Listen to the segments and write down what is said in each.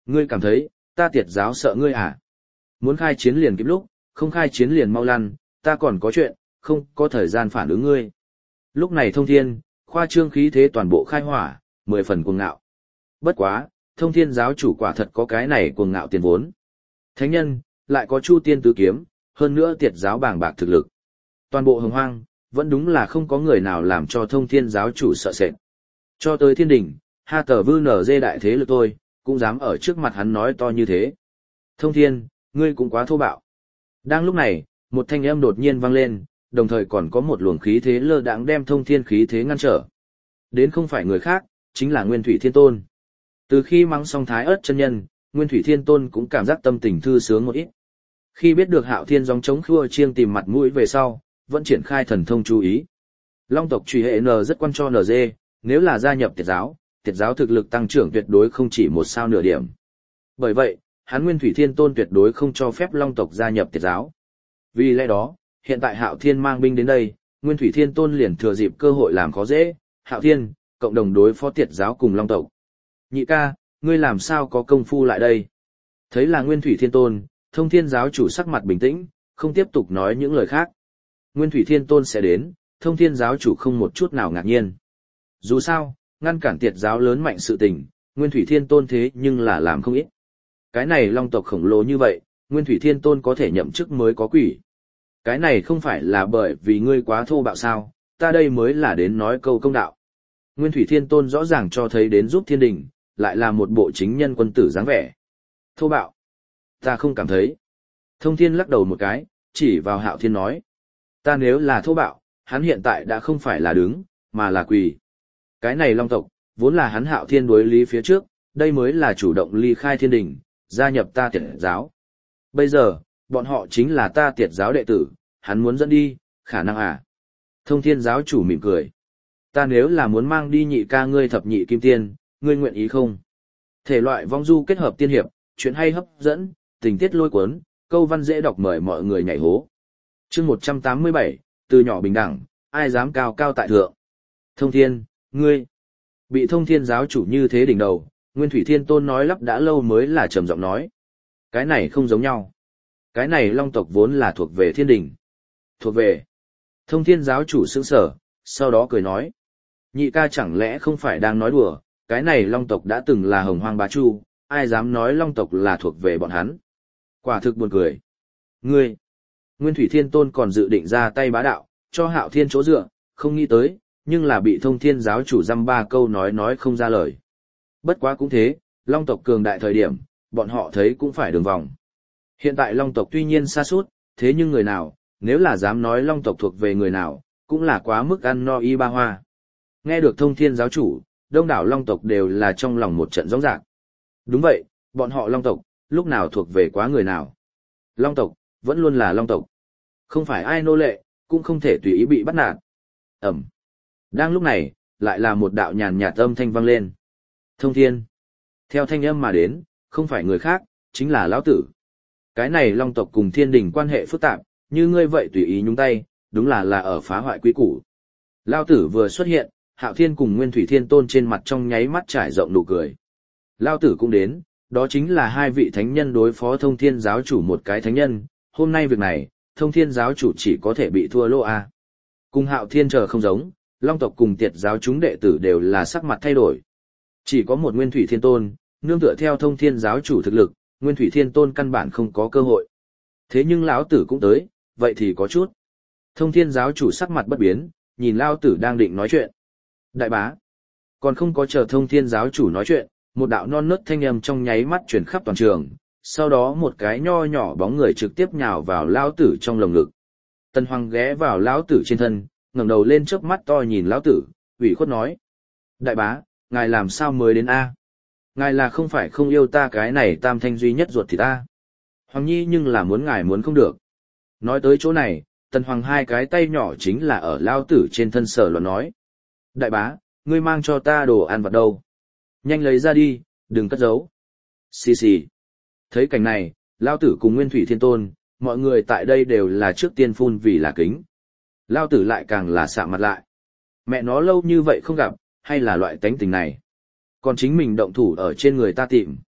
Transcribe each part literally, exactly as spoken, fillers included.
Ngươi cảm thấy, ta tiệt giáo sợ ngươi à? Muốn khai chiến liền kịp lúc, không khai chiến liền mau lăn, ta còn có chuyện, không có thời gian phản ứng ngươi. Lúc này Thông Thiên, khoa trương khí thế toàn bộ khai hỏa, mười phần cuồng ngạo. Bất quá, Thông Thiên giáo chủ quả thật có cái này cuồng ngạo tiền vốn. Thánh nhân, lại có Chu Tiên tứ kiếm, hơn nữa tiệt giáo bàng bạc thực lực. Toàn bộ hồng hoang, vẫn đúng là không có người nào làm cho Thông Thiên giáo chủ sợ sệt. Cho tới thiên đỉnh, ha tờ vư nở dê đại thế lực tôi, cũng dám ở trước mặt hắn nói to như thế. Thông Thiên, ngươi cũng quá thô bạo. Đang lúc này, một thanh âm đột nhiên vang lên, đồng thời còn có một luồng khí thế lơ đãng đem Thông Thiên khí thế ngăn trở. Đến không phải người khác, chính là Nguyên Thủy Thiên Tôn. Từ khi mắng xong Thái Ức chân nhân, Nguyên Thủy Thiên Tôn cũng cảm giác tâm tình thư sướng một ít. Khi biết được Hạo Thiên gióng chống khua chiêng tìm mặt mũi về sau, vẫn triển khai thần thông chú ý. Long tộc truy hệ N rất quan cho en giê, nếu là gia nhập tiệt giáo, tiệt giáo thực lực tăng trưởng tuyệt đối không chỉ một sao nửa điểm. Bởi vậy, hắn Nguyên Thủy Thiên Tôn tuyệt đối không cho phép Long tộc gia nhập tiệt giáo. Vì lẽ đó, hiện tại Hạo Thiên mang binh đến đây, Nguyên Thủy Thiên Tôn liền thừa dịp cơ hội làm khó dễ, Hạo Thiên, cộng đồng đối phó tiệt giáo cùng Long tộc. Nhị ca, ngươi làm sao có công phu lại đây? Thấy là Nguyên Thủy Thiên Tôn, Thông Thiên giáo chủ sắc mặt bình tĩnh, không tiếp tục nói những lời khác. Nguyên Thủy Thiên Tôn sẽ đến, Thông Thiên giáo chủ không một chút nào ngạc nhiên. Dù sao, ngăn cản tiệt giáo lớn mạnh sự tình, Nguyên Thủy Thiên Tôn thế nhưng là làm không ít. Cái này Long tộc khổng lồ như vậy, Nguyên Thủy Thiên Tôn có thể nhậm chức mới có quỷ. Cái này không phải là bởi vì ngươi quá thô bạo sao, ta đây mới là đến nói câu công đạo. Nguyên Thủy Thiên Tôn rõ ràng cho thấy đến giúp thiên đình, lại là một bộ chính nhân quân tử dáng vẻ. Thô bạo? Ta không cảm thấy. Thông Thiên lắc đầu một cái, chỉ vào Hạo Thiên nói. Ta nếu là thô bạo, hắn hiện tại đã không phải là đứng, mà là quỳ. Cái này Long tộc, vốn là hắn Hạo Thiên đối lý phía trước, đây mới là chủ động ly khai thiên đình, gia nhập ta tiệt giáo. Bây giờ, bọn họ chính là ta tiệt giáo đệ tử, hắn muốn dẫn đi, khả năng à? Thông Thiên giáo chủ mỉm cười. Ta nếu là muốn mang đi nhị ca ngươi thập nhị kim tiên, ngươi nguyện ý không? Thể loại vong du kết hợp tiên hiệp, chuyện hay hấp dẫn, tình tiết lôi cuốn, câu văn dễ đọc mời mọi người nhảy hố. Chương một trăm tám mươi bảy, từ nhỏ bình đẳng, ai dám cao cao tại thượng. Thông Thiên, ngươi, bị Thông Thiên giáo chủ như thế đỉnh đầu, Nguyên Thủy Thiên Tôn nói lắp đã lâu mới là trầm giọng nói. Cái này không giống nhau. Cái này Long tộc vốn là thuộc về thiên đình. Thuộc về. Thông Thiên giáo chủ sững sở, sau đó cười nói. Nhị ca chẳng lẽ không phải đang nói đùa, cái này Long tộc đã từng là hồng hoang bá chu, ai dám nói Long tộc là thuộc về bọn hắn. Quả thực buồn cười. Ngươi, Nguyên Thủy Thiên Tôn còn dự định ra tay bá đạo, cho Hạo Thiên chỗ dựa, không nghĩ tới, nhưng là bị Thông Thiên giáo chủ dăm ba câu nói nói không ra lời. Bất quá cũng thế, Long tộc cường đại thời điểm, bọn họ thấy cũng phải đường vòng. Hiện tại Long tộc tuy nhiên xa suốt, thế nhưng người nào, nếu là dám nói Long tộc thuộc về người nào, cũng là quá mức ăn no y ba hoa. Nghe được Thông Thiên giáo chủ, đông đảo Long tộc đều là trong lòng một trận rõng rạc. Đúng vậy, bọn họ Long tộc, lúc nào thuộc về quá người nào. Long tộc, vẫn luôn là Long tộc. Không phải ai nô lệ, cũng không thể tùy ý bị bắt nạt. Ẩm. Đang lúc này, lại là một đạo nhàn nhạt âm thanh vang lên. Thông Thiên. Theo thanh âm mà đến, không phải người khác, chính là lão tử. Cái này Long tộc cùng thiên đình quan hệ phức tạp, như ngươi vậy tùy ý nhúng tay, đúng là là ở phá hoại quy củ. Lão tử vừa xuất hiện, Hạo Thiên cùng Nguyên Thủy Thiên Tôn trên mặt trong nháy mắt trải rộng nụ cười. Lão tử cũng đến, đó chính là hai vị thánh nhân đối phó Thông Thiên giáo chủ một cái thánh nhân, hôm nay việc này, Thông Thiên giáo chủ chỉ có thể bị thua lỗ a. Cùng Hạo Thiên chờ không giống, Long tộc cùng tiệt giáo chúng đệ tử đều là sắc mặt thay đổi. Chỉ có một Nguyên Thủy Thiên Tôn, nương tựa theo Thông Thiên giáo chủ thực lực, Nguyên Thủy Thiên Tôn căn bản không có cơ hội. Thế nhưng lão tử cũng tới, vậy thì có chút. Thông Thiên giáo chủ sắc mặt bất biến, nhìn lão tử đang định nói chuyện. Đại bá, còn không có chờ Thông Thiên giáo chủ nói chuyện, một đạo non nớt thanh âm trong nháy mắt truyền khắp toàn trường, sau đó một cái nho nhỏ bóng người trực tiếp nhào vào lão tử trong lồng ngực. Tần Hoàng ghé vào lão tử trên thân, ngẩng đầu lên chớp mắt to nhìn lão tử, ủy khuất nói: "Đại bá, ngài làm sao mới đến a? Ngài là không phải không yêu ta cái này tam thanh duy nhất ruột thì ta. Hoàng nhi nhưng là muốn ngài muốn không được." Nói tới chỗ này, Tần Hoàng hai cái tay nhỏ chính là ở lão tử trên thân sở luận nói: "Đại bá, ngươi mang cho ta đồ ăn vặt đâu? Nhanh lấy ra đi, đừng cất giấu." Xì xì. Thấy cảnh này, lão tử cùng Nguyên Thủy Thiên Tôn, mọi người tại đây đều là trước tiên phun vì là kính. Lão tử lại càng là sạm mặt lại. Mẹ nó lâu như vậy không gặp, hay là loại tánh tình này. Còn chính mình động thủ ở trên người ta tìm.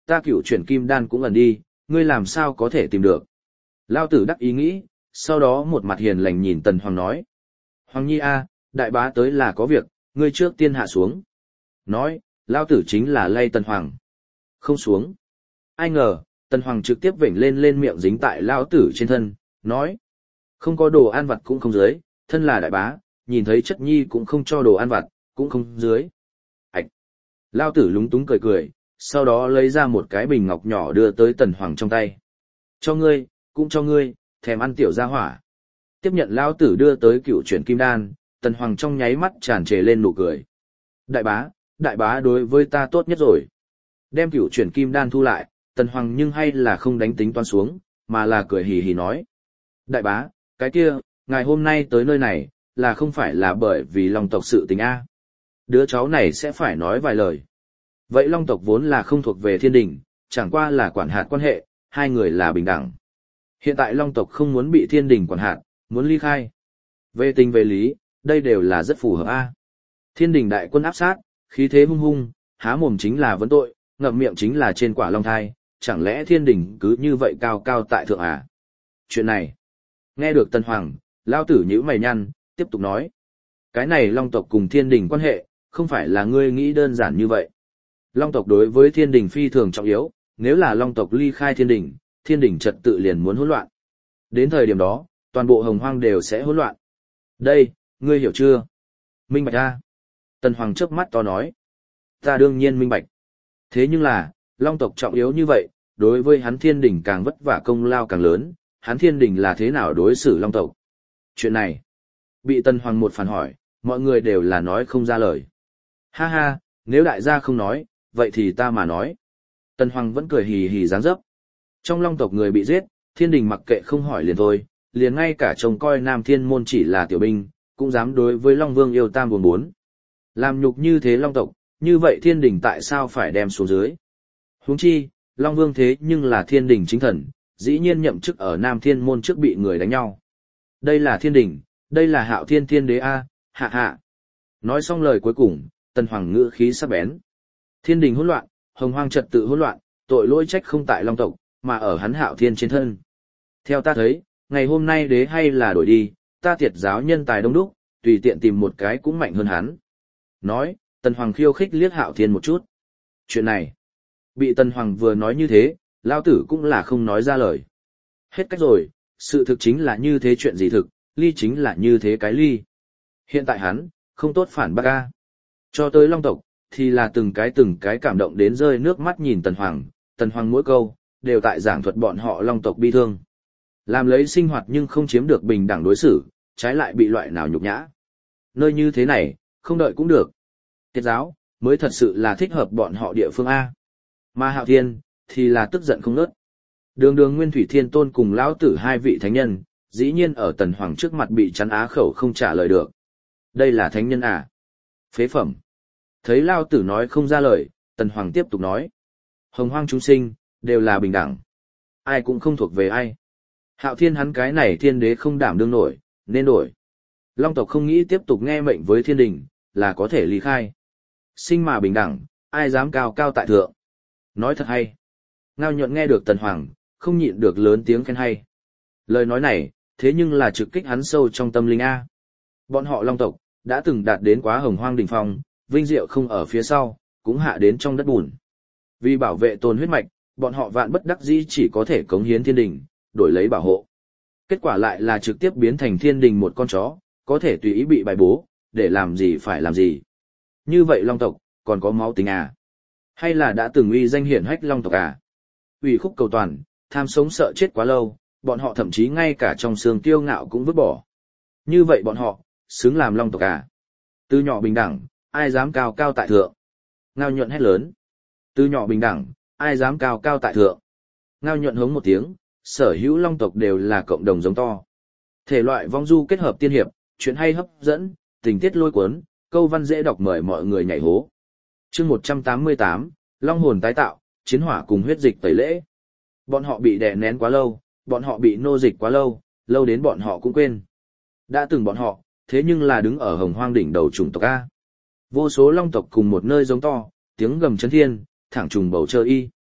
ta cửu chuyển kim đan cũng ẩn đi, ngươi làm sao có thể tìm được. Lao tử đắc ý nghĩ, sau đó một mặt hiền lành nhìn Tần Hoàng nói. Hoàng Nhi a, đại bá tới là có việc, ngươi trước tiên hạ xuống. Nói, Lao tử chính là lay Tần Hoàng. Không xuống. Ai ngờ, Tần Hoàng trực tiếp vểnh lên lên miệng dính tại Lao tử trên thân, nói. Không có đồ ăn vặt cũng không dưới, thân là đại bá, nhìn thấy chất nhi cũng không cho đồ ăn vặt, cũng không dưới. Ảch! Lao tử lúng túng cười cười, sau đó lấy ra một cái bình ngọc nhỏ đưa tới Tần Hoàng trong tay. Cho ngươi, cũng cho ngươi, thèm ăn tiểu gia hỏa. Tiếp nhận Lao tử đưa tới cựu chuyển kim đan, Tần Hoàng trong nháy mắt tràn trề lên nụ cười. Đại bá, đại bá đối với ta tốt nhất rồi. Đem cựu chuyển kim đan thu lại, Tần Hoàng nhưng hay là không đánh tính toán xuống, mà là cười hì hì nói. Đại bá, cái kia, ngài hôm nay tới nơi này, là không phải là bởi vì Long tộc sự tình A. Đứa cháu này sẽ phải nói vài lời. Vậy Long tộc vốn là không thuộc về thiên đình, chẳng qua là quản hạt quan hệ, hai người là bình đẳng. Hiện tại Long tộc không muốn bị thiên đình quản hạt, muốn ly khai. Về tình về lý, đây đều là rất phù hợp A. Thiên đình đại quân áp sát, khí thế hung hung, há mồm chính là vấn tội, ngậm miệng chính là trên quả long thai, chẳng lẽ thiên đình cứ như vậy cao cao tại thượng à? Chuyện này, nghe được Tần Hoàng, Lao tử nhíu mày nhăn, tiếp tục nói. Cái này Long tộc cùng thiên đình quan hệ, không phải là ngươi nghĩ đơn giản như vậy. Long tộc đối với thiên đình phi thường trọng yếu, nếu là Long tộc ly khai thiên đình, thiên đình trật tự liền muốn hỗn loạn. Đến thời điểm đó, toàn bộ hồng hoang đều sẽ hỗn loạn. Đây, ngươi hiểu chưa? Minh bạch a. Tần Hoàng chớp mắt to nói. Ta đương nhiên minh bạch. Thế nhưng là, Long tộc trọng yếu như vậy, đối với hắn thiên đình càng vất vả công lao càng lớn, hắn thiên đình là thế nào đối xử Long tộc? Chuyện này, bị Tần Hoàng một phản hỏi, mọi người đều là nói không ra lời. Ha ha, nếu đại gia không nói, vậy thì ta mà nói. Tần Hoàng vẫn cười hì hì dáng dấp. Trong Long tộc người bị giết, thiên đình mặc kệ không hỏi liền thôi, liền ngay cả trông coi Nam Thiên Môn chỉ là tiểu binh, cũng dám đối với Long Vương yêu tam buồn bốn. Làm nhục như thế Long tộc, như vậy thiên đình tại sao phải đem xuống dưới? Huống chi, Long Vương thế nhưng là thiên đình chính thần, dĩ nhiên nhậm chức ở Nam Thiên Môn trước bị người đánh nhau. Đây là thiên đình, đây là Hạo Thiên Thiên Đế a, hạ hạ. Nói xong lời cuối cùng, Tần Hoàng ngữ khí sắc bén. Thiên đình hỗn loạn, hồng hoang trật tự hỗn loạn, tội lỗi trách không tại Long tộc, mà ở hắn Hạo Thiên trên thân. Theo ta thấy, ngày hôm nay đế hay là đổi đi, ta tiệt giáo nhân tài đông đúc, tùy tiện tìm một cái cũng mạnh hơn hắn. Nói, Tần Hoàng khiêu khích liếc Hạo Thiên một chút. Chuyện này, bị Tần Hoàng vừa nói như thế, Lao tử cũng là không nói ra lời. Hết cách rồi, sự thực chính là như thế chuyện gì thực, ly chính là như thế cái ly. Hiện tại hắn, không tốt phản bác ca. Cho tới Long tộc, thì là từng cái từng cái cảm động đến rơi nước mắt nhìn Tần Hoàng, Tần Hoàng mỗi câu, đều tại giảng thuật bọn họ Long tộc bi thương. Làm lấy sinh hoạt nhưng không chiếm được bình đẳng đối xử, trái lại bị loại nào nhục nhã. Nơi như thế này, không đợi cũng được. Tiết giáo, mới thật sự là thích hợp bọn họ địa phương A. Mà Hạo Thiên, thì là tức giận không nớt. Đường đường Nguyên Thủy Thiên Tôn cùng lão tử hai vị thánh nhân, dĩ nhiên ở Tần Hoàng trước mặt bị chắn á khẩu không trả lời được. Đây là thánh nhân à? Phế phẩm. Thấy Lao tử nói không ra lời, Tần Hoàng tiếp tục nói. Hồng hoang chúng sinh, đều là bình đẳng. Ai cũng không thuộc về ai. Hạo Thiên hắn cái này thiên đế không đảm đương nổi, nên đổi. Long tộc không nghĩ tiếp tục nghe mệnh với thiên đình, là có thể ly khai. Sinh mà bình đẳng, ai dám cao cao tại thượng. Nói thật hay. Ngao nhuận nghe được Tần Hoàng, không nhịn được lớn tiếng khen hay. Lời nói này, thế nhưng là trực kích hắn sâu trong tâm linh A. Bọn họ Long tộc, đã từng đạt đến quá hồng hoang đỉnh phong, vinh diệu không ở phía sau, cũng hạ đến trong đất bùn. Vì bảo vệ tồn huyết mạch, bọn họ vạn bất đắc dĩ chỉ có thể cống hiến thiên đình, đổi lấy bảo hộ. Kết quả lại là trực tiếp biến thành thiên đình một con chó, có thể tùy ý bị bài bố, để làm gì phải làm gì. Như vậy Long tộc, còn có máu tính à? Hay là đã từng uy danh hiển hách Long tộc à? Ủy khúc cầu toàn, tham sống sợ chết quá lâu, bọn họ thậm chí ngay cả trong xương kiêu ngạo cũng vứt bỏ. Như vậy bọn họ, xứng làm Long tộc à? Từ nhỏ bình đẳng, ai dám cao cao tại thượng? Ngao nhuận hét lớn. Từ nhỏ bình đẳng, ai dám cao cao tại thượng? Ngao nhuận hống một tiếng, sở hữu Long tộc đều là cộng đồng giống to. Thể loại vong du kết hợp tiên hiệp, chuyện hay hấp dẫn, tình tiết lôi cuốn, câu văn dễ đọc mời mọi người nhảy hố. Chương một trăm tám mươi tám, Long hồn tái tạo, chiến hỏa cùng huyết dịch tẩy lễ. Bọn họ bị đè nén quá lâu, bọn họ bị nô dịch quá lâu, lâu đến bọn họ cũng quên. Đã từng bọn họ, thế nhưng là đứng ở hồng hoang đỉnh đầu chủng tộc A. Vô số Long tộc cùng một nơi giống to, tiếng gầm chấn thiên, thẳng trùng bầu trời y.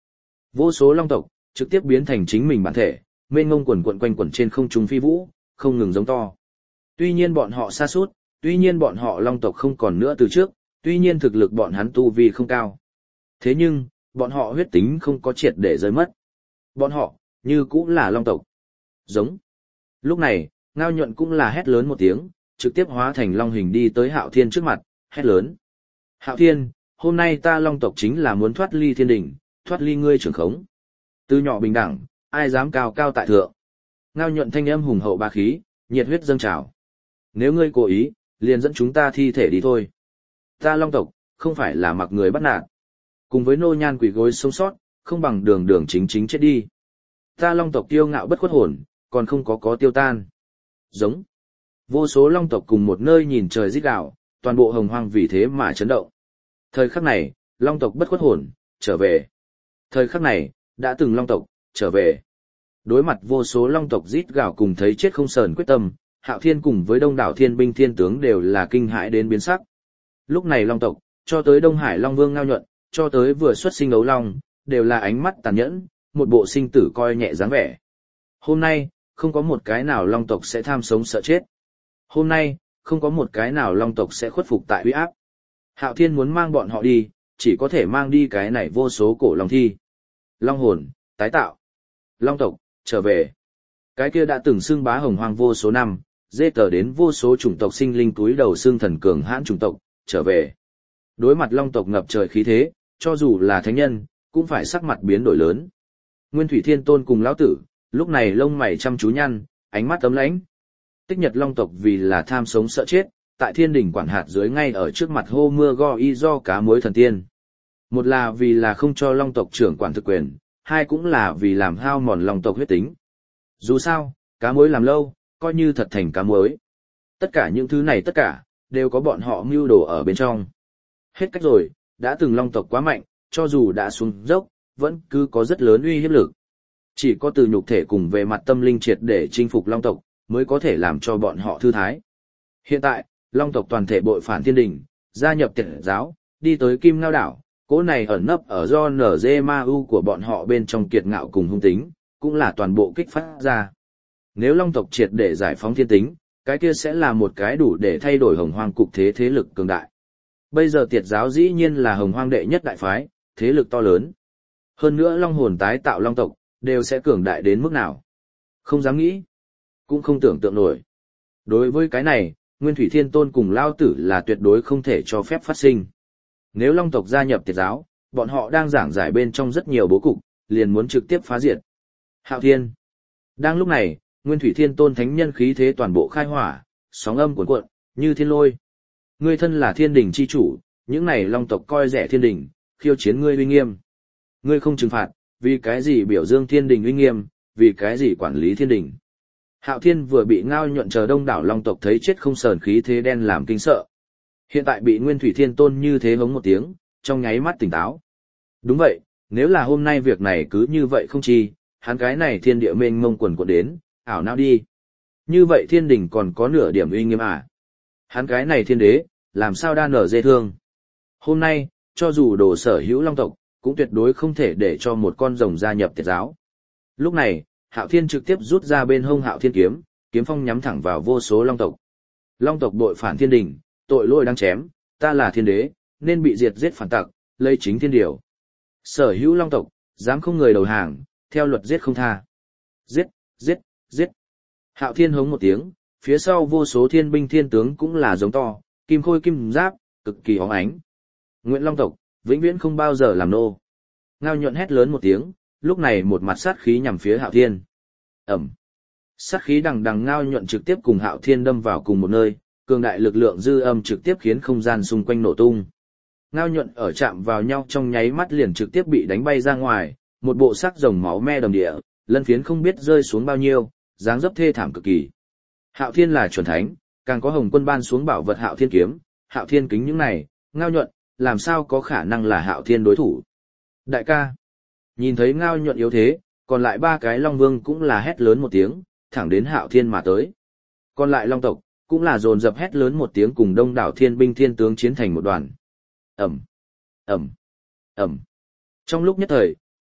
Vô số long tộc, trực tiếp biến thành chính mình bản thể, mênh ngông quần quận quanh quẩn trên không trung phi vũ, không ngừng giống to. Tuy nhiên bọn họ sa sút, tuy nhiên bọn họ long tộc không còn nữa từ trước, tuy nhiên thực lực bọn hắn tu vi không cao. Thế nhưng, bọn họ huyết tính không có triệt để rơi mất. Bọn họ, như cũng là long tộc. Giống. Lúc này, Ngao Nhuận cũng là hét lớn một tiếng, trực tiếp hóa thành long hình đi tới Hạo Thiên trước mặt, hét lớn. Hạo Thiên, hôm nay ta long tộc chính là muốn thoát ly thiên đỉnh, thoát ly ngươi trưởng khống. Từ nhỏ bình đẳng, ai dám cao cao tại thượng. Ngao Nhuận thanh âm hùng hậu bá khí, nhiệt huyết dâng trào. Nếu ngươi cố ý, liền dẫn chúng ta thi thể đi thôi. Ta long tộc, không phải là mặc người bắt nạt. Cùng với nô nhan quỷ gối sống sót, không bằng đường đường chính chính chết đi. Ta long tộc tiêu ngạo bất khuất hồn, còn không có có tiêu tan. Giống. Vô số long tộc cùng một nơi nhìn trời rít gào, toàn bộ hồng hoang vì thế mà chấn động. Thời khắc này, long tộc bất khuất hồn, trở về. Thời khắc này, đã từng long tộc, trở về. Đối mặt vô số long tộc rít gào cùng thấy chết không sờn quyết tâm, Hạo Thiên cùng với đông đảo thiên binh thiên tướng đều là kinh hãi đến biến sắc. Lúc này long tộc, cho tới Đông Hải Long Vương Ngao Nhuận, cho tới vừa xuất sinh ấu long, đều là ánh mắt tàn nhẫn, một bộ sinh tử coi nhẹ dáng vẻ. Hôm nay, không có một cái nào long tộc sẽ tham sống sợ chết. Hôm nay, không có một cái nào long tộc sẽ khuất phục tại uy áp. Hạo Thiên muốn mang bọn họ đi, chỉ có thể mang đi cái này vô số cổ long thi. Long hồn, tái tạo. Long tộc, trở về. Cái kia đã từng xưng bá hồng hoang vô số năm, dê tờ đến vô số chủng tộc sinh linh túi đầu xương thần cường hãn chủng tộc, trở về. Đối mặt long tộc ngập trời khí thế, cho dù là thánh nhân, cũng phải sắc mặt biến đổi lớn. Nguyên Thủy Thiên Tôn cùng lão tử, lúc này lông mày chăm chú nhăn, ánh mắt ấm lãnh. Tích Nhật long tộc vì là tham sống sợ chết, tại thiên đỉnh quản hạt dưới ngay ở trước mặt hô mưa go y do cá mối thần tiên. Một là vì là không cho long tộc trưởng quản thực quyền, hai cũng là vì làm hao mòn long tộc huyết tính. Dù sao, cá mối làm lâu, coi như thật thành cá mối. Tất cả những thứ này tất cả, đều có bọn họ mưu đồ ở bên trong. Hết cách rồi, đã từng long tộc quá mạnh, cho dù đã xuống dốc, vẫn cứ có rất lớn uy hiếp lực. Chỉ có từ nhục thể cùng về mặt tâm linh triệt để chinh phục long tộc, mới có thể làm cho bọn họ thư thái. Hiện tại, long tộc toàn thể bội phản thiên đình, gia nhập tiệt giáo, đi tới Kim Ngao đảo, cỗ này ẩn nấp ở do nở dê ma u của bọn họ bên trong kiệt ngạo cùng hung tính, cũng là toàn bộ kích phát ra. Nếu long tộc triệt để giải phóng thiên tính, cái kia sẽ là một cái đủ để thay đổi hồng hoang cục thế thế lực cường đại. Bây giờ tiệt giáo dĩ nhiên là hồng hoang đệ nhất đại phái, thế lực to lớn. Hơn nữa long hồn tái tạo long tộc, đều sẽ cường đại đến mức nào. Không dám nghĩ, cũng không tưởng tượng nổi. Đối với cái này, Nguyên Thủy Thiên Tôn cùng Lao Tử là tuyệt đối không thể cho phép phát sinh. Nếu long tộc gia nhập tiệt giáo, bọn họ đang giảng giải bên trong rất nhiều bố cục, liền muốn trực tiếp phá diệt. Hạo Thiên. Đang lúc này, Nguyên Thủy Thiên Tôn thánh nhân khí thế toàn bộ khai hỏa, sóng âm cuồn cuộn, như thiên lôi. Ngươi thân là thiên đình chi chủ, những này long tộc coi rẻ thiên đình, khiêu chiến ngươi uy nghiêm. Ngươi không trừng phạt, vì cái gì biểu dương thiên đình uy nghiêm, vì cái gì quản lý thiên đình. Hạo Thiên vừa bị Ngao Nhuận chờ đông đảo long tộc thấy chết không sờn khí thế đen làm kinh sợ. Hiện tại bị Nguyên Thủy Thiên Tôn như thế hống một tiếng, trong nháy mắt tỉnh táo. Đúng vậy, nếu là hôm nay việc này cứ như vậy không chi, hắn cái này thiên địa mênh mông quần quần đến, ảo não đi. Như vậy thiên đình còn có nửa điểm uy nghiêm à? Hắn cái này thiên đế, làm sao đa nở dê thương? Hôm nay, cho dù đồ sở hữu long tộc, cũng tuyệt đối không thể để cho một con rồng gia nhập tiệt giáo. Lúc này, Hạo Thiên trực tiếp rút ra bên hông Hạo Thiên kiếm, kiếm phong nhắm thẳng vào vô số long tộc. Long tộc bội phản thiên đình, tội lỗi đang chém, ta là thiên đế, nên bị diệt giết phản tặc, lấy chính thiên điều. Sở hữu long tộc, dám không người đầu hàng, theo luật giết không tha. Giết, giết, giết. Hạo Thiên hống một tiếng, phía sau vô số thiên binh thiên tướng cũng là giống to, kim khôi kim giáp, cực kỳ óng ánh. Nguyện long tộc, vĩnh viễn không bao giờ làm nô. Ngao Nhuận hét lớn một tiếng, lúc này một mặt sát khí nhằm phía Hạo Thiên. Ẩm. Sát khí đằng đằng Ngao Nhuận trực tiếp cùng Hạo Thiên đâm vào cùng một nơi, cường đại lực lượng dư âm trực tiếp khiến không gian xung quanh nổ tung. Ngao Nhuận ở chạm vào nhau trong nháy mắt liền trực tiếp bị đánh bay ra ngoài, một bộ sắc rồng máu me đầm địa, lân phiến không biết rơi xuống bao nhiêu, dáng dấp thê thảm cực kỳ. Hạo Thiên là chuẩn thánh, càng có Hồng Quân ban xuống bảo vật Hạo Thiên kiếm, Hạo Thiên kính những này, Ngao Nhuận, làm sao có khả năng là Hạo Thiên đối thủ. Đại ca, nhìn thấy Ngao Nhuận yếu thế, còn lại ba cái Long Vương cũng là hét lớn một tiếng, thẳng đến Hạo Thiên mà tới. Còn lại Long tộc, cũng là dồn dập hét lớn một tiếng cùng đông đảo thiên binh thiên tướng chiến thành một đoàn. Ẩm, Ẩm, Ẩm. Trong lúc nhất thời,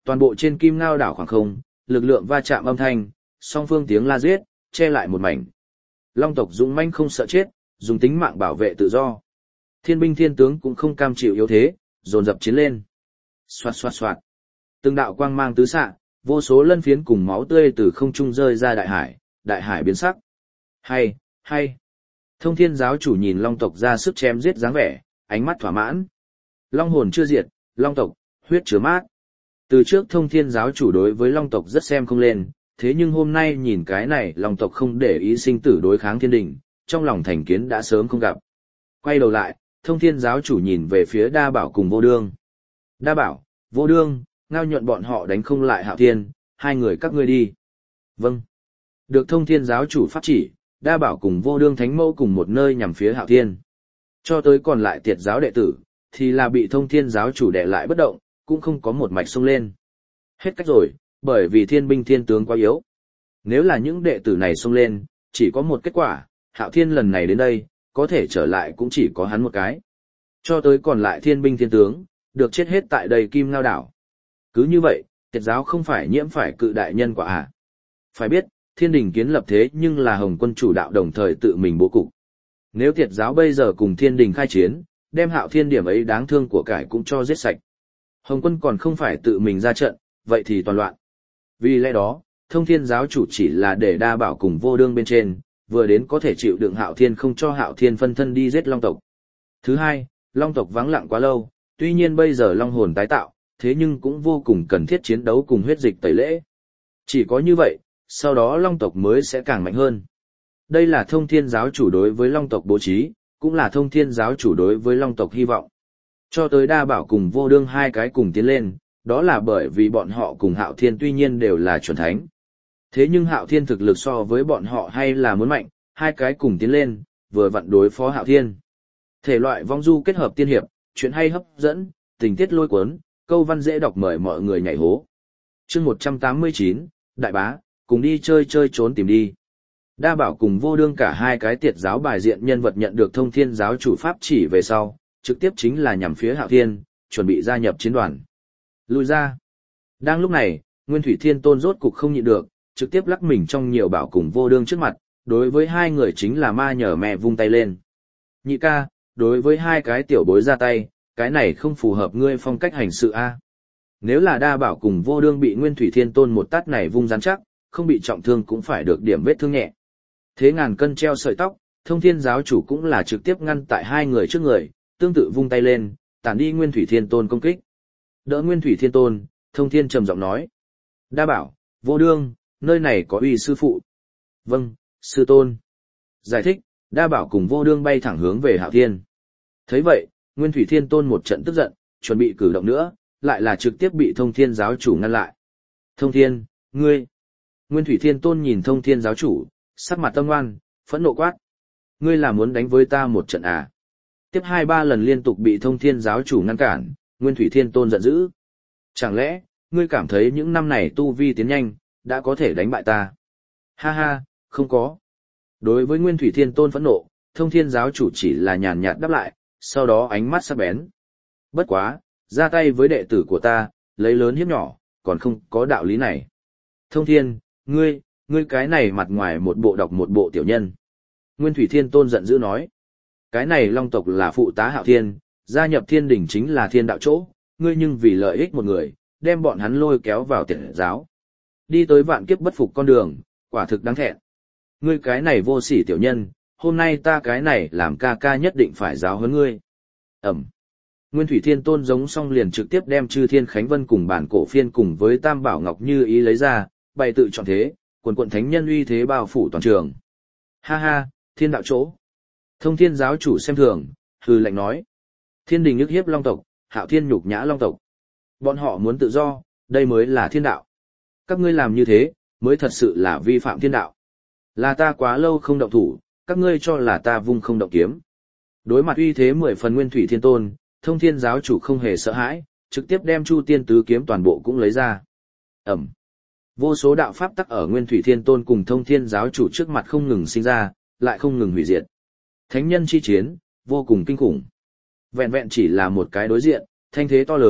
Toàn bộ trên kim ngao đảo khoảng không, lực lượng va chạm âm thanh, song phương tiếng la giết, che lại một mảnh. Long tộc dũng mãnh không sợ chết, dùng tính mạng bảo vệ tự do. Thiên binh thiên tướng cũng không cam chịu yếu thế, dồn dập chiến lên. Xoạt xoạt xoạt. Từng đạo quang mang tứ xạ, vô số lân phiến cùng máu tươi từ không trung rơi ra đại hải, đại hải biến sắc. Hay, hay. Thông thiên giáo chủ nhìn long tộc ra sức chém giết dáng vẻ, ánh mắt thỏa mãn. Long hồn chưa diệt, long tộc, huyết chứa mát. Từ trước thông thiên giáo chủ đối với long tộc rất xem không lên, thế nhưng hôm nay nhìn cái này long tộc không để ý sinh tử đối kháng thiên đình, trong lòng thành kiến đã sớm không gặp. Quay đầu lại, thông thiên giáo chủ nhìn về phía đa bảo cùng vô đương. Đa bảo, vô đương, ngao nhuận bọn họ đánh không lại hạo thiên, hai người các ngươi đi. Vâng. Được thông thiên giáo chủ pháp chỉ, đa bảo cùng vô đương thánh mẫu cùng một nơi nhằm phía hạo thiên. Cho tới còn lại tiệt giáo đệ tử, thì là bị thông thiên giáo chủ đè lại bất động, cũng không có một mạch xông lên. Hết cách rồi, bởi vì thiên binh thiên tướng quá yếu. Nếu là những đệ tử này xông lên, chỉ có một kết quả, hạo thiên lần này đến đây, có thể trở lại cũng chỉ có hắn một cái. Cho tới còn lại thiên binh thiên tướng, được chết hết tại đây kim ngao đảo. Cứ như vậy, tiệt giáo không phải nhiễm phải cự đại nhân quả à. Phải biết, thiên đình kiến lập thế nhưng là Hồng Quân chủ đạo đồng thời tự mình bố cục. Nếu tiệt giáo bây giờ cùng thiên đình khai chiến, đem hạo thiên điểm ấy đáng thương của cải cũng cho giết sạch. Hồng Quân còn không phải tự mình ra trận, vậy thì toàn loạn. Vì lẽ đó, thông thiên giáo chủ chỉ là để đa bảo cùng vô đương bên trên, vừa đến có thể chịu đựng hạo thiên không cho hạo thiên phân thân đi giết long tộc. Thứ hai, long tộc vắng lặng quá lâu, tuy nhiên bây giờ long hồn tái tạo, thế nhưng cũng vô cùng cần thiết chiến đấu cùng huyết dịch tẩy lễ. Chỉ có như vậy, sau đó long tộc mới sẽ càng mạnh hơn. Đây là thông thiên giáo chủ đối với long tộc bố trí, cũng là thông thiên giáo chủ đối với long tộc hy vọng. Cho tới đa bảo cùng vô đương hai cái cùng tiến lên, đó là bởi vì bọn họ cùng hạo thiên tuy nhiên đều là chuẩn thánh. Thế nhưng hạo thiên thực lực so với bọn họ hay là muốn mạnh, hai cái cùng tiến lên, vừa vặn đối phó hạo thiên. Thể loại vong du kết hợp tiên hiệp, chuyện hay hấp dẫn, tình tiết lôi cuốn, câu văn dễ đọc mời mọi người nhảy hố. Chương một trăm tám mươi chín, Đại Bá, cùng đi chơi chơi trốn tìm đi. Đa bảo cùng vô đương cả hai cái tiệt giáo bài diện nhân vật nhận được thông thiên giáo chủ pháp chỉ về sau, trực tiếp chính là nhằm phía hạo thiên, chuẩn bị gia nhập chiến đoàn. Lùi ra. Đang lúc này, Nguyên Thủy Thiên Tôn rốt cục không nhịn được, trực tiếp lắc mình trong nhiều bảo cùng vô đương trước mặt, đối với hai người chính là ma nhờ mẹ vung tay lên. Nhị ca, đối với hai cái tiểu bối ra tay, cái này không phù hợp ngươi phong cách hành sự a. Nếu là đa bảo cùng vô đương bị Nguyên Thủy Thiên Tôn một tát này vung rắn chắc, không bị trọng thương cũng phải được điểm vết thương nhẹ. Thế ngàn cân treo sợi tóc, thông thiên giáo chủ cũng là trực tiếp ngăn tại hai người trước người, tương tự vung tay lên, tản đi Nguyên Thủy Thiên Tôn công kích. Đỡ Nguyên Thủy Thiên Tôn, thông thiên trầm giọng nói. Đa bảo, vô đương, nơi này có uy sư phụ. Vâng, sư tôn. Giải thích, đa bảo cùng vô đương bay thẳng hướng về hạo thiên. Thấy vậy, Nguyên Thủy Thiên Tôn một trận tức giận, chuẩn bị cử động nữa, lại là trực tiếp bị thông thiên giáo chủ ngăn lại. Thông thiên, ngươi. Nguyên Thủy Thiên Tôn nhìn thông thiên giáo chủ, sắc mặt tâm ngoan, phẫn nộ quát. Ngươi là muốn đánh với ta một trận à? Tiếp hai ba lần liên tục bị thông thiên giáo chủ ngăn cản, Nguyên Thủy Thiên Tôn giận dữ. Chẳng lẽ, ngươi cảm thấy những năm này tu vi tiến nhanh, đã có thể đánh bại ta? Ha ha, không có. Đối với Nguyên Thủy Thiên Tôn phẫn nộ, thông thiên giáo chủ chỉ là nhàn nhạt đáp lại, sau đó ánh mắt sắc bén. Bất quá, ra tay với đệ tử của ta, lấy lớn hiếp nhỏ, còn không có đạo lý này. Thông thiên, ngươi, ngươi cái này mặt ngoài một bộ đọc một bộ tiểu nhân. Nguyên Thủy Thiên Tôn giận dữ nói. Cái này long tộc là phụ tá hạo thiên, gia nhập thiên đỉnh chính là thiên đạo chỗ, ngươi nhưng vì lợi ích một người, đem bọn hắn lôi kéo vào tiệt giáo. Đi tới vạn kiếp bất phục con đường, quả thực đáng thẹn. Ngươi cái này vô sỉ tiểu nhân, hôm nay ta cái này làm ca ca nhất định phải giáo huấn ngươi. Ẩm. Nguyên Thủy Thiên Tôn giống xong liền trực tiếp đem Chư Thiên Khánh Vân cùng bản cổ phiên cùng với Tam Bảo Ngọc Như ý lấy ra, bày tự chọn thế, quần quận thánh nhân uy thế bao phủ toàn trường. Ha ha, thiên đạo chỗ. Thông thiên giáo chủ xem thường, hừ lạnh nói. Thiên đình nhức hiếp long tộc, hạo thiên nhục nhã long tộc. Bọn họ muốn tự do, đây mới là thiên đạo. Các ngươi làm như thế, mới thật sự là vi phạm thiên đạo. Là ta quá lâu không động thủ, các ngươi cho là ta vung không động kiếm. Đối mặt uy thế mười phần Nguyên Thủy Thiên Tôn, thông thiên giáo chủ không hề sợ hãi, trực tiếp đem Chu Tiên Tứ Kiếm toàn bộ cũng lấy ra. Ẩm. Vô số đạo pháp tắc ở Nguyên Thủy Thiên Tôn cùng thông thiên giáo chủ trước mặt không ngừng sinh ra, lại không ngừng hủy diệt. Thánh nhân chi chiến, vô cùng kinh khủng. Vẹn vẹn chỉ là một cái đối diện, thanh thế to lớn,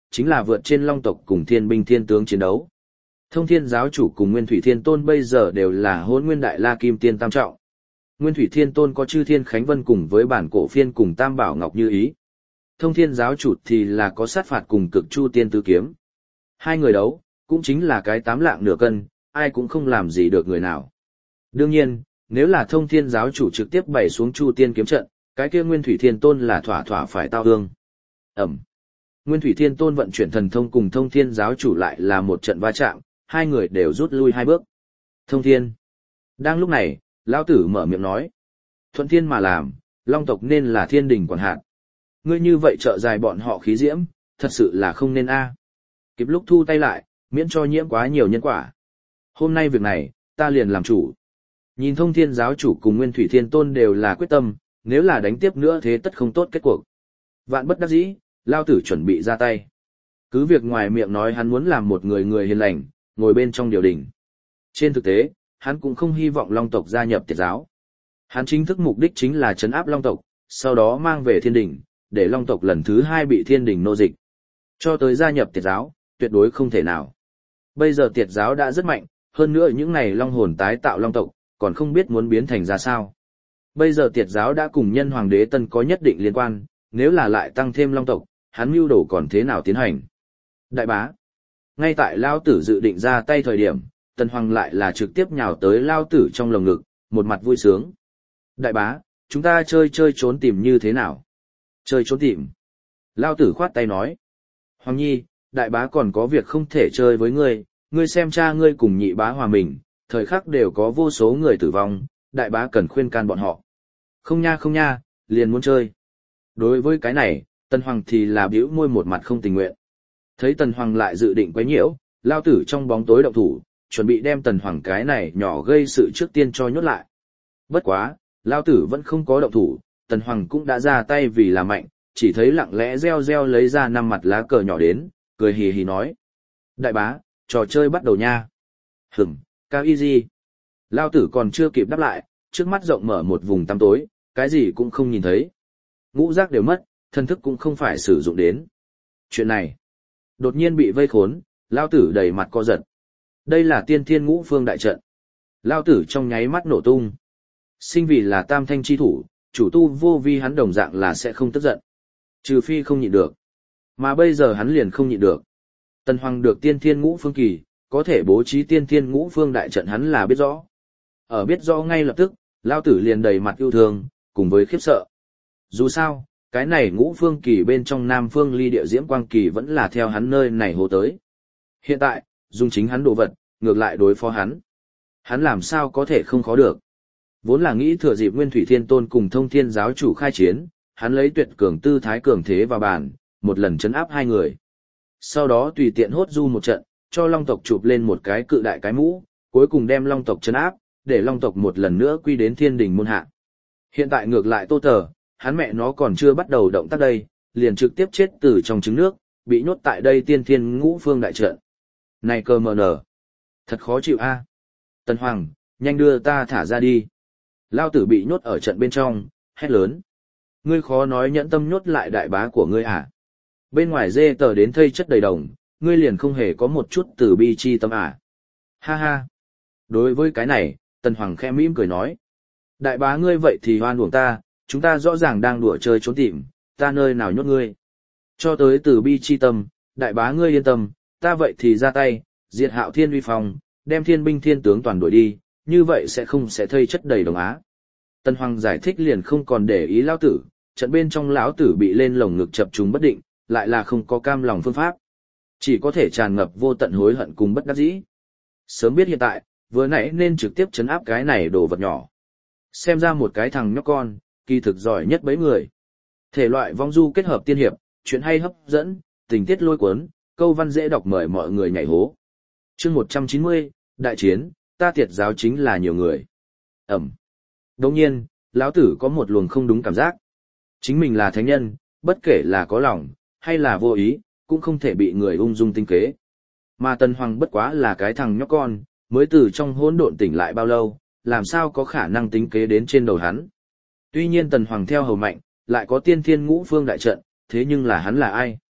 chính là vượt trên long tộc cùng thiên binh thiên tướng chiến đấu. Thông Thiên giáo chủ cùng Nguyên Thủy Thiên Tôn bây giờ đều là Hỗn Nguyên Đại La Kim Tiên tam trọng. Nguyên Thủy Thiên Tôn có Chư Thiên Khánh Vân cùng với bản cổ phiên cùng Tam Bảo Ngọc Như Ý. Thông Thiên giáo chủ thì là có sát phạt cùng Cực Chu Tiên Tứ Kiếm. Hai người đấu, cũng chính là cái tám lạng nửa cân, ai cũng không làm gì được người nào. Đương nhiên, nếu là Thông Thiên giáo chủ trực tiếp bày xuống Chu Tiên kiếm trận, cái kia Nguyên Thủy Thiên Tôn là thỏa thỏa phải tao hương. Ẩm. Nguyên Thủy Thiên Tôn vận chuyển thần thông cùng Thông Thiên giáo chủ lại là một trận va chạm, hai người đều rút lui hai bước. Thông Thiên. Đang lúc này, Lão Tử mở miệng nói. Thuận thiên mà làm, long tộc nên là thiên đình quản hạt. Ngươi như vậy trợ dài bọn họ khí diễm, thật sự là không nên a. Kịp lúc thu tay lại, miễn cho nhiễm quá nhiều nhân quả. Hôm nay việc này, ta liền làm chủ. Nhìn Thông Thiên giáo chủ cùng Nguyên Thủy Thiên Tôn đều là quyết tâm, nếu là đánh tiếp nữa thế tất không tốt kết cuộc. Vạn bất đắc dĩ, Lao Tử chuẩn bị ra tay. Cứ việc ngoài miệng nói hắn muốn làm một người người hiền lành, ngồi bên trong điều đình. Trên thực tế, hắn cũng không hy vọng Long tộc gia nhập Tiệt giáo. Hắn chính thức mục đích chính là trấn áp Long tộc, sau đó mang về thiên đình, để Long tộc lần thứ hai bị thiên đình nô dịch. Cho tới gia nhập Tiệt giáo, tuyệt đối không thể nào. Bây giờ Tiệt giáo đã rất mạnh, hơn nữa những này Long hồn tái tạo Long tộc, còn không biết muốn biến thành ra sao. Bây giờ Tiệt giáo đã cùng nhân hoàng đế tân có nhất định liên quan, nếu là lại tăng thêm Long tộc, hắn mưu đồ còn thế nào tiến hành. Đại bá. Ngay tại Lao Tử dự định ra tay thời điểm, Tần Hoàng lại là trực tiếp nhào tới Lao Tử trong lồng ngực, một mặt vui sướng. Đại bá, chúng ta chơi chơi trốn tìm như thế nào? Chơi trốn tìm. Lao Tử khoát tay nói. Hoàng Nhi, đại bá còn có việc không thể chơi với ngươi, ngươi xem cha ngươi cùng nhị bá hòa mình, thời khắc đều có vô số người tử vong, đại bá cần khuyên can bọn họ. Không nha không nha, liền muốn chơi. Đối với cái này, Tần Hoàng thì là bĩu môi một mặt không tình nguyện. Thấy Tần Hoàng lại dự định quấy nhiễu, Lao Tử trong bóng tối động thủ, chuẩn bị đem Tần Hoàng cái này nhỏ gây sự trước tiên cho nhốt lại. Bất quá, Lao Tử vẫn không có động thủ, Tần Hoàng cũng đã ra tay vì là mạnh, chỉ thấy lặng lẽ reo reo lấy ra năm mặt lá cờ nhỏ đến, cười hì hì nói. Đại bá, trò chơi bắt đầu nha. Hửm, cao easy. Lao Tử còn chưa kịp đáp lại, trước mắt rộng mở một vùng tăm tối, cái gì cũng không nhìn thấy. Ngũ giác đều mất, thân thức cũng không phải sử dụng đến. Chuyện này, đột nhiên bị vây khốn, Lao Tử đầy mặt co giật. Đây là tiên thiên ngũ phương đại trận. Lao Tử trong nháy mắt nổ tung. Sinh vì là tam thanh chi thủ, chủ tu vô vi hắn đồng dạng là sẽ không tức giận. Trừ phi không nhịn được. Mà bây giờ hắn liền không nhịn được. Tần Hoàng được tiên thiên ngũ phương kỳ, có thể bố trí tiên thiên ngũ phương đại trận hắn là biết rõ. Ở biết rõ ngay lập tức, Lao Tử liền đầy mặt yêu thương, cùng với khiếp sợ. Dù sao, cái này ngũ phương kỳ bên trong nam phương ly địa diễm quang kỳ vẫn là theo hắn nơi này hồ tới. Hiện tại, dùng chính hắn đồ vật, ngược lại đối phó hắn. Hắn làm sao có thể không khó được. Vốn là nghĩ thừa dịp Nguyên Thủy Thiên Tôn cùng Thông Thiên giáo chủ khai chiến, hắn lấy tuyệt cường tư thái cường thế vào bàn, một lần chấn áp hai người. Sau đó tùy tiện hốt du một trận, cho Long tộc chụp lên một cái cự đại cái mũ, cuối cùng đem Long tộc chấn áp, để Long tộc một lần nữa quy đến thiên đình môn hạ. Hiện tại ngược lại Tô Tờ, hắn mẹ nó còn chưa bắt đầu động tác đây, liền trực tiếp chết từ trong trứng nước, bị nhốt tại đây tiên thiên ngũ phương đại trận. Này cơ mờ nở, thật khó chịu a. Tần Hoàng, nhanh đưa ta thả ra đi. Lao Tử bị nhốt ở trận bên trong, hét lớn. Ngươi khó nói nhẫn tâm nhốt lại đại bá của ngươi à? Bên ngoài dê tờ đến thây chất đầy đồng, ngươi liền không hề có một chút từ bi chi tâm à? Ha ha. Đối với cái này, Tần Hoàng khẽ mỉm cười nói. Đại bá ngươi vậy thì hoan uổng ta, chúng ta rõ ràng đang đùa chơi trốn tìm, ta nơi nào nhốt ngươi. Cho tới từ bi chi tâm, đại bá ngươi yên tâm, ta vậy thì ra tay, diệt Hạo Thiên uy phong, đem thiên binh thiên tướng toàn đuổi đi, như vậy sẽ không sẽ thây chất đầy đồng á. Tần Hoàng giải thích liền không còn để ý lão tử, trận bên trong lão tử bị lên lồng ngực chập trùng bất định, lại là không có cam lòng phương pháp. Chỉ có thể tràn ngập vô tận hối hận cùng bất đắc dĩ. Sớm biết hiện tại, vừa nãy nên trực tiếp trấn áp cái này đồ vật nhỏ. Xem ra một cái thằng nhóc con, kỳ thực giỏi nhất bấy người. Thể loại vong du kết hợp tiên hiệp, chuyện hay hấp dẫn, tình tiết lôi cuốn, câu văn dễ đọc mời mọi người nhảy hố. Chương một trăm chín mươi, đại chiến, ta Tiệt giáo chính là nhiều người. Ẩm. Đồng nhiên, lão tử có một luồng không đúng cảm giác. Chính mình là thánh nhân, bất kể là có lòng, hay là vô ý, cũng không thể bị người ung dung tinh kế. Mà Tần Hoàng bất quá là cái thằng nhóc con, mới từ trong hỗn độn tỉnh lại bao lâu, làm sao có khả năng tính kế đến trên đầu hắn. Tuy nhiên Tần Hoàng theo hầu mạnh, lại có tiên thiên ngũ phương đại trận, thế nhưng là hắn là ai?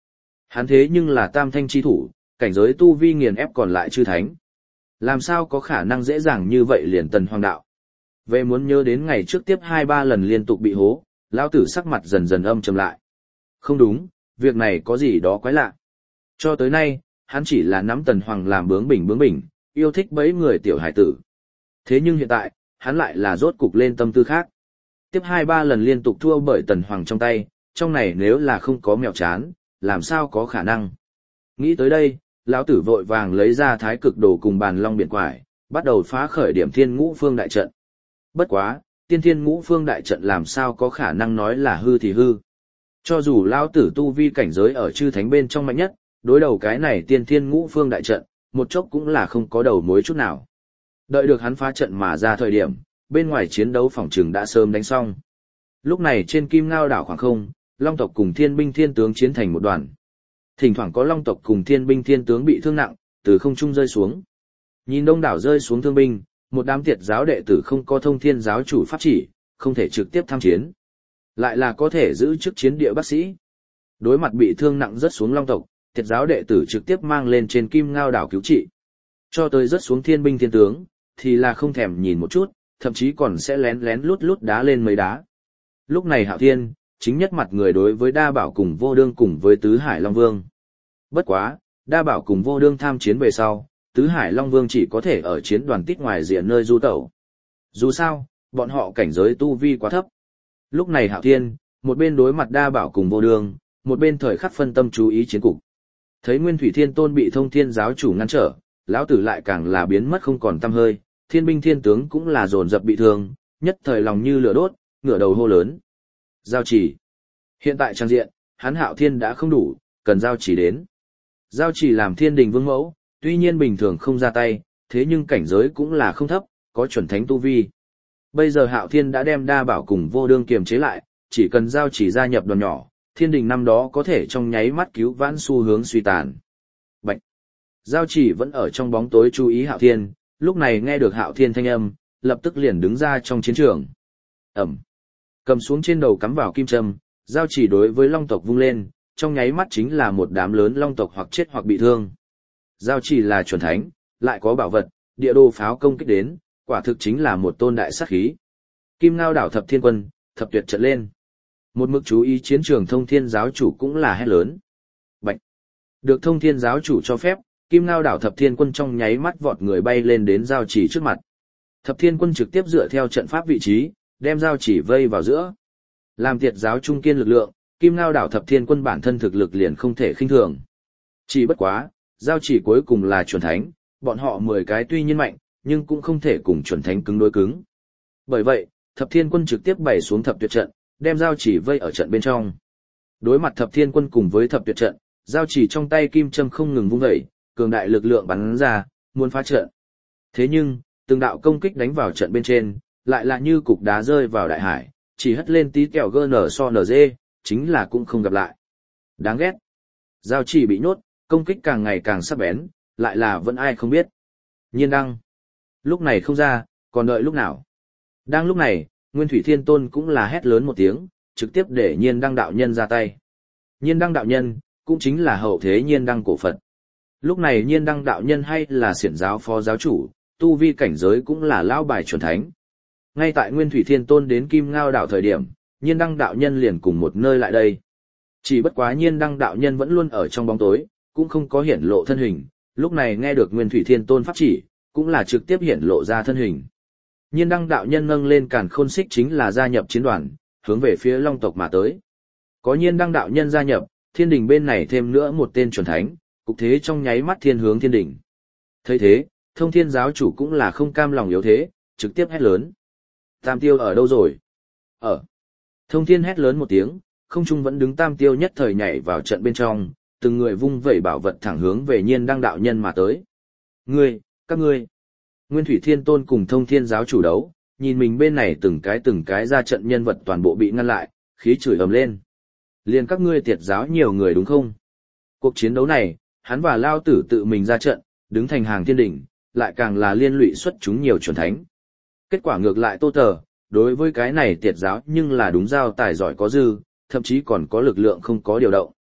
Hắn thế nhưng là tam thanh chi thủ, cảnh giới tu vi nghiền ép còn lại chư thánh. Làm sao có khả năng dễ dàng như vậy liền tần hoàng đạo. Về muốn nhớ đến ngày trước tiếp hai ba lần liên tục bị hố, lão tử sắc mặt dần dần âm trầm lại. Không đúng, việc này có gì đó quái lạ. Cho tới nay, hắn chỉ là nắm tần hoàng làm bướng bỉnh bướng bỉnh, yêu thích bấy người tiểu hải tử. Thế nhưng hiện tại, hắn lại là rốt cục lên tâm tư khác. Tiếp hai ba lần liên tục thua bởi tần hoàng trong tay, trong này nếu là không có mèo chán, làm sao có khả năng. Nghĩ tới đây, lão tử vội vàng lấy ra thái cực đồ cùng bàn long biển quải, bắt đầu phá khởi điểm thiên ngũ phương đại trận. Bất quá, tiên thiên ngũ phương đại trận làm sao có khả năng nói là hư thì hư. Cho dù lão tử tu vi cảnh giới ở chư thánh bên trong mạnh nhất, đối đầu cái này tiên thiên ngũ phương đại trận, một chốc cũng là không có đầu mối chút nào. Đợi được hắn phá trận mà ra thời điểm, bên ngoài chiến đấu phòng trừng đã sớm đánh xong. Lúc này trên Kim Ngao đảo khoảng không, Long tộc cùng Thiên binh Thiên tướng chiến thành một đoàn. Thỉnh thoảng có Long tộc cùng Thiên binh Thiên tướng bị thương nặng, từ không trung rơi xuống. Nhìn đông đảo rơi xuống thương binh, một đám tiệt giáo đệ tử không có thông thiên giáo chủ pháp chỉ, không thể trực tiếp tham chiến. Lại là có thể giữ chức chiến địa bác sĩ. Đối mặt bị thương nặng rất xuống Long tộc, tiệt giáo đệ tử trực tiếp mang lên trên Kim Ngao đảo cứu trị. Cho tới rất xuống Thiên binh Thiên tướng, thì là không thèm nhìn một chút, thậm chí còn sẽ lén lén lút lút đá lên mấy đá. Lúc này Hạo Thiên, chính nhất mặt người đối với Đa Bảo cùng Vô Đương cùng với Tứ Hải Long Vương. Bất quá, Đa Bảo cùng Vô Đương tham chiến về sau, Tứ Hải Long Vương chỉ có thể ở chiến đoàn tít ngoài diện nơi du tẩu. Dù sao, bọn họ cảnh giới tu vi quá thấp. Lúc này Hạo Thiên, một bên đối mặt Đa Bảo cùng Vô Đương, một bên thời khắc phân tâm chú ý chiến cục. Thấy Nguyên Thủy Thiên Tôn bị Thông Thiên giáo chủ ngăn trở, lão tử lại càng là biến mất không còn tăm hơi, Thiên binh Thiên tướng cũng là dồn dập bị thương, nhất thời lòng như lửa đốt, ngửa đầu hô lớn. Giao chỉ. Hiện tại trang diện, hắn Hạo Thiên đã không đủ, cần giao chỉ đến. Giao chỉ làm thiên đình vương mẫu, tuy nhiên bình thường không ra tay, thế nhưng cảnh giới cũng là không thấp, có chuẩn thánh tu vi. Bây giờ Hạo Thiên đã đem Đa Bảo cùng Vô Đương kiềm chế lại, chỉ cần giao chỉ gia nhập đoàn nhỏ, thiên đình năm đó có thể trong nháy mắt cứu vãn xu hướng suy tàn. Bạch. Giao chỉ vẫn ở trong bóng tối chú ý Hạo Thiên, lúc này nghe được Hạo Thiên thanh âm, lập tức liền đứng ra trong chiến trường. Ẩm. Cầm xuống trên đầu cắm vào kim châm, giao chỉ đối với long tộc vung lên, trong nháy mắt chính là một đám lớn long tộc hoặc chết hoặc bị thương. Giao chỉ là chuẩn thánh, lại có bảo vật, địa đồ pháo công kích đến, quả thực chính là một tôn đại sát khí. Kim Ngao đảo thập thiên quân, thập tuyệt trận lên. Một mực chú ý chiến trường Thông Thiên giáo chủ cũng là hét lớn. Bạch. Được Thông Thiên giáo chủ cho phép, Kim Ngao đảo thập thiên quân trong nháy mắt vọt người bay lên đến giao chỉ trước mặt. Thập thiên quân trực tiếp dựa theo trận pháp vị trí, đem giao chỉ vây vào giữa. Làm tiệt giáo trung kiên lực lượng, Kim Ngao đảo thập thiên quân bản thân thực lực liền không thể khinh thường. Chỉ bất quá, giao chỉ cuối cùng là chuẩn thánh, bọn họ mười cái tuy nhiên mạnh, nhưng cũng không thể cùng chuẩn thánh cứng đối cứng. Bởi vậy, thập thiên quân trực tiếp bày xuống thập tuyệt trận, đem giao chỉ vây ở trận bên trong. Đối mặt thập thiên quân cùng với thập tuyệt trận, giao chỉ trong tay kim châm không ngừng vung vẩy, cường đại lực lượng bắn ra, muốn phá trận. Thế nhưng, từng đạo công kích đánh vào trận bên trên, lại là như cục đá rơi vào đại hải, chỉ hất lên tí kẹo gn so nz, chính là cũng không gặp lại. Đáng ghét. Giao chỉ bị nhốt, công kích càng ngày càng sắc bén, lại là vẫn ai không biết. Nhiên đăng. Lúc này không ra, còn đợi lúc nào. Đang lúc này, Nguyên Thủy Thiên Tôn cũng là hét lớn một tiếng, trực tiếp để Nhiên đăng đạo nhân ra tay. Nhiên đăng đạo nhân, cũng chính là hậu thế Nhiên đăng cổ Phật. Lúc này Nhiên đăng đạo nhân hay là xiển giáo phó giáo chủ, tu vi cảnh giới cũng là lão bài chuẩn thánh. Ngay tại Nguyên Thủy Thiên Tôn đến Kim Ngao đảo thời điểm, Nhiên đăng đạo nhân liền cùng một nơi lại đây. Chỉ bất quá Nhiên đăng đạo nhân vẫn luôn ở trong bóng tối, cũng không có hiển lộ thân hình, lúc này nghe được Nguyên Thủy Thiên Tôn pháp chỉ, cũng là trực tiếp hiển lộ ra thân hình. Nhiên đăng đạo nhân nâng lên càn khôn xích chính là gia nhập chiến đoàn, hướng về phía Long tộc mà tới. Có Nhiên đăng đạo nhân gia nhập, thiên đình bên này thêm nữa một tên chuẩn thánh, cục thế trong nháy mắt thiên hướng thiên đình. Thấy thế, Thông Thiên giáo chủ cũng là không cam lòng yếu thế, trực tiếp hét lớn. Tam tiêu ở đâu rồi? Ở. Thông Thiên hét lớn một tiếng, không trung vẫn đứng tam tiêu nhất thời nhảy vào trận bên trong, từng người vung vẩy bảo vật thẳng hướng về Nhiên đăng đạo nhân mà tới. Ngươi, các ngươi. Nguyên Thủy Thiên Tôn cùng Thông Thiên giáo chủ đấu, nhìn mình bên này từng cái từng cái ra trận nhân vật toàn bộ bị ngăn lại, khí chửi ầm lên. Liền các ngươi tiệt giáo nhiều người đúng không? Cuộc chiến đấu này, hắn và Lao Tử tự mình ra trận, đứng thành hàng thiên đỉnh, lại càng là liên lụy xuất chúng nhiều chuẩn thánh. Kết quả ngược lại Tô Tờ, đối với cái này tiệt giáo nhưng là đúng giao tài giỏi có dư, thậm chí còn có lực lượng không có điều động.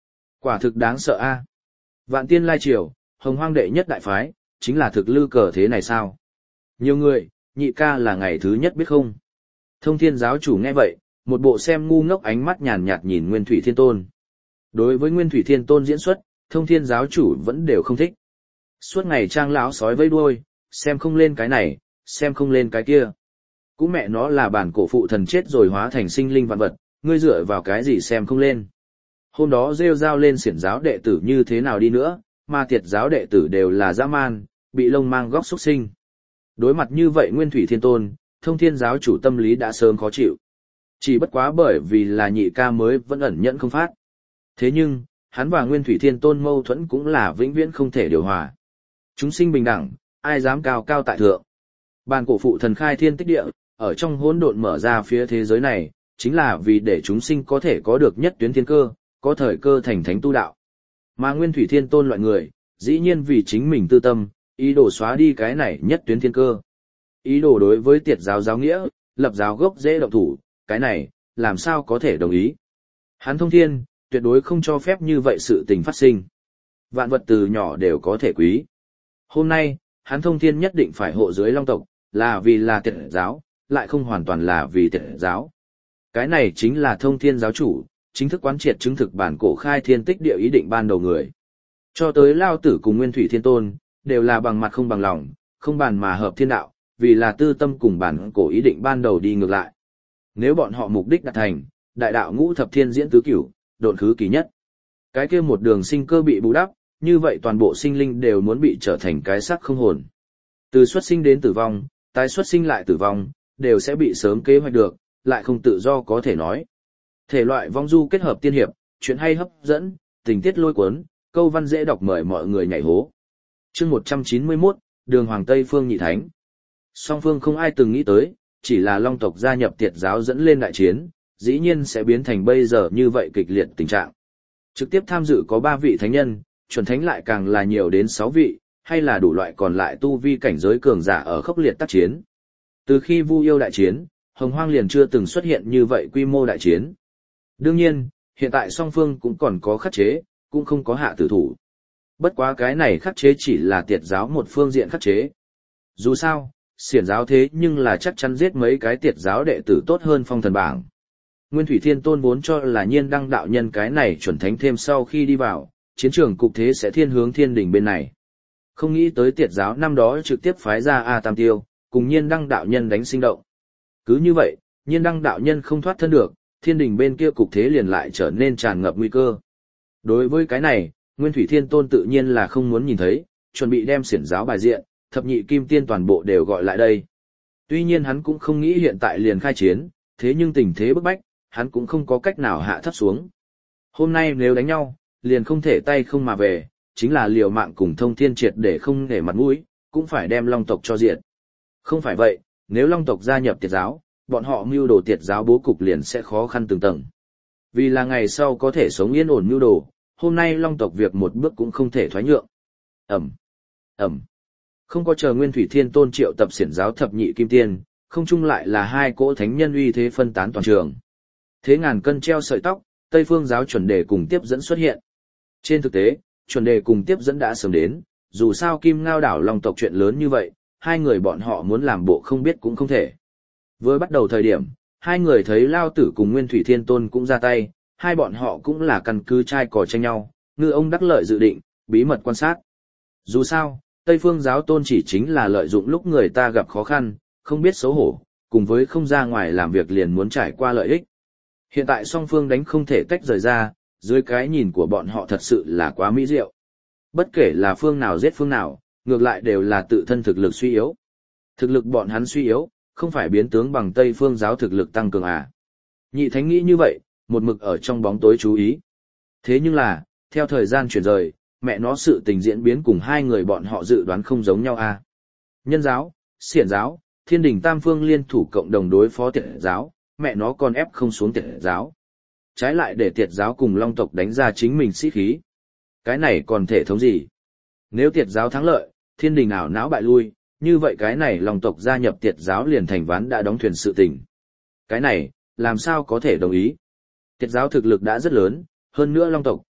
Quả thực đáng sợ a. Vạn tiên lai triều, hồng hoang đệ nhất đại phái, chính là thực lư cờ thế này sao? Nhiều người, nhị ca là ngày thứ nhất biết không? Thông thiên giáo chủ nghe vậy, một bộ xem ngu ngốc ánh mắt nhàn nhạt nhìn Nguyên Thủy Thiên Tôn. Đối với Nguyên Thủy Thiên Tôn diễn xuất, thông thiên giáo chủ vẫn đều không thích. Suốt ngày trang lão sói vây đuôi, xem không lên cái này, xem không lên cái kia. Cũng mẹ nó là bản cổ phụ thần chết rồi hóa thành sinh linh vạn vật, ngươi dựa vào cái gì xem không lên. Hôm đó rêu rao lên xiển giáo đệ tử như thế nào đi nữa, mà tiệt giáo đệ tử đều là dã man, bị lông mang góc xuất sinh. Đối mặt như vậy Nguyên Thủy Thiên Tôn, thông thiên giáo chủ tâm lý đã sớm khó chịu. Chỉ bất quá bởi vì là nhị ca mới vẫn ẩn nhẫn không phát. Thế nhưng, hắn và Nguyên Thủy Thiên Tôn mâu thuẫn cũng là vĩnh viễn không thể điều hòa. Chúng sinh bình đẳng, ai dám cao cao tại thượng. Bàn cổ phụ thần khai thiên tích địa, ở trong hỗn độn mở ra phía thế giới này, chính là vì để chúng sinh có thể có được nhất tuyến thiên cơ, có thời cơ thành thánh tu đạo. Mà Nguyên Thủy Thiên Tôn loại người, dĩ nhiên vì chính mình tư tâm, ý đồ xóa đi cái này nhất tuyến thiên cơ. Ý đồ đối với tiệt giáo giáo nghĩa, lập giáo gốc dễ động thủ, cái này, làm sao có thể đồng ý. Hắn thông thiên, tuyệt đối không cho phép như vậy sự tình phát sinh. Vạn vật từ nhỏ đều có thể quý. Hôm nay, hắn thông thiên nhất định phải hộ dưới long tộc, là vì là tiệt giáo, lại không hoàn toàn là vì tiệt giáo. Cái này chính là thông thiên giáo chủ, chính thức quán triệt chứng thực bản cổ khai thiên tích địa ý định ban đầu người. Cho tới Lao Tử cùng Nguyên Thủy Thiên Tôn, đều là bằng mặt không bằng lòng, không bàn mà hợp thiên đạo, vì là tư tâm cùng bản cổ ý định ban đầu đi ngược lại. Nếu bọn họ mục đích đạt thành, đại đạo ngũ thập thiên diễn tứ cửu, độn khứ kỳ nhất. Cái kia một đường sinh cơ bị bù đắp, như vậy toàn bộ sinh linh đều muốn bị trở thành cái xác không hồn. Từ xuất sinh đến tử vong, tái xuất sinh lại tử vong, đều sẽ bị sớm kế hoạch được, lại không tự do có thể nói. Thể loại vong du kết hợp tiên hiệp, chuyện hay hấp dẫn, tình tiết lôi cuốn, câu văn dễ đọc mời mọi người nhảy hố. Chương một trăm chín mươi mốt, Đường Hoàng Tây Phương Nhị Thánh. Song phương không ai từng nghĩ tới, chỉ là Long tộc gia nhập tiệt giáo dẫn lên đại chiến, dĩ nhiên sẽ biến thành bây giờ như vậy kịch liệt tình trạng. Trực tiếp tham dự có ba vị thánh nhân, chuẩn thánh lại càng là nhiều đến sáu vị, hay là đủ loại còn lại tu vi cảnh giới cường giả ở khốc liệt tác chiến. Từ khi Vu Yêu đại chiến, Hồng Hoang liền chưa từng xuất hiện như vậy quy mô đại chiến. Đương nhiên, hiện tại song phương cũng còn có khắc chế, cũng không có hạ tử thủ. Bất quá cái này khắc chế chỉ là tiệt giáo một phương diện khắc chế. Dù sao, xiển giáo thế nhưng là chắc chắn giết mấy cái tiệt giáo đệ tử tốt hơn phong thần bảng. Nguyên Thủy Thiên Tôn vốn cho là Nhiên Đăng đạo nhân cái này chuẩn thánh thêm sau khi đi vào, chiến trường cục thế sẽ thiên hướng thiên đỉnh bên này. Không nghĩ tới tiệt giáo năm đó trực tiếp phái ra A Tam Tiêu, cùng Nhiên Đăng đạo nhân đánh sinh động. Cứ như vậy, Nhiên Đăng đạo nhân không thoát thân được, thiên đình bên kia cục thế liền lại trở nên tràn ngập nguy cơ. Đối với cái này, Nguyên Thủy Thiên Tôn tự nhiên là không muốn nhìn thấy, chuẩn bị đem xiển giáo bài diện, thập nhị kim tiên toàn bộ đều gọi lại đây. Tuy nhiên hắn cũng không nghĩ hiện tại liền khai chiến, thế nhưng tình thế bức bách, hắn cũng không có cách nào hạ thấp xuống. Hôm nay nếu đánh nhau, liền không thể tay không mà về, chính là liều mạng cùng thông thiên triệt để không để mặt mũi, cũng phải đem Long tộc cho diệt. Không phải vậy, nếu Long tộc gia nhập tiệt giáo, bọn họ mưu đồ tiệt giáo bố cục liền sẽ khó khăn từng tầng. Vì là ngày sau có thể sống yên ổn mưu đồ, hôm nay Long tộc việc một bước cũng không thể thoái nhượng. Ẩm, Ẩm. Không có chờ Nguyên Thủy Thiên Tôn triệu tập xiển giáo thập nhị kim tiên, không chung lại là hai cỗ thánh nhân uy thế phân tán toàn trường. Thế ngàn cân treo sợi tóc, Tây Phương giáo chuẩn đề cùng tiếp dẫn xuất hiện. Trên thực tế, chuẩn đề cùng tiếp dẫn đã sớm đến, dù sao Kim Ngao đảo Long tộc chuyện lớn như vậy, hai người bọn họ muốn làm bộ không biết cũng không thể. Với bắt đầu thời điểm, hai người thấy Lao Tử cùng Nguyên Thủy Thiên Tôn cũng ra tay, hai bọn họ cũng là căn cứ trai cò tranh nhau, ngư ông đắc lợi dự định, bí mật quan sát. Dù sao, Tây Phương giáo tôn chỉ chính là lợi dụng lúc người ta gặp khó khăn, không biết xấu hổ, cùng với không ra ngoài làm việc liền muốn trải qua lợi ích. Hiện tại song phương đánh không thể tách rời ra, dưới cái nhìn của bọn họ thật sự là quá mỹ diệu. Bất kể là phương nào giết phương nào, ngược lại đều là tự thân thực lực suy yếu. Thực lực bọn hắn suy yếu, không phải biến tướng bằng Tây Phương giáo thực lực tăng cường à. Nhị thánh nghĩ như vậy, một mực ở trong bóng tối chú ý. Thế nhưng là, theo thời gian chuyển rời, mẹ nó sự tình diễn biến cùng hai người bọn họ dự đoán không giống nhau à. Nhân giáo, xiển giáo, thiên đình tam phương liên thủ cộng đồng đối phó tiệt giáo, mẹ nó còn ép không xuống tiệt giáo. Trái lại để tiệt giáo cùng Long tộc đánh ra chính mình sĩ khí. Cái này còn thể thống gì? Nếu tiệt giáo thắng lợi, thiên đình ảo não bại lui, như vậy cái này Long tộc gia nhập tiệt giáo liền thành ván đã đóng thuyền sự tình. Cái này, làm sao có thể đồng ý? Tiệt giáo thực lực đã rất lớn, hơn nữa Long tộc,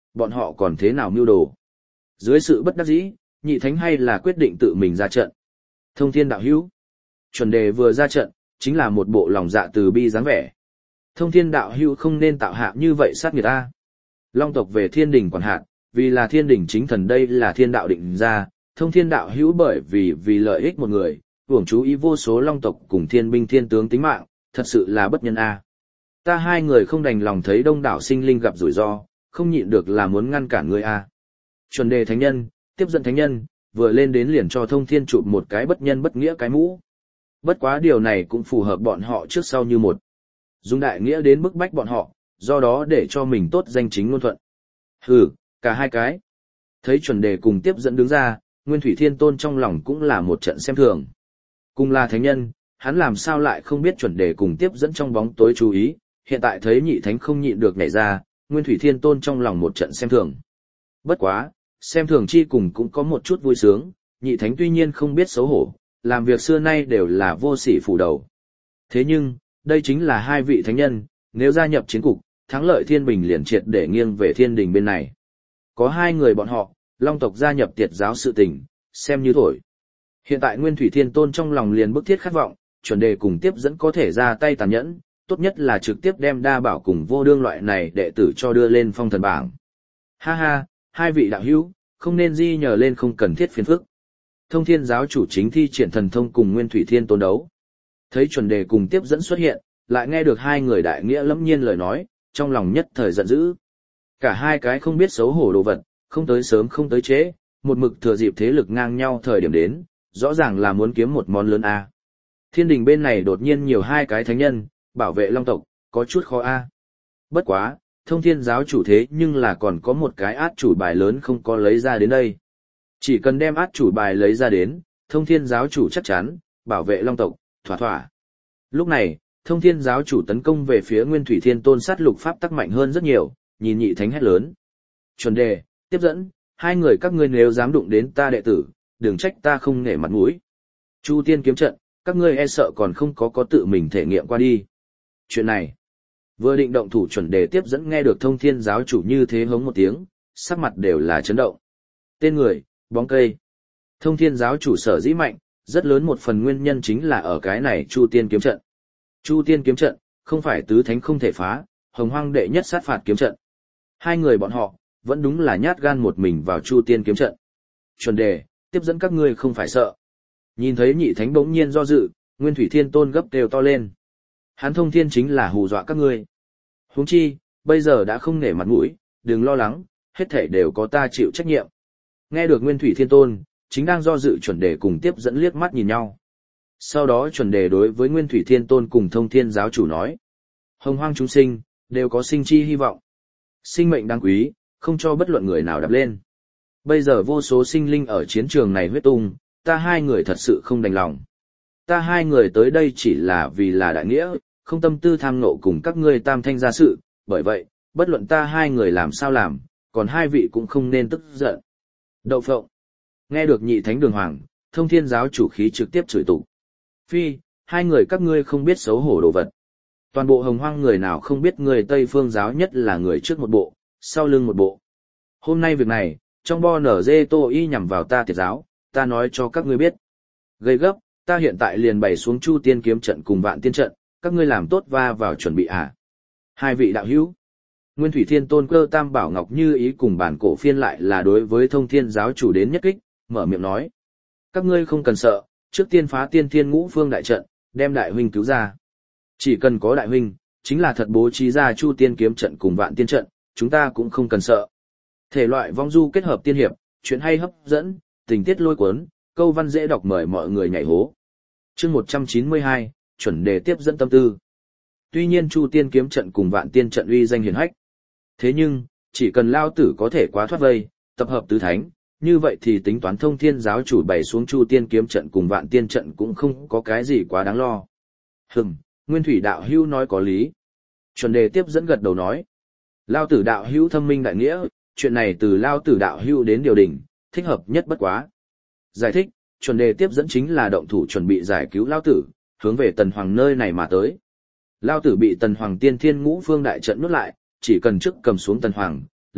bọn họ còn thế nào mưu đồ. Dưới sự bất đắc dĩ, nhị thánh hay là quyết định tự mình ra trận. Thông thiên đạo hữu. Chuẩn đề vừa ra trận, chính là một bộ lòng dạ từ bi dáng vẻ. Thông thiên đạo hữu không nên tạo hạ như vậy sát nghiệt ta. Long tộc về thiên đình quản hạt, vì là thiên đình chính thần đây là thiên đạo định ra, thông thiên đạo hữu bởi vì vì lợi ích một người, hưởng chú ý vô số long tộc cùng thiên binh thiên tướng tính mạng, thật sự là bất nhân a. Ta hai người không đành lòng thấy đông đảo sinh linh gặp rủi ro, không nhịn được là muốn ngăn cản ngươi a. Chuẩn đề thánh nhân, tiếp dẫn thánh nhân, vừa lên đến liền cho thông thiên chụp một cái bất nhân bất nghĩa cái mũ. Bất quá điều này cũng phù hợp bọn họ trước sau như một. Dùng đại nghĩa đến bức bách bọn họ, do đó để cho mình tốt danh chính ngôn thuận. Hừ, cả hai cái. Thấy chuẩn đề cùng tiếp dẫn đứng ra, Nguyên Thủy Thiên Tôn trong lòng cũng là một trận xem thường. Cùng là thánh nhân, hắn làm sao lại không biết chuẩn đề cùng tiếp dẫn trong bóng tối chú ý, hiện tại thấy nhị thánh không nhịn được nhảy ra, Nguyên Thủy Thiên Tôn trong lòng một trận xem thường. Bất quá, xem thường chi cùng cũng có một chút vui sướng, nhị thánh tuy nhiên không biết xấu hổ, làm việc xưa nay đều là vô sỉ phủ đầu. Thế nhưng, đây chính là hai vị thánh nhân, nếu gia nhập chiến cục, thắng lợi thiên bình liền triệt để nghiêng về thiên đình bên này. Có hai người bọn họ, long tộc gia nhập tiệt giáo sự tình, xem như thổi. Hiện tại Nguyên Thủy Thiên Tôn trong lòng liền bức thiết khát vọng, chuẩn đề cùng tiếp dẫn có thể ra tay tàn nhẫn, tốt nhất là trực tiếp đem đa bảo cùng vô đương loại này đệ tử cho đưa lên phong thần bảng. Ha ha, hai vị đạo hữu, không nên di nhờ lên không cần thiết phiền phức. Thông thiên giáo chủ chính thi triển thần thông cùng Nguyên Thủy Thiên Tôn đấu. Thấy chuẩn đề cùng tiếp dẫn xuất hiện, lại nghe được hai người đại nghĩa lẫm nhiên lời nói, trong lòng nhất thời giận dữ. Cả hai cái không biết xấu hổ đồ vật, không tới sớm không tới trễ, một mực thừa dịp thế lực ngang nhau thời điểm đến, rõ ràng là muốn kiếm một món lớn A. Thiên đình bên này đột nhiên nhiều hai cái thánh nhân, bảo vệ long tộc, có chút khó A. Bất quá, thông thiên giáo chủ thế nhưng là còn có một cái át chủ bài lớn không có lấy ra đến đây. Chỉ cần đem át chủ bài lấy ra đến, thông thiên giáo chủ chắc chắn, bảo vệ long tộc, thỏa thỏa. Lúc này, thông thiên giáo chủ tấn công về phía Nguyên Thủy Thiên Tôn sát lục pháp tắc mạnh hơn rất nhiều, nhìn nhị thánh hét lớn. Chuẩn đề, tiếp dẫn, hai người các ngươi nếu dám đụng đến ta đệ tử, đừng trách ta không nể mặt mũi. Chu tiên kiếm trận, các ngươi e sợ còn không có có tự mình thể nghiệm qua đi. Chuyện này, vừa định động thủ chuẩn đề tiếp dẫn nghe được thông thiên giáo chủ như thế hống một tiếng, sắc mặt đều là chấn động. Tên người, bóng cây. Thông thiên giáo chủ sở dĩ mạnh, rất lớn một phần nguyên nhân chính là ở cái này Chu tiên kiếm trận. Chu tiên kiếm trận, không phải tứ thánh không thể phá, hồng hoang đệ nhất sát phạt kiếm trận. Hai người bọn họ, vẫn đúng là nhát gan một mình vào Chu tiên kiếm trận. Chuẩn đề, tiếp dẫn các ngươi không phải sợ. Nhìn thấy nhị thánh bỗng nhiên do dự, Nguyên Thủy Thiên Tôn gấp đều to lên. Hắn thông thiên chính là hù dọa các ngươi. Huống chi, bây giờ đã không nể mặt mũi, đừng lo lắng, hết thảy đều có ta chịu trách nhiệm. Nghe được Nguyên Thủy Thiên Tôn, chính đang do dự chuẩn đề cùng tiếp dẫn liếc mắt nhìn nhau. Sau đó chuẩn đề đối với Nguyên Thủy Thiên Tôn cùng thông thiên giáo chủ nói. Hồng hoang chúng sinh, đều có sinh chi hy vọng. Sinh mệnh đáng quý, không cho bất luận người nào đạp lên. Bây giờ vô số sinh linh ở chiến trường này huyết tung, ta hai người thật sự không đành lòng. Ta hai người tới đây chỉ là vì là đại nghĩa, không tâm tư tham nộ cùng các ngươi tam thanh gia sự, bởi vậy, bất luận ta hai người làm sao làm, còn hai vị cũng không nên tức giận. Đậu phộng. Nghe được nhị thánh đường hoàng, thông thiên giáo chủ khí trực tiếp chửi tục. Phi, hai người các ngươi không biết xấu hổ đồ vật. Toàn bộ hồng hoang người nào không biết người Tây Phương giáo nhất là người trước một bộ, sau lưng một bộ. Hôm nay việc này, trong bo nở dê tô y nhằm vào ta tiệt giáo, ta nói cho các ngươi biết. Gây gấp, ta hiện tại liền bày xuống Chu tiên kiếm trận cùng vạn tiên trận, các ngươi làm tốt va vào chuẩn bị à. Hai vị đạo hữu. Nguyên Thủy Thiên Tôn cơ tam bảo ngọc như ý cùng bản cổ phiên lại là đối với thông thiên giáo chủ đến nhất kích, mở miệng nói. Các ngươi không cần sợ, trước tiên phá tiên thiên ngũ phương đại trận, đem đại huynh cứu ra. Chỉ cần có đại huynh, chính là thật bố trí ra Chu tiên kiếm trận cùng vạn tiên trận, chúng ta cũng không cần sợ. Thể loại vong du kết hợp tiên hiệp, chuyện hay hấp dẫn, tình tiết lôi cuốn, câu văn dễ đọc mời mọi người nhảy hố. Chương một trăm chín mươi hai, chuẩn đề tiếp dẫn tâm tư. Tuy nhiên Chu tiên kiếm trận cùng vạn tiên trận uy danh hiển hách. Thế nhưng, chỉ cần lao tử có thể quá thoát vây, tập hợp tứ thánh, như vậy thì tính toán thông thiên giáo chủ bày xuống Chu tiên kiếm trận cùng vạn tiên trận cũng không có cái gì quá đáng lo. Hừm, Nguyên Thủy đạo hữu nói có lý. Chuẩn đề tiếp dẫn gật đầu nói. Lao tử đạo hữu thâm minh đại nghĩa, chuyện này từ Lao tử đạo hữu đến điều đình, thích hợp nhất bất quá. Giải thích, chuẩn đề tiếp dẫn chính là động thủ chuẩn bị giải cứu Lao tử, hướng về Tần Hoàng nơi này mà tới. Lao tử bị Tần Hoàng tiên thiên ngũ phương đại trận nuốt lại, chỉ cần trước cầm xuống Tần Hoàng,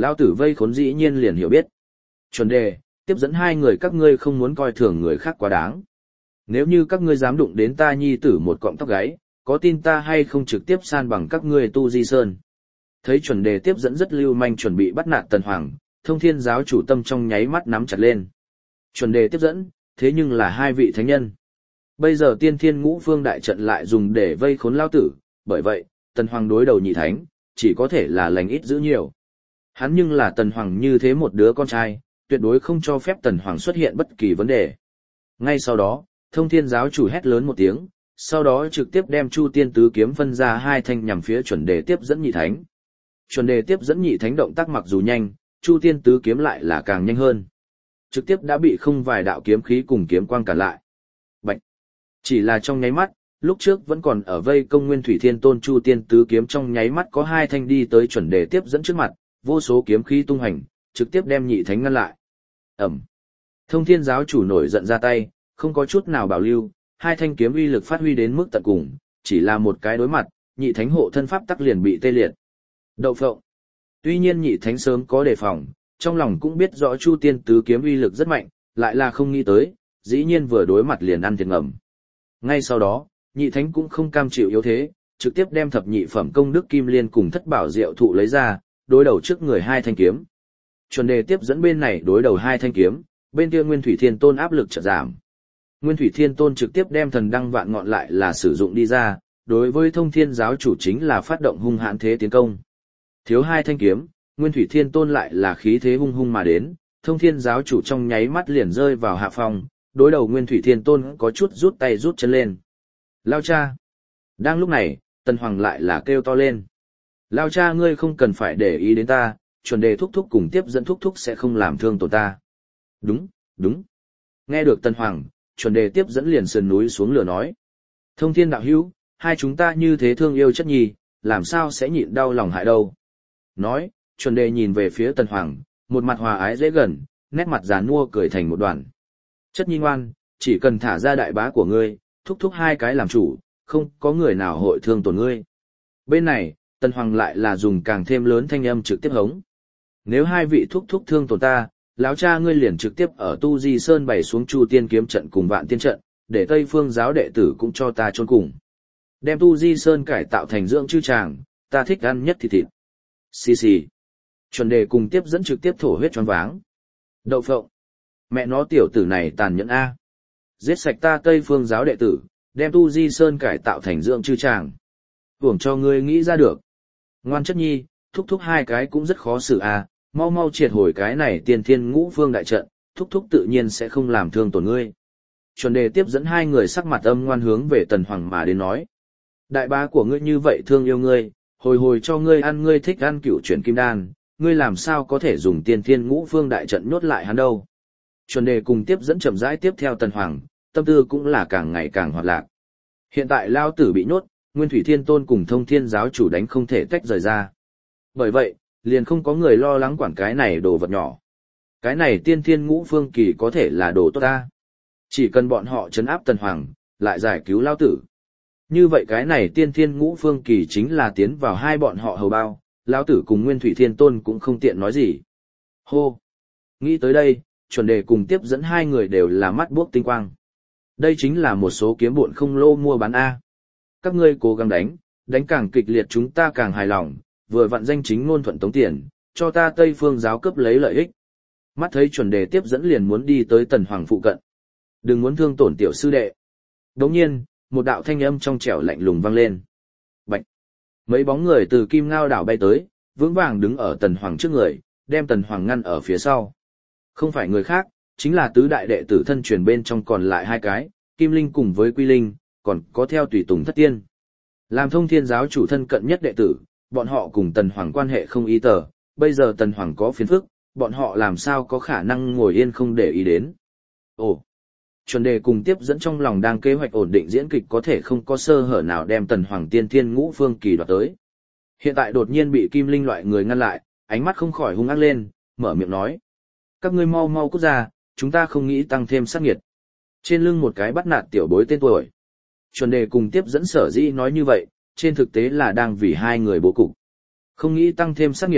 Lão tử vây khốn dĩ nhiên liền hiểu biết. Chuẩn đề, tiếp dẫn hai người các ngươi không muốn coi thường người khác quá đáng. Nếu như các ngươi dám đụng đến ta nhi tử một cọng tóc gáy, có tin ta hay không trực tiếp san bằng các ngươi tu di sơn. Thấy chuẩn đề tiếp dẫn rất lưu manh chuẩn bị bắt nạt Tần Hoàng, Thông Thiên giáo chủ tâm trong nháy mắt nắm chặt lên. Chuẩn đề tiếp dẫn, thế nhưng là hai vị thánh nhân. Bây giờ tiên thiên ngũ phương đại trận lại dùng để vây khốn lao tử, bởi vậy, Tần Hoàng đối đầu nhị thánh, chỉ có thể là lành ít giữ nhiều. Hắn nhưng là Tần Hoàng như thế một đứa con trai, tuyệt đối không cho phép Tần Hoàng xuất hiện bất kỳ vấn đề. Ngay sau đó, Thông Thiên giáo chủ hét lớn một tiếng, sau đó trực tiếp đem Chu Tiên tứ kiếm phân ra hai thanh nhằm phía chuẩn đề tiếp dẫn nhị thánh. Chuẩn đề tiếp dẫn nhị thánh động tác mặc dù nhanh, Chu Tiên tứ kiếm lại là càng nhanh hơn. Trực tiếp đã bị không vài đạo kiếm khí cùng kiếm quang cản lại. Bạch! Chỉ là trong nháy mắt, lúc trước vẫn còn ở vây công Nguyên Thủy Thiên Tôn Chu Tiên tứ kiếm trong nháy mắt có hai thanh đi tới chuẩn đề tiếp dẫn trước mặt, vô số kiếm khí tung hành, trực tiếp đem nhị thánh ngăn lại. Ẩm! Thông Thiên giáo chủ nổi giận ra tay, không có chút nào bảo lưu, hai thanh kiếm uy lực phát huy đến mức tận cùng, chỉ là một cái đối mặt, nhị thánh hộ thân pháp tắc liền bị tê liệt. Đậu phộng! Tuy nhiên nhị thánh sớm có đề phòng, trong lòng cũng biết rõ Chu Tiên tứ kiếm uy lực rất mạnh, lại là không nghĩ tới, dĩ nhiên vừa đối mặt liền ăn thiệt ngầm. Ngay sau đó, nhị thánh cũng không cam chịu yếu thế, trực tiếp đem thập nhị phẩm công đức kim liên cùng thất bảo diệu thụ lấy ra, đối đầu trước người hai thanh kiếm. Chuẩn đề tiếp dẫn bên này đối đầu hai thanh kiếm, bên kia Nguyên Thủy Thiên Tôn áp lực chợt giảm. Nguyên Thủy Thiên Tôn trực tiếp đem thần đăng vạn ngọn lại là sử dụng đi ra, đối với Thông Thiên giáo chủ chính là phát động hung hãn thế tiến công. Thiếu hai thanh kiếm, Nguyên Thủy Thiên Tôn lại là khí thế hung hung mà đến, Thông Thiên giáo chủ trong nháy mắt liền rơi vào hạ phong, đối đầu Nguyên Thủy Thiên Tôn có chút rút tay rút chân lên. Lao cha! Đang lúc này, Tần Hoàng lại là kêu to lên. Lao cha ngươi không cần phải để ý đến ta, chuẩn đề thúc thúc cùng tiếp dẫn thúc thúc sẽ không làm thương tổn ta. Đúng, đúng. Nghe được Tần Hoàng, chuẩn đề tiếp dẫn liền sườn núi xuống lửa nói. Thông Thiên đạo hữu, hai chúng ta như thế thương yêu chất nhi, làm sao sẽ nhịn đau lòng hại đâu. Nói, chuẩn đề nhìn về phía Tần Hoàng, một mặt hòa ái dễ gần, nét mặt già nua cười thành một đoàn. Chất nhi ngoan, chỉ cần thả ra đại bá của ngươi, thúc thúc hai cái làm chủ, không có người nào hội thương tổn ngươi. Bên này, Tần Hoàng lại là dùng càng thêm lớn thanh âm trực tiếp hống. Nếu hai vị thúc thúc thương tổn ta, lão cha ngươi liền trực tiếp ở Tu Di Sơn bày xuống Chu Tiên kiếm trận cùng Vạn Tiên trận, để Tây Phương giáo đệ tử cũng cho ta chôn cùng. Đem Tu Di Sơn cải tạo thành dưỡng chư tràng, ta thích ăn nhất thịt thịt. Xì xì. Chuẩn đề cùng tiếp dẫn trực tiếp thổ huyết choáng váng. Đậu phộng. Mẹ nó tiểu tử này tàn nhẫn a. Giết sạch ta Tây Phương giáo đệ tử, đem Tu Di Sơn cải tạo thành dưỡng chư tràng. Hưởng cho ngươi nghĩ ra được. Ngoan chất nhi, thúc thúc hai cái cũng rất khó xử a, mau mau triệt hồi cái này tiên thiên ngũ phương đại trận, thúc thúc tự nhiên sẽ không làm thương tổn ngươi. Chuẩn đề tiếp dẫn hai người sắc mặt âm ngoan hướng về Tần Hoàng mà đến nói. Đại bá của ngươi như vậy thương yêu ngươi, hồi hồi cho ngươi ăn ngươi thích ăn cửu chuyển kim đan, ngươi làm sao có thể dùng tiên thiên ngũ phương đại trận nhốt lại hắn đâu. Chuẩn đề cùng tiếp dẫn chậm rãi tiếp theo Tần Hoàng, tâm tư cũng là càng ngày càng hoạt lạc. Hiện tại lao tử bị nhốt, Nguyên Thủy Thiên Tôn cùng Thông Thiên giáo chủ đánh không thể tách rời ra. Bởi vậy, liền không có người lo lắng quản cái này đồ vật nhỏ. Cái này tiên thiên ngũ phương kỳ có thể là đồ tốt ta. Chỉ cần bọn họ trấn áp Tần Hoàng, lại giải cứu lao tử. Như vậy cái này tiên thiên ngũ phương kỳ chính là tiến vào hai bọn họ hầu bao, lao tử cùng Nguyên Thủy Thiên Tôn cũng không tiện nói gì. Hô! Nghĩ tới đây, chuẩn đề cùng tiếp dẫn hai người đều là mắt buốc tinh quang. Đây chính là một số kiếm bộn không lô mua bán A. Các ngươi cố gắng đánh, đánh càng kịch liệt chúng ta càng hài lòng, vừa vặn danh chính ngôn thuận tống tiền, cho ta Tây Phương giáo cấp lấy lợi ích. Mắt thấy chuẩn đề tiếp dẫn liền muốn đi tới Tần Hoàng phụ cận. Đừng muốn thương tổn tiểu sư đệ. Đồng nhiên, một đạo thanh âm trong trẻo lạnh lùng vang lên. Bạch! Mấy bóng người từ Kim Ngao đảo bay tới, vững vàng đứng ở Tần Hoàng trước người, đem Tần Hoàng ngăn ở phía sau. Không phải người khác, chính là tứ đại đệ tử thân truyền bên trong còn lại hai cái, Kim Linh cùng với Quy Linh, còn có theo tùy tùng thất tiên. Làm Thông Thiên giáo chủ thân cận nhất đệ tử, bọn họ cùng Tần Hoàng quan hệ không ý tờ, bây giờ Tần Hoàng có phiền phức, bọn họ làm sao có khả năng ngồi yên không để ý đến. Ồ! Chuẩn đề cùng tiếp dẫn trong lòng đang kế hoạch ổn định diễn kịch có thể không có sơ hở nào đem Tần Hoàng tiên thiên ngũ phương kỳ đoạt tới. Hiện tại đột nhiên bị Kim Linh loại người ngăn lại, ánh mắt không khỏi hung ác lên, mở miệng nói. Các ngươi mau mau cút ra, chúng ta không nghĩ tăng thêm sát nghiệt. Trên lưng một cái bắt nạt tiểu bối tên tuổi. Chuẩn đề cùng tiếp dẫn sở dĩ nói như vậy, trên thực tế là đang vì hai người bố cục. Không nghĩ tăng thêm sát nghiệt,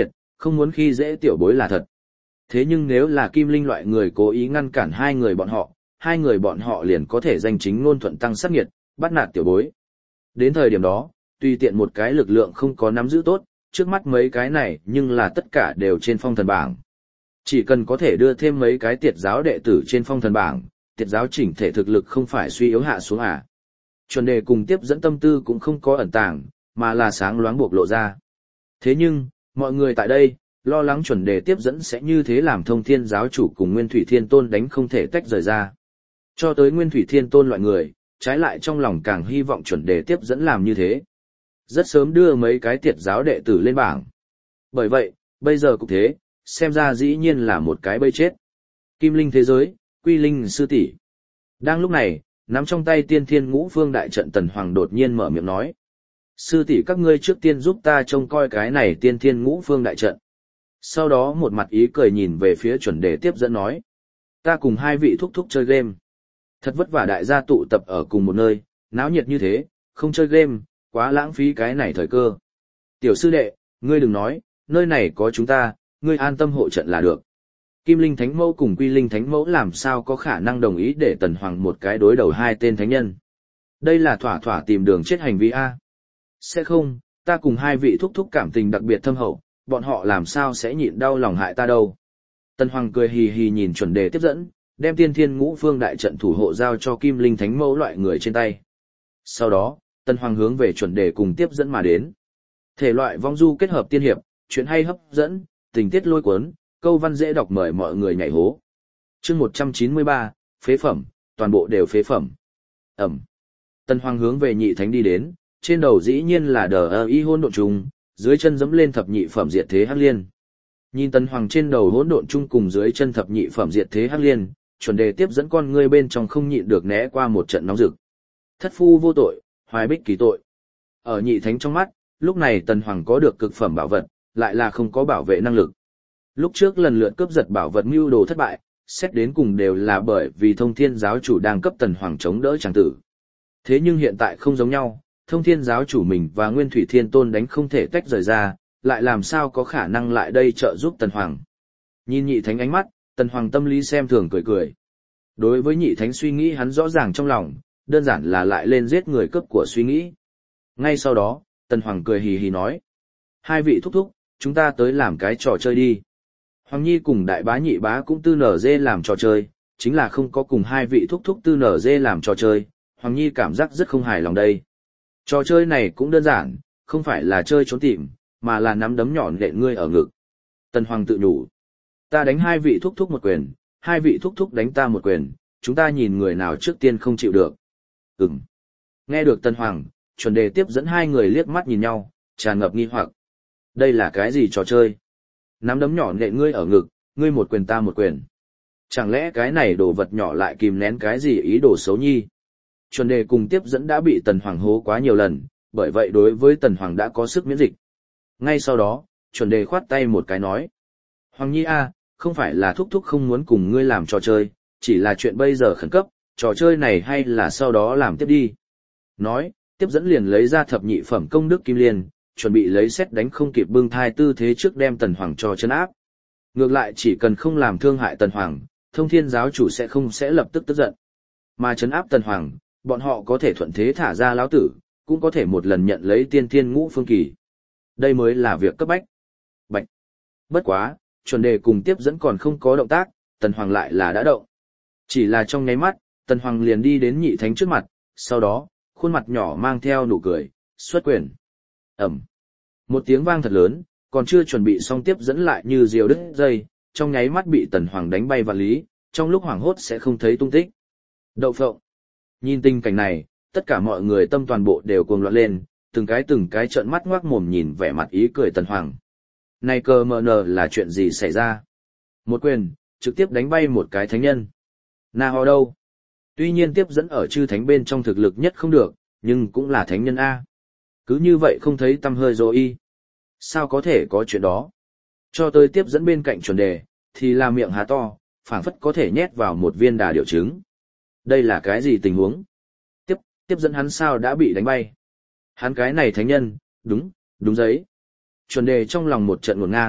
không muốn khi dễ tiểu bối là thật. Thế nhưng nếu là Kim Linh loại người cố ý ngăn cản hai người bọn họ, hai người bọn họ liền có thể danh chính ngôn thuận tăng sát nghiệt, bắt nạt tiểu bối. Đến thời điểm đó, tùy tiện một cái lực lượng không có nắm giữ tốt, trước mắt mấy cái này nhưng là tất cả đều trên phong thần bảng. Chỉ cần có thể đưa thêm mấy cái tiệt giáo đệ tử trên phong thần bảng, tiệt giáo chỉnh thể thực lực không phải suy yếu hạ xuống à. Chuẩn đề cùng tiếp dẫn tâm tư cũng không có ẩn tàng, mà là sáng loáng bộc lộ ra. Thế nhưng, mọi người tại đây, lo lắng chuẩn đề tiếp dẫn sẽ như thế làm Thông Thiên giáo chủ cùng Nguyên Thủy Thiên Tôn đánh không thể tách rời ra. Cho tới Nguyên Thủy Thiên Tôn loại người, trái lại trong lòng càng hy vọng chuẩn đề tiếp dẫn làm như thế. Rất sớm đưa mấy cái tiệt giáo đệ tử lên bảng. Bởi vậy, bây giờ cũng thế, xem ra dĩ nhiên là một cái bẫy chết. Kim Linh thế giới, Quy Linh sư tỷ. Đang lúc này, nắm trong tay Tiên Thiên Ngũ Phương đại trận Tần Hoàng đột nhiên mở miệng nói: "Sư tỷ các ngươi trước tiên giúp ta trông coi cái này Tiên Thiên Ngũ Phương đại trận." Sau đó một mặt ý cười nhìn về phía chuẩn đề tiếp dẫn nói: "Ta cùng hai vị thúc thúc chơi game. Thật vất vả đại gia tụ tập ở cùng một nơi, náo nhiệt như thế, không chơi game, quá lãng phí cái này thời cơ. Tiểu sư đệ, ngươi đừng nói, nơi này có chúng ta, ngươi an tâm hộ trận là được." Kim Linh Thánh Mẫu cùng Quy Linh Thánh Mẫu làm sao có khả năng đồng ý để Tần Hoàng một cái đối đầu hai tên thánh nhân. Đây là thỏa thỏa tìm đường chết hành vi A. Sẽ không, ta cùng hai vị thúc thúc cảm tình đặc biệt thâm hậu, bọn họ làm sao sẽ nhịn đau lòng hại ta đâu. Tần Hoàng cười hì hì nhìn chuẩn đề tiếp dẫn, đem Tiên Thiên Ngũ Phương đại trận thủ hộ giao cho Kim Linh Thánh Mẫu loại người trên tay. Sau đó, Tần Hoàng hướng về chuẩn đề cùng tiếp dẫn mà đến. Thể loại vong du kết hợp tiên hiệp, chuyện hay hấp dẫn, tình tiết lôi cuốn, câu văn dễ đọc, mời mọi người nhảy hố. Chương một trăm chín mươi ba, phế phẩm, toàn bộ đều phế phẩm. Ẩm. Tần Hoàng hướng về nhị thánh đi đến, trên đầu dĩ nhiên là đờ ơ y hỗn độn trùng, dưới chân dẫm lên thập nhị phẩm diệt thế hắc liên. Nhìn Tần Hoàng trên đầu hỗn độn trung cùng dưới chân thập nhị phẩm diệt thế hắc liên, chuẩn đề tiếp dẫn con ngươi bên trong không nhịn được né qua một trận nóng rực. Thất phu vô tội, hoài bích kỳ tội. Ở nhị thánh trong mắt, lúc này Tần Hoàng có được cực phẩm bảo vật, lại là không có bảo vệ năng lực. Lúc trước lần lượt cướp giật bảo vật mưu đồ thất bại, xét đến cùng đều là bởi vì Thông Thiên giáo chủ đang cấp Tần Hoàng chống đỡ chàng tử. Thế nhưng hiện tại không giống nhau, Thông Thiên giáo chủ mình và Nguyên Thủy Thiên Tôn đánh không thể tách rời ra, lại làm sao có khả năng lại đây trợ giúp Tần Hoàng. Nhìn nhị thánh ánh mắt, Tần Hoàng tâm lý xem thường cười cười. Đối với nhị thánh suy nghĩ hắn rõ ràng trong lòng, đơn giản là lại lên giết người cướp của suy nghĩ. Ngay sau đó, Tần Hoàng cười hì hì nói: "Hai vị thúc thúc, chúng ta tới làm cái trò chơi đi." Hoàng Nhi cùng đại bá nhị bá cũng tư nở dê làm trò chơi, chính là không có cùng hai vị thúc thúc tư nở dê làm trò chơi, Hoàng Nhi cảm giác rất không hài lòng đây. Trò chơi này cũng đơn giản, không phải là chơi trốn tìm, mà là nắm đấm nhọn nện ngươi ở ngực. Tần Hoàng tự nhủ: "Ta đánh hai vị thúc thúc một quyền, hai vị thúc thúc đánh ta một quyền, chúng ta nhìn người nào trước tiên không chịu được." Ừm. Nghe được Tần Hoàng, chuẩn đề tiếp dẫn hai người liếc mắt nhìn nhau, tràn ngập nghi hoặc. Đây là cái gì trò chơi? Nắm đấm nhỏ nện ngươi ở ngực, ngươi một quyền ta một quyền. Chẳng lẽ cái này đồ vật nhỏ lại kìm nén cái gì ý đồ xấu nhi? Chuẩn đề cùng tiếp dẫn đã bị Tần Hoàng hố quá nhiều lần, bởi vậy đối với Tần Hoàng đã có sức miễn dịch. Ngay sau đó, chuẩn đề khoát tay một cái nói: "Hoàng Nhi a, không phải là thúc thúc không muốn cùng ngươi làm trò chơi, chỉ là chuyện bây giờ khẩn cấp, trò chơi này hay là sau đó làm tiếp đi." Nói, tiếp dẫn liền lấy ra thập nhị phẩm công đức kim liên, chuẩn bị lấy xét đánh không kịp bưng thai tư thế trước đem Tần Hoàng cho chân áp. Ngược lại chỉ cần không làm thương hại Tần Hoàng, Thông Thiên giáo chủ sẽ không sẽ lập tức tức giận. Mà trấn áp Tần Hoàng, bọn họ có thể thuận thế thả ra lão tử, cũng có thể một lần nhận lấy Tiên Thiên Ngũ Phương kỳ. Đây mới là việc cấp bách. Bạch. Bất quá, chuẩn đề cùng tiếp dẫn còn không có động tác, Tần Hoàng lại là đã động. Chỉ là trong nháy mắt, Tần Hoàng liền đi đến nhị thánh trước mặt, sau đó, khuôn mặt nhỏ mang theo nụ cười, xuất quyền. Ẩm. Một tiếng vang thật lớn, còn chưa chuẩn bị xong tiếp dẫn lại như diều đứt dây, trong nháy mắt bị Tần Hoàng đánh bay vạn lý, trong lúc hoảng hốt sẽ không thấy tung tích. Đậu phộng. Nhìn tình cảnh này, tất cả mọi người tâm toàn bộ đều cuồng loạn lên, từng cái từng cái trợn mắt ngoác mồm nhìn vẻ mặt ý cười Tần Hoàng. Này cơ mờ nờ là chuyện gì xảy ra? Một quyền, trực tiếp đánh bay một cái thánh nhân. Na ho đâu? Tuy nhiên tiếp dẫn ở chư thánh bên trong thực lực nhất không được, nhưng cũng là thánh nhân A. Cứ như vậy không thấy tâm hơi rồi y. Sao có thể có chuyện đó? Cho tới tiếp dẫn bên cạnh chuẩn đề, thì là miệng há to, phảng phất có thể nhét vào một viên đà điểu trứng. Đây là cái gì tình huống? Tiếp, tiếp dẫn hắn sao đã bị đánh bay? Hắn cái này thánh nhân, đúng, đúng giấy. Chuẩn đề trong lòng một trận ngổn ngang,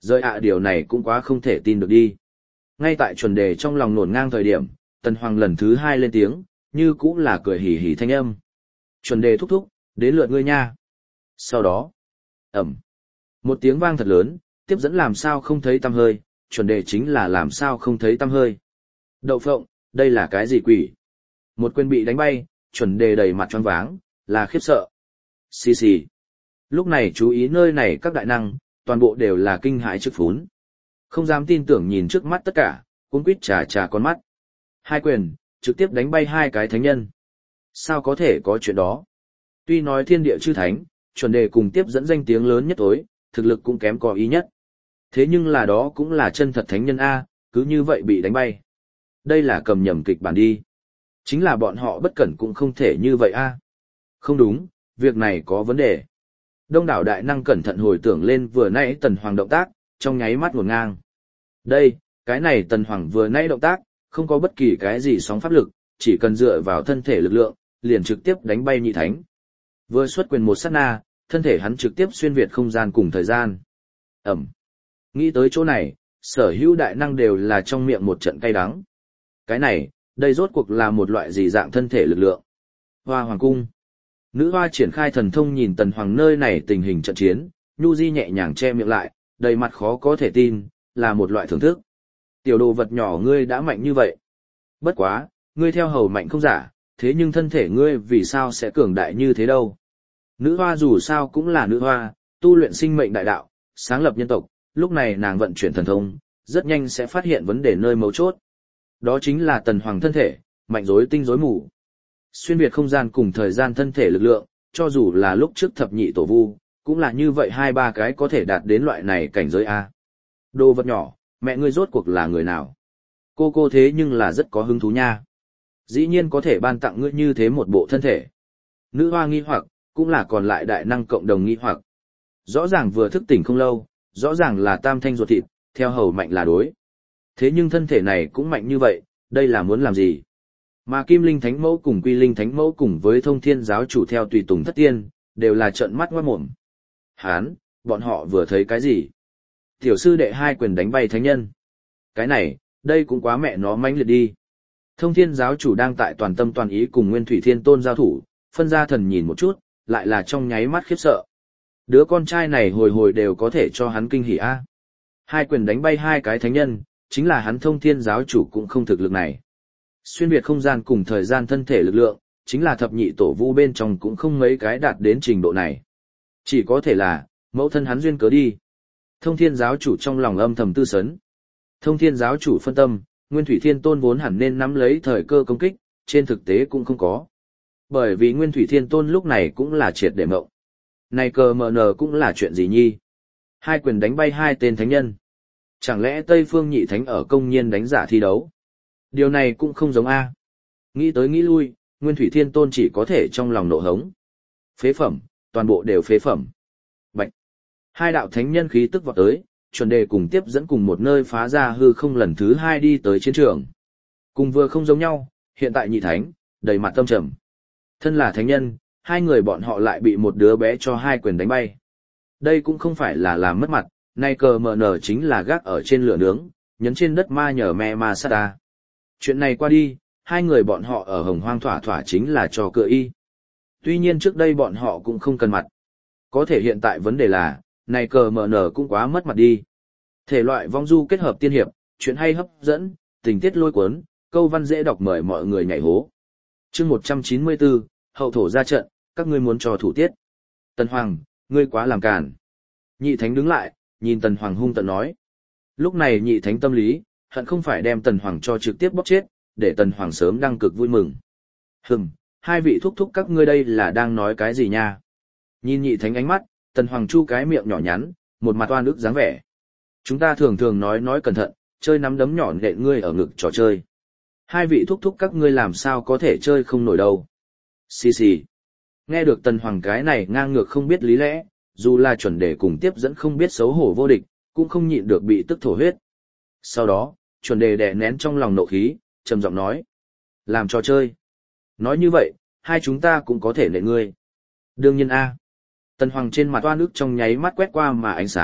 Rời ạ điều này cũng quá không thể tin được đi. Ngay tại chuẩn đề trong lòng nổn ngang thời điểm, Tần Hoàng lần thứ hai lên tiếng, như cũng là cười hì hì thanh âm. Chuẩn đề thúc thúc, đến lượt ngươi nha. Sau đó, ẩm, một tiếng vang thật lớn, tiếp dẫn làm sao không thấy tăm hơi, chuẩn đề chính là làm sao không thấy tăm hơi. Đậu phộng, đây là cái gì quỷ? Một quyền bị đánh bay, chuẩn đề đầy mặt choáng váng, là khiếp sợ. Xì xì. Lúc này chú ý nơi này các đại năng, toàn bộ đều là kinh hãi trước phún. Không dám tin tưởng nhìn trước mắt tất cả, cuống quýt trà trà con mắt. Hai quyền, trực tiếp đánh bay hai cái thánh nhân. Sao có thể có chuyện đó? Tuy nói thiên địa chư thánh, chuẩn đề cùng tiếp dẫn danh tiếng lớn nhất tối, thực lực cũng kém có ý nhất. Thế nhưng là đó cũng là chân thật thánh nhân A, cứ như vậy bị đánh bay. Đây là cầm nhầm kịch bản đi. Chính là bọn họ bất cẩn cũng không thể như vậy A. Không đúng, việc này có vấn đề. Đông đảo đại năng cẩn thận hồi tưởng lên vừa nãy Tần Hoàng động tác, trong nháy mắt ngổn ngang. Đây, cái này Tần Hoàng vừa nãy động tác, không có bất kỳ cái gì sóng pháp lực, chỉ cần dựa vào thân thể lực lượng, liền trực tiếp đánh bay nhị thánh. Vừa xuất quyền một sát na, thân thể hắn trực tiếp xuyên việt không gian cùng thời gian. Ẩm. Nghĩ tới chỗ này, sở hữu đại năng đều là trong miệng một trận cay đắng. Cái này, đây rốt cuộc là một loại gì dạng thân thể lực lượng. Hoa Hoàng Cung. Nữ hoa triển khai thần thông nhìn Tần Hoàng nơi này tình hình trận chiến, Nhu Di nhẹ nhàng che miệng lại, đầy mặt khó có thể tin, là một loại thưởng thức. Tiểu đồ vật nhỏ ngươi đã mạnh như vậy. Bất quá, ngươi theo hầu mạnh không giả, thế nhưng thân thể ngươi vì sao sẽ cường đại như thế đâu. Nữ hoa dù sao cũng là nữ hoa, tu luyện sinh mệnh đại đạo, sáng lập nhân tộc, lúc này nàng vận chuyển thần thông, rất nhanh sẽ phát hiện vấn đề nơi mấu chốt. Đó chính là Tần Hoàng thân thể, mạnh rối tinh rối mù. Xuyên việt không gian cùng thời gian thân thể lực lượng, cho dù là lúc trước thập nhị tổ vu, cũng là như vậy hai ba cái có thể đạt đến loại này cảnh giới A. Đồ vật nhỏ, mẹ ngươi rốt cuộc là người nào? Cô cô thế nhưng là rất có hứng thú nha. Dĩ nhiên có thể ban tặng ngươi như thế một bộ thân thể. Nữ hoa nghi hoặc, cũng là còn lại đại năng cộng đồng nghi hoặc. Rõ ràng vừa thức tỉnh không lâu, rõ ràng là tam thanh ruột thịt, theo hầu mạnh là đối. Thế nhưng thân thể này cũng mạnh như vậy, đây là muốn làm gì? Mà Kim Linh Thánh Mẫu cùng Quy Linh Thánh Mẫu cùng với Thông Thiên giáo chủ theo tùy tùng thất tiên, đều là trợn mắt ngoát mồm. Hán, bọn họ vừa thấy cái gì? Tiểu sư đệ hai quyền đánh bay thánh nhân. Cái này, đây cũng quá mẹ nó mãnh liệt đi. Thông Thiên giáo chủ đang tại toàn tâm toàn ý cùng Nguyên Thủy Thiên Tôn giao thủ, phân ra thần nhìn một chút, lại là trong nháy mắt khiếp sợ. Đứa con trai này hồi hồi đều có thể cho hắn kinh hỉ a. Hai quyền đánh bay hai cái thánh nhân, chính là hắn Thông Thiên giáo chủ cũng không thực lực này. Xuyên việt không gian cùng thời gian thân thể lực lượng, chính là thập nhị tổ vu bên trong cũng không mấy cái đạt đến trình độ này. Chỉ có thể là, mẫu thân hắn duyên cớ đi. Thông Thiên giáo chủ trong lòng âm thầm tư sấn. Thông Thiên giáo chủ phân tâm, Nguyên Thủy Thiên Tôn vốn hẳn nên nắm lấy thời cơ công kích, trên thực tế cũng không có. Bởi vì Nguyên Thủy Thiên Tôn lúc này cũng là triệt để mộng. Này cờ mờ nờ cũng là chuyện gì nhi? Hai quyền đánh bay hai tên thánh nhân. Chẳng lẽ Tây Phương Nhị Thánh ở công nhiên đánh giả thi đấu? Điều này cũng không giống A. Nghĩ tới nghĩ lui, Nguyên Thủy Thiên Tôn chỉ có thể trong lòng nộ hống. Phế phẩm, toàn bộ đều phế phẩm. Bạch. Hai đạo thánh nhân khí tức vọt tới, chuẩn đề cùng tiếp dẫn cùng một nơi phá ra hư không lần thứ hai đi tới chiến trường. Cùng vừa không giống nhau, hiện tại Nhị Thánh, đầy mặt tâm trầm. Thân là thánh nhân, hai người bọn họ lại bị một đứa bé cho hai quyền đánh bay. Đây cũng không phải là làm mất mặt, nay cờ mờ nở chính là gác ở trên lửa nướng, nhấn trên đất ma nhờ me ma sát ta. Chuyện này qua đi, hai người bọn họ ở hồng hoang thỏa thỏa chính là trò cựa y. Tuy nhiên trước đây bọn họ cũng không cần mặt. Có thể hiện tại vấn đề là, này cờ mờ nở cũng quá mất mặt đi. Thể loại vong du kết hợp tiên hiệp, chuyện hay hấp dẫn, tình tiết lôi cuốn, câu văn dễ đọc mời mọi người nhảy hố. Chương một trăm chín mươi bốn, hậu thổ ra trận, các ngươi muốn trò thủ tiết. Tần Hoàng, ngươi quá làm càn. Nhị Thánh đứng lại, nhìn Tần Hoàng hung tận nói. Lúc này Nhị Thánh tâm lý, hận không phải đem Tần Hoàng cho trực tiếp bóc chết, để Tần Hoàng sớm đăng cực vui mừng. Hừm, hai vị thúc thúc các ngươi đây là đang nói cái gì nha? Nhìn Nhị Thánh ánh mắt, Tần Hoàng chu cái miệng nhỏ nhắn, một mặt oan ức dáng vẻ. Chúng ta thường thường nói nói cẩn thận, chơi nắm đấm nhỏ nện ngươi ở ngực trò chơi. Hai vị thúc thúc các ngươi làm sao có thể chơi không nổi đâu. Xì xì. Nghe được Tần Hoàng cái này ngang ngược không biết lý lẽ, dù là chuẩn đề cùng tiếp dẫn không biết xấu hổ vô địch, cũng không nhịn được bị tức thổ huyết. Sau đó, chuẩn đề đè nén trong lòng nộ khí, trầm giọng nói. Làm trò chơi. Nói như vậy, hai chúng ta cũng có thể nện ngươi. Đương nhiên A. Tần Hoàng trên mặt oan ức trong nháy mắt quét qua mà ánh sáng,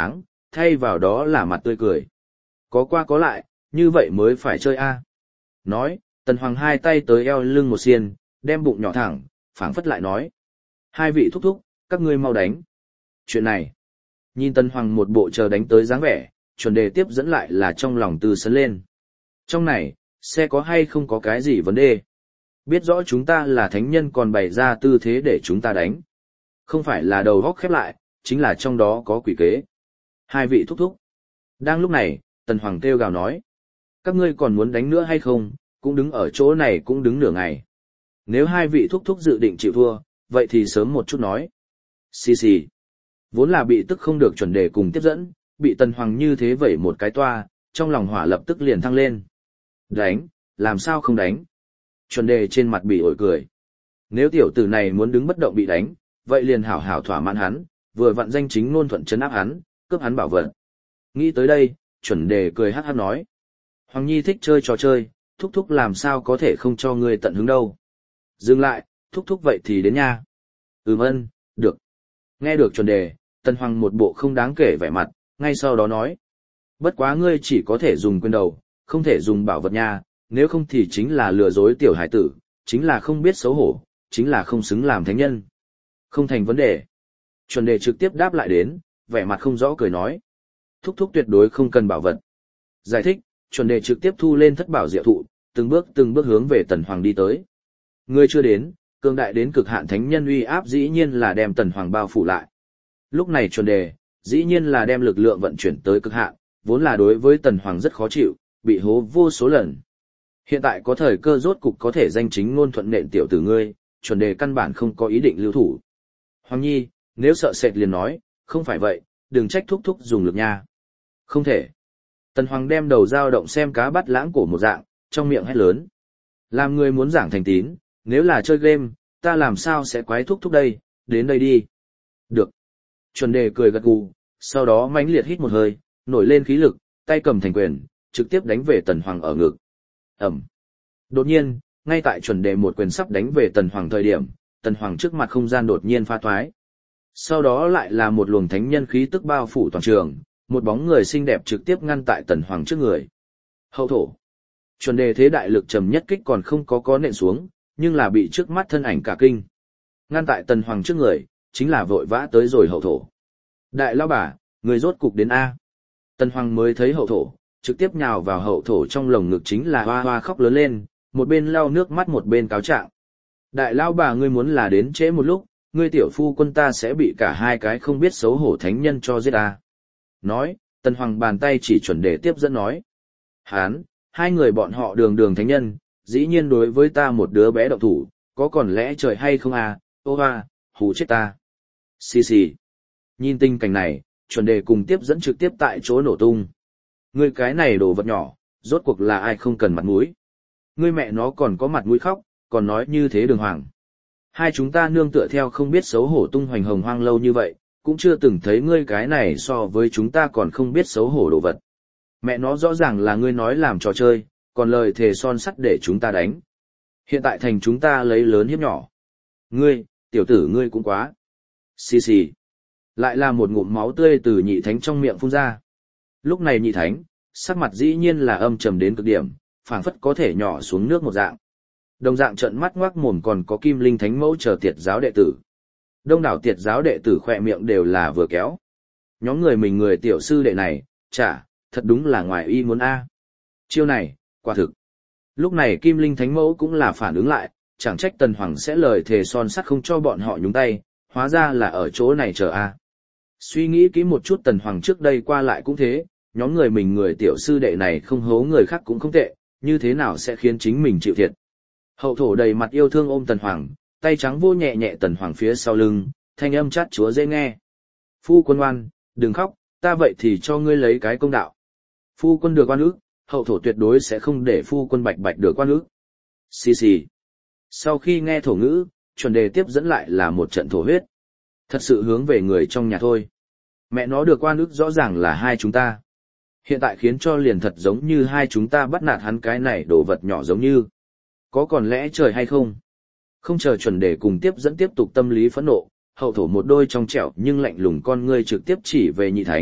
thay vào đó là mặt tươi cười. Có qua có lại, như vậy mới phải chơi a. Nói, Tần Hoàng hai tay tới eo lưng một xiên, đem bụng nhỏ thẳng, phảng phất lại nói. Hai vị thúc thúc, các ngươi mau đánh. Chuyện này, nhìn Tần Hoàng một bộ chờ đánh tới dáng vẻ, chuẩn đề tiếp dẫn lại là trong lòng từ sấn lên. Trong này, sẽ có hay không có cái gì vấn đề? Biết rõ chúng ta là thánh nhân còn bày ra tư thế để chúng ta đánh. Không phải là đầu góc khép lại, chính là trong đó có quỷ kế. Hai vị thúc thúc. Đang lúc này, Tần Hoàng kêu gào nói. Các ngươi còn muốn đánh nữa hay không, cũng đứng ở chỗ này cũng đứng nửa ngày. Nếu hai vị thúc thúc dự định chịu thua, vậy thì sớm một chút nói. Xì xì. Vốn là bị tức không được chuẩn đề cùng tiếp dẫn, bị Tần Hoàng như thế vẩy một cái toa, trong lòng hỏa lập tức liền thăng lên. Đánh, làm sao không đánh? Chuẩn đề trên mặt bị ổi cười. Nếu tiểu tử này muốn đứng bất động bị đánh, vậy liền hảo hảo thỏa mãn hắn, vừa vặn danh chính ngôn thuận trấn áp hắn, cướp hắn bảo vật. Nghĩ tới đây, chuẩn đề cười hát hát nói. Hoàng Nhi thích chơi trò chơi, thúc thúc làm sao có thể không cho ngươi tận hứng đâu. Dừng lại, thúc thúc vậy thì đến nha. Ừm ân, được. Nghe được chuẩn đề, Tần Hoàng một bộ không đáng kể vẻ mặt, ngay sau đó nói. Bất quá ngươi chỉ có thể dùng quyền đầu, không thể dùng bảo vật nha, nếu không thì chính là lừa dối tiểu hải tử, chính là không biết xấu hổ, chính là không xứng làm thánh nhân. Không thành vấn đề. Chuẩn đề trực tiếp đáp lại đến, vẻ mặt không rõ cười nói. Thúc thúc tuyệt đối không cần bảo vật. Giải thích, chuẩn đề trực tiếp thu lên thất bảo diệu thụ, từng bước từng bước hướng về Tần Hoàng đi tới. Ngươi chưa đến, cường đại đến cực hạn thánh nhân uy áp dĩ nhiên là đem Tần Hoàng bao phủ lại. Lúc này chuẩn đề, dĩ nhiên là đem lực lượng vận chuyển tới cực hạn, vốn là đối với Tần Hoàng rất khó chịu, bị hố vô số lần. Hiện tại có thời cơ rốt cục có thể danh chính ngôn thuận nện tiểu tử ngươi, chuẩn đề căn bản không có ý định lưu thủ. Hoàng Nhi, nếu sợ sệt liền nói, không phải vậy, đừng trách thúc thúc dùng lực nha. Không thể. Tần Hoàng đem đầu dao động xem cá bắt lãng cổ một dạng, trong miệng hét lớn. Làm người muốn giảng thành tín, nếu là chơi game, ta làm sao sẽ quái thúc thúc đây, đến đây đi. Được. Chuẩn đề cười gật gù, sau đó mãnh liệt hít một hơi, nổi lên khí lực, tay cầm thành quyền, trực tiếp đánh về Tần Hoàng ở ngực. Ẩm. Đột nhiên, ngay tại chuẩn đề một quyền sắp đánh về Tần Hoàng thời điểm, Tần Hoàng trước mặt không gian đột nhiên pha thoái. Sau đó lại là một luồng thánh nhân khí tức bao phủ toàn trường, một bóng người xinh đẹp trực tiếp ngăn tại Tần Hoàng trước người. Hậu thổ. Chuẩn đề thế đại lực trầm nhất kích còn không có có nện xuống, nhưng là bị trước mắt thân ảnh cả kinh. Ngăn tại Tần Hoàng trước người, chính là vội vã tới rồi hậu thổ. Đại lão bà, người rốt cục đến A. Tần Hoàng mới thấy hậu thổ, trực tiếp nhào vào hậu thổ trong lồng ngực chính là hoa hoa khóc lớn lên, một bên lau nước mắt một bên cáo trạng. Đại lão bà ngươi muốn là đến trễ một lúc, ngươi tiểu phu quân ta sẽ bị cả hai cái không biết xấu hổ thánh nhân cho giết ta. Nói, Tần Hoàng bàn tay chỉ chuẩn đề tiếp dẫn nói. Hán, hai người bọn họ đường đường thánh nhân, dĩ nhiên đối với ta một đứa bé động thủ, có còn lẽ trời hay không à, ô hoa, hù chết ta. Xì xì. Nhìn tình cảnh này, chuẩn đề cùng tiếp dẫn trực tiếp tại chỗ nổ tung. Ngươi cái này đồ vật nhỏ, rốt cuộc là ai không cần mặt mũi. Ngươi mẹ nó còn có mặt mũi khóc, còn nói như thế đường hoàng. Hai chúng ta nương tựa theo không biết xấu hổ tung hoành hồng hoang lâu như vậy, cũng chưa từng thấy ngươi cái này so với chúng ta còn không biết xấu hổ đồ vật. Mẹ nó rõ ràng là ngươi nói làm trò chơi, còn lời thề son sắt để chúng ta đánh. Hiện tại thành chúng ta lấy lớn hiếp nhỏ. Ngươi, tiểu tử ngươi cũng quá. Xì xì. Lại là một ngụm máu tươi từ nhị thánh trong miệng phun ra. Lúc này nhị thánh, sắc mặt dĩ nhiên là âm trầm đến cực điểm, phảng phất có thể nhỏ xuống nước một dạng. Đồng dạng trợn mắt ngoác mồm còn có Kim Linh Thánh Mẫu chờ tiệt giáo đệ tử. Đông đảo tiệt giáo đệ tử khỏe miệng đều là vừa kéo. Nhóm người mình người tiểu sư đệ này, chả, thật đúng là ngoài y muốn a. Chiêu này, quả thực. Lúc này Kim Linh Thánh Mẫu cũng là phản ứng lại, chẳng trách Tần Hoàng sẽ lời thề son sắt không cho bọn họ nhúng tay, hóa ra là ở chỗ này chờ a. Suy nghĩ kỹ một chút Tần Hoàng trước đây qua lại cũng thế, nhóm người mình người tiểu sư đệ này không hố người khác cũng không tệ, như thế nào sẽ khiến chính mình chịu thiệt. Hậu thổ đầy mặt yêu thương ôm Tần Hoàng, tay trắng vô nhẹ nhẹ Tần Hoàng phía sau lưng, thanh âm chát chúa dễ nghe. Phu quân ngoan, đừng khóc, ta vậy thì cho ngươi lấy cái công đạo. Phu quân được oan ức, hậu thổ tuyệt đối sẽ không để phu quân bạch bạch được oan ức. Xì xì. Sau khi nghe thổ ngữ, chuẩn đề tiếp dẫn lại là một trận thổ huyết. Thật sự hướng về người trong nhà thôi. Mẹ nó được oan ức rõ ràng là hai chúng ta. Hiện tại khiến cho liền thật giống như hai chúng ta bắt nạt hắn cái này đồ vật nhỏ giống như. Có còn lẽ trời hay không? Không chờ chuẩn đề cùng tiếp dẫn tiếp tục tâm lý phẫn nộ, hậu thổ một đôi trong trẻo nhưng lạnh lùng con ngươi trực tiếp chỉ về nhị thánh,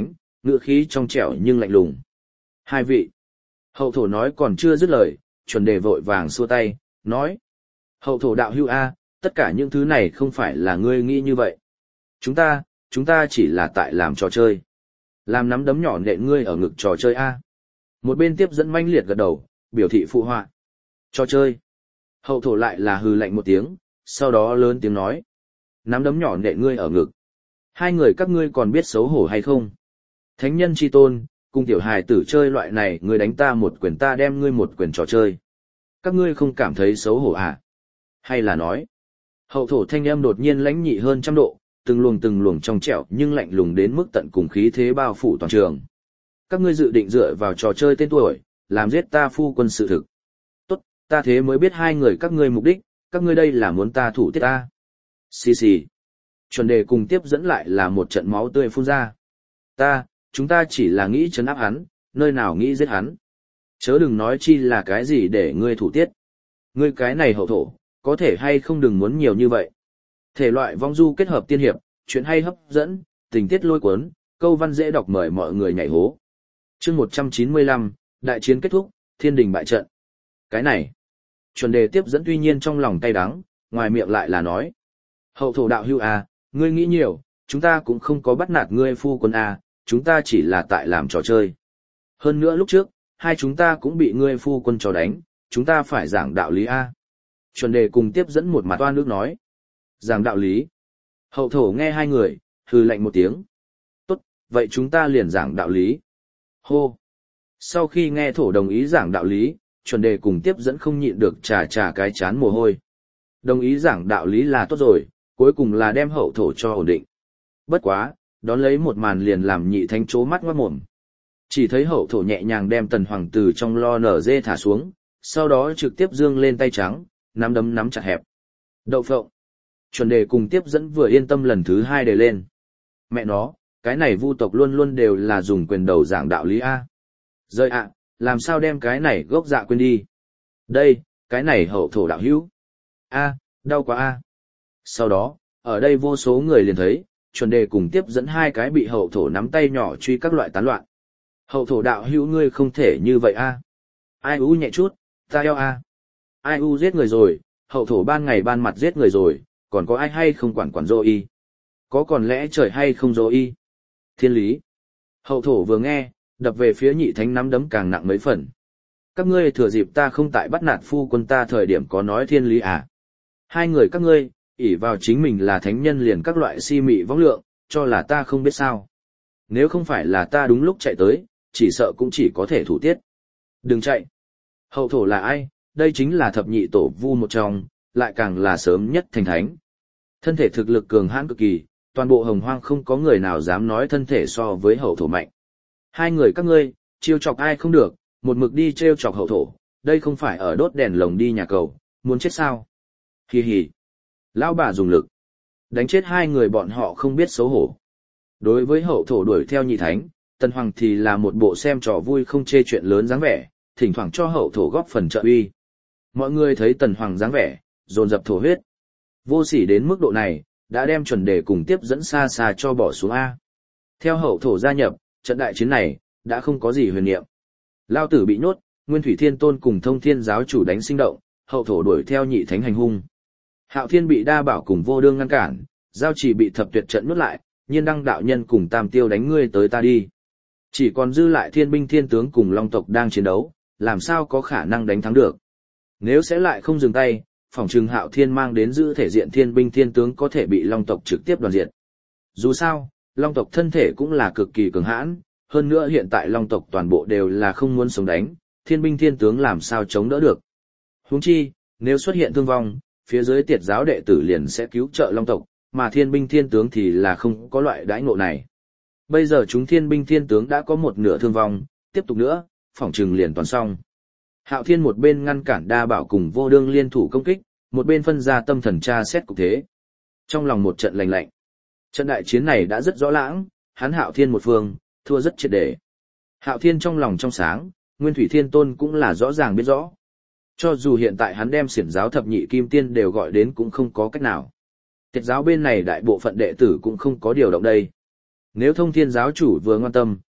ngữ khí trong trẻo nhưng lạnh lùng. Hai vị. Hậu thổ nói còn chưa dứt lời, chuẩn đề vội vàng xua tay, nói. Hậu thổ đạo hữu A, tất cả những thứ này không phải là ngươi nghĩ như vậy. Chúng ta, chúng ta chỉ là tại làm trò chơi. Làm nắm đấm nhỏ nện ngươi ở ngực trò chơi A. Một bên tiếp dẫn manh liệt gật đầu, biểu thị phụ họa. Trò chơi. Hậu thổ lại là hừ lạnh một tiếng, sau đó lớn tiếng nói. Nắm đấm nhỏ nện ngươi ở ngực. Hai người các ngươi còn biết xấu hổ hay không? Thánh nhân chi tôn, cùng tiểu hài tử chơi loại này, ngươi đánh ta một quyền ta đem ngươi một quyền trò chơi. Các ngươi không cảm thấy xấu hổ à? Hay là nói? Hậu thổ thanh âm đột nhiên lãnh nhị hơn trăm độ, từng luồng từng luồng trong trẻo nhưng lạnh lùng đến mức tận cùng khí thế bao phủ toàn trường. Các ngươi dự định dựa vào trò chơi tên tuổi, làm giết ta phu quân sự thực. Tốt, ta thế mới biết hai người các ngươi mục đích, các ngươi đây là muốn ta thủ tiết ta. Xì xì. Chuẩn đề cùng tiếp dẫn lại là một trận máu tươi phun ra. Ta, chúng ta chỉ là nghĩ trấn áp hắn, nơi nào nghĩ giết hắn. Chớ đừng nói chi là cái gì để ngươi thủ tiết. Ngươi cái này hậu thổ, có thể hay không đừng muốn nhiều như vậy. Thể loại vong du kết hợp tiên hiệp, chuyện hay hấp dẫn, tình tiết lôi cuốn, câu văn dễ đọc mời mọi người nhảy hố. Chương một trăm chín mươi lăm, đại chiến kết thúc, thiên đình bại trận. Cái này, chuẩn đề tiếp dẫn tuy nhiên trong lòng cay đắng, ngoài miệng lại là nói. Hậu thổ đạo hữu à, ngươi nghĩ nhiều, chúng ta cũng không có bắt nạt ngươi phu quân à, chúng ta chỉ là tại làm trò chơi. Hơn nữa lúc trước, hai chúng ta cũng bị ngươi phu quân trò đánh, chúng ta phải giảng đạo lý a. Chuẩn đề cùng tiếp dẫn một mặt oan nước nói. Giảng đạo lý. Hậu thổ nghe hai người, hừ lạnh một tiếng. Tốt, vậy chúng ta liền giảng đạo lý. Hô. Sau khi nghe thổ đồng ý giảng đạo lý, chuẩn đề cùng tiếp dẫn không nhịn được trà trà cái chán mồ hôi. Đồng ý giảng đạo lý là tốt rồi, cuối cùng là đem hậu thổ cho ổn định. Bất quá, đón lấy một màn liền làm nhị thánh chố mắt ngoát mồm. Chỉ thấy hậu thổ nhẹ nhàng đem tần hoàng từ trong lo nở dê thả xuống, sau đó trực tiếp dương lên tay trắng, nắm đấm nắm chặt hẹp. Đậu phộng. Chuẩn đề cùng tiếp dẫn vừa yên tâm lần thứ hai đề lên. Mẹ nó, cái này vu tộc luôn luôn đều là dùng quyền đầu giảng đạo lý A. Rơi ạ, làm sao đem cái này gốc dạ quên đi. Đây, cái này hậu thổ đạo hữu. A, đau quá A. Sau đó, ở đây vô số người liền thấy, chuẩn đề cùng tiếp dẫn hai cái bị hậu thổ nắm tay nhỏ truy các loại tán loạn. Hậu thổ đạo hữu ngươi không thể như vậy A. Ai u nhẹ chút, ta eo A. Ai u giết người rồi, hậu thổ ban ngày ban mặt giết người rồi, còn có ai hay không quản quản dô y. Có còn lẽ trời hay không dô y. Thiên lý. Hậu thổ vừa nghe, đập về phía nhị thánh nắm đấm càng nặng mấy phần. Các ngươi thừa dịp ta không tại bắt nạt phu quân ta thời điểm có nói thiên lý à. Hai người các ngươi, ỷ vào chính mình là thánh nhân liền các loại si mị võng lượng, cho là ta không biết sao. Nếu không phải là ta đúng lúc chạy tới, chỉ sợ cũng chỉ có thể thủ tiết. Đừng chạy. Hậu thổ là ai? Đây chính là thập nhị tổ vu một trong, lại càng là sớm nhất thành thánh. Thân thể thực lực cường hãn cực kỳ, toàn bộ hồng hoang không có người nào dám nói thân thể so với hậu thổ mạnh. Hai người các ngươi, trêu chọc ai không được, một mực đi trêu chọc hậu thổ, đây không phải ở đốt đèn lồng đi nhà cầu, muốn chết sao? Hì hì. Lão bà dùng lực. Đánh chết hai người bọn họ không biết xấu hổ. Đối với hậu thổ đuổi theo nhị thánh, Tần Hoàng thì là một bộ xem trò vui không chê chuyện lớn dáng vẻ, thỉnh thoảng cho hậu thổ góp phần trợ uy. Mọi người thấy Tần Hoàng dáng vẻ, dồn dập thổ huyết. Vô sỉ đến mức độ này, đã đem chuẩn đề cùng tiếp dẫn xa xa cho bỏ xuống A. Theo hậu thổ gia nhập, trận đại chiến này, đã không có gì huyền niệm. Lao tử bị nhốt, Nguyên Thủy Thiên Tôn cùng Thông Thiên giáo chủ đánh sinh động, hậu thổ đuổi theo nhị thánh hành hung. Hạo Thiên bị Đa Bảo cùng Vô Đương ngăn cản, Giao Chỉ bị Thập Tuyệt trận nuốt lại, Nhiên Đăng đạo nhân cùng Tam Tiêu đánh ngươi tới ta đi. Chỉ còn dư lại Thiên binh Thiên tướng cùng Long tộc đang chiến đấu, làm sao có khả năng đánh thắng được. Nếu sẽ lại không dừng tay, phỏng chừng Hạo Thiên mang đến giữ thể diện Thiên binh Thiên tướng có thể bị Long tộc trực tiếp đoàn diệt. Dù sao, Long tộc thân thể cũng là cực kỳ cường hãn, hơn nữa hiện tại Long tộc toàn bộ đều là không muốn sống đánh, Thiên binh Thiên tướng làm sao chống đỡ được. Huống chi, nếu xuất hiện thương vong, phía dưới Tiệt giáo đệ tử liền sẽ cứu trợ Long tộc, mà Thiên binh Thiên tướng thì là không có loại đãi ngộ này. Bây giờ chúng Thiên binh Thiên tướng đã có một nửa thương vong, tiếp tục nữa, phỏng chừng liền toàn xong. Hạo Thiên một bên ngăn cản Đa Bảo cùng Vô Đương liên thủ công kích, một bên phân ra tâm thần tra xét cục thế. Trong lòng một trận lạnh lạnh. Trận đại chiến này đã rất rõ lãng, hắn Hạo Thiên một phương, thua rất triệt để. Hạo Thiên trong lòng trong sáng, Nguyên Thủy Thiên Tôn cũng là rõ ràng biết rõ. Cho dù hiện tại hắn đem xiển giáo thập nhị kim tiên đều gọi đến cũng không có cách nào. Tiệt giáo bên này đại bộ phận đệ tử cũng không có điều động đây. Nếu Thông Thiên giáo chủ vừa ngoan tâm,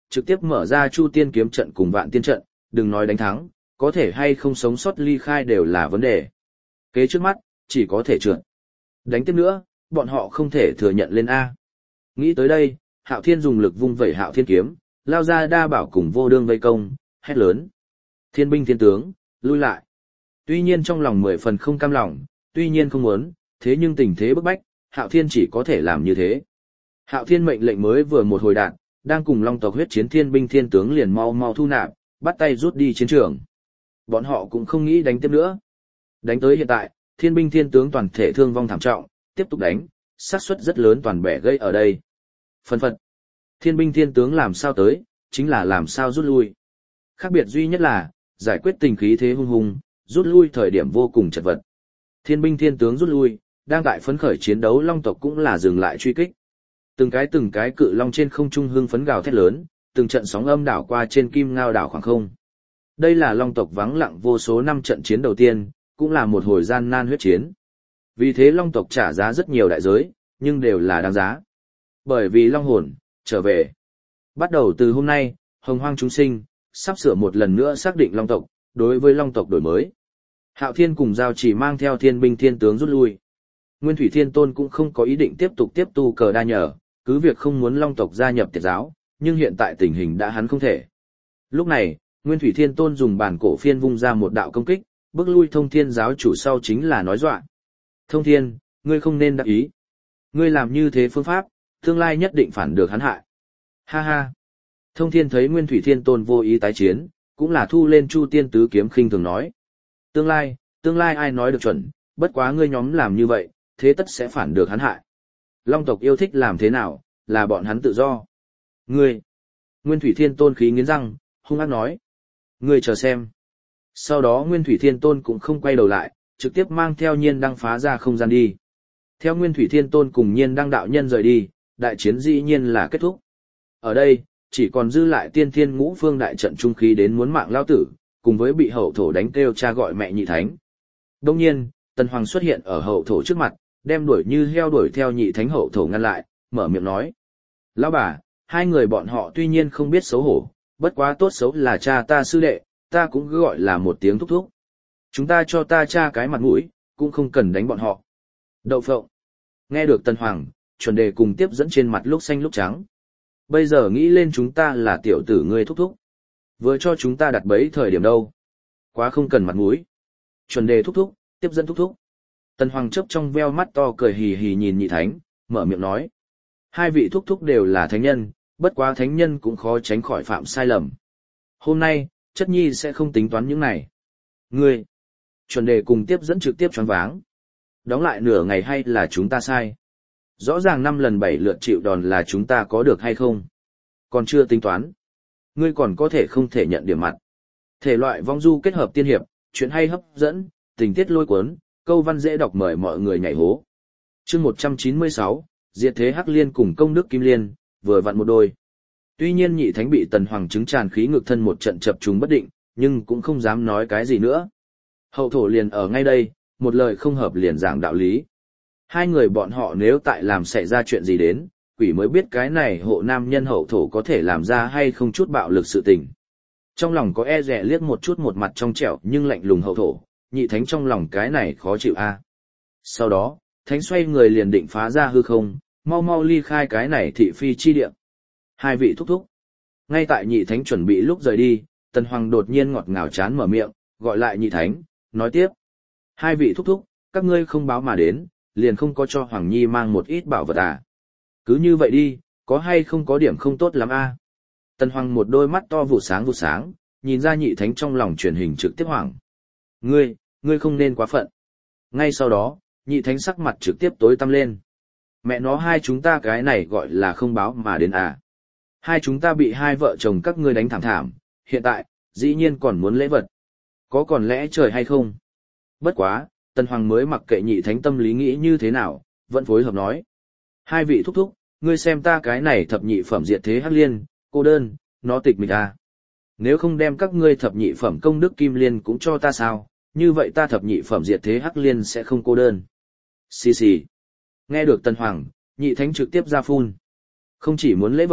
trực tiếp mở ra Chu Tiên kiếm trận cùng Vạn Tiên trận, đừng nói đánh thắng, có thể hay không sống sót ly khai đều là vấn đề. Kế trước mắt, chỉ có thể trượt. Đánh tiếp nữa, bọn họ không thể thừa nhận lên A. Nghĩ tới đây, Hạo Thiên dùng lực vung vẩy Hạo Thiên kiếm, lao ra đa bảo cùng vô đương vây công, hét lớn. Thiên binh thiên tướng, lui lại. Tuy nhiên trong lòng mười phần không cam lòng, tuy nhiên không muốn, thế nhưng tình thế bức bách, Hạo Thiên chỉ có thể làm như thế. Hạo Thiên mệnh lệnh mới vừa một hồi đạn, đang cùng Long tộc huyết chiến thiên binh thiên tướng liền mau mau thu nạp, bắt tay rút đi chiến trường. Bọn họ cũng không nghĩ đánh tiếp nữa. Đánh tới hiện tại, thiên binh thiên tướng toàn thể thương vong thảm trọng, tiếp tục đánh, xác suất rất lớn toàn bẻ gây ở đây. Phân phật. Thiên binh thiên tướng làm sao tới, chính là làm sao rút lui. Khác biệt duy nhất là, giải quyết tình khí thế hung hùng, rút lui thời điểm vô cùng chật vật. Thiên binh thiên tướng rút lui, đang tại phấn khởi chiến đấu Long tộc cũng là dừng lại truy kích. Từng cái từng cái cự long trên không trung hưng phấn gào thét lớn, từng trận sóng âm đảo qua trên kim ngao đảo khoảng không. Đây là Long tộc vắng lặng vô số năm trận chiến đầu tiên, cũng là một hồi gian nan huyết chiến. Vì thế Long tộc trả giá rất nhiều đại giới, nhưng đều là đáng giá. Bởi vì Long hồn, trở về. Bắt đầu từ hôm nay, Hồng Hoang chúng sinh, sắp sửa một lần nữa xác định Long tộc, đối với Long tộc đổi mới. Hạo Thiên cùng Giao Chỉ mang theo thiên binh thiên tướng rút lui. Nguyên Thủy Thiên Tôn cũng không có ý định tiếp tục tiếp tu cờ đa nhờ, cứ việc không muốn Long tộc gia nhập Tiệt giáo, nhưng hiện tại tình hình đã hắn không thể. Lúc này, Nguyên Thủy Thiên Tôn dùng bản cổ phiên vung ra một đạo công kích, bước lui Thông Thiên giáo chủ sau chính là nói dọa. Thông Thiên, ngươi không nên đắc ý. Ngươi làm như thế phương pháp, tương lai nhất định phản được hắn hại. Ha ha. Thông Thiên thấy Nguyên Thủy Thiên Tôn vô ý tái chiến, cũng là thu lên Chu Tiên tứ kiếm khinh thường nói. Tương lai, tương lai ai nói được chuẩn, bất quá ngươi nhóm làm như vậy, thế tất sẽ phản được hắn hại. Long tộc yêu thích làm thế nào, là bọn hắn tự do. Ngươi. Nguyên Thủy Thiên Tôn khí nghiến răng, hung ác nói. Ngươi chờ xem. Sau đó Nguyên Thủy Thiên Tôn cũng không quay đầu lại, trực tiếp mang theo Nhiên Đăng phá ra không gian đi. Theo Nguyên Thủy Thiên Tôn cùng Nhiên Đăng đạo nhân rời đi, đại chiến dĩ nhiên là kết thúc. Ở đây, chỉ còn dư lại tiên thiên ngũ phương đại trận trung khí đến muốn mạng lao tử, cùng với bị hậu thổ đánh kêu cha gọi mẹ nhị thánh. Đông nhiên, Tần Hoàng xuất hiện ở hậu thổ trước mặt, đem đuổi như heo đuổi theo nhị thánh hậu thổ ngăn lại, mở miệng nói. Lão bà, hai người bọn họ tuy nhiên không biết xấu hổ, bất quá tốt xấu là cha ta sư đệ, ta cũng cứ gọi là một tiếng thúc thúc. Chúng ta cho ta cha cái mặt mũi, cũng không cần đánh bọn họ. Đậu phộng. Nghe được Tần Hoàng, chuẩn đề cùng tiếp dẫn trên mặt lúc xanh lúc trắng. Bây giờ nghĩ lên chúng ta là tiểu tử ngươi thúc thúc. Vừa cho chúng ta đặt bẫy thời điểm đâu. Quá không cần mặt mũi. Chuẩn đề thúc thúc, tiếp dẫn thúc thúc. Tần Hoàng chớp trong veo mắt to cười hì hì nhìn nhị thánh, mở miệng nói. Hai vị thúc thúc đều là thánh nhân, bất quá thánh nhân cũng khó tránh khỏi phạm sai lầm. Hôm nay, chất nhi sẽ không tính toán những này. Ngươi, chuẩn đề cùng tiếp dẫn trực tiếp choáng váng. Đóng lại nửa ngày hay là chúng ta sai? Rõ ràng năm lần bảy lượt chịu đòn là chúng ta có được hay không? Còn chưa tính toán. Ngươi còn có thể không thể nhận điểm mặt. Thể loại vong du kết hợp tiên hiệp, chuyện hay hấp dẫn, tình tiết lôi cuốn, câu văn dễ đọc mời mọi người nhảy hố. Chương một trăm chín mươi sáu, Diệt thế Hắc Liên cùng công đức Kim Liên, vừa vặn một đôi. Tuy nhiên nhị thánh bị Tần Hoàng chứng tràn khí ngực thân một trận chập trùng bất định, nhưng cũng không dám nói cái gì nữa. Hậu thổ liền ở ngay đây, một lời không hợp liền giảng đạo lý. Hai người bọn họ nếu tại làm xảy ra chuyện gì đến, quỷ mới biết cái này hộ nam nhân hậu thổ có thể làm ra hay không chút bạo lực sự tình. Trong lòng có e rẻ liếc một chút một mặt trong trẻo nhưng lạnh lùng hậu thổ, nhị thánh trong lòng cái này khó chịu a. Sau đó, thánh xoay người liền định phá ra hư không, mau mau ly khai cái này thị phi chi địa. Hai vị thúc thúc. Ngay tại nhị thánh chuẩn bị lúc rời đi, Tần Hoàng đột nhiên ngọt ngào chán mở miệng, gọi lại nhị thánh, nói tiếp. Hai vị thúc thúc, các ngươi không báo mà đến, liền không có cho Hoàng Nhi mang một ít bảo vật à. Cứ như vậy đi, có hay không có điểm không tốt lắm a? Tần Hoàng một đôi mắt to vụ sáng vụ sáng, nhìn ra nhị thánh trong lòng truyền hình trực tiếp hoảng. Ngươi, ngươi không nên quá phận. Ngay sau đó, nhị thánh sắc mặt trực tiếp tối tăm lên. Mẹ nó hai chúng ta cái này gọi là không báo mà đến à. Hai chúng ta bị hai vợ chồng các ngươi đánh thảm thảm, hiện tại, dĩ nhiên còn muốn lễ vật. Có còn lẽ trời hay không? Bất quá, Tần Hoàng mới mặc kệ nhị thánh tâm lý nghĩ như thế nào, vẫn phối hợp nói. Hai vị thúc thúc, ngươi xem ta cái này thập nhị phẩm diệt thế hắc liên, cô đơn, nó tịch mịch à. Nếu không đem các ngươi thập nhị phẩm công đức kim liên cũng cho ta sao, như vậy ta thập nhị phẩm diệt thế hắc liên sẽ không cô đơn. Xì xì. Nghe được Tần Hoàng, nhị thánh trực tiếp ra phun. Không chỉ muốn lễ vật,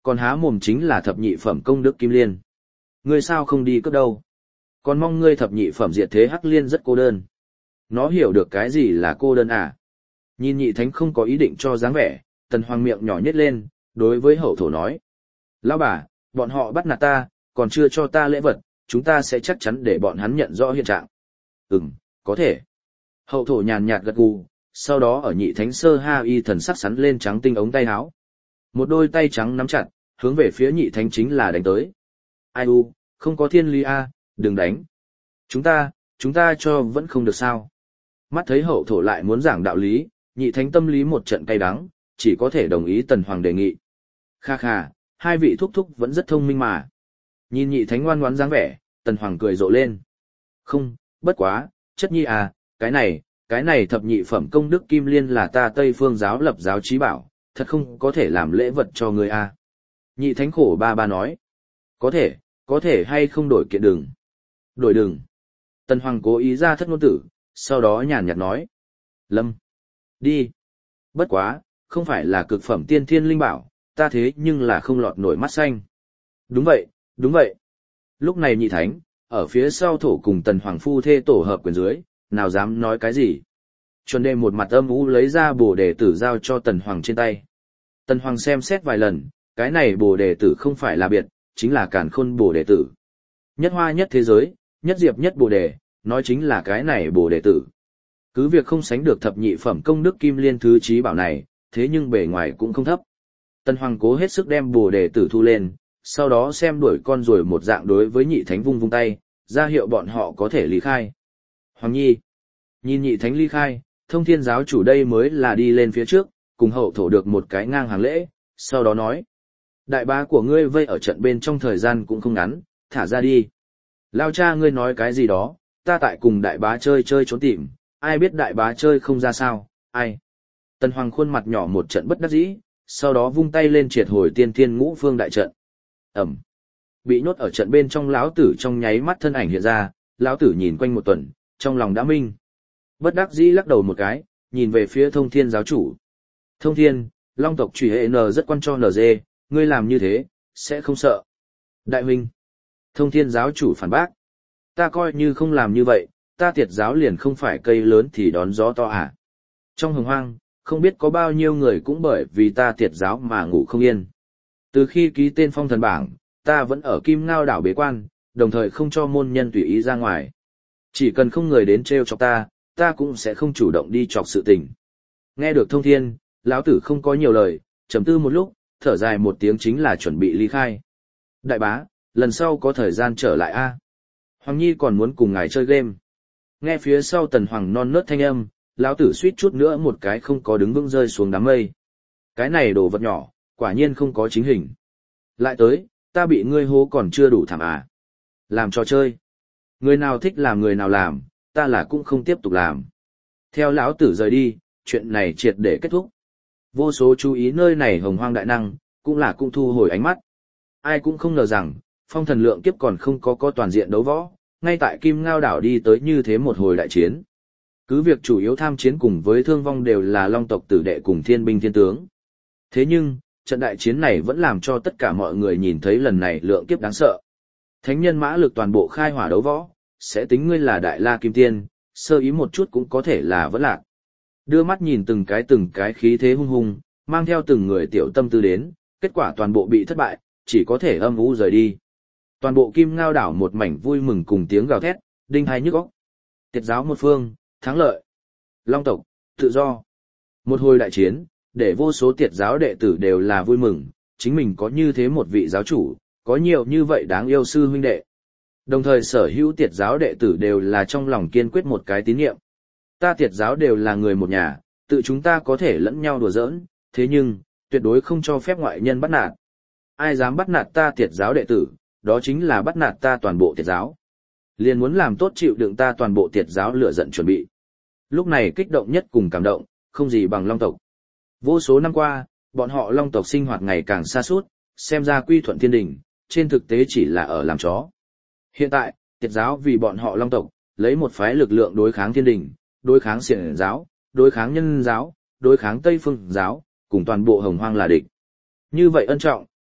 còn há mồm chính là thập nhị phẩm công đức kim liên. Ngươi sao không đi cướp đâu? Còn mong ngươi thập nhị phẩm diệt thế hắc liên rất cô đơn. Nó hiểu được cái gì là cô đơn à? Nhìn nhị thánh không có ý định cho dáng vẻ, Tần Hoàng miệng nhỏ nhếch lên, đối với hậu thổ nói. Lão bà, bọn họ bắt nạt ta, còn chưa cho ta lễ vật, chúng ta sẽ chắc chắn để bọn hắn nhận rõ hiện trạng. Ừm, có thể. Hậu thổ nhàn nhạt gật gù, sau đó ở nhị thánh sơ ha y thần sắc sắn lên trắng tinh ống tay áo. Một đôi tay trắng nắm chặt, hướng về phía nhị thánh chính là đánh tới. Ai u, không có thiên lý a, đừng đánh. Chúng ta, chúng ta cho vẫn không được sao. Mắt thấy hậu thổ lại muốn giảng đạo lý, nhị thánh tâm lý một trận cay đắng, chỉ có thể đồng ý Tần Hoàng đề nghị. Kha kha, hai vị thúc thúc vẫn rất thông minh mà. Nhìn nhị thánh ngoan ngoãn dáng vẻ, Tần Hoàng cười rộ lên. Không, bất quá, chất nhi à, cái này, cái này thập nhị phẩm công đức kim liên là ta Tây Phương giáo lập giáo trí bảo, thật không có thể làm lễ vật cho người à. Nhị thánh khổ ba ba nói. Có thể, có thể hay không đổi kiện đừng. Đổi đừng. Tần Hoàng cố ý ra thất ngôn tử, sau đó nhàn nhạt nói. Lâm. Đi. Bất quá, không phải là cực phẩm tiên thiên linh bảo, ta thế nhưng là không lọt nổi mắt xanh. Đúng vậy, đúng vậy. Lúc này nhị thánh, ở phía sau thổ cùng Tần Hoàng phu thê tổ hợp quyền dưới, nào dám nói cái gì. Chuẩn đề một mặt âm u lấy ra bồ đề tử giao cho Tần Hoàng trên tay. Tần Hoàng xem xét vài lần, cái này bồ đề tử không phải là biệt, chính là càn khôn bồ đề tử. Nhất hoa nhất thế giới, nhất diệp nhất bồ đề, nói chính là cái này bồ đề tử. Cứ việc không sánh được thập nhị phẩm công đức kim liên thứ trí bảo này, thế nhưng bề ngoài cũng không thấp. Tần Hoàng cố hết sức đem bồ đề tử thu lên, sau đó xem đuổi con rồi một dạng đối với nhị thánh vung vung tay, ra hiệu bọn họ có thể ly khai. Hoàng Nhi, nhìn nhị thánh ly khai, Thông Thiên giáo chủ đây mới là đi lên phía trước, cùng hậu thổ được một cái ngang hàng lễ, sau đó nói. Đại bá của ngươi vây ở trận bên trong thời gian cũng không ngắn, thả ra đi. Lao cha ngươi nói cái gì đó, ta tại cùng đại bá chơi chơi trốn tìm, ai biết đại bá chơi không ra sao, ai. Tần Hoàng khuôn mặt nhỏ một trận bất đắc dĩ, sau đó vung tay lên triệt hồi tiên thiên ngũ phương đại trận. Ẩm. Bị nhốt ở trận bên trong lão tử trong nháy mắt thân ảnh hiện ra, lão tử nhìn quanh một tuần, trong lòng đã minh. Bất đắc dĩ lắc đầu một cái, nhìn về phía Thông Thiên giáo chủ. Thông Thiên, Long tộc truy hệ N rất quan cho en giê, ngươi làm như thế, sẽ không sợ. Đại huynh. Thông Thiên giáo chủ phản bác. Ta coi như không làm như vậy, ta Tiệt giáo liền không phải cây lớn thì đón gió to à. Trong hồng hoang, không biết có bao nhiêu người cũng bởi vì ta Tiệt giáo mà ngủ không yên. Từ khi ký tên phong thần bảng, ta vẫn ở Kim Ngao đảo bế quan, đồng thời không cho môn nhân tùy ý ra ngoài. Chỉ cần không người đến trêu chọc ta, ta cũng sẽ không chủ động đi chọc sự tình. Nghe được Thông Thiên, lão tử không có nhiều lời, trầm tư một lúc, thở dài một tiếng chính là chuẩn bị ly khai. Đại bá, lần sau có thời gian trở lại a. Hoàng Nhi còn muốn cùng ngài chơi game. Nghe phía sau Tần Hoàng non nớt thanh âm, lão tử suýt chút nữa một cái không có đứng vững rơi xuống đám mây. Cái này đồ vật nhỏ, quả nhiên không có chính hình. Lại tới, ta bị ngươi hố còn chưa đủ thảm à. Làm trò chơi. Người nào thích làm người nào làm, ta là cũng không tiếp tục làm. Theo lão tử rời đi, chuyện này triệt để kết thúc. Vô số chú ý nơi này hồng hoang đại năng, cũng là cũng thu hồi ánh mắt. Ai cũng không ngờ rằng, phong thần lượng kiếp còn không có có toàn diện đấu võ, ngay tại Kim Ngao đảo đi tới như thế một hồi đại chiến. Cứ việc chủ yếu tham chiến cùng với thương vong đều là Long tộc tử đệ cùng thiên binh thiên tướng. Thế nhưng, trận đại chiến này vẫn làm cho tất cả mọi người nhìn thấy lần này lượng kiếp đáng sợ. Thánh nhân mã lực toàn bộ khai hỏa đấu võ, sẽ tính ngươi là đại la kim tiên, sơ ý một chút cũng có thể là vẫn lạc. Đưa mắt nhìn từng cái từng cái khí thế hung hung, mang theo từng người tiểu tâm tư đến, kết quả toàn bộ bị thất bại, chỉ có thể âm u rời đi. Toàn bộ Kim Ngao đảo một mảnh vui mừng cùng tiếng gào thét, đinh hai nhức óc. Tiệt giáo một phương, thắng lợi. Long tộc, tự do. Một hồi đại chiến, để vô số tiệt giáo đệ tử đều là vui mừng, chính mình có như thế một vị giáo chủ, có nhiều như vậy đáng yêu sư huynh đệ. Đồng thời sở hữu tiệt giáo đệ tử đều là trong lòng kiên quyết một cái tín nhiệm. Ta tiệt giáo đều là người một nhà, tự chúng ta có thể lẫn nhau đùa giỡn, thế nhưng, tuyệt đối không cho phép ngoại nhân bắt nạt. Ai dám bắt nạt ta tiệt giáo đệ tử, đó chính là bắt nạt ta toàn bộ tiệt giáo. Liền muốn làm tốt chịu đựng ta toàn bộ tiệt giáo lửa giận chuẩn bị. Lúc này kích động nhất cùng cảm động, không gì bằng Long tộc. Vô số năm qua, bọn họ Long tộc sinh hoạt ngày càng xa suốt, xem ra quy thuận thiên đình, trên thực tế chỉ là ở làm chó. Hiện tại, tiệt giáo vì bọn họ Long tộc, lấy một phái lực lượng đối kháng thiên đình, đối kháng xiển giáo, đối kháng nhân giáo, đối kháng Tây Phương giáo, cùng toàn bộ hồng hoang là địch. Như vậy ân trọng,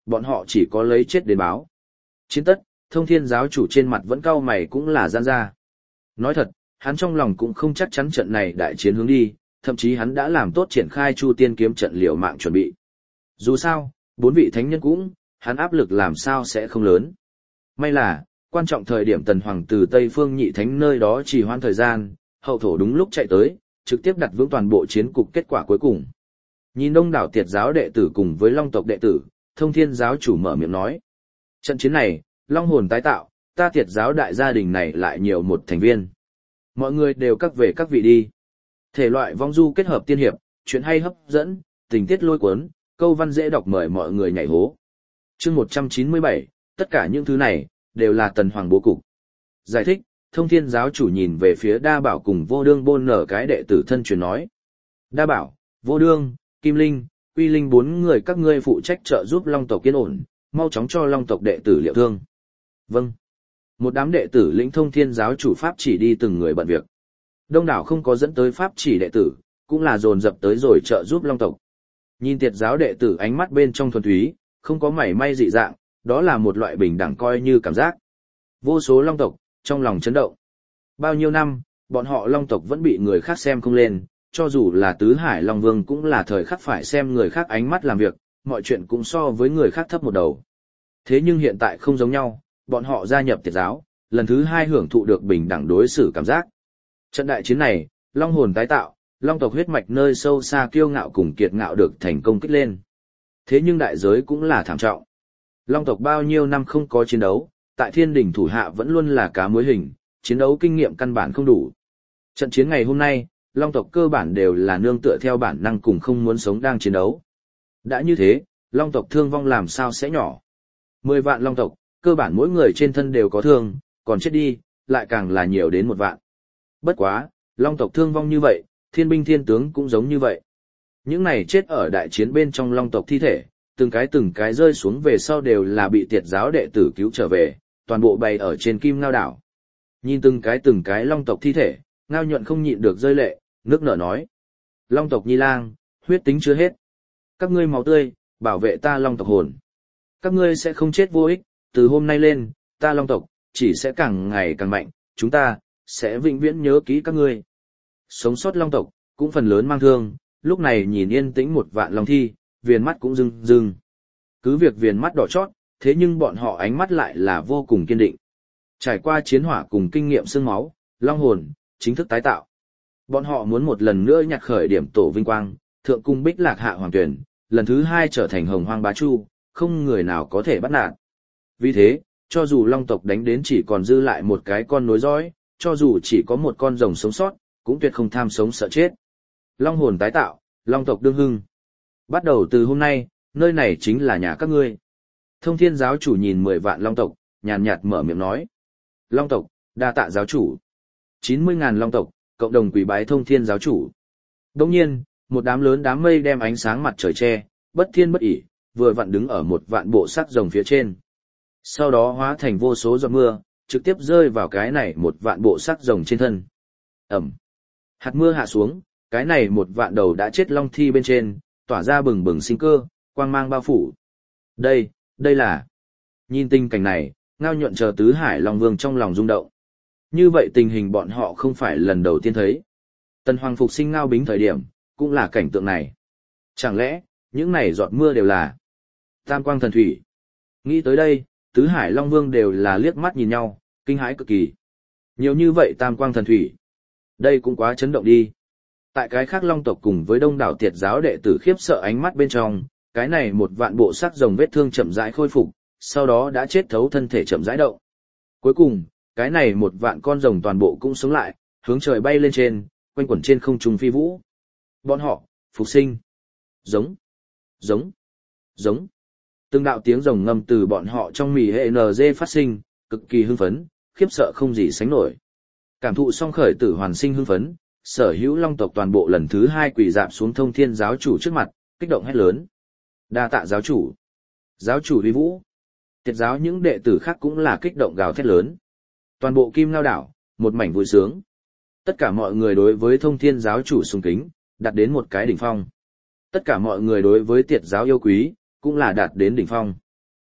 bọn họ chỉ có lấy chết đến báo. Chiến tất, Thông Thiên giáo chủ trên mặt vẫn cau mày cũng là giãn ra. Nói thật, hắn trong lòng cũng không chắc chắn trận này đại chiến hướng đi, thậm chí hắn đã làm tốt triển khai Chu Tiên kiếm trận liều mạng chuẩn bị. Dù sao, bốn vị thánh nhân cũng, hắn áp lực làm sao sẽ không lớn. May là, quan trọng thời điểm Tần Hoàng từ Tây Phương Nhị Thánh nơi đó trì hoãn thời gian, hậu thổ đúng lúc chạy tới, trực tiếp đặt vững toàn bộ chiến cục kết quả cuối cùng. Nhìn đông đảo Tiệt giáo đệ tử cùng với Long tộc đệ tử, Thông Thiên giáo chủ mở miệng nói. Trận chiến này, Long hồn tái tạo, ta Tiệt giáo đại gia đình này lại nhiều một thành viên. Mọi người đều các về các vị đi. Thể loại vong du kết hợp tiên hiệp, chuyện hay hấp dẫn, tình tiết lôi cuốn, câu văn dễ đọc mời mọi người nhảy hố. Chương một trăm chín mươi bảy, tất cả những thứ này, đều là Tần Hoàng bố cục. Giải thích, Thông Thiên giáo chủ nhìn về phía Đa Bảo cùng Vô Đương bôn nở cái đệ tử thân truyền nói. Đa Bảo, Vô Đương, Kim Linh, Quy Linh bốn người các ngươi phụ trách trợ giúp Long tộc yên ổn, mau chóng cho Long tộc đệ tử liệu thương. Vâng. Một đám đệ tử lĩnh Thông Thiên giáo chủ pháp chỉ đi từng người bận việc. Đông đảo không có dẫn tới pháp chỉ đệ tử, cũng là dồn dập tới rồi trợ giúp Long tộc. Nhìn Tiệt giáo đệ tử ánh mắt bên trong thuần túy, không có mảy may dị dạng, đó là một loại bình đẳng coi như cảm giác. Vô số Long tộc, trong lòng chấn động. Bao nhiêu năm, bọn họ Long tộc vẫn bị người khác xem không lên, cho dù là Tứ Hải Long Vương cũng là thời khắc phải xem người khác ánh mắt làm việc, mọi chuyện cũng so với người khác thấp một đầu. Thế nhưng hiện tại không giống nhau, bọn họ gia nhập Tiệt giáo, lần thứ hai hưởng thụ được bình đẳng đối xử cảm giác. Trận đại chiến này, Long hồn tái tạo, Long tộc huyết mạch nơi sâu xa kiêu ngạo cùng kiệt ngạo được thành công kích lên. Thế nhưng đại giới cũng là thảm trọng. Long tộc bao nhiêu năm không có chiến đấu, tại thiên đỉnh thủ hạ vẫn luôn là cá muối hình, chiến đấu kinh nghiệm căn bản không đủ. Trận chiến ngày hôm nay, Long tộc cơ bản đều là nương tựa theo bản năng cùng không muốn sống đang chiến đấu. Đã như thế, Long tộc thương vong làm sao sẽ nhỏ. Mười vạn Long tộc, cơ bản mỗi người trên thân đều có thương, còn chết đi, lại càng là nhiều đến một vạn. Bất quá, Long tộc thương vong như vậy, thiên binh thiên tướng cũng giống như vậy. Những này chết ở đại chiến bên trong Long tộc thi thể, từng cái từng cái rơi xuống về sau đều là bị Tiệt giáo đệ tử cứu trở về, toàn bộ bày ở trên Kim Ngao đảo. Nhìn từng cái từng cái Long tộc thi thể, Ngao Nhuận không nhịn được rơi lệ, nước nở nói. Long tộc Nhi Lang, huyết tính chưa hết. Các ngươi máu tươi, bảo vệ ta Long tộc hồn. Các ngươi sẽ không chết vô ích, từ hôm nay lên, ta Long tộc, chỉ sẽ càng ngày càng mạnh, chúng ta, sẽ vĩnh viễn nhớ kỹ các ngươi. Sống sót Long tộc, cũng phần lớn mang thương, lúc này nhìn yên tĩnh một vạn Long thi, viền mắt cũng rưng rưng. Cứ việc viền mắt đỏ chót, thế nhưng bọn họ ánh mắt lại là vô cùng kiên định. Trải qua chiến hỏa cùng kinh nghiệm xương máu, Long hồn, chính thức tái tạo. Bọn họ muốn một lần nữa nhặt khởi điểm tổ vinh quang, thượng cung bích lạc hạ hoàng tuyển, lần thứ hai trở thành hồng hoang bá chu, không người nào có thể bắt nạt. Vì thế, cho dù Long tộc đánh đến chỉ còn dư lại một cái con nối dõi, cho dù chỉ có một con rồng sống sót, cũng tuyệt không tham sống sợ chết. Long hồn tái tạo, Long tộc đương hưng. Bắt đầu từ hôm nay, nơi này chính là nhà các ngươi. Thông Thiên giáo chủ nhìn mười vạn Long tộc, nhàn nhạt mở miệng nói. Long tộc, đa tạ giáo chủ. chín mươi ngàn Long tộc, cộng đồng quỳ bái Thông Thiên giáo chủ. Đồng nhiên, một đám lớn đám mây đem ánh sáng mặt trời che, bất thiên bất ỉ, vừa vặn đứng ở một vạn bộ sắc rồng phía trên. Sau đó hóa thành vô số giọt mưa, trực tiếp rơi vào cái này một vạn bộ sắc rồng trên thân. Ẩm. Hạt mưa hạ xuống, cái này một vạn đầu đã chết Long thi bên trên, tỏa ra bừng bừng sinh cơ, quang mang bao phủ. Đây, đây là... Nhìn tình cảnh này, Ngao Nhuận chờ Tứ Hải Long Vương trong lòng rung động. Như vậy tình hình bọn họ không phải lần đầu tiên thấy. Tần Hoàng phục sinh Ngao Bính thời điểm, cũng là cảnh tượng này. Chẳng lẽ, những này giọt mưa đều là Tam Quang Thần Thủy? Nghĩ tới đây, Tứ Hải Long Vương đều là liếc mắt nhìn nhau, kinh hãi cực kỳ. Nhiều như vậy Tam Quang Thần Thủy. Đây cũng quá chấn động đi. Tại cái khác Long tộc cùng với đông đảo Tiệt giáo đệ tử khiếp sợ ánh mắt bên trong, cái này một vạn bộ sắc rồng vết thương chậm rãi khôi phục, sau đó đã chết thấu thân thể chậm rãi động. Cuối cùng, cái này một vạn con rồng toàn bộ cũng sống lại, hướng trời bay lên trên, quanh quẩn trên không trung phi vũ. Bọn họ, phục sinh. Giống, giống, giống. Từng đạo tiếng rồng ngâm từ bọn họ trong mì hệ en giê phát sinh, cực kỳ hưng phấn, khiếp sợ không gì sánh nổi. Cảm thụ song khởi tử hoàn sinh hưng phấn, sở hữu Long tộc toàn bộ lần thứ hai quỳ dạp xuống Thông Thiên giáo chủ trước mặt, kích động hét lớn. Đa tạ giáo chủ. Giáo chủ uy vũ. Tiệt giáo những đệ tử khác cũng là kích động gào thét lớn. Toàn bộ Kim Ngao đảo, một mảnh vui sướng. Tất cả mọi người đối với Thông Thiên giáo chủ sùng kính, đạt đến một cái đỉnh phong. Tất cả mọi người đối với Tiệt giáo yêu quý, cũng là đạt đến đỉnh phong.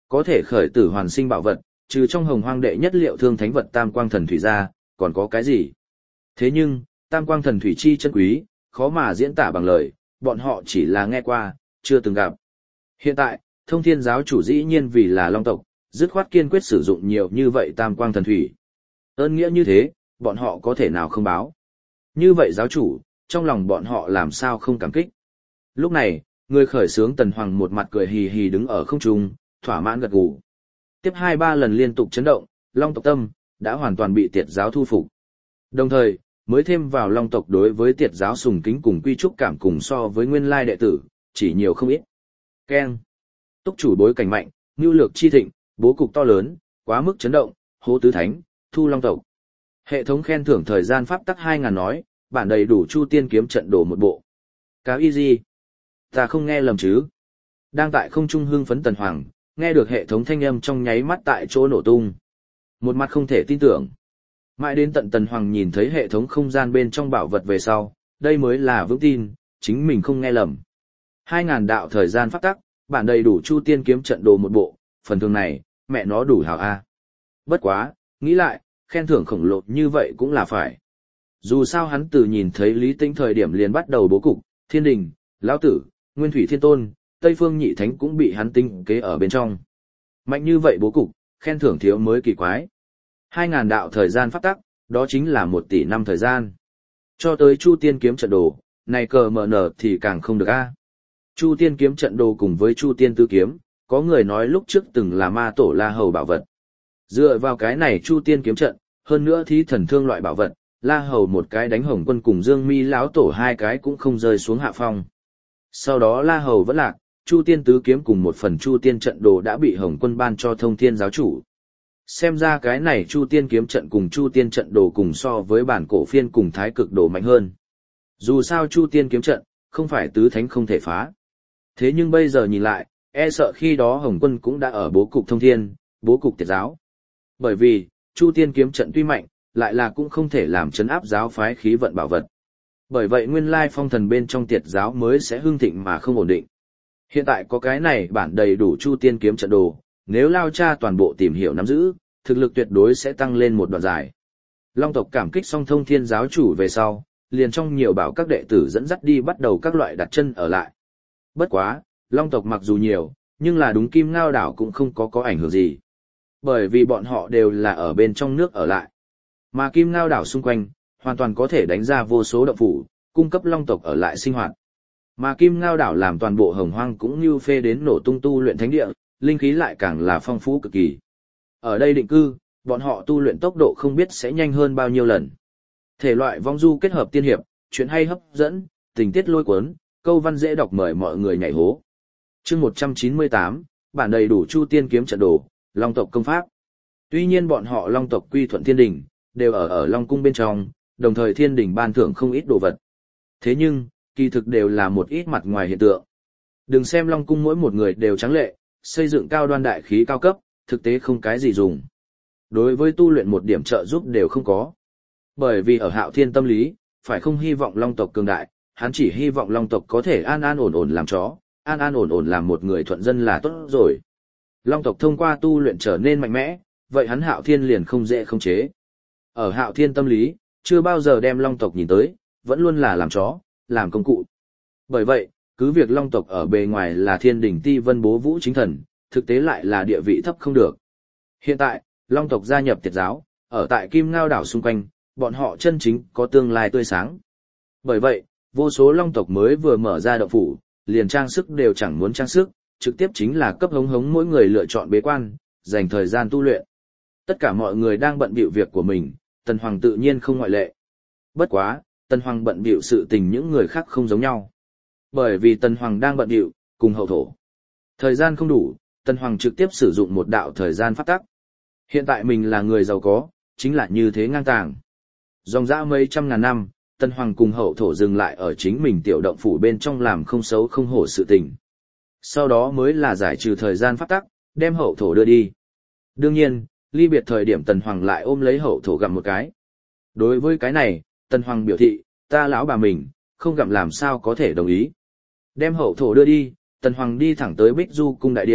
Có thể khởi tử hoàn sinh bảo vật, trừ trong hồng hoang đệ nhất liệu thương thánh vật tam quang thần thủy ra, còn có cái gì? Thế nhưng, tam quang thần thủy chi chân quý, khó mà diễn tả bằng lời, bọn họ chỉ là nghe qua, chưa từng gặp. Hiện tại, thông thiên giáo chủ dĩ nhiên vì là long tộc, dứt khoát kiên quyết sử dụng nhiều như vậy tam quang thần thủy. Ơn nghĩa như thế, bọn họ có thể nào không báo. Như vậy giáo chủ, trong lòng bọn họ làm sao không cảm kích. Lúc này, người khởi xướng Tần Hoàng một mặt cười hì hì đứng ở không trung, thỏa mãn gật gù. Tiếp hai ba lần liên tục chấn động, long tộc tâm, đã hoàn toàn bị tiệt giáo thu phục. Đồng thời, mới thêm vào long tộc đối với tiệt giáo sùng kính cùng quy trúc cảm cùng so với nguyên lai đệ tử, chỉ nhiều không ít. Keng. Túc chủ bối cảnh mạnh, nhu lược chi thịnh, bố cục to lớn, quá mức chấn động, hố tứ thánh, thu long tộc. Hệ thống khen thưởng thời gian pháp tắc hai ngàn nói, bản đầy đủ chu tiên kiếm trận đồ một bộ. Cáo y gì? Ta không nghe lầm chứ? Đang tại không trung hưng phấn Tần Hoàng, nghe được hệ thống thanh âm trong nháy mắt tại chỗ nổ tung. Một mặt không thể tin tưởng. Mãi đến tận Tần Hoàng nhìn thấy hệ thống không gian bên trong bảo vật về sau, đây mới là vững tin, chính mình không nghe lầm. Hai ngàn đạo thời gian pháp tắc, bản đầy đủ chu tiên kiếm trận đồ một bộ, phần thưởng này, mẹ nó đủ hào a. Bất quá, nghĩ lại, khen thưởng khổng lồ như vậy cũng là phải. Dù sao hắn từ nhìn thấy Lý Tĩnh thời điểm liền bắt đầu bố cục, Thiên Đình, Lão Tử, Nguyên Thủy Thiên Tôn, Tây Phương Nhị Thánh cũng bị hắn tinh kế ở bên trong. Mạnh như vậy bố cục, khen thưởng thiếu mới kỳ quái. Hai ngàn đạo thời gian pháp tắc, đó chính là một tỷ năm thời gian. Cho tới Chu Tiên kiếm trận đồ, này cờ mờ nở thì càng không được a. Chu Tiên kiếm trận đồ cùng với Chu Tiên tứ kiếm, có người nói lúc trước từng là ma tổ La Hầu bảo vật. Dựa vào cái này Chu Tiên kiếm trận, hơn nữa thí thần thương loại bảo vật, La Hầu một cái đánh Hồng Quân cùng Dương Mi lão tổ hai cái cũng không rơi xuống hạ phong. Sau đó La Hầu vẫn lạc, Chu Tiên tứ kiếm cùng một phần Chu Tiên trận đồ đã bị Hồng Quân ban cho Thông Thiên giáo chủ. Xem ra cái này Chu Tiên kiếm trận cùng Chu Tiên trận đồ cùng so với bản cổ phiên cùng Thái Cực đồ mạnh hơn. Dù sao Chu Tiên kiếm trận, không phải tứ thánh không thể phá. Thế nhưng bây giờ nhìn lại, e sợ khi đó Hồng Quân cũng đã ở bố cục Thông Thiên, bố cục tiệt giáo. Bởi vì, Chu Tiên kiếm trận tuy mạnh, lại là cũng không thể làm chấn áp giáo phái khí vận bảo vật. Bởi vậy nguyên lai phong thần bên trong tiệt giáo mới sẽ hưng thịnh mà không ổn định. Hiện tại có cái này bản đầy đủ Chu Tiên kiếm trận đồ, nếu lao cha toàn bộ tìm hiểu nắm giữ, thực lực tuyệt đối sẽ tăng lên một đoạn dài. Long tộc cảm kích song Thông Thiên giáo chủ về sau, liền trong nhiều bảo các đệ tử dẫn dắt đi bắt đầu các loại đặt chân ở lại. Bất quá, Long tộc mặc dù nhiều, nhưng là đúng Kim Ngao đảo cũng không có có ảnh hưởng gì. Bởi vì bọn họ đều là ở bên trong nước ở lại. Mà Kim Ngao đảo xung quanh, hoàn toàn có thể đánh ra vô số động phủ, cung cấp Long tộc ở lại sinh hoạt. Mà Kim Ngao đảo làm toàn bộ hồng hoang cũng như phê đến nổ tung tu luyện thánh địa, linh khí lại càng là phong phú cực kỳ. Ở đây định cư, bọn họ tu luyện tốc độ không biết sẽ nhanh hơn bao nhiêu lần. Thể loại vong du kết hợp tiên hiệp, chuyện hay hấp dẫn, tình tiết lôi cuốn, câu văn dễ đọc mời mọi người nhảy hố. Chương một trăm chín mươi tám, bản đầy đủ Chu Tiên kiếm trận đồ, Long tộc công pháp. Tuy nhiên bọn họ Long tộc quy thuận Thiên Đình, đều ở ở Long cung bên trong, đồng thời Thiên Đình ban thưởng không ít đồ vật. Thế nhưng, kỳ thực đều là một ít mặt ngoài hiện tượng. Đừng xem Long cung mỗi một người đều trắng lệ, xây dựng cao đoan đại khí cao cấp, thực tế không cái gì dùng. Đối với tu luyện một điểm trợ giúp đều không có. Bởi vì ở Hạo Thiên tâm lý, phải không hy vọng Long tộc cường đại, hắn chỉ hy vọng Long tộc có thể an an ổn ổn làm chó, an an ổn ổn làm một người thuận dân là tốt rồi. Long tộc thông qua tu luyện trở nên mạnh mẽ, vậy hắn Hạo Thiên liền không dễ khống chế. Ở Hạo Thiên tâm lý, chưa bao giờ đem Long tộc nhìn tới, vẫn luôn là làm chó, làm công cụ. Bởi vậy, cứ việc Long tộc ở bề ngoài là Thiên Đình Ti Vân Bố Vũ chính thần, thực tế lại là địa vị thấp không được. Hiện tại, Long tộc gia nhập tiệt giáo, ở tại Kim Ngao đảo xung quanh, bọn họ chân chính có tương lai tươi sáng. Bởi vậy, vô số Long tộc mới vừa mở ra động phủ, liền trang sức đều chẳng muốn trang sức, trực tiếp chính là cấp hống hống mỗi người lựa chọn bế quan, dành thời gian tu luyện. Tất cả mọi người đang bận bịu việc của mình, Tần Hoàng tự nhiên không ngoại lệ. Bất quá, Tần Hoàng bận bịu sự tình những người khác không giống nhau. Bởi vì Tần Hoàng đang bận bịu, cùng hậu thổ. Thời gian không đủ, Tần Hoàng trực tiếp sử dụng một đạo thời gian pháp tắc. Hiện tại mình là người giàu có, chính là như thế ngang tàng. Dòng dã mấy trăm ngàn năm, Tần Hoàng cùng hậu thổ dừng lại ở chính mình tiểu động phủ bên trong làm không xấu không hổ sự tình. Sau đó mới là giải trừ thời gian pháp tắc, đem hậu thổ đưa đi. Đương nhiên, ly biệt thời điểm Tần Hoàng lại ôm lấy hậu thổ gặm một cái. Đối với cái này, Tần Hoàng biểu thị, ta lão bà mình, không gặm làm sao có thể đồng ý. Đem hậu thổ đưa đi, Tần Hoàng đi thẳng tới Bích Du cung đại điện,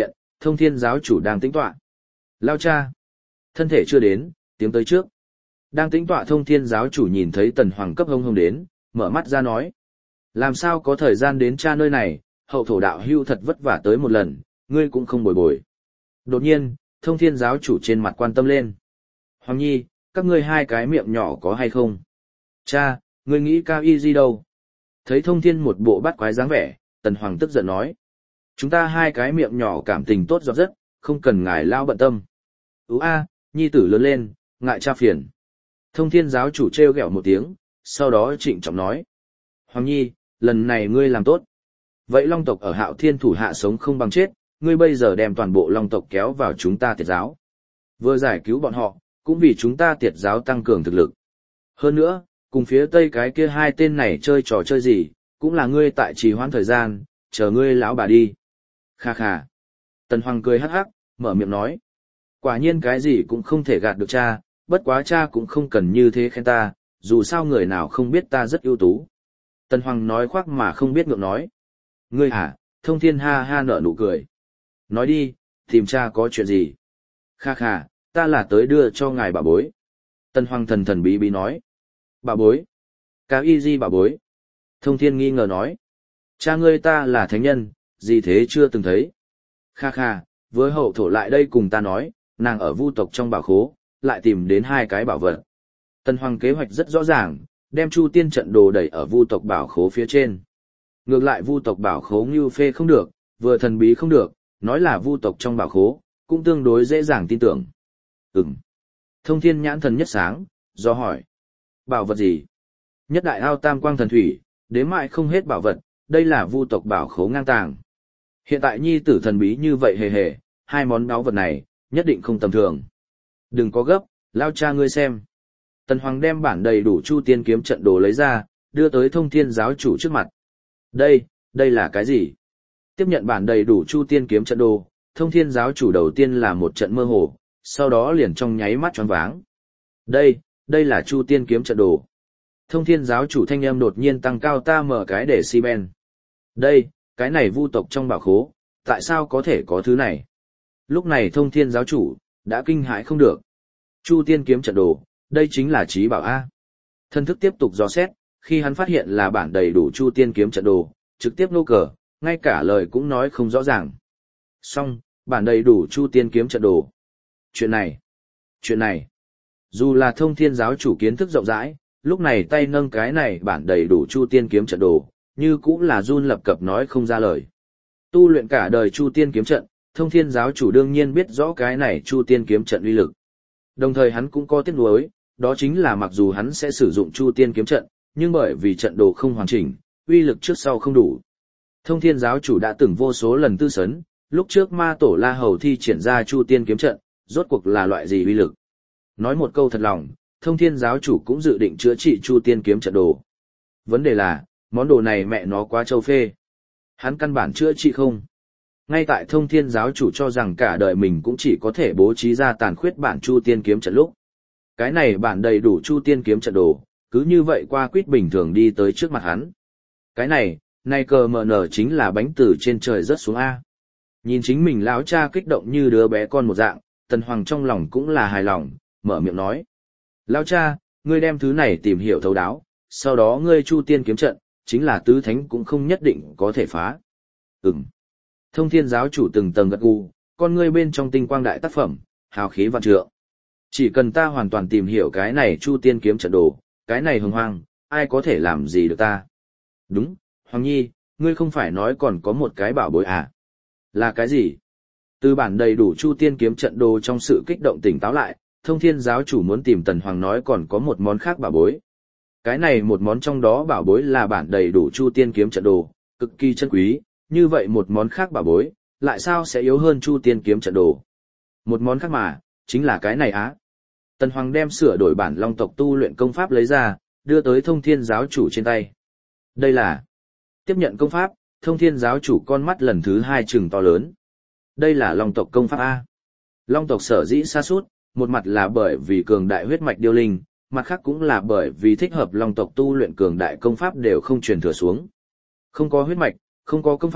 thông thiên giáo chủ đang tĩnh tọa. Lao cha. Thân thể chưa đến, tiếng tới trước. Đang tĩnh tọa thông thiên giáo chủ nhìn thấy tần hoàng cấp hông hông đến, mở mắt ra nói. Làm sao có thời gian đến cha nơi này, hậu thổ đạo hưu thật vất vả tới một lần, ngươi cũng không bồi bồi. Đột nhiên, thông thiên giáo chủ trên mặt quan tâm lên. Hoàng nhi, các ngươi hai cái miệng nhỏ có hay không? Cha, ngươi nghĩ cao y gì đâu? Thấy thông thiên một bộ bắt quái dáng vẻ, tần hoàng tức giận nói. Chúng ta hai cái miệng nhỏ cảm tình tốt giọt rất, không cần ngài lao bận tâm. Ú a, nhi tử lớn lên, ngại cha phiền. Thông thiên giáo chủ trêu ghẹo một tiếng, sau đó trịnh trọng nói. Hoàng nhi, lần này ngươi làm tốt. Vậy long tộc ở hạo thiên thủ hạ sống không bằng chết, ngươi bây giờ đem toàn bộ long tộc kéo vào chúng ta tiệt giáo. Vừa giải cứu bọn họ, cũng vì chúng ta tiệt giáo tăng cường thực lực. Hơn nữa, cùng phía tây cái kia hai tên này chơi trò chơi gì, cũng là ngươi tại trì hoãn thời gian, chờ ngươi lão bà đi. Kha kha. Tần Hoàng cười hắc hắc, mở miệng nói. Quả nhiên cái gì cũng không thể gạt được cha, bất quá cha cũng không cần như thế khen ta, dù sao người nào không biết ta rất ưu tú. Tần Hoàng nói khoác mà không biết ngượng nói. Ngươi hả, thông thiên ha ha nở nụ cười. Nói đi, tìm cha có chuyện gì? Kha kha, ta là tới đưa cho ngài bà bối. Tần Hoàng thần thần bí bí nói. Bà bối? Cá y di bà bối? Thông thiên nghi ngờ nói. Cha ngươi ta là thánh nhân, gì thế chưa từng thấy. Kha kha, với hậu thổ lại đây cùng ta nói, nàng ở vu tộc trong bảo khố, lại tìm đến hai cái bảo vật. Tần Hoàng kế hoạch rất rõ ràng, đem Chu Tiên trận đồ đẩy ở vu tộc bảo khố phía trên. Ngược lại vu tộc bảo khố ngưu phê không được, vừa thần bí không được, nói là vu tộc trong bảo khố, cũng tương đối dễ dàng tin tưởng. Ừm. Thông thiên nhãn thần nhất sáng, do hỏi. Bảo vật gì? Nhất đại ao tam quang thần thủy, đến mãi không hết bảo vật, đây là vu tộc bảo khố ngang tàng. Hiện tại nhi tử thần bí như vậy hề hề, hai món báu vật này, nhất định không tầm thường. Đừng có gấp, lao cha ngươi xem. Tần Hoàng đem bản đầy đủ Chu Tiên kiếm trận đồ lấy ra, đưa tới thông thiên giáo chủ trước mặt. Đây, đây là cái gì? Tiếp nhận bản đầy đủ Chu Tiên kiếm trận đồ, thông thiên giáo chủ đầu tiên là một trận mơ hồ, sau đó liền trong nháy mắt choáng váng. Đây, đây là Chu Tiên kiếm trận đồ. Thông thiên giáo chủ thanh âm đột nhiên tăng cao ta mở cái để si ben. Đây, cái này vu tộc trong bảo khố, tại sao có thể có thứ này? Lúc này thông thiên giáo chủ, đã kinh hãi không được. Chu Tiên kiếm trận đồ, đây chính là trí bảo A. Thân thức tiếp tục dò xét, khi hắn phát hiện là bản đầy đủ Chu Tiên kiếm trận đồ, trực tiếp nô cờ, ngay cả lời cũng nói không rõ ràng. Xong, bản đầy đủ Chu Tiên kiếm trận đồ. Chuyện này, chuyện này, dù là thông thiên giáo chủ kiến thức rộng rãi, lúc này tay nâng cái này bản đầy đủ Chu Tiên kiếm trận đồ, như cũng là run lập cập nói không ra lời. Tu luyện cả đời Chu Tiên kiếm trận, thông thiên giáo chủ đương nhiên biết rõ cái này Chu Tiên kiếm trận uy lực. Đồng thời hắn cũng có tiếc nuối, đó chính là mặc dù hắn sẽ sử dụng Chu Tiên kiếm trận, nhưng bởi vì trận đồ không hoàn chỉnh, uy lực trước sau không đủ. Thông thiên giáo chủ đã từng vô số lần tư sấn, lúc trước ma tổ La Hầu thi triển ra Chu Tiên kiếm trận, rốt cuộc là loại gì uy lực. Nói một câu thật lòng, thông thiên giáo chủ cũng dự định chữa trị Chu Tiên kiếm trận đồ. Vấn đề là, món đồ này mẹ nó quá châu phê. Hắn căn bản chữa trị không. Ngay tại thông thiên giáo chủ cho rằng cả đời mình cũng chỉ có thể bố trí ra tàn khuyết bản Chu Tiên kiếm trận lúc. Cái này bản đầy đủ Chu Tiên kiếm trận đồ, cứ như vậy qua quýt bình thường đi tới trước mặt hắn. Cái này, này cờ mờ nở chính là bánh từ trên trời rớt xuống A. Nhìn chính mình lão cha kích động như đứa bé con một dạng, Tần Hoàng trong lòng cũng là hài lòng, mở miệng nói. Lão cha, ngươi đem thứ này tìm hiểu thấu đáo, sau đó ngươi Chu Tiên kiếm trận, chính là tứ thánh cũng không nhất định có thể phá. Ừm. Thông thiên giáo chủ từng tầng gật gù, con ngươi bên trong tinh quang đại tác phẩm, hào khí vạn trượng. Chỉ cần ta hoàn toàn tìm hiểu cái này Chu Tiên kiếm trận đồ, cái này hồng hoang, ai có thể làm gì được ta? Đúng, Hoàng Nhi, ngươi không phải nói còn có một cái bảo bối à? Là cái gì? Từ bản đầy đủ Chu Tiên kiếm trận đồ trong sự kích động tỉnh táo lại, thông thiên giáo chủ muốn tìm Tần Hoàng nói còn có một món khác bảo bối. Cái này một món trong đó bảo bối là bản đầy đủ Chu Tiên kiếm trận đồ, cực kỳ chân quý, như vậy một món khác bảo bối, lại sao sẽ yếu hơn Chu Tiên kiếm trận đồ? Một món khác mà, chính là cái này á. Tần Hoàng đem sửa đổi bản long tộc tu luyện công pháp lấy ra, đưa tới thông thiên giáo chủ trên tay. Đây là... Tiếp nhận công pháp, thông thiên giáo chủ con mắt lần thứ hai trừng to lớn. Đây là long tộc công pháp A. Long tộc sở dĩ sa sút, một mặt là bởi vì cường đại huyết mạch điêu linh, mặt khác cũng là bởi vì thích hợp long tộc tu luyện cường đại công pháp đều không truyền thừa xuống. Không có huyết mạch, không có công pháp,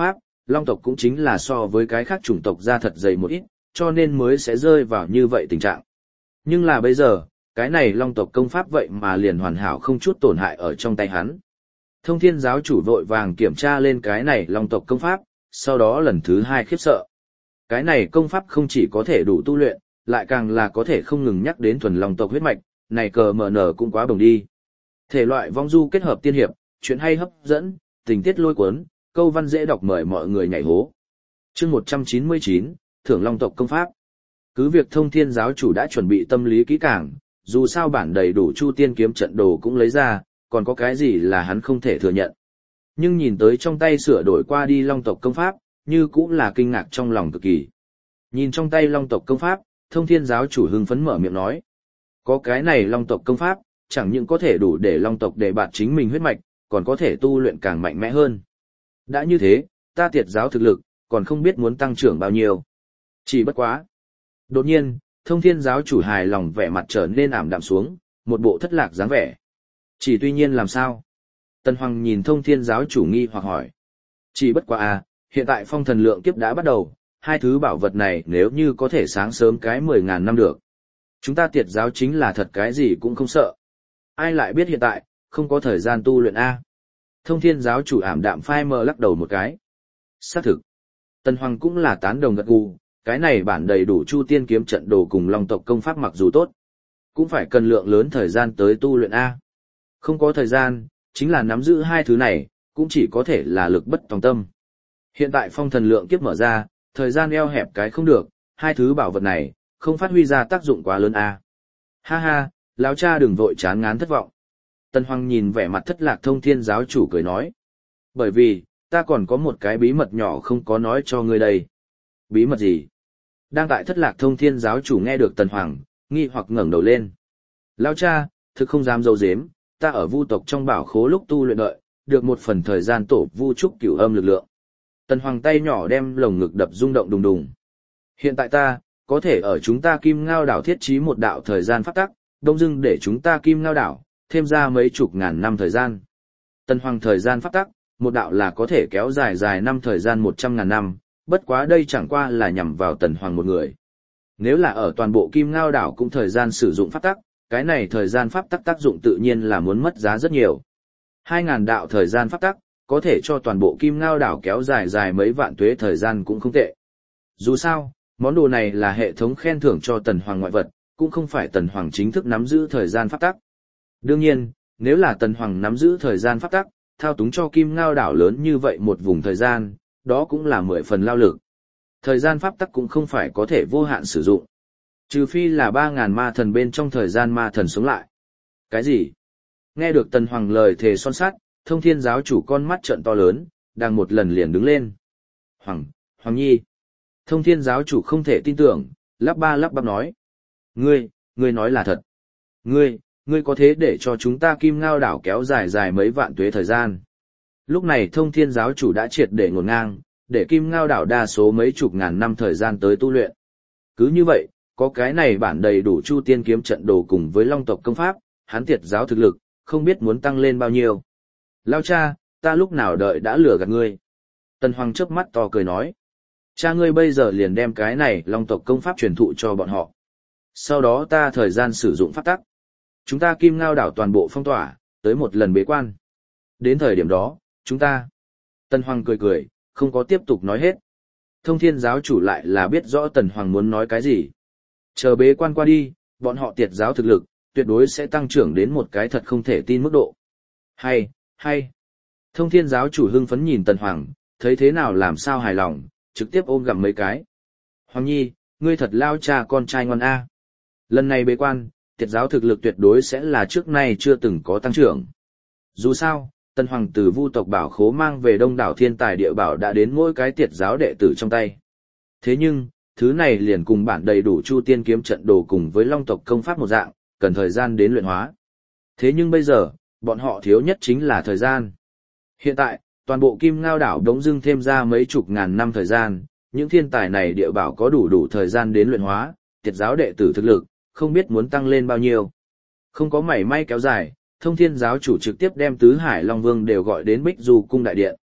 long tộc cũng chính là so với cái khác chủng tộc ra thật dày một ít, cho nên mới sẽ rơi vào như vậy tình trạng. Nhưng là bây giờ, cái này long tộc công pháp vậy mà liền hoàn hảo không chút tổn hại ở trong tay hắn. Thông thiên giáo chủ vội vàng kiểm tra lên cái này long tộc công pháp, sau đó lần thứ hai khiếp sợ. Cái này công pháp không chỉ có thể đủ tu luyện, lại càng là có thể không ngừng nhắc đến thuần long tộc huyết mạch, này cờ mở nở cũng quá bồng đi. Thể loại vong du kết hợp tiên hiệp, chuyện hay hấp dẫn, tình tiết lôi cuốn, câu văn dễ đọc mời mọi người nhảy hố. Chương một trăm chín mươi chín, Thưởng Long tộc công pháp. Cứ việc Thông Thiên giáo chủ đã chuẩn bị tâm lý kỹ càng, dù sao bản đầy đủ Chu Tiên kiếm trận đồ cũng lấy ra, còn có cái gì là hắn không thể thừa nhận. Nhưng nhìn tới trong tay sửa đổi qua đi Long tộc công pháp, như cũng là kinh ngạc trong lòng cực kỳ. Nhìn trong tay Long tộc công pháp, Thông Thiên giáo chủ hưng phấn mở miệng nói: "Có cái này Long tộc công pháp, chẳng những có thể đủ để Long tộc để bạt chính mình huyết mạch, còn có thể tu luyện càng mạnh mẽ hơn. Đã như thế, ta Tiệt giáo thực lực, còn không biết muốn tăng trưởng bao nhiêu." Chỉ bất quá. Đột nhiên, Thông Thiên giáo chủ hài lòng vẻ mặt trở nên ảm đạm xuống, một bộ thất lạc dáng vẻ. Chỉ tuy nhiên làm sao? Tần Hoàng nhìn Thông Thiên giáo chủ nghi hoặc hỏi. Chỉ bất quá à, hiện tại phong thần lượng kiếp đã bắt đầu, hai thứ bảo vật này nếu như có thể sáng sớm cái mười ngàn năm được. Chúng ta Tiệt giáo chính là thật cái gì cũng không sợ. Ai lại biết hiện tại, không có thời gian tu luyện A. Thông Thiên giáo chủ ảm đạm phai mờ lắc đầu một cái. Xác thực. Tần Hoàng cũng là tán đồng gật gù, cái này bản đầy đủ Chu Tiên kiếm trận đồ cùng Long tộc công pháp mặc dù tốt, cũng phải cần lượng lớn thời gian tới tu luyện A. Không có thời gian, chính là nắm giữ hai thứ này, cũng chỉ có thể là lực bất tòng tâm. Hiện tại phong thần lượng kiếp mở ra, thời gian eo hẹp cái không được, hai thứ bảo vật này, không phát huy ra tác dụng quá lớn A. Ha ha, lão cha đừng vội chán ngán thất vọng. Tần Hoàng nhìn vẻ mặt thất lạc Thông Thiên giáo chủ cười nói. Bởi vì, ta còn có một cái bí mật nhỏ không có nói cho ngươi đây. Bí mật gì? Đang tại thất lạc Thông Thiên giáo chủ nghe được Tần Hoàng, nghi hoặc ngẩng đầu lên. Lão cha, thực không dám dâu dếm, ta ở vu tộc trong bảo khố lúc tu luyện đợi, được một phần thời gian tổ vu trúc cửu âm lực lượng. Tần Hoàng tay nhỏ đem lồng ngực đập rung động đùng đùng. Hiện tại ta, có thể ở chúng ta Kim Ngao đảo thiết trí một đạo thời gian pháp tắc, đông dưng để chúng ta Kim Ngao đảo, thêm ra mấy chục ngàn năm thời gian. Tần Hoàng thời gian pháp tắc, một đạo là có thể kéo dài dài năm thời gian một trăm ngàn năm, bất quá đây chẳng qua là nhằm vào Tần Hoàng một người. Nếu là ở toàn bộ Kim Ngao đảo cũng thời gian sử dụng pháp tắc, cái này thời gian pháp tắc tác dụng tự nhiên là muốn mất giá rất nhiều. Hai ngàn đạo thời gian pháp tắc, có thể cho toàn bộ Kim Ngao đảo kéo dài dài mấy vạn tuế thời gian cũng không tệ. Dù sao, món đồ này là hệ thống khen thưởng cho Tần Hoàng ngoại vật, cũng không phải Tần Hoàng chính thức nắm giữ thời gian pháp tắc. Đương nhiên, nếu là Tần Hoàng nắm giữ thời gian pháp tắc, thao túng cho Kim Ngao đảo lớn như vậy một vùng thời gian, đó cũng là mười phần lao lực. Thời gian pháp tắc cũng không phải có thể vô hạn sử dụng. Trừ phi là ba ngàn ma thần bên trong thời gian ma thần sống lại. Cái gì? Nghe được Tần Hoàng lời thề son sắt, Thông Thiên giáo chủ con mắt trợn to lớn, đang một lần liền đứng lên. Hoàng, Hoàng Nhi. Thông Thiên giáo chủ không thể tin tưởng, lắp ba lắp bắp nói. Ngươi, ngươi nói là thật. Ngươi, ngươi có thế để cho chúng ta Kim Ngao đảo kéo dài dài mấy vạn tuế thời gian. Lúc này Thông Thiên giáo chủ đã triệt để ngổn ngang, để Kim Ngao đảo đa số mấy chục ngàn năm thời gian tới tu luyện. Cứ như vậy, có cái này bản đầy đủ Chu Tiên kiếm trận đồ cùng với Long tộc công pháp, hắn Tiệt giáo thực lực, không biết muốn tăng lên bao nhiêu. Lao cha, ta lúc nào đợi đã lừa gạt ngươi. Tần Hoàng chớp mắt to cười nói. Cha ngươi bây giờ liền đem cái này Long tộc công pháp truyền thụ cho bọn họ. Sau đó ta thời gian sử dụng pháp tắc. Chúng ta Kim Ngao đảo toàn bộ phong tỏa, tới một lần bế quan. Đến thời điểm đó, chúng ta... Tần Hoàng cười cười, không có tiếp tục nói hết. Thông Thiên giáo chủ lại là biết rõ Tần Hoàng muốn nói cái gì. Chờ bế quan qua đi, bọn họ Tiệt giáo thực lực, tuyệt đối sẽ tăng trưởng đến một cái thật không thể tin mức độ. Hay, hay. Thông Thiên giáo chủ hưng phấn nhìn Tần Hoàng, thấy thế nào làm sao hài lòng, trực tiếp ôm gặm mấy cái. Hoàng Nhi, ngươi thật lao cha con trai ngoan a. Lần này bế quan, Tiệt giáo thực lực tuyệt đối sẽ là trước nay chưa từng có tăng trưởng. Dù sao, Tần Hoàng từ vu tộc bảo khố mang về đông đảo thiên tài địa bảo đã đến mỗi cái Tiệt giáo đệ tử trong tay. Thế nhưng, thứ này liền cùng bản đầy đủ Chu Tiên kiếm trận đồ cùng với Long tộc công pháp một dạng, cần thời gian đến luyện hóa. Thế nhưng bây giờ, bọn họ thiếu nhất chính là thời gian. Hiện tại, toàn bộ Kim Ngao đảo đống dưng thêm ra mấy chục ngàn năm thời gian, những thiên tài này địa bảo có đủ đủ thời gian đến luyện hóa, Tiệt giáo đệ tử thực lực, không biết muốn tăng lên bao nhiêu. Không có mảy may kéo dài, Thông Thiên giáo chủ trực tiếp đem Tứ Hải Long Vương đều gọi đến Bích Du cung đại điện.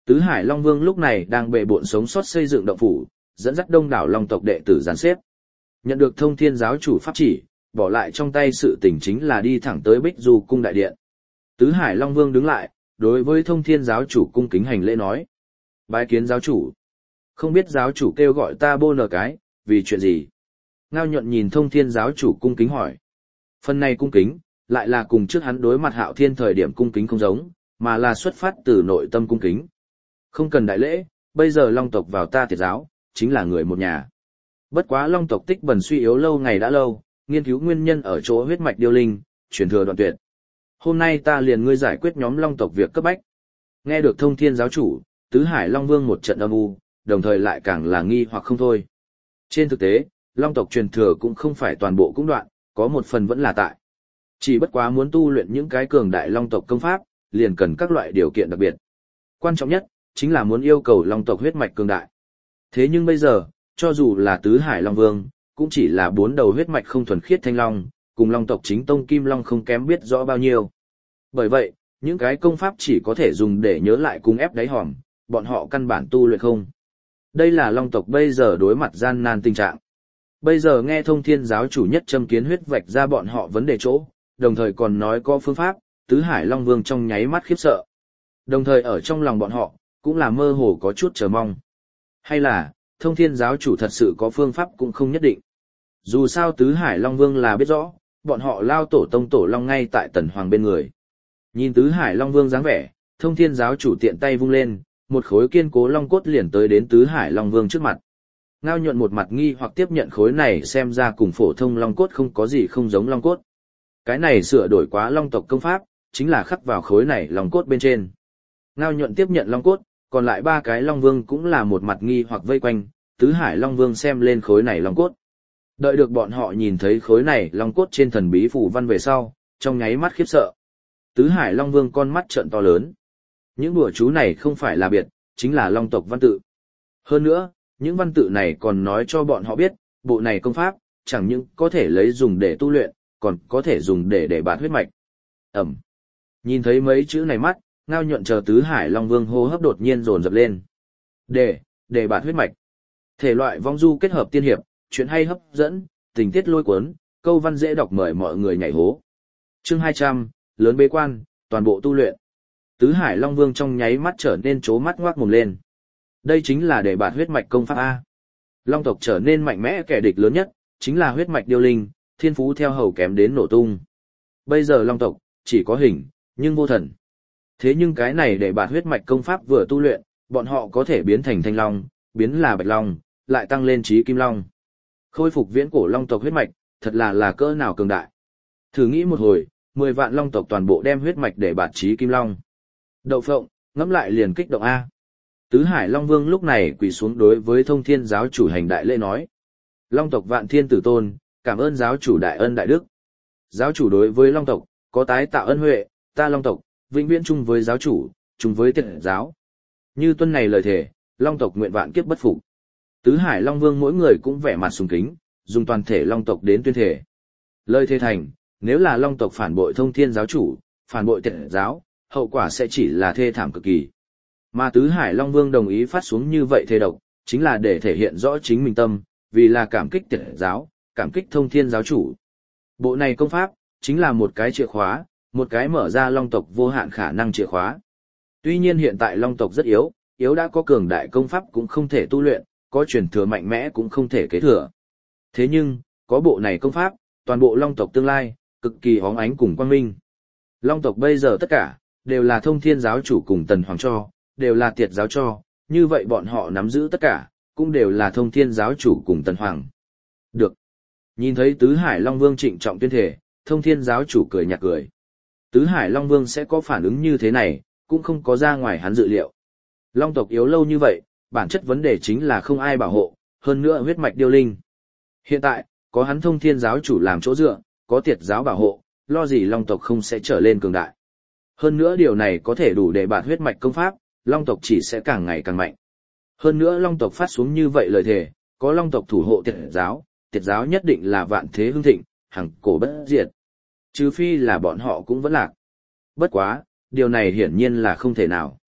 Tứ Hải Long Vương lúc này đang bệ bộn sống sót xây dựng động phủ, dẫn dắt đông đảo Long tộc đệ tử dàn xếp. Nhận được Thông Thiên giáo chủ pháp chỉ, bỏ lại trong tay sự tình chính là đi thẳng tới Bích Du cung đại điện. Tứ Hải Long Vương đứng lại, đối với Thông Thiên giáo chủ cung kính hành lễ nói: "Bái kiến giáo chủ. Không biết giáo chủ kêu gọi ta bô nờ cái, vì chuyện gì?" Ngao Nhuận nhìn Thông Thiên giáo chủ cung kính hỏi. Phần này cung kính, lại là cùng trước hắn đối mặt Hạo Thiên thời điểm cung kính không giống, mà là xuất phát từ nội tâm cung kính. Không cần đại lễ, bây giờ Long tộc vào ta Tiệt giáo, chính là người một nhà. Bất quá Long tộc tích bần suy yếu lâu ngày đã lâu, nghiên cứu nguyên nhân ở chỗ huyết mạch điêu linh, truyền thừa đoạn tuyệt. Hôm nay ta liền ngươi giải quyết nhóm Long tộc việc cấp bách. Nghe được Thông Thiên giáo chủ, Tứ Hải Long Vương một trận âm u, đồng thời lại càng là nghi hoặc không thôi. Trên thực tế, Long tộc truyền thừa cũng không phải toàn bộ cũng đoạn, có một phần vẫn là tại. Chỉ bất quá muốn tu luyện những cái cường đại Long tộc công pháp, liền cần các loại điều kiện đặc biệt. Quan trọng nhất, chính là muốn yêu cầu Long tộc huyết mạch cường đại. Thế nhưng bây giờ, cho dù là Tứ Hải Long Vương, cũng chỉ là bốn đầu huyết mạch không thuần khiết thanh long, cùng Long tộc chính tông Kim Long không kém biết rõ bao nhiêu. Bởi vậy, những cái công pháp chỉ có thể dùng để nhớ lại cùng ép đáy hòm, bọn họ căn bản tu luyện không. Đây là Long tộc bây giờ đối mặt gian nan tình trạng. Bây giờ nghe Thông Thiên giáo chủ nhất châm kiến huyết vạch ra bọn họ vấn đề chỗ, đồng thời còn nói có phương pháp, Tứ Hải Long Vương trong nháy mắt khiếp sợ. Đồng thời ở trong lòng bọn họ, cũng là mơ hồ có chút chờ mong. Hay là, Thông Thiên giáo chủ thật sự có phương pháp cũng không nhất định. Dù sao Tứ Hải Long Vương là biết rõ, bọn họ lao tổ tông tổ long ngay tại Tần Hoàng bên người. Nhìn Tứ Hải Long Vương dáng vẻ, Thông Thiên giáo chủ tiện tay vung lên, một khối kiên cố long cốt liền tới đến Tứ Hải Long Vương trước mặt. Ngao Nhuận một mặt nghi hoặc tiếp nhận khối này xem ra cùng phổ thông long cốt không có gì không giống long cốt. Cái này sửa đổi quá long tộc công pháp, chính là khắc vào khối này long cốt bên trên. Ngao Nhuận tiếp nhận long cốt, còn lại ba cái long vương cũng là một mặt nghi hoặc vây quanh, Tứ Hải Long Vương xem lên khối này long cốt. Đợi được bọn họ nhìn thấy khối này long cốt trên thần bí phù văn về sau, trong nháy mắt khiếp sợ. Tứ Hải Long Vương con mắt trợn to lớn. Những đùa chú này không phải là biệt, chính là long tộc văn tự. Hơn nữa, những văn tự này còn nói cho bọn họ biết, bộ này công pháp, chẳng những có thể lấy dùng để tu luyện, còn có thể dùng để để bạt huyết mạch. Ẩm. Nhìn thấy mấy chữ này mắt, Ngao Nhuận chờ Tứ Hải Long Vương hô hấp đột nhiên dồn dập lên. Để, để bạt huyết mạch. Thể loại vong du kết hợp tiên hiệp, chuyện hay hấp dẫn, tình tiết lôi cuốn, câu văn dễ đọc mời mọi người nhảy hố. Chương hai trăm, lớn bế quan, toàn bộ tu luyện. Tứ Hải Long Vương trong nháy mắt trở nên trố mắt ngoác mồm lên. Đây chính là để bạt huyết mạch công pháp A. Long tộc trở nên mạnh mẽ, kẻ địch lớn nhất, chính là huyết mạch điêu linh, thiên phú theo hầu kém đến nổ tung. Bây giờ Long tộc, chỉ có hình, nhưng vô thần. Thế nhưng cái này để bạt huyết mạch công pháp vừa tu luyện, bọn họ có thể biến thành thanh long, biến là bạch long, lại tăng lên trí kim long. Khôi phục viễn cổ long tộc huyết mạch, thật là là cỡ nào cường đại. Thử nghĩ một hồi, mười vạn long tộc toàn bộ đem huyết mạch để bạt trí kim long. Đậu phộng, ngẫm lại liền kích động A. Tứ Hải Long Vương lúc này quỳ xuống đối với Thông Thiên giáo chủ hành đại lễ nói. Long tộc vạn thiên tử tôn, cảm ơn giáo chủ đại ân đại đức. Giáo chủ đối với Long tộc, có tái tạo ân huệ, ta Long tộc, vĩnh viễn chung với giáo chủ, chung với Tiệt giáo. Như tuân này lời thề, Long tộc nguyện vạn kiếp bất phục. Tứ Hải Long Vương mỗi người cũng vẻ mặt sùng kính, dùng toàn thể Long tộc đến tuyên thể. Lời thề thành, nếu là Long tộc phản bội Thông Thiên giáo chủ, phản bội Tiệt giáo, hậu quả sẽ chỉ là thê thảm cực kỳ. Mà Tứ Hải Long Vương đồng ý phát xuống như vậy thề độc, chính là để thể hiện rõ chính mình tâm, vì là cảm kích Tiệt giáo, cảm kích Thông Thiên giáo chủ. Bộ này công pháp, chính là một cái chìa khóa, một cái mở ra Long tộc vô hạn khả năng chìa khóa. Tuy nhiên hiện tại Long tộc rất yếu, yếu đã có cường đại công pháp cũng không thể tu luyện, có truyền thừa mạnh mẽ cũng không thể kế thừa. Thế nhưng, có bộ này công pháp, toàn bộ Long tộc tương lai, cực kỳ hóng ánh cùng quang minh. Long tộc bây giờ tất cả, đều là Thông Thiên giáo chủ cùng Tần Hoàng cho, đều là Tiệt giáo cho, như vậy bọn họ nắm giữ tất cả, cũng đều là Thông Thiên giáo chủ cùng Tần Hoàng. Được. Nhìn thấy Tứ Hải Long Vương trịnh trọng tuyên thể, Thông Thiên giáo chủ cười nhạt cười. Tứ Hải Long Vương sẽ có phản ứng như thế này, cũng không có ra ngoài hắn dự liệu. Long tộc yếu lâu như vậy, bản chất vấn đề chính là không ai bảo hộ, hơn nữa huyết mạch điêu linh. Hiện tại, có hắn Thông Thiên giáo chủ làm chỗ dựa, có Tiệt giáo bảo hộ, lo gì Long tộc không sẽ trở lên cường đại. Hơn nữa điều này có thể đủ để bạt huyết mạch công pháp, Long tộc chỉ sẽ càng ngày càng mạnh. Hơn nữa Long tộc phát xuống như vậy lời thề, có Long tộc thủ hộ Tiệt giáo, Tiệt giáo nhất định là vạn thế hưng thịnh, hằng cổ bất diệt. Trừ phi là bọn họ cũng vẫn lạc. Bất quá, điều này hiển nhiên là không thể nào.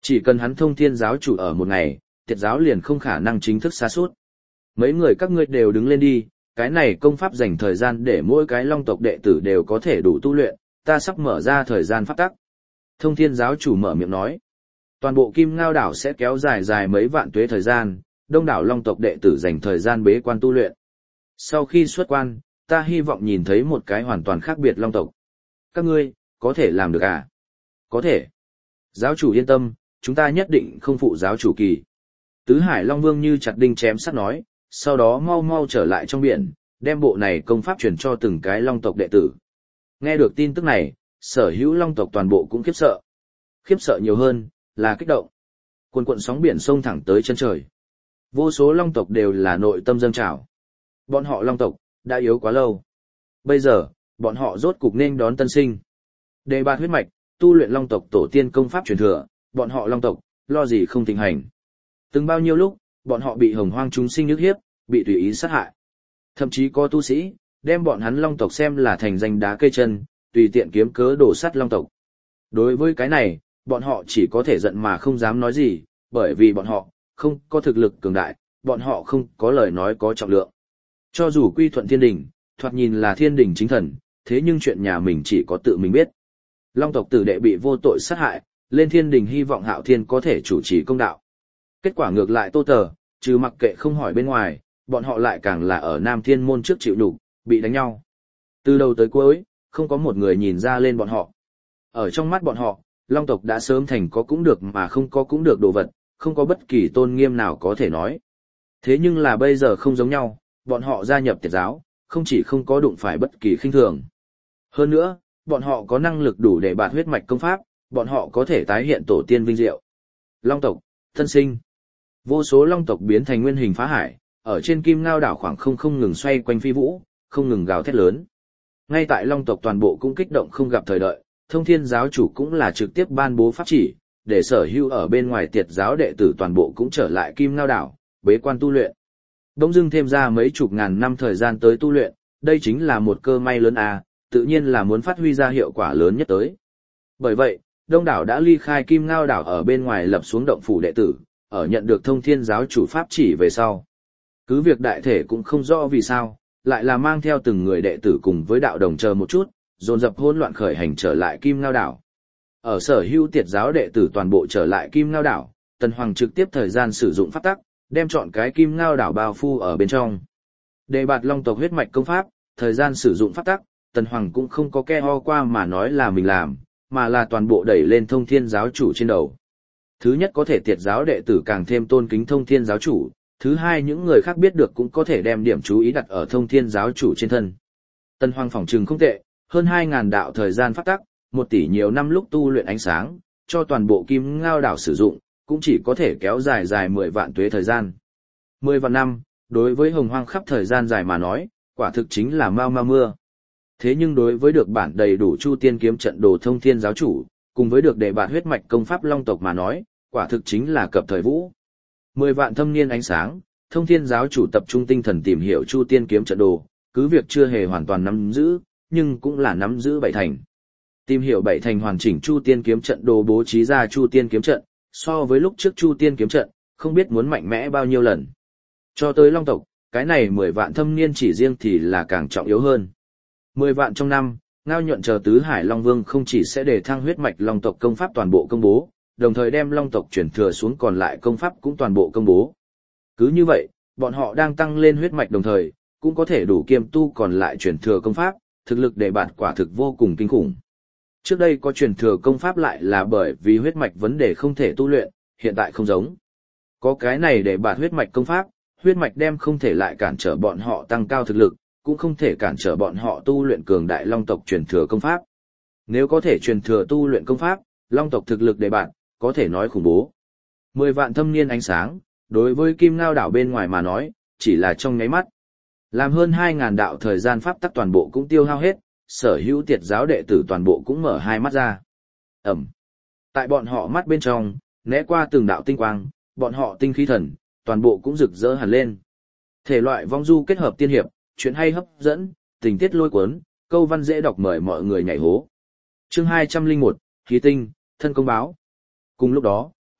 Chỉ cần hắn thông thiên giáo chủ ở một ngày, tiệt giáo liền không khả năng chính thức sa sút. Mấy người các ngươi đều đứng lên đi, cái này công pháp dành thời gian để mỗi cái long tộc đệ tử đều có thể đủ tu luyện, ta sắp mở ra thời gian pháp tắc. Thông thiên giáo chủ mở miệng nói, toàn bộ Kim Ngao đảo sẽ kéo dài dài mấy vạn tuế thời gian, đông đảo long tộc đệ tử dành thời gian bế quan tu luyện. Sau khi xuất quan, ta hy vọng nhìn thấy một cái hoàn toàn khác biệt long tộc. Các ngươi, có thể làm được à? Có thể. Giáo chủ yên tâm, chúng ta nhất định không phụ giáo chủ kỳ. Tứ Hải Long Vương như chặt đinh chém sắt nói, sau đó mau mau trở lại trong biển, đem bộ này công pháp truyền cho từng cái long tộc đệ tử. Nghe được tin tức này, sở hữu long tộc toàn bộ cũng khiếp sợ. Khiếp sợ nhiều hơn, là kích động. Cuồn cuộn sóng biển sông thẳng tới chân trời. Vô số long tộc đều là nội tâm dâng trào. Bọn họ long tộc, đã yếu quá lâu. Bây giờ, bọn họ rốt cục nên đón tân sinh. Đề bạt huyết mạch, tu luyện long tộc tổ tiên công pháp truyền thừa, bọn họ long tộc, lo gì không thịnh hành. Từng bao nhiêu lúc, bọn họ bị hồng hoang chúng sinh nhức hiếp, bị tùy ý sát hại. Thậm chí có tu sĩ, đem bọn hắn long tộc xem là thành danh đá cây chân, tùy tiện kiếm cớ đổ sắt long tộc. Đối với cái này, bọn họ chỉ có thể giận mà không dám nói gì, bởi vì bọn họ, không có thực lực cường đại, bọn họ không có lời nói có trọng lượng. Cho dù quy thuận thiên đình, thoạt nhìn là thiên đình chính thần, thế nhưng chuyện nhà mình chỉ có tự mình biết. Long tộc tử đệ bị vô tội sát hại, lên thiên đình hy vọng Hạo Thiên có thể chủ trì công đạo. Kết quả ngược lại Tô Tờ, trừ mặc kệ không hỏi bên ngoài, bọn họ lại càng là ở Nam Thiên môn trước chịu nhục, bị đánh nhau. Từ đầu tới cuối, không có một người nhìn ra lên bọn họ. Ở trong mắt bọn họ, Long tộc đã sớm thành có cũng được mà không có cũng được đồ vật, không có bất kỳ tôn nghiêm nào có thể nói. Thế nhưng là bây giờ không giống nhau, bọn họ gia nhập tiệt giáo, không chỉ không có đụng phải bất kỳ khinh thường. Hơn nữa, bọn họ có năng lực đủ để bạt huyết mạch công pháp, bọn họ có thể tái hiện tổ tiên vinh diệu. Long tộc, thân sinh. Vô số long tộc biến thành nguyên hình phá hải, ở trên Kim Ngao đảo khoảng không không ngừng xoay quanh phi vũ, không ngừng gào thét lớn. Ngay tại long tộc toàn bộ cũng kích động không gặp thời đợi, Thông Thiên giáo chủ cũng là trực tiếp ban bố pháp chỉ, để sở hữu ở bên ngoài tiệt giáo đệ tử toàn bộ cũng trở lại Kim Ngao đảo, bế quan tu luyện. Đông dưng thêm ra mấy chục ngàn năm thời gian tới tu luyện, đây chính là một cơ may lớn à, tự nhiên là muốn phát huy ra hiệu quả lớn nhất tới. Bởi vậy, đông đảo đã ly khai Kim Ngao đảo ở bên ngoài lập xuống động phủ đệ tử, ở nhận được Thông Thiên giáo chủ pháp chỉ về sau. Cứ việc đại thể cũng không rõ vì sao, lại là mang theo từng người đệ tử cùng với đạo đồng chờ một chút, dồn dập hỗn loạn khởi hành trở lại Kim Ngao đảo. Ở sở hữu tiệt giáo đệ tử toàn bộ trở lại Kim Ngao đảo, Tần Hoàng trực tiếp thời gian sử dụng pháp tắc, đem chọn cái Kim Ngao đảo bao phủ ở bên trong. Đề bạt long tộc huyết mạch công pháp, thời gian sử dụng pháp tắc, Tần Hoàng cũng không có ke ho qua mà nói là mình làm, mà là toàn bộ đẩy lên Thông Thiên giáo chủ trên đầu. Thứ nhất có thể tiệt giáo đệ tử càng thêm tôn kính Thông Thiên giáo chủ, thứ hai những người khác biết được cũng có thể đem điểm chú ý đặt ở Thông Thiên giáo chủ trên thân. Tần Hoàng phỏng trừng không tệ, hơn hai ngàn đạo thời gian pháp tắc, một tỷ nhiều năm lúc tu luyện ánh sáng, cho toàn bộ Kim Ngao đảo sử dụng, cũng chỉ có thể kéo dài dài mười vạn tuế thời gian. Mười vạn năm, đối với hồng hoang khắp thời gian dài mà nói, quả thực chính là mau ma mưa. Thế nhưng đối với được bản đầy đủ Chu Tiên kiếm trận đồ Thông Thiên giáo chủ, cùng với được đề bạt huyết mạch công pháp long tộc mà nói, quả thực chính là cập thời vũ. Mười vạn thâm niên ánh sáng, Thông Thiên giáo chủ tập trung tinh thần tìm hiểu Chu Tiên kiếm trận đồ, cứ việc chưa hề hoàn toàn nắm giữ, nhưng cũng là nắm giữ bảy thành. Tìm hiểu bảy thành hoàn chỉnh Chu Tiên kiếm trận đồ bố trí ra Chu Tiên kiếm trận, so với lúc trước Chu Tiên kiếm trận, không biết muốn mạnh mẽ bao nhiêu lần. Cho tới long tộc, cái này mười vạn thâm niên chỉ riêng thì là càng trọng yếu hơn. Mười vạn trong năm, Ngao Nhuận chờ Tứ Hải Long Vương không chỉ sẽ để thăng huyết mạch long tộc công pháp toàn bộ công bố, đồng thời đem long tộc chuyển thừa xuống còn lại công pháp cũng toàn bộ công bố. Cứ như vậy, bọn họ đang tăng lên huyết mạch đồng thời, cũng có thể đủ kiêm tu còn lại chuyển thừa công pháp, thực lực để bạt quả thực vô cùng kinh khủng. Trước đây có truyền thừa công pháp lại là bởi vì huyết mạch vấn đề không thể tu luyện, hiện tại không giống. Có cái này để bạt huyết mạch công pháp, huyết mạch đem không thể lại cản trở bọn họ tăng cao thực lực, cũng không thể cản trở bọn họ tu luyện cường đại long tộc truyền thừa công pháp. Nếu có thể truyền thừa tu luyện công pháp, long tộc thực lực để bạt, có thể nói khủng bố. Mười vạn thâm niên ánh sáng, đối với Kim Ngao đảo bên ngoài mà nói, chỉ là trong nháy mắt. Làm hơn hai ngàn đạo thời gian pháp tắc toàn bộ cũng tiêu hao hết, sở hữu tiệt giáo đệ tử toàn bộ cũng mở hai mắt ra. Ẩm. Tại bọn họ mắt bên trong, né qua từng đạo tinh quang, bọn họ tinh khí thần, toàn bộ cũng rực rỡ hẳn lên. Thể loại vong du kết hợp tiên hiệp, chuyện hay hấp dẫn, tình tiết lôi cuốn, câu văn dễ đọc mời mọi người nhảy hố. Chương hai trăm lẻ một, khí tinh, thân công báo. Cùng lúc đó,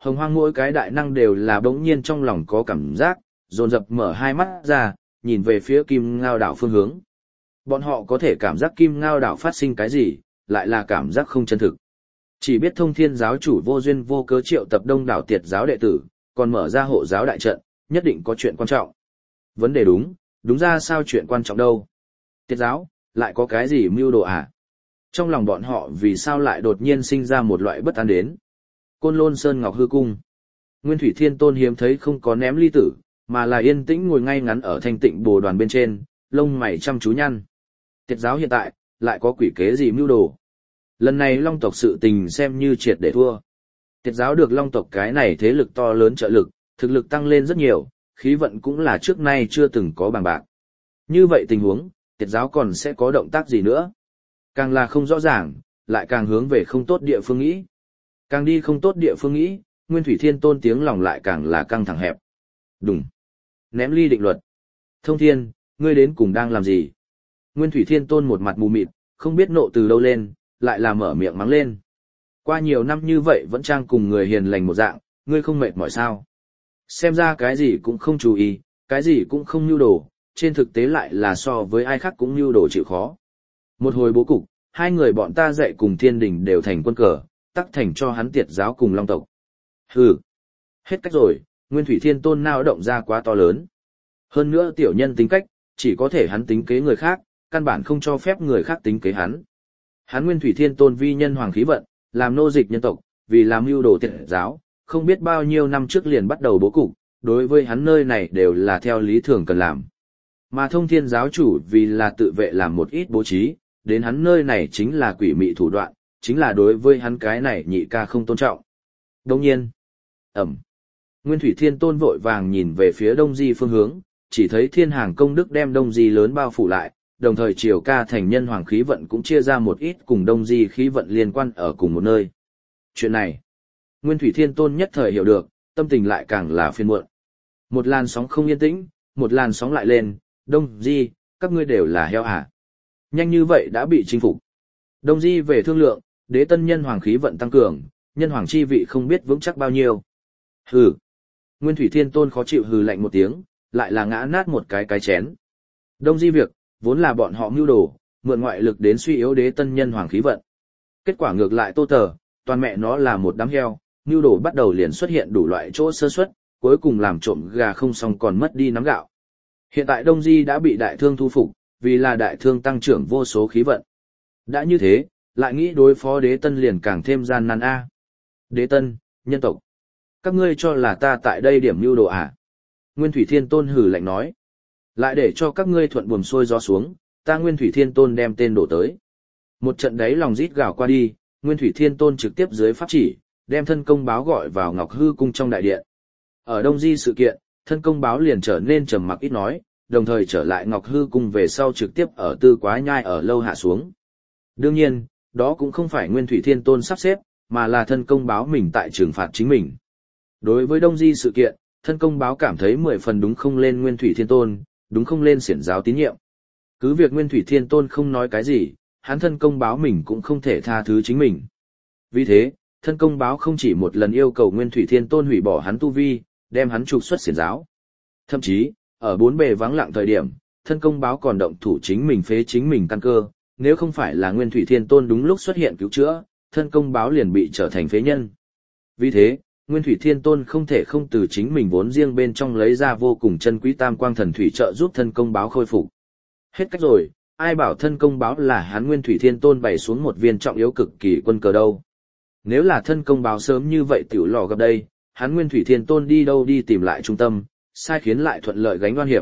Hồng Hoang mỗi cái đại năng đều là bỗng nhiên trong lòng có cảm giác, dồn dập mở hai mắt ra, nhìn về phía Kim Ngao đảo phương hướng. Bọn họ có thể cảm giác Kim Ngao đảo phát sinh cái gì, lại là cảm giác không chân thực. Chỉ biết Thông Thiên giáo chủ vô duyên vô cớ triệu tập đông đảo tiệt giáo đệ tử, còn mở ra hộ giáo đại trận, nhất định có chuyện quan trọng. Vấn đề đúng, đúng ra sao chuyện quan trọng đâu? Tiệt giáo, lại có cái gì mưu đồ à? Trong lòng bọn họ vì sao lại đột nhiên sinh ra một loại bất an đến? Côn Lôn Sơn Ngọc Hư Cung. Nguyên Thủy Thiên Tôn hiếm thấy không có ném ly tử, mà là yên tĩnh ngồi ngay ngắn ở thanh tịnh bồ đoàn bên trên, lông mày chăm chú nhăn. Tiệt giáo hiện tại, lại có quỷ kế gì mưu đồ? Lần này Long tộc sự tình xem như triệt để thua. Tiệt giáo được Long tộc cái này thế lực to lớn trợ lực, thực lực tăng lên rất nhiều, khí vận cũng là trước nay chưa từng có bằng bạc. Như vậy tình huống, tiệt giáo còn sẽ có động tác gì nữa? Càng là không rõ ràng, lại càng hướng về không tốt địa phương nghĩ. Càng đi không tốt địa phương nghĩ, Nguyên Thủy Thiên Tôn tiếng lòng lại càng là căng thẳng hẹp. Đùng. Ném ly định luật. Thông Thiên, ngươi đến cùng đang làm gì? Nguyên Thủy Thiên Tôn một mặt mù mịt, không biết nộ từ đâu lên, lại là mở miệng mắng lên. Qua nhiều năm như vậy vẫn trang cùng người hiền lành một dạng, ngươi không mệt mỏi sao? Xem ra cái gì cũng không chú ý, cái gì cũng không nhu đồ, trên thực tế lại là so với ai khác cũng nhu đồ chịu khó. Một hồi bố cục, hai người bọn ta dạy cùng thiên đình đều thành quân cờ, tắc thành cho hắn tiệt giáo cùng Long tộc. Hừ, hết cách rồi, Nguyên Thủy Thiên Tôn nao động ra quá to lớn. Hơn nữa tiểu nhân tính cách, chỉ có thể hắn tính kế người khác, căn bản không cho phép người khác tính kế hắn. Hắn Nguyên Thủy Thiên Tôn vi nhân hoàng khí vận, làm nô dịch nhân tộc, vì làm mưu đồ tiệt giáo, không biết bao nhiêu năm trước liền bắt đầu bố cục, đối với hắn nơi này đều là theo lý thường cần làm. Mà Thông Thiên giáo chủ vì là tự vệ làm một ít bố trí, đến hắn nơi này chính là quỷ mị thủ đoạn, chính là đối với hắn cái này nhị ca không tôn trọng. Đồng nhiên, ẩm, Nguyên Thủy Thiên Tôn vội vàng nhìn về phía Đông Di phương hướng, chỉ thấy Thiên Hàng công đức đem Đông Di lớn bao phủ lại, đồng thời Triều Ca thành nhân hoàng khí vận cũng chia ra một ít cùng Đông Di khí vận liên quan ở cùng một nơi. Chuyện này, Nguyên Thủy Thiên Tôn nhất thời hiểu được, tâm tình lại càng là phiền muộn. Một làn sóng không yên tĩnh, một làn sóng lại lên, Đông Di, các ngươi đều là heo à. Nhanh như vậy đã bị chinh phục. Đông Di về thương lượng, đế tân nhân hoàng khí vận tăng cường, nhân hoàng chi vị không biết vững chắc bao nhiêu. Hừ. Nguyên Thủy Thiên Tôn khó chịu hừ lạnh một tiếng, lại là ngã nát một cái cái chén. Đông Di việc, vốn là bọn họ mưu đồ, mượn ngoại lực đến suy yếu đế tân nhân hoàng khí vận. Kết quả ngược lại Tô Tờ, toàn mẹ nó là một đám heo, mưu đồ bắt đầu liền xuất hiện đủ loại chỗ sơ suất, cuối cùng làm trộm gà không xong còn mất đi nắm gạo. Hiện tại Đông Di đã bị đại thương thu phục, vì là đại thương tăng trưởng vô số khí vận. Đã như thế, lại nghĩ đối phó đế tân liền càng thêm gian nan a. Đế tân, nhân tộc. Các ngươi cho là ta tại đây điểm mưu đồ à? Nguyên Thủy Thiên Tôn hử lạnh nói. Lại để cho các ngươi thuận buồm xuôi gió xuống, ta Nguyên Thủy Thiên Tôn đem tên đổ tới. Một trận đấy lòng rít gào qua đi, Nguyên Thủy Thiên Tôn trực tiếp dưới pháp chỉ, đem thân công báo gọi vào Ngọc Hư Cung trong đại điện. Ở Đông Di sự kiện, thân công báo liền trở nên trầm mặc ít nói, đồng thời trở lại Ngọc Hư Cung về sau trực tiếp ở Tư Quá Nhai ở lâu hạ xuống. Đương nhiên, đó cũng không phải Nguyên Thủy Thiên Tôn sắp xếp, mà là thân công báo mình tại trừng phạt chính mình. Đối với Đông Di sự kiện, thân công báo cảm thấy mười phần đúng không lên Nguyên Thủy Thiên Tôn, đúng không lên xiển giáo tín nhiệm. Cứ việc Nguyên Thủy Thiên Tôn không nói cái gì, hắn thân công báo mình cũng không thể tha thứ chính mình. Vì thế, thân công báo không chỉ một lần yêu cầu Nguyên Thủy Thiên Tôn hủy bỏ hắn tu vi, đem hắn trục xuất xiển giáo. Thậm chí, ở bốn bề vắng lặng thời điểm, thân công báo còn động thủ chính mình phế chính mình căn cơ, nếu không phải là Nguyên Thủy Thiên Tôn đúng lúc xuất hiện cứu chữa, thân công báo liền bị trở thành phế nhân. Vì thế, Nguyên Thủy Thiên Tôn không thể không từ chính mình vốn riêng bên trong lấy ra vô cùng chân quý tam quang thần thủy trợ giúp thân công báo khôi phục. Hết cách rồi, ai bảo thân công báo là hắn Nguyên Thủy Thiên Tôn bày xuống một viên trọng yếu cực kỳ quân cờ đâu. Nếu là thân công báo sớm như vậy tiểu lò gặp đây, hắn Nguyên Thủy Thiên Tôn đi đâu đi tìm lại trung tâm, sai khiến lại thuận lợi gánh oan hiệp.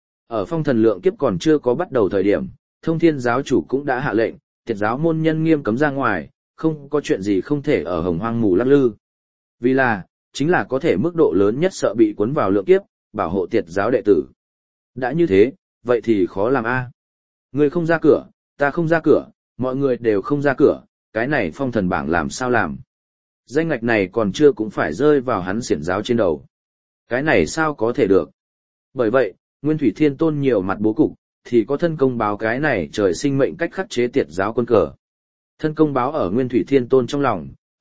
Ở phong thần lượng kiếp còn chưa có bắt đầu thời điểm, Thông Thiên giáo chủ cũng đã hạ lệnh, tiệt giáo môn nhân nghiêm cấm ra ngoài, không có chuyện gì không thể ở hồng hoang mù lắc lư. Vì là, chính là có thể mức độ lớn nhất sợ bị cuốn vào lượng kiếp, bảo hộ tiệt giáo đệ tử. Đã như thế, vậy thì khó làm a. Người không ra cửa, ta không ra cửa, mọi người đều không ra cửa, cái này phong thần bảng làm sao làm. Danh ngạch này còn chưa cũng phải rơi vào hắn xiển giáo trên đầu. Cái này sao có thể được. Bởi vậy, Nguyên Thủy Thiên Tôn nhiều mặt bố cục, thì có thân công báo cái này trời sinh mệnh cách khắc chế tiệt giáo quân cờ. Thân công báo ở Nguyên Thủy Thiên Tôn trong lòng,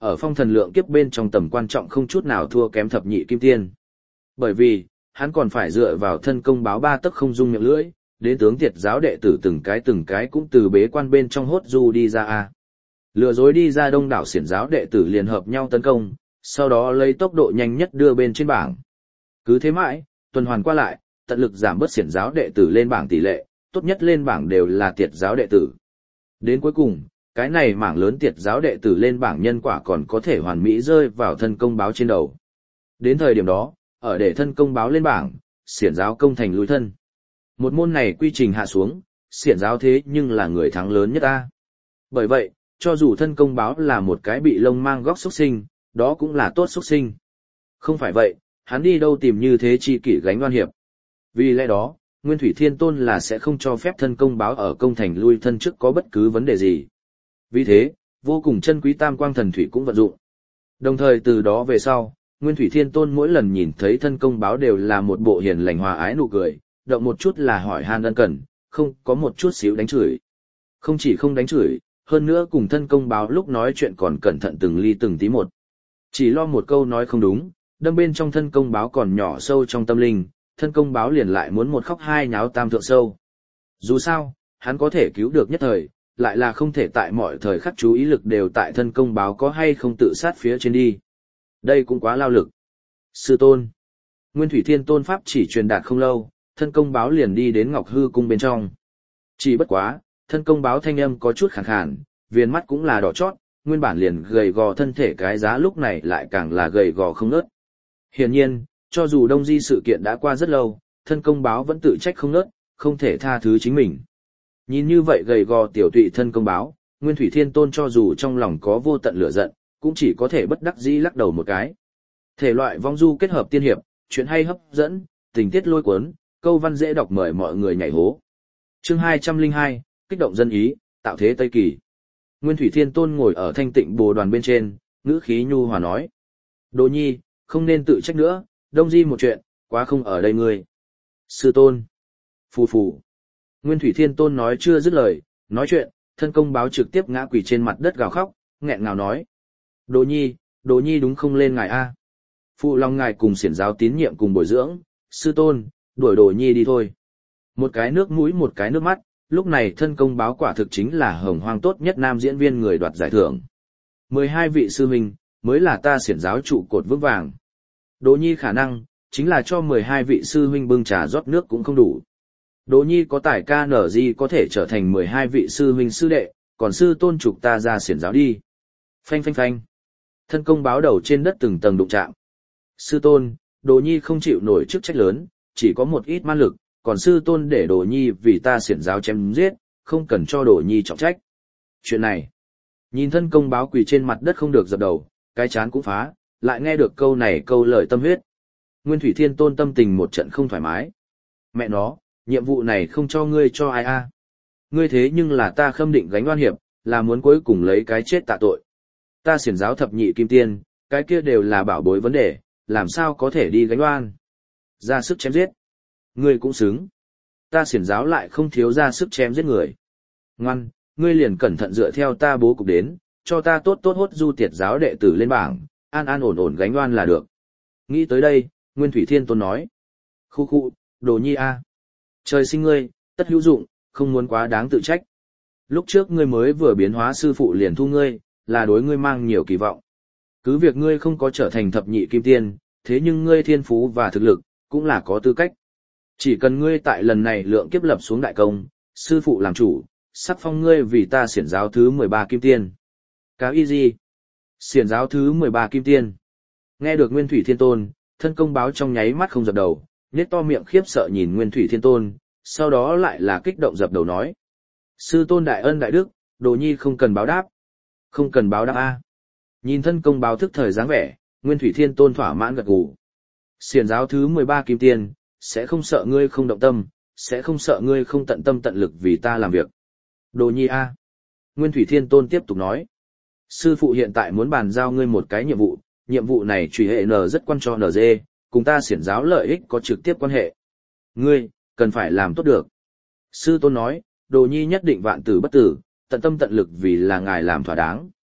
ở phong thần lượng kiếp bên trong tầm quan trọng không chút nào thua kém thập nhị kim tiên. Bởi vì, hắn còn phải dựa vào thân công báo ba tấc không dung miệng lưỡi, đến tướng tiệt giáo đệ tử từng cái từng cái cũng từ bế quan bên trong hốt du đi ra a. Lừa dối đi ra đông đảo xiển giáo đệ tử liên hợp nhau tấn công, sau đó lấy tốc độ nhanh nhất đưa bên trên bảng. Cứ thế mãi, tuần hoàn qua lại, tận lực giảm bớt xiển giáo đệ tử lên bảng tỷ lệ, tốt nhất lên bảng đều là tiệt giáo đệ tử. Đến cuối cùng, cái này mảng lớn tiệt giáo đệ tử lên bảng nhân quả còn có thể hoàn mỹ rơi vào thân công báo trên đầu. Đến thời điểm đó, ở để thân công báo lên bảng, xiển giáo công thành lùi thân. Một môn này quy trình hạ xuống, xiển giáo thế nhưng là người thắng lớn nhất ta. Bởi vậy, cho dù thân công báo là một cái bị lông mang góc xuất sinh, đó cũng là tốt xuất sinh. Không phải vậy, hắn đi đâu tìm như thế chi kỷ gánh oan hiệp. Vì lẽ đó, Nguyên Thủy Thiên Tôn là sẽ không cho phép thân công báo ở công thành lui thân trước có bất cứ vấn đề gì. Vì thế, vô cùng chân quý tam quang thần thủy cũng vận dụng. Đồng thời từ đó về sau, Nguyên Thủy Thiên Tôn mỗi lần nhìn thấy thân công báo đều là một bộ hiền lành hòa ái nụ cười, động một chút là hỏi han ân cần, không có một chút xíu đánh chửi. Không chỉ không đánh chửi, hơn nữa cùng thân công báo lúc nói chuyện còn cẩn thận từng ly từng tí một. Chỉ lo một câu nói không đúng, đâm bên trong thân công báo còn nhỏ sâu trong tâm linh, thân công báo liền lại muốn một khóc hai nháo tam thượng sâu. Dù sao, hắn có thể cứu được nhất thời, lại là không thể tại mọi thời khắc chú ý lực đều tại thân công báo có hay không tự sát phía trên đi. Đây cũng quá lao lực. Sư tôn. Nguyên Thủy Thiên Tôn Pháp chỉ truyền đạt không lâu, thân công báo liền đi đến Ngọc Hư Cung bên trong. Chỉ bất quá, thân công báo thanh âm có chút khàn khàn, viền mắt cũng là đỏ chót, nguyên bản liền gầy gò thân thể cái giá lúc này lại càng là gầy gò không ngớt. Hiển nhiên, cho dù Đông Di sự kiện đã qua rất lâu, thân công báo vẫn tự trách không ngớt, không thể tha thứ chính mình. Nhìn như vậy gầy gò tiểu tụy thân công báo, Nguyên Thủy Thiên Tôn cho dù trong lòng có vô tận lửa giận, cũng chỉ có thể bất đắc dĩ lắc đầu một cái. Thể loại vong du kết hợp tiên hiệp, chuyện hay hấp dẫn, tình tiết lôi cuốn, câu văn dễ đọc mời mọi người nhảy hố. Chương hai trăm lẻ hai, kích động dân ý, tạo thế Tây Kỳ. Nguyên Thủy Thiên Tôn ngồi ở thanh tịnh bồ đoàn bên trên, ngữ khí nhu hòa nói: "Đồ Nhi, không nên tự trách nữa, Đông Di một chuyện, quá không ở đây ngươi." "Sư tôn." Phù phù. Nguyên Thủy Thiên Tôn nói chưa dứt lời, nói chuyện, thân công báo trực tiếp ngã quỳ trên mặt đất gào khóc, nghẹn ngào nói: "Đồ Nhi, Đồ Nhi đúng không lên ngài a? Phụ lòng ngài cùng xiển giáo tín nhiệm cùng bồi dưỡng, sư tôn, đuổi Đồ Nhi đi thôi." Một cái nước mũi một cái nước mắt, lúc này thân công báo quả thực chính là hồng hoang tốt nhất nam diễn viên người đoạt giải thưởng. Mười hai vị sư huynh, mới là ta xiển giáo trụ cột vững vàng. Đồ Nhi khả năng, chính là cho mười hai vị sư huynh bưng trà rót nước cũng không đủ. Đồ Nhi có tài ca nở gì có thể trở thành mười hai vị sư huynh sư đệ, còn sư tôn trục ta ra xiển giáo đi. Phanh phanh phanh. Thân công báo đầu trên đất từng tầng đụng chạm. Sư tôn, Đồ Nhi không chịu nổi chức trách lớn, chỉ có một ít man lực, còn sư tôn để Đồ Nhi vì ta xiển giáo chém giết, không cần cho Đồ Nhi trọng trách. Chuyện này, nhìn thân công báo quỳ trên mặt đất không được dập đầu, cái chán cũng phá, lại nghe được câu này câu lời tâm huyết. Nguyên Thủy Thiên Tôn tâm tình một trận không thoải mái. Mẹ nó, nhiệm vụ này không cho ngươi cho ai a? Ngươi thế nhưng là ta khâm định gánh oan hiệp, là muốn cuối cùng lấy cái chết tạ tội. Ta xiển giáo thập nhị kim tiên, cái kia đều là bảo bối vấn đề, làm sao có thể đi gánh oan? Ra sức chém giết. Ngươi cũng xứng. Ta xiển giáo lại không thiếu ra sức chém giết người. Ngoan, ngươi liền cẩn thận dựa theo ta bố cục đến, cho ta tốt tốt hốt du tiệt giáo đệ tử lên bảng, an an ổn ổn gánh oan là được. Nghĩ tới đây, Nguyên Thủy Thiên Tôn nói: "Khu khu, Đồ Nhi a, trời sinh ngươi, tất hữu dụng, không muốn quá đáng tự trách. Lúc trước ngươi mới vừa biến hóa sư phụ liền thu ngươi, là đối ngươi mang nhiều kỳ vọng. Cứ việc ngươi không có trở thành thập nhị kim tiên, thế nhưng ngươi thiên phú và thực lực, cũng là có tư cách. Chỉ cần ngươi tại lần này lượng kiếp lập xuống đại công, sư phụ làm chủ, sắc phong ngươi vì ta xiển giáo thứ mười ba kim tiên." Cáo y gì? Xiển giáo thứ mười ba kim tiên. Nghe được Nguyên Thủy Thiên Tôn, thân công báo trong nháy mắt không dập đầu, nhếch to miệng khiếp sợ nhìn Nguyên Thủy Thiên Tôn, sau đó lại là kích động dập đầu nói: "Sư tôn đại ân đại đức, Đồ Nhi không cần báo đáp." "Không cần báo đáp a?" Nhìn thân công báo thức thời dáng vẻ, Nguyên Thủy Thiên Tôn thỏa mãn gật gù. Xiển giáo thứ mười ba kim tiên, sẽ không sợ ngươi không động tâm, sẽ không sợ ngươi không tận tâm tận lực vì ta làm việc. Đồ Nhi a. Nguyên Thủy Thiên Tôn tiếp tục nói: "Sư phụ hiện tại muốn bàn giao ngươi một cái nhiệm vụ, nhiệm vụ này truy hệ N rất quan cho en giê, cùng ta xiển giáo lợi ích có trực tiếp quan hệ. Ngươi, cần phải làm tốt được." Sư tôn nói: "Đồ Nhi nhất định vạn tử bất tử, tận tâm tận lực vì là ngài làm thỏa đáng."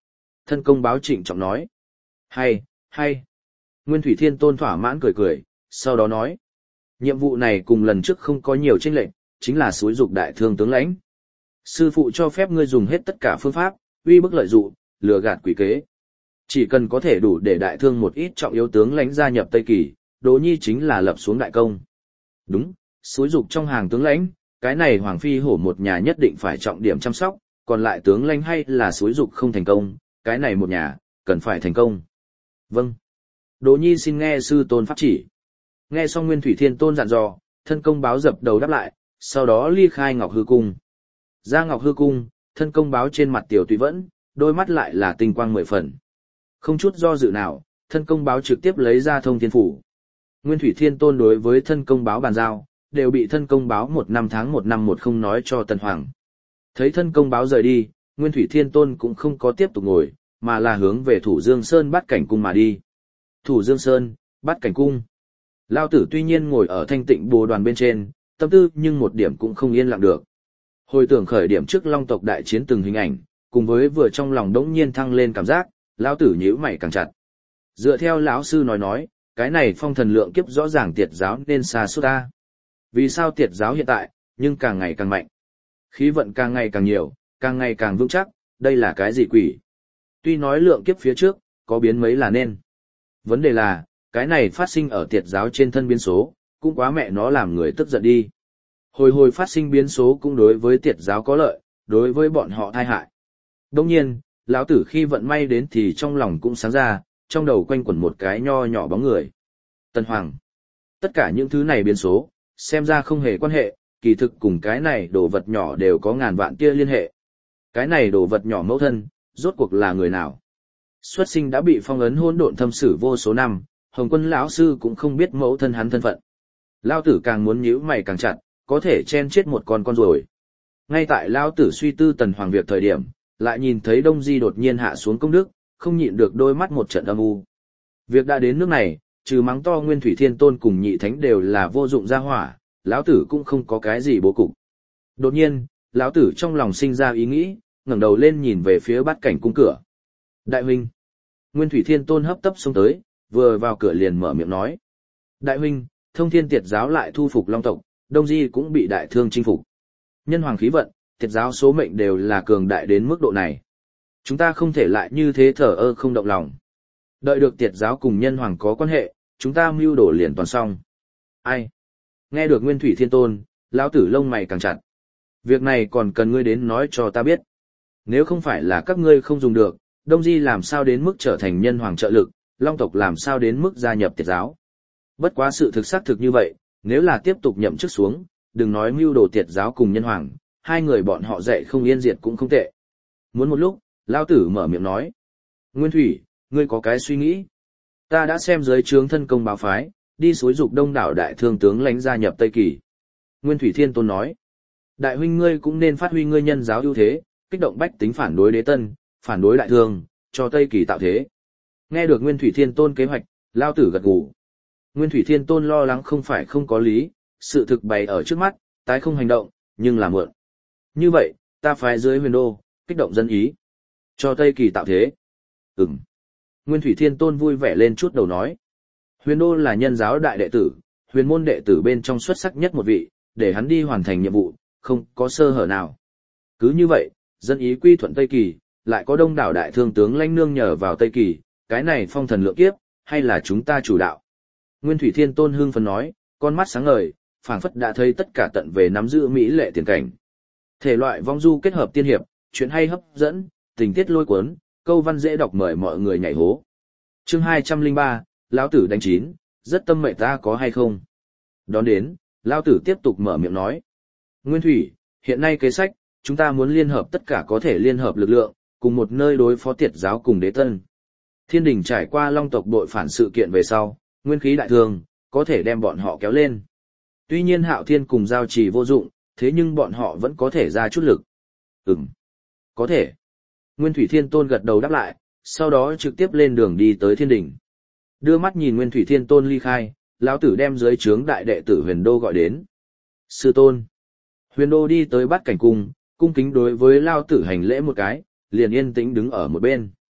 Thân công báo trịnh trọng nói. Hay, hay. Nguyên Thủy Thiên Tôn thỏa mãn cười cười, sau đó nói. Nhiệm vụ này cùng lần trước không có nhiều chênh lệch, chính là xúi dục đại thương tướng lãnh. Sư phụ cho phép ngươi dùng hết tất cả phương pháp, uy bức lợi dụ, lừa gạt quỷ kế. Chỉ cần có thể đủ để đại thương một ít trọng yếu tướng lãnh gia nhập Tây Kỳ, Đỗ Nhi chính là lập xuống đại công. Đúng, xúi dục trong hàng tướng lãnh, cái này Hoàng Phi Hổ một nhà nhất định phải trọng điểm chăm sóc, còn lại tướng lãnh hay là xúi dục không thành công, cái này một nhà, cần phải thành công. Vâng. Đỗ Nhi xin nghe sư tôn pháp chỉ. Nghe xong Nguyên Thủy Thiên Tôn dặn dò, thân công báo dập đầu đáp lại, sau đó ly khai Ngọc Hư Cung. Ra Ngọc Hư Cung, thân công báo trên mặt tiểu tùy vẫn, đôi mắt lại là tinh quang mười phần. Không chút do dự nào, thân công báo trực tiếp lấy ra thông thiên phủ. Nguyên Thủy Thiên Tôn đối với thân công báo bàn giao, đều bị thân công báo một năm tháng một năm một không nói cho Tần Hoàng. Thấy thân công báo rời đi, Nguyên Thủy Thiên Tôn cũng không có tiếp tục ngồi, mà là hướng về Thủ Dương Sơn Bát Cảnh Cung mà đi. Thủ Dương Sơn, Bát Cảnh Cung. Lao tử tuy nhiên ngồi ở thanh tịnh bồ đoàn bên trên, tâm tư nhưng một điểm cũng không yên lặng được. Hồi tưởng khởi điểm trước Long tộc đại chiến từng hình ảnh, cùng với vừa trong lòng đống nhiên thăng lên cảm giác, lão tử nhíu mày càng chặt. Dựa theo lão sư nói nói, cái này phong thần lượng kiếp rõ ràng tiệt giáo nên xa suốt ta. Vì sao tiệt giáo hiện tại, nhưng càng ngày càng mạnh? Khí vận càng ngày càng nhiều, càng ngày càng vững chắc, đây là cái gì quỷ? Tuy nói lượng kiếp phía trước, có biến mấy là nên. Vấn đề là, cái này phát sinh ở tiệt giáo trên thân biến số, cũng quá mẹ nó làm người tức giận đi. Hồi hồi phát sinh biến số cũng đối với tiệt giáo có lợi, đối với bọn họ tai hại. Đồng nhiên, lão tử khi vận may đến thì trong lòng cũng sáng ra, trong đầu quanh quẩn một cái nho nhỏ bóng người. Tần Hoàng. Tất cả những thứ này biến số, xem ra không hề quan hệ, kỳ thực cùng cái này đồ vật nhỏ đều có ngàn vạn tia liên hệ. Cái này đồ vật nhỏ mẫu thân, rốt cuộc là người nào? Xuất sinh đã bị phong ấn hỗn độn thâm sử vô số năm, Hồng Quân lão sư cũng không biết mẫu thân hắn thân phận. Lão tử càng muốn nhíu mày càng chặt, có thể chen chết một con con rồi. Ngay tại lão tử suy tư Tần Hoàng việc thời điểm, lại nhìn thấy Đông Di đột nhiên hạ xuống công đức, không nhịn được đôi mắt một trận âm u. Việc đã đến nước này, trừ mắng to Nguyên Thủy Thiên Tôn cùng Nhị Thánh đều là vô dụng gia hỏa, lão tử cũng không có cái gì bố cục. Đột nhiên, lão tử trong lòng sinh ra ý nghĩ, ngẩng đầu lên nhìn về phía Bát Cảnh Cung cửa. Đại huynh. Nguyên Thủy Thiên Tôn hấp tấp xông tới, vừa vào cửa liền mở miệng nói. Đại huynh, Thông Thiên Tiệt giáo lại thu phục Long tộc, Đông Di cũng bị đại thương chinh phục. Nhân hoàng khí vận, Tiệt giáo số mệnh đều là cường đại đến mức độ này. Chúng ta không thể lại như thế thờ ơ không động lòng. Đợi được Tiệt giáo cùng nhân hoàng có quan hệ, chúng ta mưu đổ liền toàn xong. Ai? Nghe được Nguyên Thủy Thiên Tôn, lão tử lông mày càng chặt. Việc này còn cần ngươi đến nói cho ta biết. Nếu không phải là các ngươi không dùng được, Đông Di làm sao đến mức trở thành nhân hoàng trợ lực, Long tộc làm sao đến mức gia nhập Tiệt giáo. Bất quá sự thực xác thực như vậy, nếu là tiếp tục nhậm chức xuống, đừng nói mưu đồ Tiệt giáo cùng nhân hoàng, hai người bọn họ dạy không yên diệt cũng không tệ. Muốn một lúc, lão tử mở miệng nói. Nguyên Thủy, ngươi có cái suy nghĩ. Ta đã xem dưới trướng thân công báo phái, đi xúi dục đông đảo đại thương tướng lãnh gia nhập Tây Kỳ. Nguyên Thủy Thiên Tôn nói. Đại huynh ngươi cũng nên phát huy ngươi nhân giáo ưu thế, kích động bách tính phản đối đế tân, phản đối đại thương, cho Tây Kỳ tạo thế. Nghe được Nguyên Thủy Thiên Tôn kế hoạch, lao tử gật gù. Nguyên Thủy Thiên Tôn lo lắng không phải không có lý, sự thực bày ở trước mắt, tái không hành động, nhưng là mượn. Như vậy, ta phái dưới huyền đô, kích động dân ý. Cho Tây Kỳ tạo thế. Ừm. Nguyên Thủy Thiên Tôn vui vẻ lên chút đầu nói. Huyền đô là nhân giáo đại đệ tử, huyền môn đệ tử bên trong xuất sắc nhất một vị, để hắn đi hoàn thành nhiệm vụ, không có sơ hở nào. Cứ như vậy, dân ý quy thuận Tây Kỳ, lại có đông đảo đại thương tướng lãnh nương nhờ vào Tây Kỳ, cái này phong thần lượng kiếp, hay là chúng ta chủ đạo. Nguyên Thủy Thiên Tôn hưng phấn nói, con mắt sáng ngời, phảng phất đã thấy tất cả tận về nắm giữ mỹ lệ tiền cảnh. Thể loại vong du kết hợp tiên hiệp, chuyện hay hấp dẫn, tình tiết lôi cuốn, câu văn dễ đọc mời mọi người nhảy hố. Chương hai trăm lẻ ba, lão tử đánh chín, rất tâm mệnh ta có hay không? Đón đến, lão tử tiếp tục mở miệng nói. Nguyên Thủy, hiện nay kế sách, chúng ta muốn liên hợp tất cả có thể liên hợp lực lượng, cùng một nơi đối phó Tiệt giáo cùng đế tân. Thiên đình trải qua Long tộc đội phản sự kiện về sau, nguyên khí đại thương, có thể đem bọn họ kéo lên. Tuy nhiên Hạo Thiên cùng giao trì vô dụng, thế nhưng bọn họ vẫn có thể ra chút lực. Ừm, có thể. Nguyên Thủy Thiên Tôn gật đầu đáp lại, sau đó trực tiếp lên đường đi tới thiên đình. Đưa mắt nhìn Nguyên Thủy Thiên Tôn ly khai, lão tử đem dưới trướng đại đệ tử Huyền Đô gọi đến. Sư tôn. Huyền Đô đi tới Bát Cảnh Cung, cung kính đối với lão tử hành lễ một cái, liền yên tĩnh đứng ở một bên.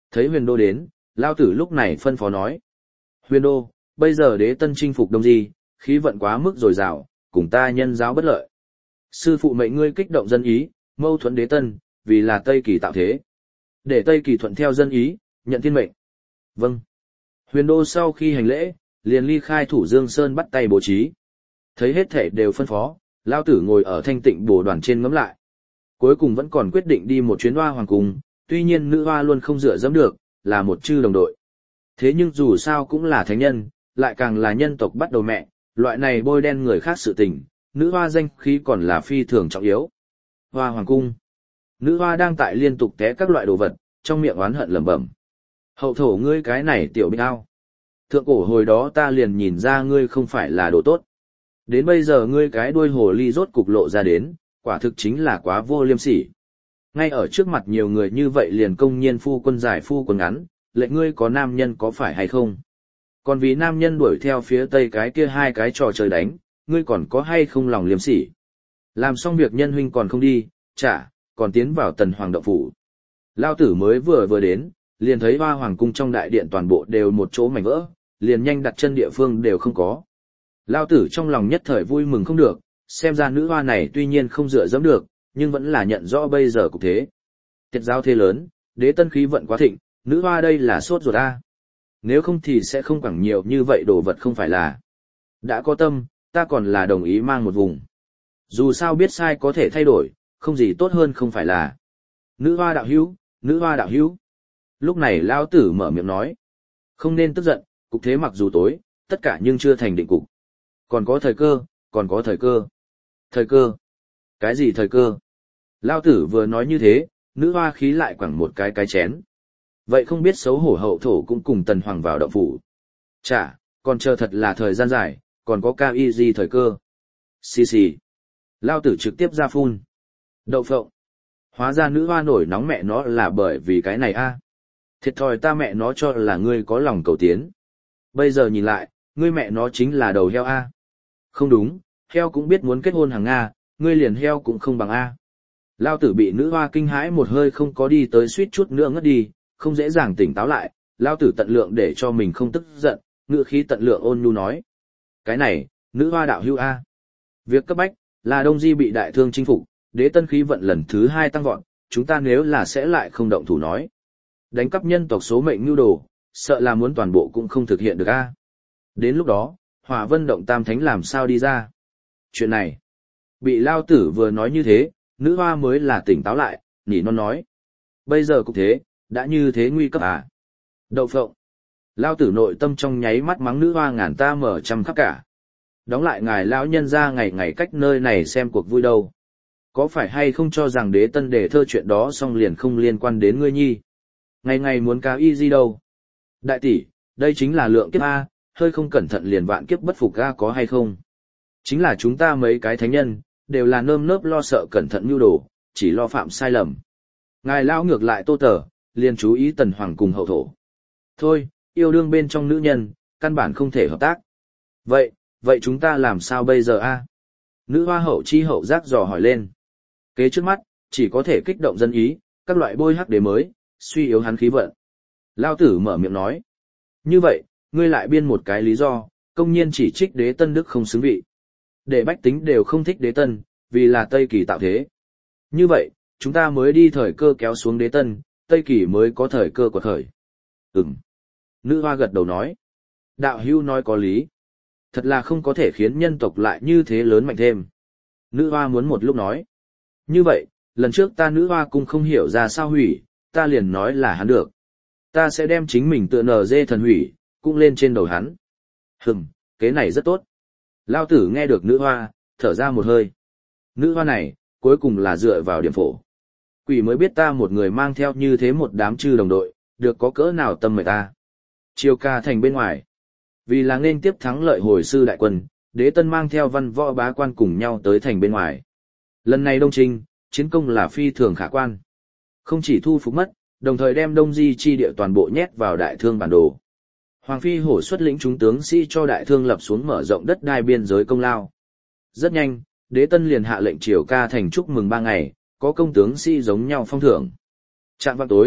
Thấy huyền đô đến, lao tử lúc này phân phó nói. Huyền đô, bây giờ đế tân chinh phục đông di, khí vận quá mức dồi dào, cùng ta nhân giáo bất lợi. Sư phụ mệnh ngươi kích động dân ý, mâu thuẫn đế tân, vì là Tây Kỳ tạo thế. Để Tây Kỳ thuận theo dân ý, nhận thiên mệnh. Vâng. Huyền đô sau khi hành lễ, liền ly khai Thủ Dương Sơn bắt tay bố trí. Thấy hết thể đều phân phó, lao tử ngồi ở thanh tịnh bồ đoàn trên ngắm lại. Cuối cùng vẫn còn quyết định đi một chuyến hoa hoàng cung, tuy nhiên nữ hoa luôn không dựa dẫm được, là một chư đồng đội. Thế nhưng dù sao cũng là thánh nhân, lại càng là nhân tộc bắt đầu mẹ, loại này bôi đen người khác sự tình, nữ hoa danh khí còn là phi thường trọng yếu. Hoa hoàng cung. Nữ hoa đang tại liên tục té các loại đồ vật, trong miệng oán hận lẩm bẩm. Hậu thổ ngươi cái này tiểu binh ao. Thượng cổ hồi đó ta liền nhìn ra ngươi không phải là đồ tốt. Đến bây giờ ngươi cái đuôi hồ ly rốt cục lộ ra đến, quả thực chính là quá vô liêm sỉ. Ngay ở trước mặt nhiều người như vậy liền công nhiên phu quân dài phu quân ngắn, lệnh ngươi có nam nhân có phải hay không? Còn vì nam nhân đuổi theo phía tây cái kia hai cái trò chơi đánh, ngươi còn có hay không lòng liêm sỉ? Làm xong việc nhân huynh còn không đi, chả, còn tiến vào tần hoàng động phủ. Lao tử mới vừa vừa đến, liền thấy hoa hoàng cung trong đại điện toàn bộ đều một chỗ mảnh vỡ, liền nhanh đặt chân địa phương đều không có. Lao tử trong lòng nhất thời vui mừng không được, xem ra nữ hoa này tuy nhiên không dựa dẫm được, nhưng vẫn là nhận rõ bây giờ cục thế. Tiệt giáo thế lớn, đế tân khí vận quá thịnh, nữ hoa đây là sốt ruột a. Nếu không thì sẽ không quẳng nhiều như vậy đồ vật không phải là. Đã có tâm, ta còn là đồng ý mang một vùng. Dù sao biết sai có thể thay đổi, không gì tốt hơn không phải là. Nữ hoa đạo hữu, nữ hoa đạo hữu. Lúc này Lão tử mở miệng nói. Không nên tức giận, cục thế mặc dù tối, tất cả nhưng chưa thành định cục. Còn có thời cơ, còn có thời cơ. Thời cơ? Cái gì thời cơ? Lão tử vừa nói như thế, nữ hoa khí lại quẳng một cái cái chén. Vậy không biết xấu hổ hậu thổ cũng cùng tần hoàng vào động phủ. Chả, còn chờ thật là thời gian dài, còn có cao y gì thời cơ. Xì xì. Lão tử trực tiếp ra phun. Đậu phộng. Hóa ra nữ hoa nổi nóng mẹ nó là bởi vì cái này a. Thiệt thòi ta mẹ nó cho là ngươi có lòng cầu tiến. Bây giờ nhìn lại, ngươi mẹ nó chính là đầu heo a. Không đúng, heo cũng biết muốn kết hôn hàng Nga, ngươi liền heo cũng không bằng a. Lao tử bị nữ hoa kinh hãi một hơi không có đi tới suýt chút nữa ngất đi, không dễ dàng tỉnh táo lại, Lao tử tận lượng để cho mình không tức giận, ngữ khí tận lượng ôn nhu nói. Cái này, nữ hoa đạo hưu a. Việc cấp bách, là Đông Di bị đại thương chinh phục, đế tân khí vận lần thứ hai tăng vọt, chúng ta nếu là sẽ lại không động thủ nói. Đánh cắp nhân tộc số mệnh nhu đồ, sợ là muốn toàn bộ cũng không thực hiện được a. Đến lúc đó, Hỏa Vân động tam thánh làm sao đi ra? Chuyện này, bị Lao tử vừa nói như thế, nữ hoa mới là tỉnh táo lại, nỉ non nói. Bây giờ cục thế, đã như thế nguy cấp à? Đậu phộng. Lao tử nội tâm trong nháy mắt mắng nữ hoa ngàn ta mở trăm khắp cả. Đóng lại ngài lão nhân ra ngày ngày cách nơi này xem cuộc vui đâu. Có phải hay không cho rằng đế tân đề thơ chuyện đó xong liền không liên quan đến ngươi nhi? Ngày ngày muốn cáo y gì đâu? Đại tỷ, đây chính là lượng kiếp A, hơi không cẩn thận liền vạn kiếp bất phục A có hay không? Chính là chúng ta mấy cái thánh nhân, đều là nơm nớp lo sợ cẩn thận mưu đồ, chỉ lo phạm sai lầm. Ngài lão ngược lại tô tờ, liền chú ý tần hoàng cùng hậu thổ. Thôi, yêu đương bên trong nữ nhân, căn bản không thể hợp tác. Vậy, vậy chúng ta làm sao bây giờ a? Nữ hoa hậu chi hậu giác dò hỏi lên. Kế trước mắt, chỉ có thể kích động dân ý, các loại bôi hắc đế mới, suy yếu hắn khí vận. Lao tử mở miệng nói. Như vậy, ngươi lại biên một cái lý do, công nhiên chỉ trích đế tân đức không xứng vị. Để bách tính đều không thích đế tân, vì là Tây Kỳ tạo thế. Như vậy, chúng ta mới đi thời cơ kéo xuống đế tân, Tây Kỳ mới có thời cơ của thời. Ừm. Nữ hoa gật đầu nói. Đạo hưu nói có lý. Thật là không có thể khiến nhân tộc lại như thế lớn mạnh thêm. Nữ hoa muốn một lúc nói. Như vậy, lần trước ta nữ hoa cũng không hiểu ra sao hủy, ta liền nói là hắn được. Ta sẽ đem chính mình tựa nở dê thần hủy, cũng lên trên đầu hắn. Hừm, kế này rất tốt. Lao tử nghe được nữ hoa, thở ra một hơi. Nữ hoa này, cuối cùng là dựa vào điểm phổ. Quỷ mới biết ta một người mang theo như thế một đám chư đồng đội, được có cỡ nào tâm mời ta. Chiêu ca thành bên ngoài. Vì là nên tiếp thắng lợi hồi sư đại quân, đế tân mang theo văn võ bá quan cùng nhau tới thành bên ngoài. Lần này đông trinh, chiến công là phi thường khả quan. Không chỉ thu phục mất, đồng thời đem đông di chi địa toàn bộ nhét vào đại thương bản đồ. Hoàng phi hổ xuất lĩnh chúng tướng sĩ cho đại thương lập xuống mở rộng đất đai biên giới công lao. Rất nhanh, đế tân liền hạ lệnh triều ca thành chúc mừng ba ngày, có công tướng sĩ giống nhau phong thưởng. Trạng vào tối,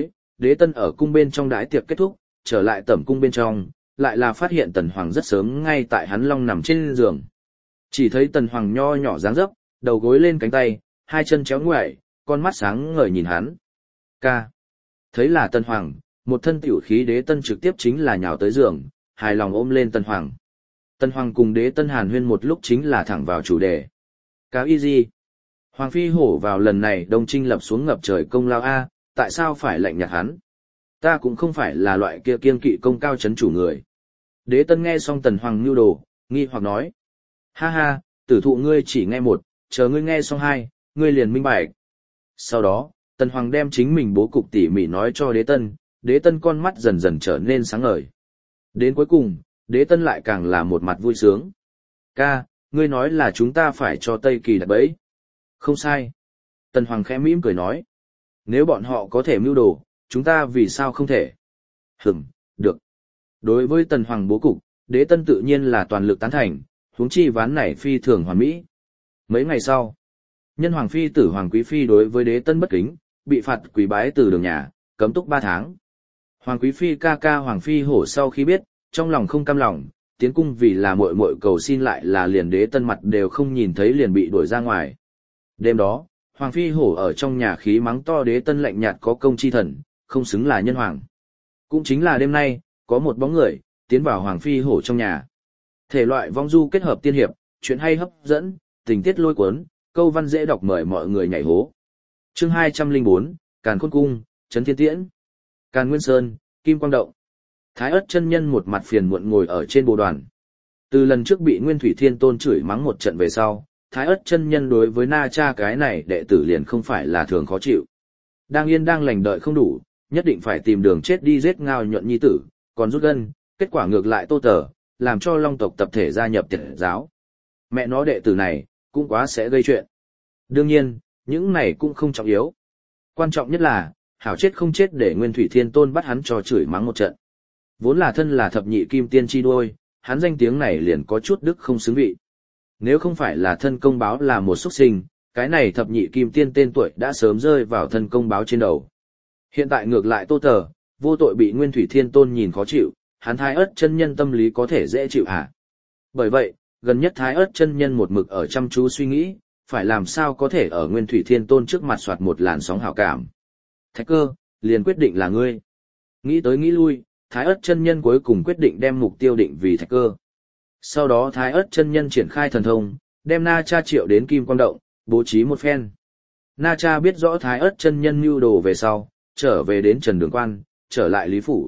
Đế Tân ở cung bên trong đái tiệc kết thúc, trở lại tẩm cung bên trong, lại là phát hiện Tần Hoàng rất sớm ngay tại hắn long nằm trên giường. Chỉ thấy Tần Hoàng nho nhỏ dáng dấp, đầu gối lên cánh tay, hai chân chéo ngoại, con mắt sáng ngời nhìn hắn. Ca. Thấy là Tần Hoàng, một thân tiểu khí Đế Tân trực tiếp chính là nhào tới giường, hài lòng ôm lên Tần Hoàng. Tần Hoàng cùng Đế Tân hàn huyên một lúc chính là thẳng vào chủ đề. Cáo y gì? Hoàng phi hổ vào lần này đông trinh lập xuống ngập trời công lao a, tại sao phải lạnh nhạt hắn? Ta cũng không phải là loại kia kiêng kỵ công cao chấn chủ người. Đế Tân nghe xong Tần Hoàng nưu đồ, nghi hoặc nói. Ha ha, tử thụ ngươi chỉ nghe một, chờ ngươi nghe xong hai, ngươi liền minh bạch. Sau đó, Tần Hoàng đem chính mình bố cục tỉ mỉ nói cho Đế Tân, Đế Tân con mắt dần dần trở nên sáng ngời. Đến cuối cùng, Đế Tân lại càng là một mặt vui sướng. Ca, ngươi nói là chúng ta phải cho Tây Kỳ đặt bẫy. Không sai. Tần Hoàng khẽ mỉm cười nói. Nếu bọn họ có thể mưu đồ, chúng ta vì sao không thể? Hửm, được. Đối với Tần Hoàng bố cục, Đế Tân tự nhiên là toàn lực tán thành, huống chi ván này phi thường hoàn mỹ. Mấy ngày sau, nhân Hoàng phi tử Hoàng Quý Phi đối với Đế Tân bất kính, bị phạt quỳ bái từ đường nhà, cấm túc ba tháng. Hoàng Quý Phi ca ca Hoàng Phi hổ sau khi biết, trong lòng không cam lòng, tiến cung vì là muội muội cầu xin lại là liền Đế Tân mặt đều không nhìn thấy liền bị đuổi ra ngoài. Đêm đó, Hoàng Phi hổ ở trong nhà khí mắng to Đế Tân lạnh nhạt có công chi thần, không xứng là nhân hoàng. Cũng chính là đêm nay, có một bóng người, tiến vào Hoàng Phi hổ trong nhà. Thể loại vong du kết hợp tiên hiệp, chuyện hay hấp dẫn, tình tiết lôi cuốn, câu văn dễ đọc mời mọi người nhảy hố. Chương hai trăm lẻ bốn, Càn Khôn Cung, Trấn Thiên Tiễn. Càn Nguyên Sơn, Kim Quang Động. Thái Ất chân nhân một mặt phiền muộn ngồi ở trên bồ đoàn. Từ lần trước bị Nguyên Thủy Thiên Tôn chửi mắng một trận về sau, Thái Ất chân nhân đối với Na Cha cái này đệ tử liền không phải là thường khó chịu. Đang yên đang lành đợi không đủ, nhất định phải tìm đường chết đi giết Ngao Nhuận nhi tử, còn rút gân, kết quả ngược lại Tô Tờ, làm cho Long tộc tập thể gia nhập Tiệt giáo. Mẹ nó đệ tử này, cũng quá sẽ gây chuyện. Đương nhiên, những này cũng không trọng yếu. Quan trọng nhất là, hảo chết không chết để Nguyên Thủy Thiên Tôn bắt hắn cho chửi mắng một trận. Vốn là thân là thập nhị kim tiên chi đuôi, hắn danh tiếng này liền có chút đức không xứng vị. Nếu không phải là thân công báo là một xuất sinh, cái này thập nhị kim tiên tên tuổi đã sớm rơi vào thân công báo trên đầu. Hiện tại ngược lại Tô Tờ, vô tội bị Nguyên Thủy Thiên Tôn nhìn khó chịu, hắn Thái Ất chân nhân tâm lý có thể dễ chịu hả? Bởi vậy, gần nhất Thái Ất chân nhân một mực ở chăm chú suy nghĩ, phải làm sao có thể ở Nguyên Thủy Thiên Tôn trước mặt soạt một làn sóng hảo cảm. Thạch Cơ, liền quyết định là ngươi. Nghĩ tới nghĩ lui, Thái Ất chân nhân cuối cùng quyết định đem mục tiêu định vì Thạch Cơ. Sau đó Thái Ất chân nhân triển khai thần thông, đem Na Cha triệu đến Kim Quang Động, bố trí một phen. Na Cha biết rõ Thái Ất chân nhân mưu đồ về sau, trở về đến Trần Đường Quan, trở lại Lý Phủ.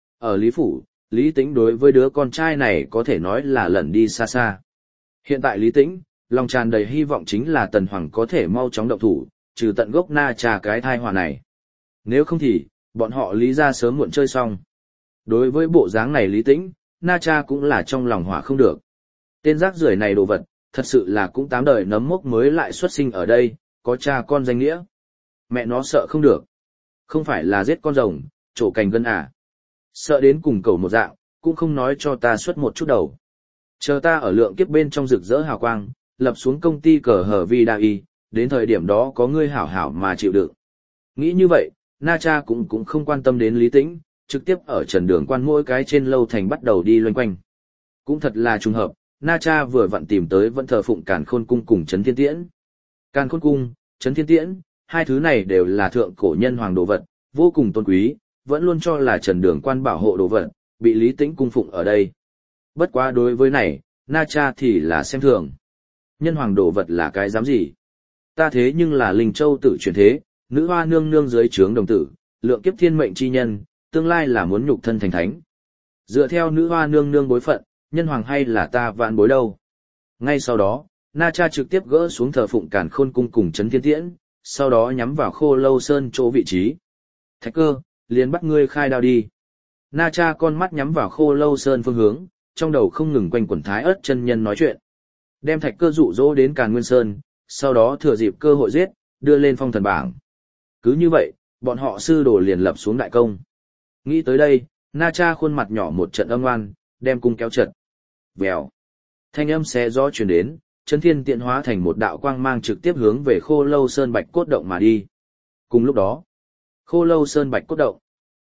Ở Lý Phủ, Lý Tĩnh đối với đứa con trai này có thể nói là lẩn đi xa xa. Hiện tại Lý Tĩnh, lòng tràn đầy hy vọng chính là Tần Hoàng có thể mau chóng động thủ, trừ tận gốc Na Cha cái thai họa này. Nếu không thì, bọn họ Lý ra sớm muộn chơi xong. Đối với bộ dáng này Lý Tĩnh, Na Cha cũng là trong lòng hỏa không được. Tên rác rưởi này đồ vật, thật sự là cũng tám đời nấm mốc mới lại xuất sinh ở đây, có cha con danh nghĩa. Mẹ nó sợ không được. Không phải là giết con rồng, trổ cành gân à. Sợ đến cùng cầu một dạng, cũng không nói cho ta xuất một chút đầu. Chờ ta ở lượng kiếp bên trong rực rỡ hào quang, lập xuống công ty cờ hở vi đa y, đến thời điểm đó có ngươi hảo hảo mà chịu đựng. Nghĩ như vậy, Na Cha cũng cũng không quan tâm đến Lý Tĩnh, trực tiếp ở Trần Đường Quan mỗi cái trên lâu thành bắt đầu đi loanh quanh. Cũng thật là trùng hợp, Na Cha vừa vặn tìm tới vẫn thờ phụng Càn Khôn Cung cùng Trấn Thiên Tiễn. Càn Khôn Cung, Trấn Thiên Tiễn, hai thứ này đều là thượng cổ nhân hoàng đồ vật, vô cùng tôn quý, vẫn luôn cho là Trần Đường Quan bảo hộ đồ vật, bị Lý Tĩnh cung phụng ở đây. Bất quá đối với này, Na Cha thì là xem thường. Nhân hoàng đồ vật là cái dám gì? Ta thế nhưng là Linh Châu tử chuyển thế, nữ hoa nương nương dưới trướng đồng tử, lượng kiếp thiên mệnh chi nhân, tương lai là muốn nhục thân thành thánh. Dựa theo nữ hoa nương nương bối phận, nhân hoàng hay là ta vạn bối đâu. Ngay sau đó, Na Cha trực tiếp gỡ xuống thờ phụng Càn Khôn Cung cùng Trấn Thiên Tiễn, sau đó nhắm vào Khô Lâu Sơn chỗ vị trí. Thạch Cơ, liền bắt ngươi khai đao đi. Na Cha con mắt nhắm vào Khô Lâu Sơn phương hướng, trong đầu không ngừng quanh quẩn Thái Ất chân nhân nói chuyện. Đem Thạch Cơ dụ dỗ đến Càn Nguyên Sơn, sau đó thừa dịp cơ hội giết, đưa lên phong thần bảng. Cứ như vậy, bọn họ sư đồ liền lập xuống đại công. Nghĩ tới đây, Na Cha khuôn mặt nhỏ một trận âm oan, đem cung kéo chật. Vèo. Thanh âm xé gió truyền đến, Trấn Thiên Tiễn hóa thành một đạo quang mang trực tiếp hướng về Khô Lâu Sơn Bạch Cốt Động mà đi. Cùng lúc đó, Khô Lâu Sơn Bạch Cốt Động.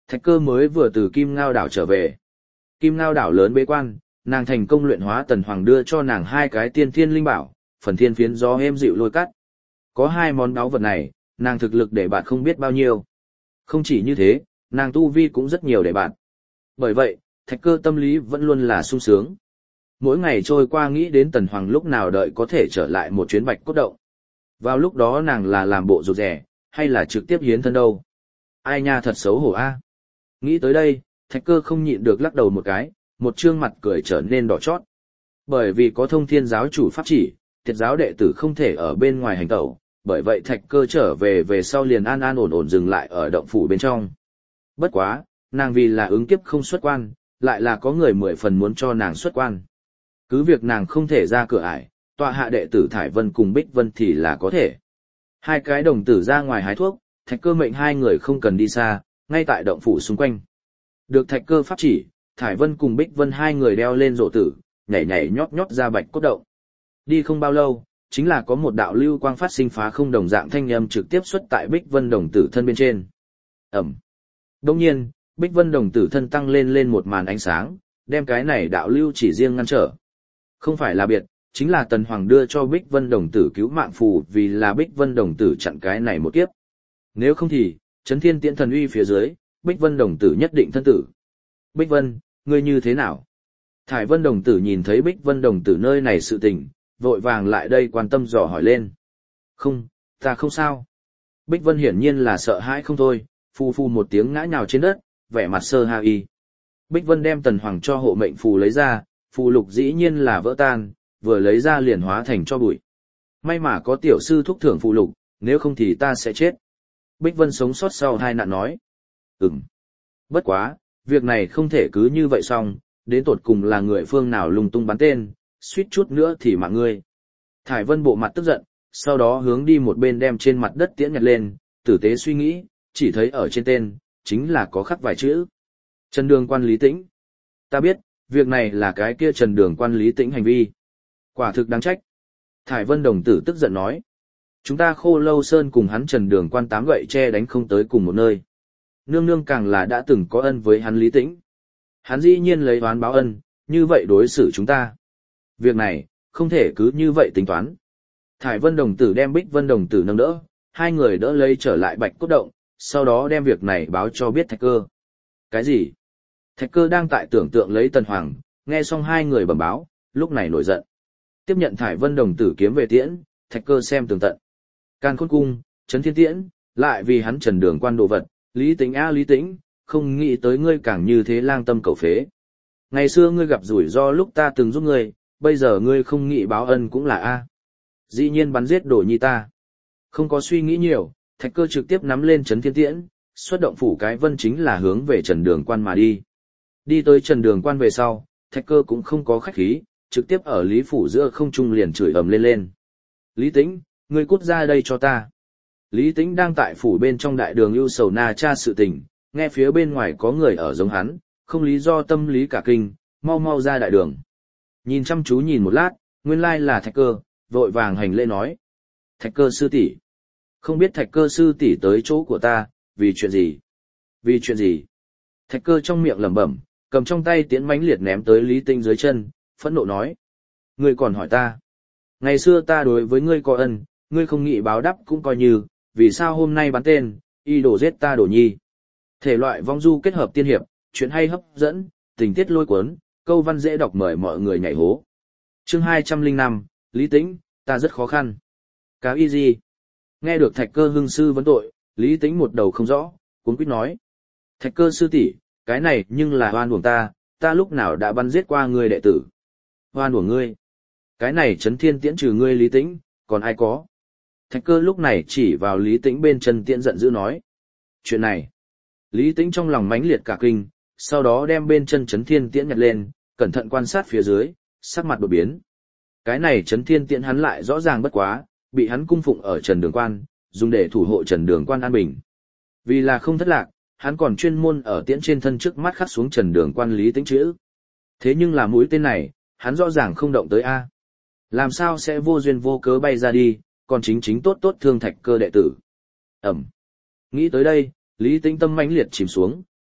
Thạch Cơ mới vừa từ Kim Ngao đảo trở về. Kim Ngao đảo lớn bế quan, nàng thành công luyện hóa Tần Hoàng đưa cho nàng hai cái tiên thiên linh bảo, phần thiên phiến gió êm dịu lôi cắt. Có hai món báu vật này, nàng thực lực để bạn không biết bao nhiêu. Không chỉ như thế, nàng tu vi cũng rất nhiều để bạn. Bởi vậy, Thạch Cơ tâm lý vẫn luôn là sung sướng. Mỗi ngày trôi qua nghĩ đến Tần Hoàng lúc nào đợi có thể trở lại một chuyến bạch cốt động. Vào lúc đó nàng là làm bộ rụt rẻ, hay là trực tiếp hiến thân đâu. Ai nha thật xấu hổ a. Nghĩ tới đây, Thạch Cơ không nhịn được lắc đầu một cái, một trương mặt cười trở nên đỏ chót. Bởi vì có Thông Thiên giáo chủ pháp chỉ, Tiệt giáo đệ tử không thể ở bên ngoài hành tẩu, bởi vậy Thạch Cơ trở về về sau liền an an ổn ổn dừng lại ở động phủ bên trong. Bất quá, nàng vì là ứng kiếp không xuất quan, lại là có người mười phần muốn cho nàng xuất quan. Cứ việc nàng không thể ra cửa ải, tọa hạ đệ tử Thải Vân cùng Bích Vân thì là có thể. Hai cái đồng tử ra ngoài hái thuốc, Thạch Cơ mệnh hai người không cần đi xa, ngay tại động phủ xung quanh. Được Thạch Cơ pháp chỉ, Thải Vân cùng Bích Vân hai người đeo lên rổ tử, nhảy nhảy nhót nhót ra bạch cốt động. Đi không bao lâu, chính là có một đạo lưu quang phát sinh phá không đồng dạng thanh âm trực tiếp xuất tại Bích Vân đồng tử thân bên trên. Ẩm. Đồng nhiên, Bích Vân đồng tử thân tăng lên lên một màn ánh sáng, đem cái này đạo lưu chỉ riêng ngăn trở. Không phải là biệt, chính là Tần Hoàng đưa cho Bích Vân đồng tử cứu mạng phù vì là Bích Vân đồng tử chặn cái này một kiếp. Nếu không thì, Chấn Thiên Tiễn thần uy phía dưới, Bích Vân đồng tử nhất định thân tử. Bích Vân, ngươi như thế nào? Thải Vân đồng tử nhìn thấy Bích Vân đồng tử nơi này sự tình, vội vàng lại đây quan tâm dò hỏi lên. Không, ta không sao. Bích Vân hiển nhiên là sợ hãi không thôi, phù phù một tiếng ngã nhào trên đất, vẻ mặt sơ ha y. Bích Vân đem Tần Hoàng cho hộ mệnh phù lấy ra, phù lục dĩ nhiên là vỡ tan, vừa lấy ra liền hóa thành cho bụi. May mà có tiểu sư thúc thưởng phù lục, nếu không thì ta sẽ chết. Bích Vân sống sót sau hai nạn nói. Ừm. Bất quá, việc này không thể cứ như vậy xong, đến tột cùng là người phương nào lung tung bắn tên, suýt chút nữa thì mạng ngươi. Thải Vân bộ mặt tức giận, sau đó hướng đi một bên đem trên mặt đất tiễn nhặt lên, tử tế suy nghĩ, chỉ thấy ở trên tên, chính là có khắc vài chữ. Trần Đường Quan Lý Tĩnh. Ta biết, việc này là cái kia Trần Đường Quan Lý Tĩnh hành vi. Quả thực đáng trách. Thải Vân đồng tử tức giận nói. Chúng ta Khô Lâu Sơn cùng hắn Trần Đường Quan tám gậy che đánh không tới cùng một nơi. Nương nương càng là đã từng có ân với hắn Lý Tĩnh. Hắn dĩ nhiên lấy oán báo ân, như vậy đối xử chúng ta. Việc này, không thể cứ như vậy tính toán. Thải Vân đồng tử đem Bích Vân đồng tử nâng đỡ, hai người đỡ lấy trở lại bạch cốt động, sau đó đem việc này báo cho biết Thạch Cơ. Cái gì? Thạch Cơ đang tại tưởng tượng lấy Tần Hoàng, nghe xong hai người bẩm báo, lúc này nổi giận. Tiếp nhận Thải Vân đồng tử kiếm về tiễn, Thạch Cơ xem tường tận. Càn Khôn Cung, Trấn Thiên Tiễn, lại vì hắn Trần Đường Quan đồ vật, Lý Tĩnh a Lý Tĩnh, không nghĩ tới ngươi càng như thế lang tâm cầu phế. Ngày xưa ngươi gặp rủi ro lúc ta từng giúp ngươi, bây giờ ngươi không nghĩ báo ân cũng là a. Dĩ nhiên bắn giết đồ nhi ta. Không có suy nghĩ nhiều, Thạch Cơ trực tiếp nắm lên Trấn Thiên Tiễn, xuất động phủ cái vân chính là hướng về Trần Đường Quan mà đi. Đi tới Trần Đường Quan về sau, Thạch Cơ cũng không có khách khí, trực tiếp ở Lý phủ giữa không trung liền chửi ầm lên lên. Lý Tĩnh, ngươi cút ra đây cho ta. Lý Tĩnh đang tại phủ bên trong đại đường ưu sầu na tra sự tình, nghe phía bên ngoài có người ở giống hắn, không lý do tâm lý cả kinh, mau mau ra đại đường. Nhìn chăm chú nhìn một lát, nguyên lai là Thạch Cơ, vội vàng hành lễ nói. Thạch Cơ sư tỷ, không biết Thạch Cơ sư tỷ tới chỗ của ta, vì chuyện gì? Vì chuyện gì? Thạch Cơ trong miệng lẩm bẩm, cầm trong tay tiễn mãnh liệt ném tới Lý Tĩnh dưới chân, phẫn nộ nói. Ngươi còn hỏi ta. Ngày xưa ta đối với ngươi có ân, ngươi không nghĩ báo đáp cũng coi như, vì sao hôm nay bắn tên, y đổ giết ta đổ nhi. Thể loại vong du kết hợp tiên hiệp, chuyện hay hấp dẫn, tình tiết lôi cuốn, câu văn dễ đọc mời mọi người nhảy hố. Chương hai trăm lẻ năm, Lý Tĩnh, ta rất khó khăn. Cáo y gì? Nghe được Thạch Cơ hưng sư vấn tội, Lý Tĩnh một đầu không rõ, cuống quýt nói. Thạch Cơ sư tỷ, cái này nhưng là oan uổng ta, ta lúc nào đã bắn giết qua ngươi đệ tử. Oan uổng ngươi. Cái này Trấn Thiên Tiễn trừ ngươi Lý Tĩnh, còn ai có? Thạch Cơ lúc này chỉ vào Lý Tĩnh bên chân tiễn giận dữ nói. Chuyện này. Lý Tĩnh trong lòng mãnh liệt cả kinh, sau đó đem bên chân Trấn Thiên Tiễn nhặt lên, cẩn thận quan sát phía dưới, sắc mặt đột biến. Cái này Trấn Thiên Tiễn hắn lại rõ ràng bất quá, bị hắn cung phụng ở Trần Đường Quan, dùng để thủ hộ Trần Đường Quan an bình. Vì là không thất lạc, hắn còn chuyên môn ở tiễn trên thân trước mắt khắc xuống Trần Đường Quan Lý Tĩnh chữ. Thế nhưng là mũi tên này, hắn rõ ràng không động tới a. Làm sao sẽ vô duyên vô cớ bay ra đi, còn chính chính tốt tốt thương Thạch Cơ đệ tử. Ẩm. Nghĩ tới đây, Lý Tĩnh tâm mãnh liệt chìm xuống,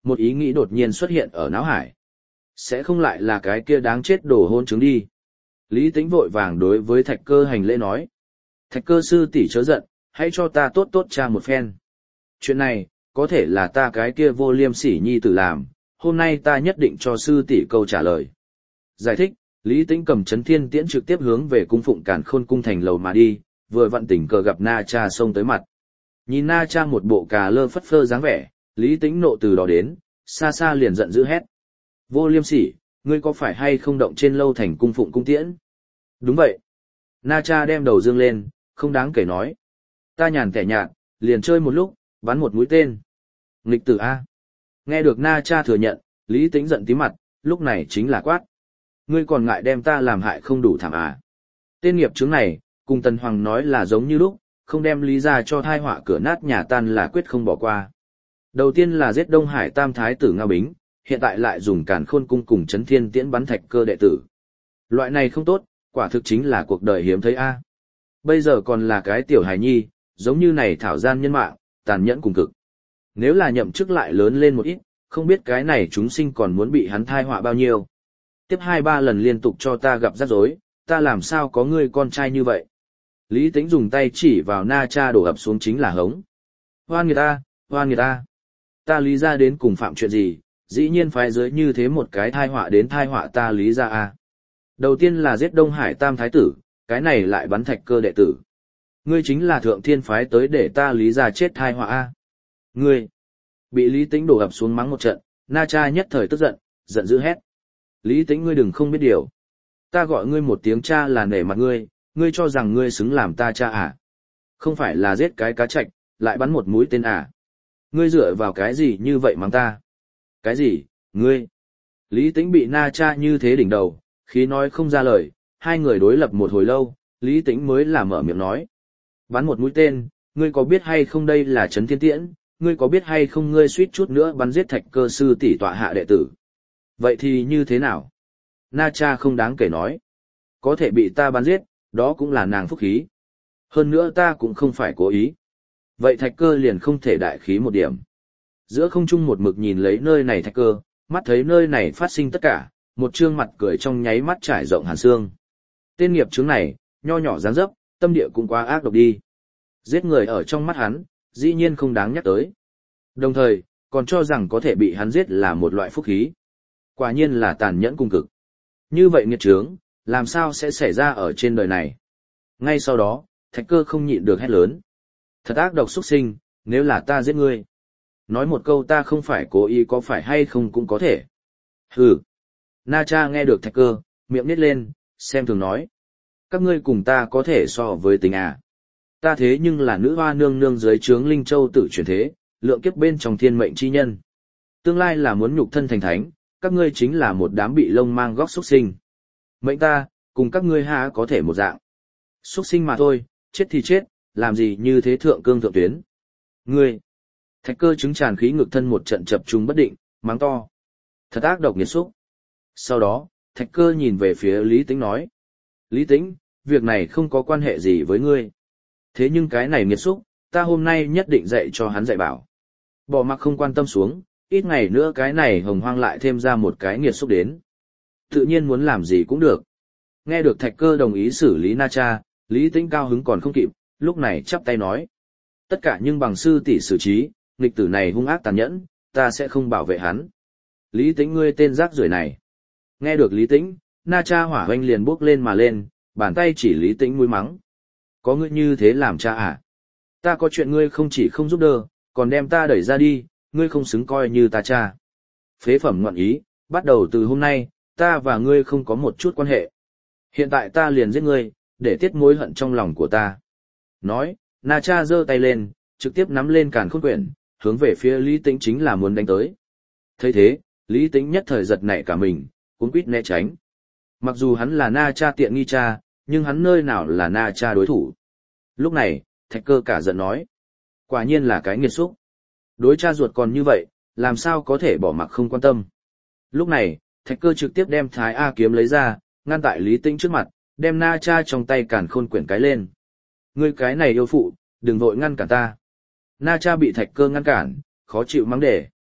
Một ý nghĩ đột nhiên xuất hiện ở não hải. Sẽ không lại là cái kia đáng chết đồ hôn chứng đi. Lý Tĩnh vội vàng đối với Thạch Cơ hành lễ nói. Thạch Cơ sư tỷ chớ giận, hãy cho ta tốt tốt tra một phen. Chuyện này, có thể là ta cái kia vô liêm sỉ nhi tử làm, hôm nay ta nhất định cho sư tỷ câu trả lời. Giải thích, Lý Tĩnh cầm chấn thiên tiễn trực tiếp hướng về cung phụng Càn Khôn cung thành lầu mà đi, vừa vặn tình cờ gặp Na Cha xông tới mặt. Nhìn Na Cha một bộ cà lơ phất phơ dáng vẻ, Lý Tĩnh nộ từ đó đến, xa xa liền giận dữ hét. Vô liêm sỉ, ngươi có phải hay không động trên lâu thành cung phụng cung tiễn? Đúng vậy. Na Cha đem đầu dương lên, không đáng kể nói. Ta nhàn kẻ nhạt, liền chơi một lúc, bắn một mũi tên. Nghịch tử A. Nghe được Na Cha thừa nhận, Lý Tĩnh giận tím mặt, lúc này chính là quát. Ngươi còn ngại đem ta làm hại không đủ thảm à. Tên nghiệp chứng này, cùng Tần Hoàng nói là giống như lúc, không đem Lý ra cho thai họa cửa nát nhà tan là quyết không bỏ qua. Đầu tiên là giết Đông Hải Tam Thái tử Ngao Bính, hiện tại lại dùng Càn Khôn cung cùng Chấn Thiên Tiễn bắn Thạch Cơ đệ tử. Loại này không tốt, quả thực chính là cuộc đời hiếm thấy a. Bây giờ còn là cái tiểu hài nhi, giống như này thảo gian nhân mạng, tàn nhẫn cùng cực. Nếu là nhậm chức lại lớn lên một ít, không biết cái này chúng sinh còn muốn bị hắn thai họa bao nhiêu. Tiếp hai ba lần liên tục cho ta gặp rắc rối, ta làm sao có ngươi con trai như vậy. Lý Tĩnh dùng tay chỉ vào Na Cha đổ ập xuống chính là hống. Hoan người ta, hoan người ta. Ta Lý ra đến cùng phạm chuyện gì, dĩ nhiên phái dưới như thế một cái thai họa đến thai họa ta Lý ra a. Đầu tiên là giết Đông Hải Tam Thái tử, cái này lại bắn Thạch Cơ đệ tử. Ngươi chính là thượng thiên phái tới để ta Lý ra chết thai họa a. Ngươi, bị Lý Tĩnh đổ ập xuống mắng một trận, Na Cha nhất thời tức giận, giận dữ hét. Lý Tĩnh ngươi đừng không biết điều. Ta gọi ngươi một tiếng cha là nể mặt ngươi, ngươi cho rằng ngươi xứng làm ta cha à? Không phải là giết cái cá trạch, lại bắn một mũi tên à? Ngươi dựa vào cái gì như vậy mắng ta? Cái gì, ngươi? Lý Tĩnh bị Na Cha như thế đỉnh đầu, khí nói không ra lời, hai người đối lập một hồi lâu, Lý Tĩnh mới là mở miệng nói. Bắn một mũi tên, ngươi có biết hay không đây là Chấn Thiên Tiễn, ngươi có biết hay không ngươi suýt chút nữa bắn giết Thạch Cơ sư tỷ tọa hạ đệ tử? Vậy thì như thế nào? Na Cha không đáng kể nói. Có thể bị ta bắn giết, đó cũng là nàng phúc khí. Hơn nữa ta cũng không phải cố ý. Vậy Thạch Cơ liền không thể đại khí một điểm. Giữa không trung một mực nhìn lấy nơi này Thạch Cơ, mắt thấy nơi này phát sinh tất cả, một trương mặt cười trong nháy mắt trải rộng hàn xương. Tên nghiệp chứng này, nho nhỏ dáng dấp, tâm địa cũng quá ác độc đi. Giết người ở trong mắt hắn, dĩ nhiên không đáng nhắc tới. Đồng thời, còn cho rằng có thể bị hắn giết là một loại phúc khí. Quả nhiên là tàn nhẫn cung cực. Như vậy nghiệt chướng, làm sao sẽ xảy ra ở trên đời này? Ngay sau đó, Thạch Cơ không nhịn được hét lớn. Thật ác độc xuất sinh, nếu là ta giết ngươi. Nói một câu ta không phải cố ý có phải hay không cũng có thể. Hừ. Na Cha nghe được Thạch Cơ, miệng nít lên, xem thường nói. Các ngươi cùng ta có thể so với tình à. Ta thế nhưng là nữ hoa nương nương dưới trướng Linh Châu tự chuyển thế, lượng kiếp bên trong thiên mệnh chi nhân. Tương lai là muốn nhục thân thành thánh, các ngươi chính là một đám bị lông mang góc xuất sinh. Mệnh ta, cùng các ngươi há có thể một dạng. Xuất sinh mà thôi, chết thì chết, làm gì như thế thượng cương thượng tuyến. Ngươi, Thạch Cơ chứng tràn khí ngực thân một trận chập trùng bất định, mắng to. Thật ác độc nghiệt xúc. Sau đó, Thạch Cơ nhìn về phía Lý Tĩnh nói. Lý Tĩnh, việc này không có quan hệ gì với ngươi. Thế nhưng cái này nghiệt xúc, ta hôm nay nhất định dạy cho hắn dạy bảo. Bỏ mặc không quan tâm xuống, ít ngày nữa cái này hồng hoang lại thêm ra một cái nghiệt xúc đến. Tự nhiên muốn làm gì cũng được. Nghe được Thạch Cơ đồng ý xử lý Na Cha, Lý Tĩnh cao hứng còn không kịp, lúc này chắp tay nói. Tất cả nhưng bằng sư tỷ xử trí, nghịch tử này hung ác tàn nhẫn, ta sẽ không bảo vệ hắn. Lý Tĩnh ngươi tên rác rưởi này. Nghe được Lý Tĩnh, Na Cha hỏa hoanh liền bước lên mà lên, bàn tay chỉ Lý Tĩnh mũi mắng. Có ngươi như thế làm cha à? Ta có chuyện ngươi không chỉ không giúp đỡ, còn đem ta đẩy ra đi, ngươi không xứng coi như ta cha. Phế phẩm ngoạn ý, bắt đầu từ hôm nay, ta và ngươi không có một chút quan hệ. Hiện tại ta liền giết ngươi, để tiết mối hận trong lòng của ta. Nói, Na Cha giơ tay lên, trực tiếp nắm lên càn khôn quyển, hướng về phía Lý Tĩnh chính là muốn đánh tới. Thấy thế, Lý Tĩnh nhất thời giật nảy cả mình, cuống quýt né tránh. Mặc dù hắn là Na Cha tiện nghi cha, nhưng hắn nơi nào là Na Cha đối thủ. Lúc này, Thạch Cơ cả giận nói. Quả nhiên là cái nghiệt xúc. Đối cha ruột còn như vậy, làm sao có thể bỏ mặc không quan tâm. Lúc này, Thạch Cơ trực tiếp đem Thái A kiếm lấy ra, ngăn tại Lý Tĩnh trước mặt, đem Na Cha trong tay càn khôn quyển cái lên. Ngươi cái này yêu phụ, đừng vội ngăn cản ta. Na Cha bị Thạch Cơ ngăn cản, khó chịu mắng để.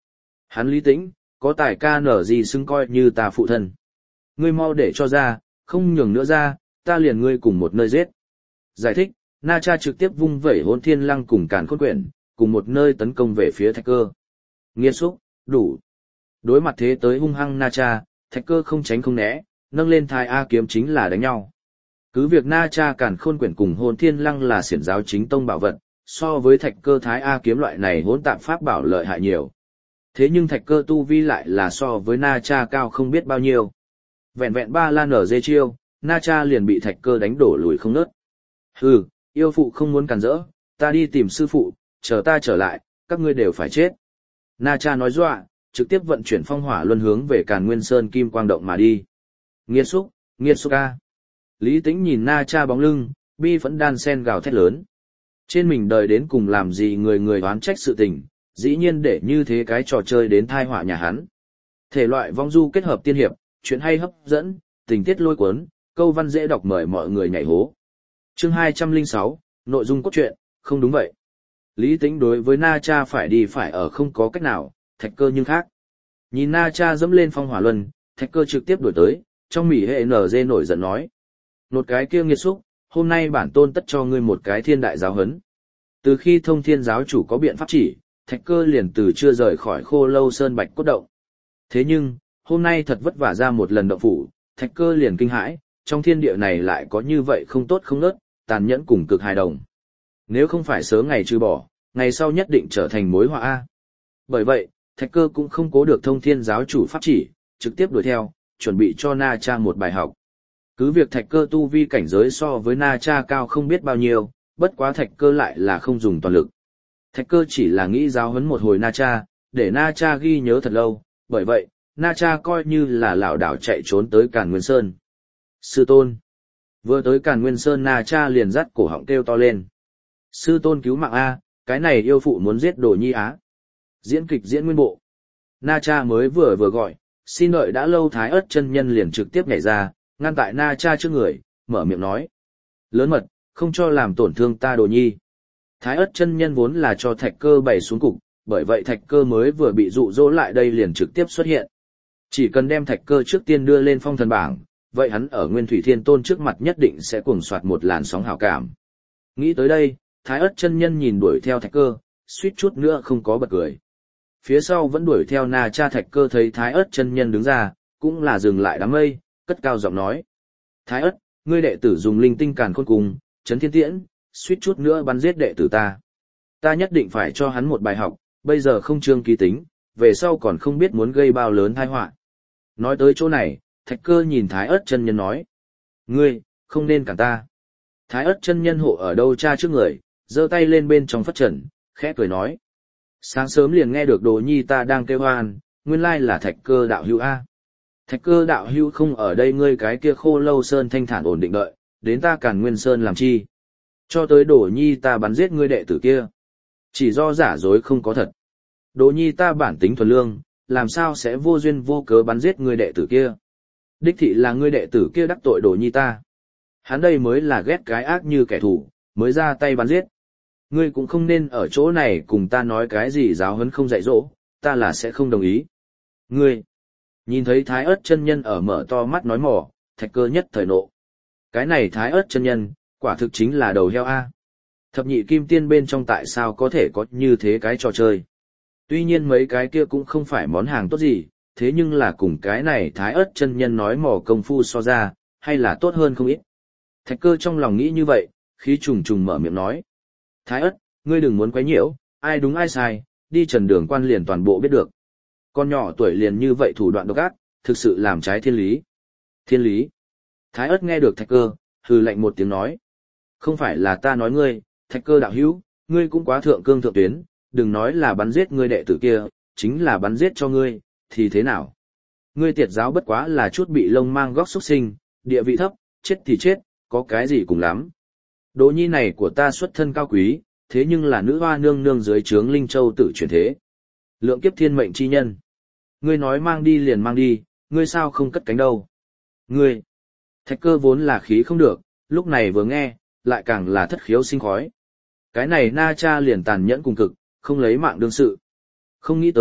Hắn Lý Tĩnh, có tài ca nở gì xứng coi như ta phụ thân. Ngươi mau để cho ra, không nhường nữa ra, ta liền ngươi cùng một nơi giết. Giải thích, Na Cha trực tiếp vung vẩy Hỗn Thiên Lăng cùng Càn Khôn Quyển, cùng một nơi tấn công về phía Thạch Cơ. Nghiệt xúc, đủ. Đối mặt thế tới hung hăng Na Cha, Thạch Cơ không tránh không né, nâng lên Thái A kiếm chính là đánh nhau. Cứ việc Na Cha Càn Khôn Quyển cùng Hỗn Thiên Lăng là xiển giáo chính tông bảo vật, so với Thạch Cơ Thái A kiếm loại này hỗn tạp pháp bảo lợi hại nhiều. Thế nhưng Thạch Cơ tu vi lại là so với Na Cha cao không biết bao nhiêu. Vẹn vẹn ba lan ở dê chiêu, Na Cha liền bị Thạch Cơ đánh đổ lùi không nớt. Hừ, yêu phụ không muốn cản rỡ, ta đi tìm sư phụ, chờ ta trở lại, các ngươi đều phải chết. Na Cha nói dọa, trực tiếp vận chuyển phong hỏa luân hướng về Càn Nguyên Sơn Kim Quang Động mà đi. Nghiệt xúc, nghiệt xúc a. Lý Tĩnh nhìn Na Cha bóng lưng, bi phẫn đan sen gào thét lớn. Trên mình đời đến cùng làm gì người người oán trách sự tình, dĩ nhiên để như thế cái trò chơi đến thai họa nhà hắn. Thể loại vong du kết hợp tiên hiệp, chuyện hay hấp dẫn, tình tiết lôi cuốn, câu văn dễ đọc mời mọi người nhảy hố. Chương hai trăm lẻ sáu, nội dung cốt truyện, không đúng vậy. Lý Tĩnh đối với Na Cha phải đi phải ở không có cách nào, Thạch Cơ nhưng khác. Nhìn Na Cha dẫm lên phong hỏa luân, Thạch Cơ trực tiếp đuổi tới, trong mỉ hệ en giê nổi giận nói. Một cái kia nghiệt xúc, hôm nay bản tôn tất cho ngươi một cái thiên đại giáo hấn. Từ khi thông thiên giáo chủ có biện pháp chỉ, Thạch Cơ liền từ chưa rời khỏi Khô Lâu Sơn Bạch Cốt Động. Thế nhưng, hôm nay thật vất vả ra một lần động phủ, Thạch Cơ liền kinh hãi, trong thiên địa này lại có như vậy không tốt không nớt, tàn nhẫn cùng cực hài đồng. Nếu không phải sớm ngày trừ bỏ, ngày sau nhất định trở thành mối họa a. Bởi vậy, Thạch Cơ cũng không cố được thông thiên giáo chủ pháp chỉ, trực tiếp đuổi theo, chuẩn bị cho Na Cha một bài học. Cứ việc Thạch Cơ tu vi cảnh giới so với Na Cha cao không biết bao nhiêu, bất quá Thạch Cơ lại là không dùng toàn lực. Thạch Cơ chỉ là nghĩ giáo huấn một hồi Na Cha, để Na Cha ghi nhớ thật lâu, bởi vậy, Na Cha coi như là lảo đảo chạy trốn tới Càn Nguyên Sơn. Sư tôn. Vừa tới Càn Nguyên Sơn Na Cha liền dắt cổ họng kêu to lên. Sư tôn cứu mạng A, cái này yêu phụ muốn giết Đồ Nhi Á. Diễn kịch diễn nguyên bộ. Na Cha mới vừa vừa gọi, xin đợi đã lâu Thái Ất chân nhân liền trực tiếp nhảy ra, ngăn tại Na Cha trước người, mở miệng nói. Lớn mật, không cho làm tổn thương ta Đồ Nhi. Thái Ất chân nhân vốn là cho Thạch Cơ bày xuống cục, bởi vậy Thạch Cơ mới vừa bị dụ dỗ lại đây liền trực tiếp xuất hiện. Chỉ cần đem Thạch Cơ trước tiên đưa lên phong thần bảng, vậy hắn ở Nguyên Thủy Thiên Tôn trước mặt nhất định sẽ cuồng soạt một làn sóng hảo cảm. Nghĩ tới đây, Thái Ất chân nhân nhìn đuổi theo Thạch Cơ, suýt chút nữa không có bật cười. Phía sau vẫn đuổi theo Na Cha Thạch Cơ thấy Thái Ất chân nhân đứng ra, cũng là dừng lại đám mây, cất cao giọng nói. Thái Ất, ngươi đệ tử dùng linh tinh càn khôn cùng, chấn thiên tiễn, suýt chút nữa bắn giết đệ tử ta. Ta nhất định phải cho hắn một bài học, bây giờ không trương ký tính, về sau còn không biết muốn gây bao lớn tai họa. Nói tới chỗ này, Thạch Cơ nhìn Thái Ất chân nhân nói. Ngươi, không nên cản ta. Thái Ất chân nhân hộ ở đâu cha trước người, giơ tay lên bên trong phất trần, khẽ cười nói. Sáng sớm liền nghe được Đồ Nhi ta đang kêu hoan, nguyên lai là Thạch Cơ đạo hữu A. Thạch Cơ đạo hữu không ở đây ngươi cái kia Khô Lâu Sơn thanh thản ổn định đợi, đến ta Càn Nguyên Sơn làm chi. Cho tới Đồ Nhi ta bắn giết ngươi đệ tử kia. Chỉ do giả dối không có thật. Đồ Nhi ta bản tính thuần lương, làm sao sẽ vô duyên vô cớ bắn giết ngươi đệ tử kia. Đích thị là ngươi đệ tử kia đắc tội Đồ Nhi ta. Hắn đây mới là ghét cái ác như kẻ thù, mới ra tay bắn giết. Ngươi cũng không nên ở chỗ này cùng ta nói cái gì giáo huấn không dạy dỗ, ta là sẽ không đồng ý. Ngươi, nhìn thấy Thái Ất chân nhân ở mở to mắt nói mỏ, Thạch Cơ nhất thời nộ. Cái này Thái Ất chân nhân, quả thực chính là đầu heo A. Thập nhị kim tiên bên trong tại sao có thể có như thế cái trò chơi. Tuy nhiên mấy cái kia cũng không phải món hàng tốt gì, thế nhưng là cùng cái này Thái Ất chân nhân nói mỏ công phu so ra, hay là tốt hơn không ít. Thạch Cơ trong lòng nghĩ như vậy, khí trùng trùng mở miệng nói. Thái Ất, ngươi đừng muốn quấy nhiễu, ai đúng ai sai, đi trần đường quan liền toàn bộ biết được. Con nhỏ tuổi liền như vậy thủ đoạn độc ác, thực sự làm trái thiên lý. Thiên lý. Thái Ất nghe được Thạch Cơ, hừ lạnh một tiếng nói. Không phải là ta nói ngươi, Thạch Cơ đạo hữu, ngươi cũng quá thượng cương thượng tuyến, đừng nói là bắn giết ngươi đệ tử kia, chính là bắn giết cho ngươi, thì thế nào? Ngươi tiệt giáo bất quá là chút bị lông mang góc xuất sinh, địa vị thấp, chết thì chết, có cái gì cùng lắm. Đồ Nhi này của ta xuất thân cao quý, thế nhưng là nữ hoa nương nương dưới trướng Linh Châu tử chuyển thế. Lượng kiếp thiên mệnh chi nhân. Ngươi nói mang đi liền mang đi, ngươi sao không cất cánh đâu. Ngươi, Thạch Cơ vốn là khí không được, lúc này vừa nghe, lại càng là thất khiếu sinh khói. Cái này Na Cha liền tàn nhẫn cùng cực, không lấy mạng đương sự. Không nghĩ tới,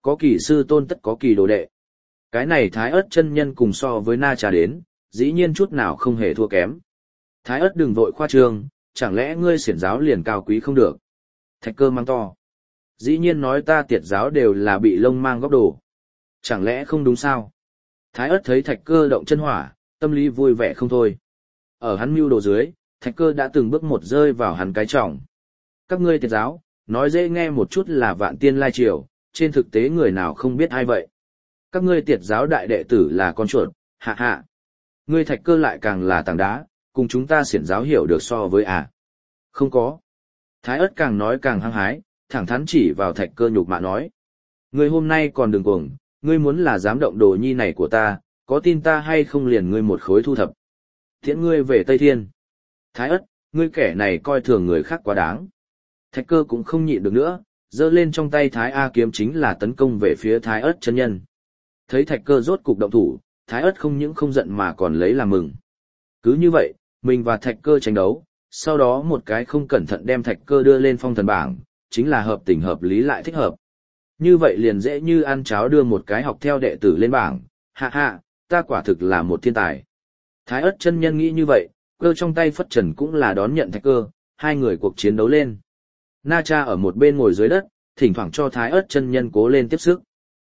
Có kỳ sư tôn tất có kỳ đồ đệ. Cái này Thái Ất chân nhân cùng so với Na Cha đến, dĩ nhiên chút nào không hề thua kém. Thái Ất đừng vội khoa trương, chẳng lẽ ngươi xiển giáo liền cao quý không được? Thạch Cơ mang to. Dĩ nhiên nói ta tiệt giáo đều là bị lông mang góc đồ. Chẳng lẽ không đúng sao? Thái Ất thấy Thạch Cơ động chân hỏa, tâm lý vui vẻ không thôi. Ở hắn mưu đồ dưới, Thạch Cơ đã từng bước một rơi vào hắn cái trọng. Các ngươi tiệt giáo, nói dễ nghe một chút là vạn tiên lai triều, trên thực tế người nào không biết ai vậy. Các ngươi tiệt giáo đại đệ tử là con chuột, hạ hạ. Ngươi Thạch Cơ lại càng là tảng đá, cùng chúng ta xiển giáo hiểu được so với à. Không có. Thái Ất càng nói càng hăng hái, thẳng thắn chỉ vào Thạch Cơ nhục mạ nói. Ngươi hôm nay còn đừng cuồng, ngươi muốn là dám động đồ nhi này của ta, có tin ta hay không liền ngươi một khối thu thập. Tiễn ngươi về Tây Thiên. Thái Ất, ngươi kẻ này coi thường người khác quá đáng. Thạch Cơ cũng không nhịn được nữa, giơ lên trong tay Thái A kiếm chính là tấn công về phía Thái Ất chân nhân. Thấy Thạch Cơ rốt cục động thủ, Thái Ất không những không giận mà còn lấy làm mừng. Cứ như vậy, mình và Thạch Cơ tranh đấu, sau đó một cái không cẩn thận đem Thạch Cơ đưa lên phong thần bảng, chính là hợp tình hợp lý lại thích hợp. Như vậy liền dễ như ăn cháo đưa một cái học theo đệ tử lên bảng, hạ hạ, ta quả thực là một thiên tài. Thái Ất chân nhân nghĩ như vậy, cơ trong tay phất trần cũng là đón nhận Thạch Cơ, hai người cuộc chiến đấu lên. Na Cha ở một bên ngồi dưới đất, thỉnh thoảng cho Thái Ất chân nhân cố lên tiếp sức.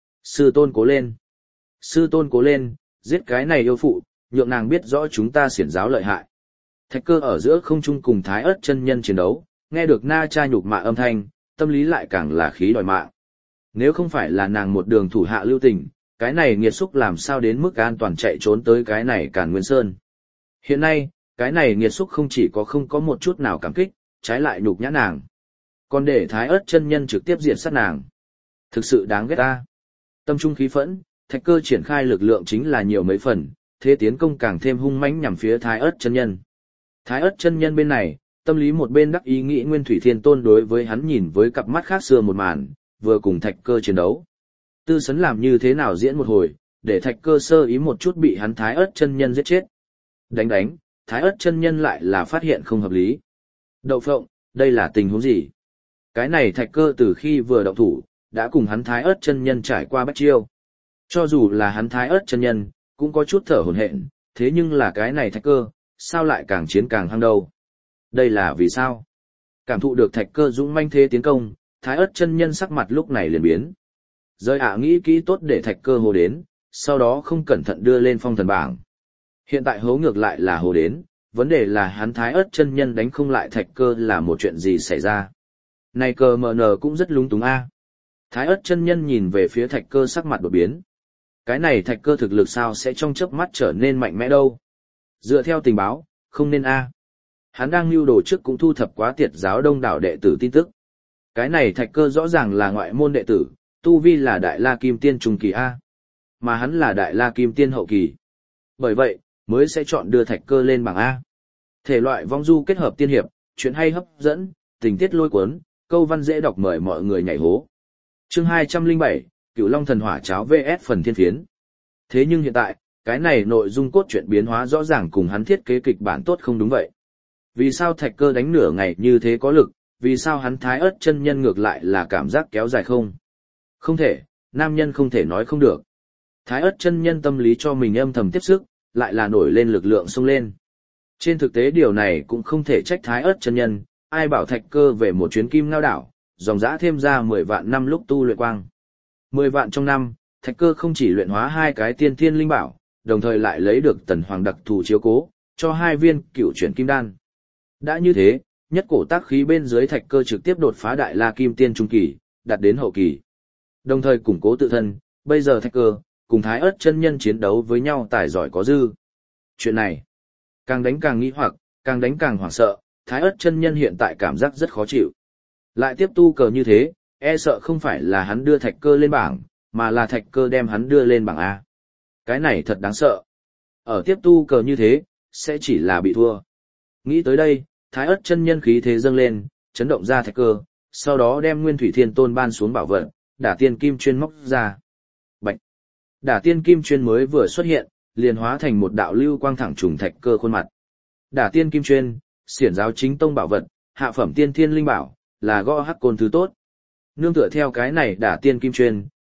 Sư tôn cố lên. Sư tôn cố lên, giết cái này yêu phụ, nhượng nàng biết rõ chúng ta xiển giáo lợi hại. Thạch Cơ ở giữa không trung cùng Thái Ất chân nhân chiến đấu, nghe được Na Cha nhục mạ âm thanh, tâm lý lại càng là khí đòi mạng. Nếu không phải là nàng một đường thủ hạ lưu tình, cái này nghiệt xúc làm sao đến mức an toàn chạy trốn tới cái này Càn Nguyên Sơn. Hiện nay, cái này nghiệt xúc không chỉ có không có một chút nào cảm kích, trái lại nhục nhã nàng. Còn để Thái Ất chân nhân trực tiếp diện sát nàng. Thực sự đáng ghét ta. Tâm trung khí phẫn, Thạch Cơ triển khai lực lượng chính là nhiều mấy phần, thế tiến công càng thêm hung mãnh nhằm phía Thái Ất chân nhân. Thái Ất chân nhân bên này, tâm lý một bên đắc ý nghĩ Nguyên Thủy Thiên Tôn đối với hắn nhìn với cặp mắt khác xưa một màn, vừa cùng Thạch Cơ chiến đấu. Tư Sấn làm như thế nào diễn một hồi, để Thạch Cơ sơ ý một chút bị hắn Thái Ất chân nhân giết chết. Đánh đánh, Thái Ất chân nhân lại là phát hiện không hợp lý. Đậu phộng, đây là tình huống gì? Cái này Thạch Cơ từ khi vừa động thủ, đã cùng hắn Thái Ất chân nhân trải qua bách chiêu. Cho dù là hắn Thái Ất chân nhân, cũng có chút thở hổn hển, thế nhưng là cái này Thạch Cơ, sao lại càng chiến càng hăng đâu? Đây là vì sao? Cảm thụ được Thạch Cơ dũng manh thế tiến công, Thái Ất chân nhân sắc mặt lúc này liền biến. Rơi ạ nghĩ kỹ tốt để Thạch Cơ hô đến, sau đó không cẩn thận đưa lên phong thần bảng. Hiện tại hố ngược lại là hô đến, vấn đề là hắn Thái Ất chân nhân đánh không lại Thạch Cơ là một chuyện gì xảy ra. Này cờ mờ nờ cũng rất lúng túng a. Thái Ất chân nhân nhìn về phía Thạch Cơ sắc mặt đột biến. Cái này Thạch Cơ thực lực sao sẽ trong chớp mắt trở nên mạnh mẽ đâu. Dựa theo tình báo, không nên a. Hắn đang lưu đồ trước cũng thu thập quá tiệt giáo đông đảo đệ tử tin tức. Cái này Thạch Cơ rõ ràng là ngoại môn đệ tử, tu vi là Đại La Kim Tiên trung kỳ A. Mà hắn là Đại La Kim Tiên hậu kỳ. Bởi vậy, mới sẽ chọn đưa Thạch Cơ lên bảng A. Thể loại vong du kết hợp tiên hiệp, chuyện hay hấp dẫn, tình tiết lôi cuốn, câu văn dễ đọc mời mọi người nhảy hố. Chương hai trăm lẻ bảy, Cửu Long Thần Hỏa Cháo vs phần thiên phiến. Thế nhưng hiện tại, cái này nội dung cốt truyện biến hóa rõ ràng cùng hắn thiết kế kịch bản tốt không đúng vậy. Vì sao Thạch Cơ đánh nửa ngày như thế có lực, vì sao hắn Thái Ất chân nhân ngược lại là cảm giác kéo dài không? Không thể, nam nhân không thể nói không được. Thái Ất chân nhân tâm lý cho mình âm thầm tiếp sức, lại là nổi lên lực lượng xông lên. Trên thực tế điều này cũng không thể trách Thái Ất chân nhân, ai bảo Thạch Cơ về một chuyến Kim Ngao đảo, dòng dã thêm ra mười vạn năm lúc tu luyện quang. mười vạn trong năm, Thạch Cơ không chỉ luyện hóa hai cái tiên thiên linh bảo, đồng thời lại lấy được tần hoàng đặc thù chiếu cố, cho hai viên cựu chuyển kim đan. Đã như thế, nhất cổ tác khí bên dưới Thạch Cơ trực tiếp đột phá Đại La Kim Tiên trung kỳ, đạt đến hậu kỳ. Đồng thời củng cố tự thân, bây giờ Thạch Cơ cùng Thái Ất chân nhân chiến đấu với nhau tài giỏi có dư. Chuyện này, càng đánh càng nghi hoặc, càng đánh càng hoảng sợ, Thái Ất chân nhân hiện tại cảm giác rất khó chịu. Lại tiếp tu cờ như thế, e sợ không phải là hắn đưa Thạch Cơ lên bảng, mà là Thạch Cơ đem hắn đưa lên bảng A. Cái này thật đáng sợ. Ở tiếp tu cờ như thế, sẽ chỉ là bị thua. Nghĩ tới đây, Thái Ất chân nhân khí thế dâng lên, chấn động ra Thạch Cơ, sau đó đem Nguyên Thủy Thiên Tôn ban xuống bảo vật, Đả Tiên Kim Chuyên móc ra. Bạch. Đả Tiên Kim Chuyên mới vừa xuất hiện, liền hóa thành một đạo lưu quang thẳng trùng Thạch Cơ khuôn mặt. Đả Tiên Kim Chuyên, xiển giáo chính tông bảo vật, hạ phẩm tiên thiên linh bảo, là gõ hắc côn thứ tốt. Nương tựa theo cái này Đả Tiên Kim Chuyên,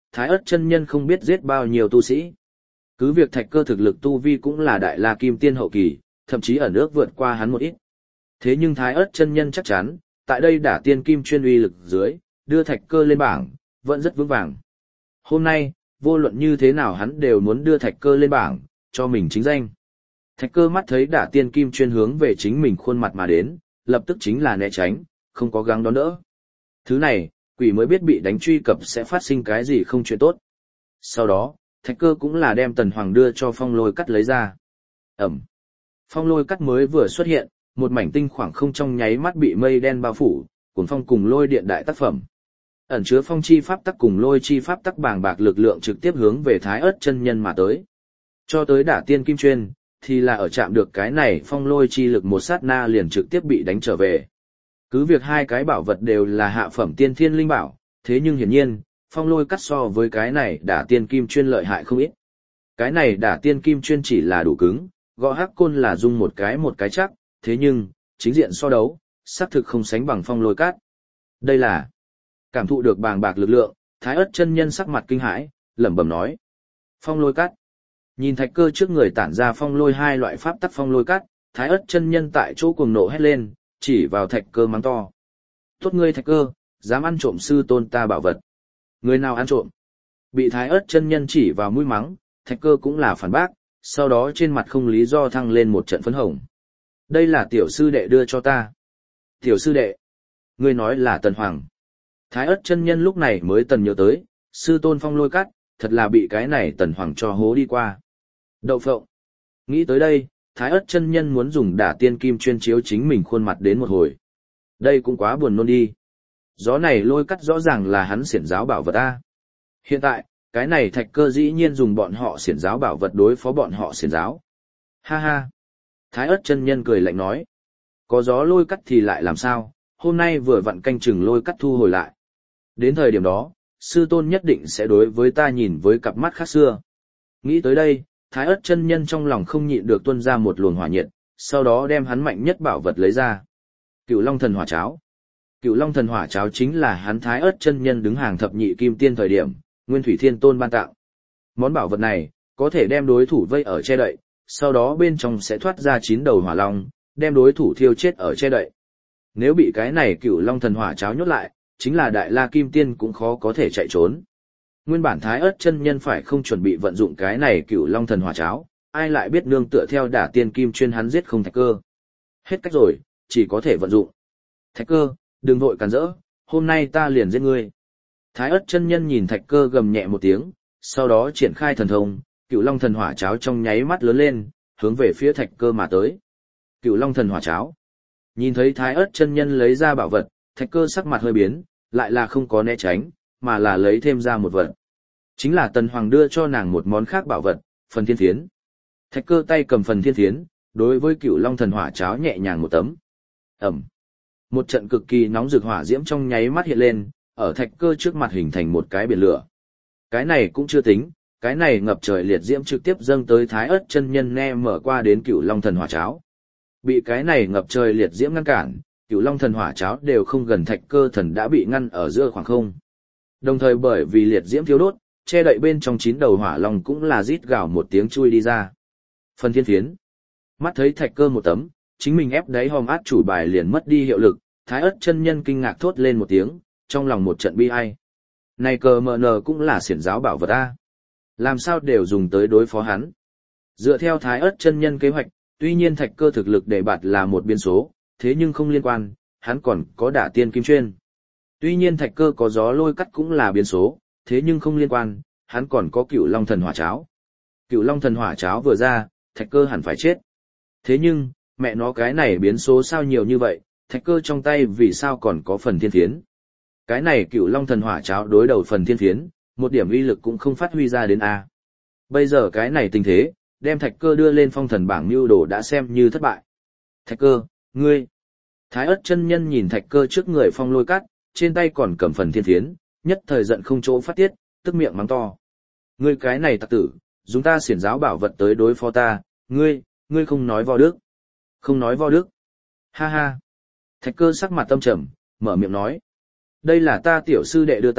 Thái Ức chân nhân không biết giết bao nhiêu tu sĩ. Cứ việc Thạch Cơ thực lực tu vi cũng là đại la kim tiên hậu kỳ, thậm chí ẩn ước vượt qua hắn một ít. Thế nhưng Thái Ức chân nhân chắc chắn, tại đây đả tiên kim chuyên uy lực dưới, đưa Thạch Cơ lên bảng, vẫn rất vững vàng. Hôm nay, vô luận như thế nào hắn đều muốn đưa Thạch Cơ lên bảng, cho mình chính danh. Thạch Cơ mắt thấy đả tiên kim chuyên hướng về chính mình khuôn mặt mà đến, lập tức chính là né tránh, không có gắng đón đỡ. Thứ này, quỷ mới biết bị đánh truy cập sẽ phát sinh cái gì không chuyện tốt. Sau đó, Thạch Cơ cũng là đem Tần Hoàng đưa cho phong lôi cắt lấy ra. Ẩm. Phong lôi cắt mới vừa xuất hiện, một mảnh tinh khoảng không trong nháy mắt bị mây đen bao phủ, cuốn phong cùng lôi điện đại tác phẩm. Ẩn chứa phong chi pháp tắc cùng lôi chi pháp tắc bàng bạc lực lượng trực tiếp hướng về Thái Ức chân nhân mà tới. Cho tới đả tiên kim chuyên, thì là ở chạm được cái này phong lôi chi lực một sát na liền trực tiếp bị đánh trở về. Cứ việc hai cái bảo vật đều là hạ phẩm tiên thiên linh bảo, thế nhưng hiển nhiên, phong lôi cắt so với cái này đả tiên kim chuyên lợi hại không ít. Cái này đả tiên kim chuyên chỉ là đủ cứng, gõ hắc côn là dùng một cái một cái chắc, thế nhưng, chính diện so đấu, xác thực không sánh bằng phong lôi cắt. Đây là cảm thụ được bàng bạc lực lượng, Thái Ức chân nhân sắc mặt kinh hãi, lẩm bẩm nói: "Phong lôi cắt." Nhìn Thạch Cơ trước người tản ra phong lôi hai loại pháp tắc phong lôi cắt, Thái Ức chân nhân tại chỗ cuồng nộ hét lên, chỉ vào Thạch Cơ mắng to: "Tốt ngươi Thạch Cơ, dám ăn trộm sư tôn ta bảo vật. Người nào ăn trộm?" Bị Thái Ức chân nhân chỉ vào mũi mắng, Thạch Cơ cũng là phản bác, sau đó trên mặt không lý do thăng lên một trận phấn hồng. "Đây là tiểu sư đệ đưa cho ta." "Tiểu sư đệ? Ngươi nói là Tần Hoàng?" Thái Ức chân nhân lúc này mới tần nhớ tới, sư tôn phong lôi cắt, thật là bị cái này Tần Hoàng cho hố đi qua. Đậu phộng. Nghĩ tới đây, Thái Ức chân nhân muốn dùng đả tiên kim chuyên chiếu chính mình khuôn mặt đến một hồi. Đây cũng quá buồn nôn đi. Gió này lôi cắt rõ ràng là hắn xiển giáo bảo vật ta. Hiện tại, cái này Thạch Cơ dĩ nhiên dùng bọn họ xiển giáo bảo vật đối phó bọn họ xiển giáo. Ha ha. Thái Ức chân nhân cười lạnh nói. Có gió lôi cắt thì lại làm sao, hôm nay vừa vặn canh chừng lôi cắt thu hồi lại. Đến thời điểm đó, sư tôn nhất định sẽ đối với ta nhìn với cặp mắt khác xưa. Nghĩ tới đây, Thái Ức chân nhân trong lòng không nhịn được tuôn ra một luồng hỏa nhiệt, sau đó đem hắn mạnh nhất bảo vật lấy ra. Cựu Long thần hỏa cháo. Cựu Long thần hỏa cháo chính là hắn Thái Ức chân nhân đứng hàng thập nhị kim tiên thời điểm, Nguyên Thủy Thiên Tôn ban tặng. Món bảo vật này, có thể đem đối thủ vây ở che đậy, sau đó bên trong sẽ thoát ra chín đầu hỏa long, đem đối thủ thiêu chết ở che đậy. Nếu bị cái này Cựu Long thần hỏa cháo nhốt lại, chính là đại la kim tiên cũng khó có thể chạy trốn. Nguyên bản Thái Ức chân nhân phải không chuẩn bị vận dụng cái này Cựu Long thần hỏa cháo, ai lại biết nương tựa theo đả tiên kim chuyên hắn giết không Thạch Cơ. Hết cách rồi, chỉ có thể vận dụng. Thạch Cơ, đừng vội cản rỡ, hôm nay ta liền giết ngươi. Thái Ức chân nhân nhìn Thạch Cơ gầm nhẹ một tiếng, sau đó triển khai thần thông, Cựu Long thần hỏa cháo trong nháy mắt lớn lên, hướng về phía Thạch Cơ mà tới. Cựu Long thần hỏa cháo. Nhìn thấy Thái Ức chân nhân lấy ra bảo vật, Thạch Cơ sắc mặt hơi biến, lại là không có né tránh, mà là lấy thêm ra một vật. Chính là Tần Hoàng đưa cho nàng một món khác bảo vật, phần thiên thiến. Thạch Cơ tay cầm phần thiên thiến, đối với Cựu Long thần hỏa cháo nhẹ nhàng một tấm. Ẩm. Một trận cực kỳ nóng rực hỏa diễm trong nháy mắt hiện lên, ở Thạch Cơ trước mặt hình thành một cái biển lửa. Cái này cũng chưa tính, cái này ngập trời liệt diễm trực tiếp dâng tới Thái Ức chân nhân nghe mở qua đến Cựu Long thần hỏa cháo. Bị cái này ngập trời liệt diễm ngăn cản, Cựu Long thần hỏa cháo đều không gần Thạch Cơ thần đã bị ngăn ở giữa khoảng không. Đồng thời bởi vì liệt diễm thiếu đốt, che đậy bên trong chín đầu hỏa long cũng là rít gào một tiếng chui đi ra. Phần thiên phiến. Mắt thấy Thạch Cơ một tấm, chính mình ép đáy hòm át chủ bài liền mất đi hiệu lực, Thái Ức chân nhân kinh ngạc thốt lên một tiếng, trong lòng một trận bi ai. Này cờ mờ nờ cũng là xiển giáo bảo vật a. Làm sao đều dùng tới đối phó hắn. Dựa theo Thái Ức chân nhân kế hoạch, tuy nhiên Thạch Cơ thực lực đề bạt là một biến số, thế nhưng không liên quan, hắn còn có đả tiên kim chuyên. Tuy nhiên Thạch Cơ có gió lôi cắt cũng là biến số, thế nhưng không liên quan, hắn còn có Cựu Long thần hỏa cháo. Cựu Long thần hỏa cháo vừa ra, Thạch Cơ hẳn phải chết. Thế nhưng, mẹ nó cái này biến số sao nhiều như vậy, Thạch Cơ trong tay vì sao còn có phần thiên thiến. Cái này Cựu Long thần hỏa cháo đối đầu phần thiên thiến, một điểm uy lực cũng không phát huy ra đến A. Bây giờ cái này tình thế, đem Thạch Cơ đưa lên phong thần bảng mưu đồ đã xem như thất bại. Thạch Cơ, ngươi. Thái Ức chân nhân nhìn Thạch Cơ trước người phong lôi cắt, trên tay còn cầm phần thiên thiến, nhất thời giận không chỗ phát tiết, tức miệng mắng to. Ngươi cái này tặc tử, dùng ta xiển giáo bảo vật tới đối phó ta, ngươi, ngươi không nói vo đức. Không nói vo đức. Ha ha. Thạch Cơ sắc mặt tâm trầm, mở miệng nói. Đây là ta tiểu sư đệ đưa ta,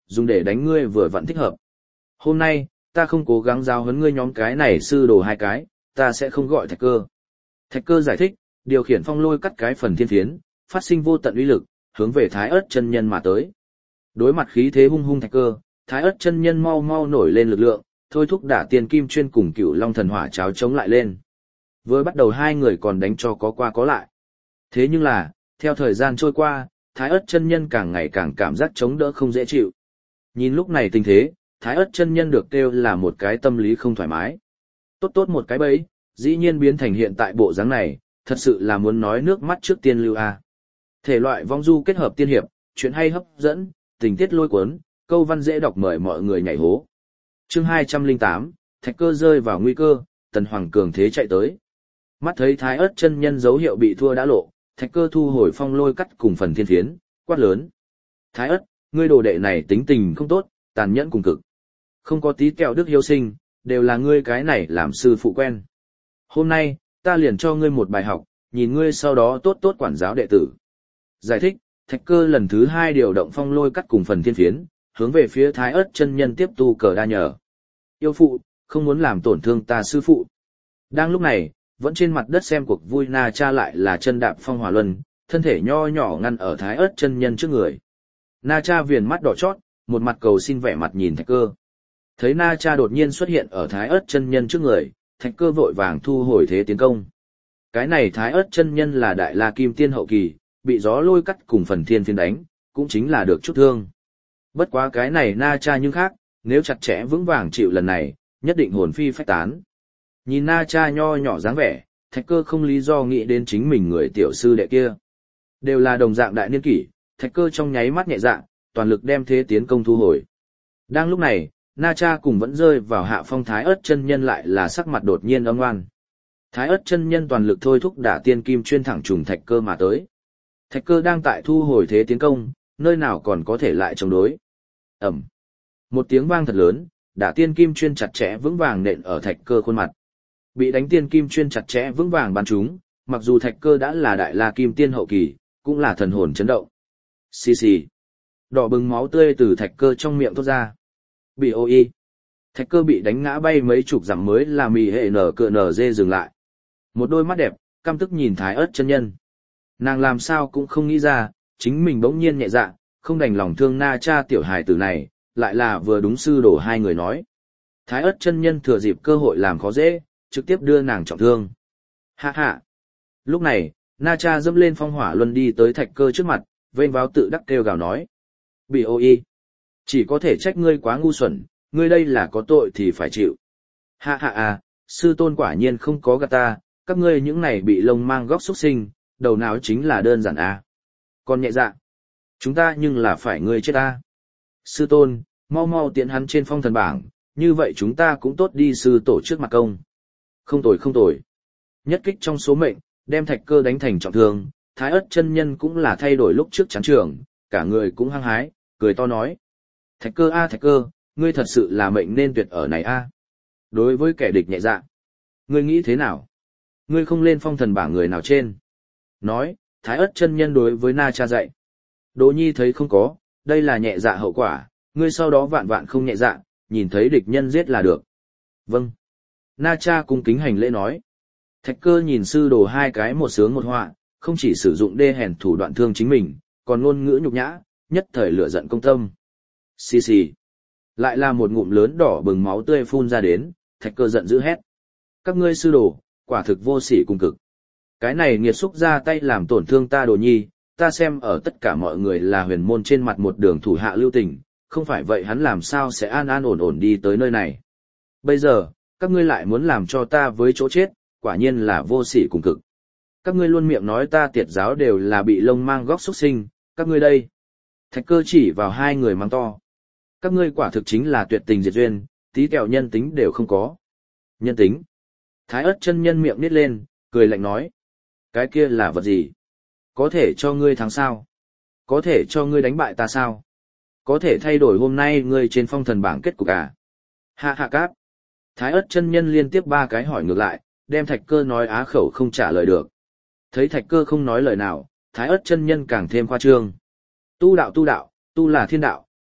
dùng để đánh ngươi vừa vặn thích hợp. Hôm nay, ta không cố gắng giáo huấn ngươi nhóm cái này sư đồ hai cái, ta sẽ không gọi Thạch Cơ. Thạch Cơ giải thích, điều khiển phong lôi cắt cái phần thiên phiến, phát sinh vô tận uy lực, hướng về Thái Ức chân nhân mà tới. Đối mặt khí thế hung hung Thạch Cơ, Thái Ức chân nhân mau mau nổi lên lực lượng, thôi thúc đả tiền kim chuyên cùng Cửu Long thần hỏa cháo chống lại lên. Với bắt đầu hai người còn đánh cho có qua có lại. Thế nhưng là, theo thời gian trôi qua, Thái Ức chân nhân càng ngày càng cảm giác chống đỡ không dễ chịu. Nhìn lúc này tình thế, Thái Ức chân nhân được kêu là một cái tâm lý không thoải mái. Tốt tốt một cái bẫy, dĩ nhiên biến thành hiện tại bộ dáng này, thật sự là muốn nói nước mắt trước tiên lưu a. Thể loại vong du kết hợp tiên hiệp, chuyện hay hấp dẫn, tình tiết lôi cuốn, câu văn dễ đọc mời mọi người nhảy hố. Chương hai trăm lẻ tám, Thạch Cơ rơi vào nguy cơ, Tần Hoàng cường thế chạy tới. Mắt thấy Thái Ức chân nhân dấu hiệu bị thua đã lộ, Thạch Cơ thu hồi phong lôi cắt cùng phần thiên phiến, quát lớn. Thái Ức, ngươi đồ đệ này tính tình không tốt, tàn nhẫn cùng cực. Không có tí kẹo đức hiếu sinh, đều là ngươi cái này làm sư phụ quen. Hôm nay, ta liền cho ngươi một bài học, nhìn ngươi sau đó tốt tốt quản giáo đệ tử. Giải thích, Thạch Cơ lần thứ hai điều động phong lôi cắt cùng phần thiên phiến, hướng về phía Thái Ức chân nhân tiếp tu cờ đa nhờ. Yêu phụ, không muốn làm tổn thương ta sư phụ. Đang lúc này, vẫn trên mặt đất xem cuộc vui Na Cha lại là chân đạp phong hỏa luân, thân thể nho nhỏ ngăn ở Thái Ức chân nhân trước người. Na Cha viền mắt đỏ chót, một mặt cầu xin vẻ mặt nhìn Thạch Cơ. Thấy Na Cha đột nhiên xuất hiện ở Thái Ức chân nhân trước người, Thạch Cơ vội vàng thu hồi thế tiến công. Cái này Thái Ức chân nhân là đại la kim tiên hậu kỳ, bị gió lôi cắt cùng phần thiên phiến đánh, cũng chính là được chút thương. Bất quá cái này Na Cha nhưng khác, nếu chặt chẽ vững vàng chịu lần này, nhất định hồn phi phách tán. Nhìn Na Cha nho nhỏ dáng vẻ, Thạch Cơ không lý do nghĩ đến chính mình người tiểu sư đệ kia. Đều là đồng dạng đại niên kỷ, Thạch Cơ trong nháy mắt nhẹ dạ, toàn lực đem thế tiến công thu hồi. Đang lúc này, Na Cha cùng vẫn rơi vào hạ phong Thái Ức chân nhân lại là sắc mặt đột nhiên âm ngoan. Thái Ức chân nhân toàn lực thôi thúc đả tiên kim chuyên thẳng trùng Thạch Cơ mà tới. Thạch Cơ đang tại thu hồi thế tiến công, nơi nào còn có thể lại chống đối. Ầm. Một tiếng vang thật lớn, đả tiên kim chuyên chặt chẽ vững vàng nện ở Thạch Cơ khuôn mặt. Bị đánh tiên kim chuyên chặt chẽ vững vàng bắn trúng, mặc dù Thạch Cơ đã là đại la kim tiên hậu kỳ, cũng là thần hồn chấn động. Xì xì. Đỏ bừng máu tươi từ Thạch Cơ trong miệng thoát ra. Bị ô y. Thạch Cơ bị đánh ngã bay mấy chục dặm mới là mì hệ nở cựa nở dê dừng lại. Một đôi mắt đẹp, căm tức nhìn Thái Ức chân nhân. Nàng làm sao cũng không nghĩ ra, chính mình bỗng nhiên nhẹ dạ, không đành lòng thương Na Cha tiểu hài tử này, lại là vừa đúng sư đổ hai người nói. Thái Ức chân nhân thừa dịp cơ hội làm khó dễ, trực tiếp đưa nàng trọng thương. Hạ hạ. Lúc này, Na Cha dẫm lên phong hỏa luân đi tới Thạch Cơ trước mặt, vênh váo tự đắc kêu gào nói. Bị ô y. Chỉ có thể trách ngươi quá ngu xuẩn, ngươi đây là có tội thì phải chịu. Hạ hạ à, sư tôn quả nhiên không có gạt ta, các ngươi những này bị lông mang góc xuất sinh, đầu não chính là đơn giản à. Còn nhẹ dạ. Chúng ta nhưng là phải ngươi chết ta. Sư tôn, mau mau tiện hắn trên phong thần bảng, như vậy chúng ta cũng tốt đi sư tổ trước mặt công. Không tồi không tồi. Nhất kích trong số mệnh, đem Thạch Cơ đánh thành trọng thương, Thái Ức chân nhân cũng là thay đổi lúc trước chán trường, cả người cũng hăng hái, cười to nói. Thạch Cơ a Thạch Cơ, ngươi thật sự là mệnh nên tuyệt ở này a. Đối với kẻ địch nhẹ dạ, ngươi nghĩ thế nào? Ngươi không lên phong thần bảng người nào trên? Nói, Thái Ức chân nhân đối với Na Cha dạy. Đỗ Nhi thấy không có, đây là nhẹ dạ hậu quả, ngươi sau đó vạn vạn không nhẹ dạ, nhìn thấy địch nhân giết là được. Vâng. Na Cha cung kính hành lễ nói. Thạch Cơ nhìn sư đồ hai cái một sướng một họa, không chỉ sử dụng đê hèn thủ đoạn thương chính mình, còn ngôn ngữ nhục nhã, nhất thời lửa giận công tâm. Xì xì. Lại là một ngụm lớn đỏ bừng máu tươi phun ra đến, Thạch Cơ giận dữ hét. Các ngươi sư đồ, quả thực vô sỉ cùng cực. Cái này nghiệt xúc ra tay làm tổn thương ta Đồ Nhi, ta xem ở tất cả mọi người là huyền môn trên mặt một đường thủ hạ lưu tình, không phải vậy hắn làm sao sẽ an an ổn ổn đi tới nơi này. Bây giờ, các ngươi lại muốn làm cho ta với chỗ chết, quả nhiên là vô sỉ cùng cực. Các ngươi luôn miệng nói ta tiệt giáo đều là bị lông mang góc xuất sinh, các ngươi đây. Thạch Cơ chỉ vào hai người mắng to. Các ngươi quả thực chính là tuyệt tình diệt duyên, tí kẹo nhân tính đều không có. Nhân tính. Thái Ức chân nhân miệng nít lên, cười lạnh nói. Cái kia là vật gì? Có thể cho ngươi thắng sao? Có thể cho ngươi đánh bại ta sao? Có thể thay đổi hôm nay ngươi trên phong thần bảng kết cục à? Hạ hạ cáp. Thái Ức chân nhân liên tiếp ba cái hỏi ngược lại, đem Thạch Cơ nói á khẩu không trả lời được. Thấy Thạch Cơ không nói lời nào, Thái Ức chân nhân càng thêm khoa trương. Tu đạo tu đạo, tu là thiên đạo,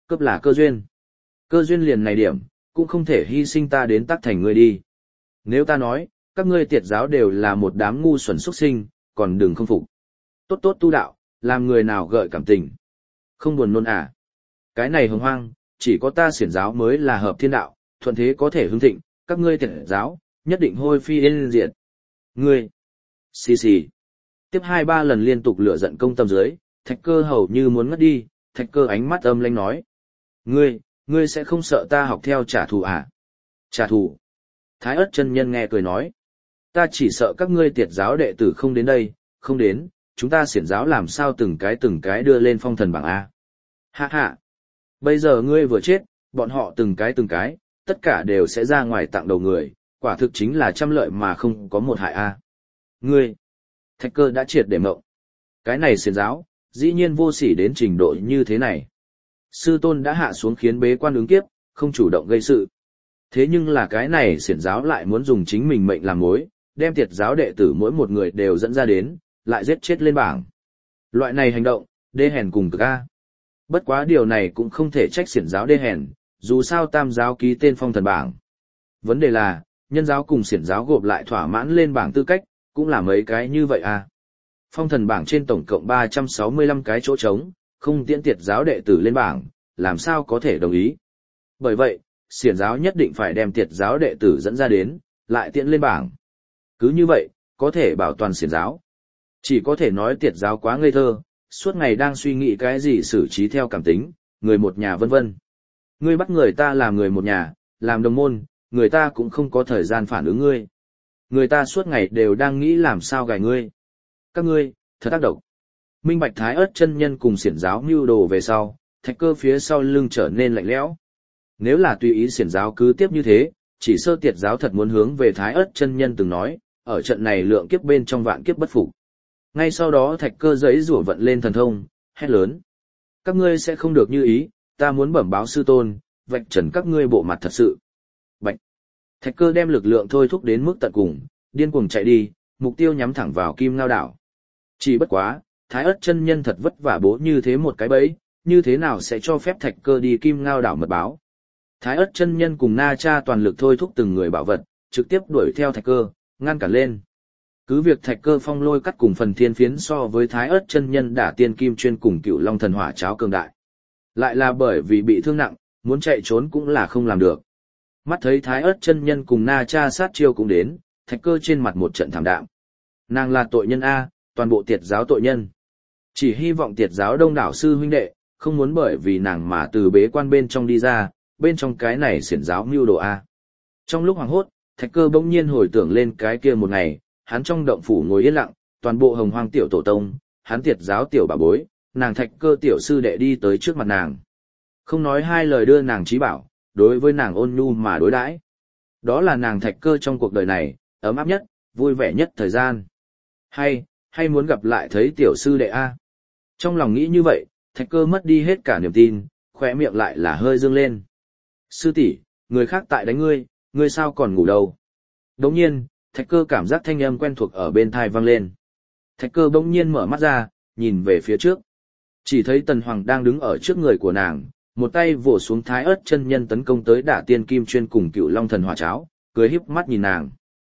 cướp là cơ duyên. Cơ duyên liền này điểm, cũng không thể hy sinh ta đến tác thành ngươi đi. Nếu ta nói, các ngươi tiệt giáo đều là một đám ngu xuẩn xuất sinh, còn đừng không phục. Tốt tốt tu đạo, làm người nào gợi cảm tình. Không buồn nôn à. Cái này hồng hoang, chỉ có ta xiển giáo mới là hợp thiên đạo, thuận thế có thể hưng thịnh, các ngươi tiệt giáo, nhất định hôi phi yên diệt. Ngươi, xì xì. Tiếp hai ba lần liên tục lửa giận công tâm dưới, Thạch Cơ hầu như muốn ngất đi, Thạch Cơ ánh mắt âm lãnh nói. Ngươi, ngươi sẽ không sợ ta học theo trả thù à? Trả thù. Thái Ức chân nhân nghe cười nói. Ta chỉ sợ các ngươi tiệt giáo đệ tử không đến đây, không đến, chúng ta xiển giáo làm sao từng cái từng cái đưa lên phong thần bảng A. Hạ hạ. Bây giờ ngươi vừa chết, bọn họ từng cái từng cái, tất cả đều sẽ ra ngoài tặng đầu người, quả thực chính là trăm lợi mà không có một hại A. Ngươi. Thạch Cơ đã triệt để mộng. Cái này xiển giáo, dĩ nhiên vô sỉ đến trình độ như thế này. Sư tôn đã hạ xuống khiến bế quan ứng kiếp, không chủ động gây sự. Thế nhưng là cái này xiển giáo lại muốn dùng chính mình mệnh làm mối, đem tiệt giáo đệ tử mỗi một người đều dẫn ra đến, lại giết chết lên bảng. Loại này hành động, đê hèn cùng cực A. Bất quá điều này cũng không thể trách xiển giáo đê hèn, dù sao tam giáo ký tên phong thần bảng. Vấn đề là, nhân giáo cùng xiển giáo gộp lại thỏa mãn lên bảng tư cách, cũng là mấy cái như vậy A. Phong thần bảng trên tổng cộng ba trăm sáu mươi lăm cái chỗ trống, không tiễn tiệt giáo đệ tử lên bảng, làm sao có thể đồng ý. Bởi vậy, xiển giáo nhất định phải đem tiệt giáo đệ tử dẫn ra đến, lại tiễn lên bảng. Cứ như vậy, có thể bảo toàn xiển giáo. Chỉ có thể nói tiệt giáo quá ngây thơ, suốt ngày đang suy nghĩ cái gì xử trí theo cảm tính, người một nhà vân vân. Ngươi bắt người ta làm người một nhà, làm đồng môn, người ta cũng không có thời gian phản ứng ngươi. Người ta suốt ngày đều đang nghĩ làm sao gài ngươi. Các ngươi, thật tác động. Minh Bạch Thái Ức chân nhân cùng xiển giáo mưu đồ về sau, Thạch Cơ phía sau lưng trở nên lạnh lẽo. Nếu là tùy ý xiển giáo cứ tiếp như thế, chỉ sơ tiệt giáo thật muốn hướng về Thái Ức chân nhân từng nói, ở trận này lượng kiếp bên trong vạn kiếp bất phục. Ngay sau đó Thạch Cơ giấy rủa vận lên thần thông, hét lớn: các ngươi sẽ không được như ý, ta muốn bẩm báo sư tôn, vạch trần các ngươi bộ mặt thật sự. Bạch. Thạch Cơ đem lực lượng thôi thúc đến mức tận cùng, điên cuồng chạy đi, mục tiêu nhắm thẳng vào Kim Ngao đảo. Chỉ bất quá, Thái Ức chân nhân thật vất vả bố như thế một cái bẫy, như thế nào sẽ cho phép Thạch Cơ đi Kim Ngao đảo mật báo. Thái Ức chân nhân cùng Na Cha toàn lực thôi thúc từng người bảo vật, trực tiếp đuổi theo Thạch Cơ, ngăn cản lên. Cứ việc Thạch Cơ phong lôi cắt cùng phần thiên phiến so với Thái Ức chân nhân đả tiên kim chuyên cùng Cựu Long thần hỏa cháo cường đại. Lại là bởi vì bị thương nặng, muốn chạy trốn cũng là không làm được. Mắt thấy Thái Ức chân nhân cùng Na Cha sát chiêu cũng đến, Thạch Cơ trên mặt một trận thảm đạm. Nàng là tội nhân A, toàn bộ tiệt giáo tội nhân. Chỉ hy vọng tiệt giáo đông đảo sư huynh đệ, không muốn bởi vì nàng mà từ bế quan bên trong đi ra, bên trong cái này xiển giáo mưu đồ A. Trong lúc hoảng hốt, Thạch Cơ bỗng nhiên hồi tưởng lên cái kia một ngày, hắn trong động phủ ngồi yên lặng, toàn bộ hồng hoang tiểu tổ tông, hắn tiệt giáo tiểu bà bối, nàng Thạch Cơ tiểu sư đệ đi tới trước mặt nàng. Không nói hai lời đưa nàng trí bảo, đối với nàng ôn nhu mà đối đãi. Đó là nàng Thạch Cơ trong cuộc đời này, ấm áp nhất, vui vẻ nhất thời gian. Hay, hay muốn gặp lại thấy tiểu sư đệ A. Trong lòng nghĩ như vậy, Thạch Cơ mất đi hết cả niềm tin, khỏe miệng lại là hơi dương lên. Sư tỷ, người khác tại đánh ngươi, ngươi sao còn ngủ đâu? Đống nhiên, Thạch Cơ cảm giác thanh âm quen thuộc ở bên tai vang lên. Thạch Cơ bỗng nhiên mở mắt ra, nhìn về phía trước. Chỉ thấy Tần Hoàng đang đứng ở trước người của nàng, một tay vỗ xuống Thái Ức chân nhân tấn công tới đả tiên kim chuyên cùng Cựu Long thần hỏa cháo, cười híp mắt nhìn nàng.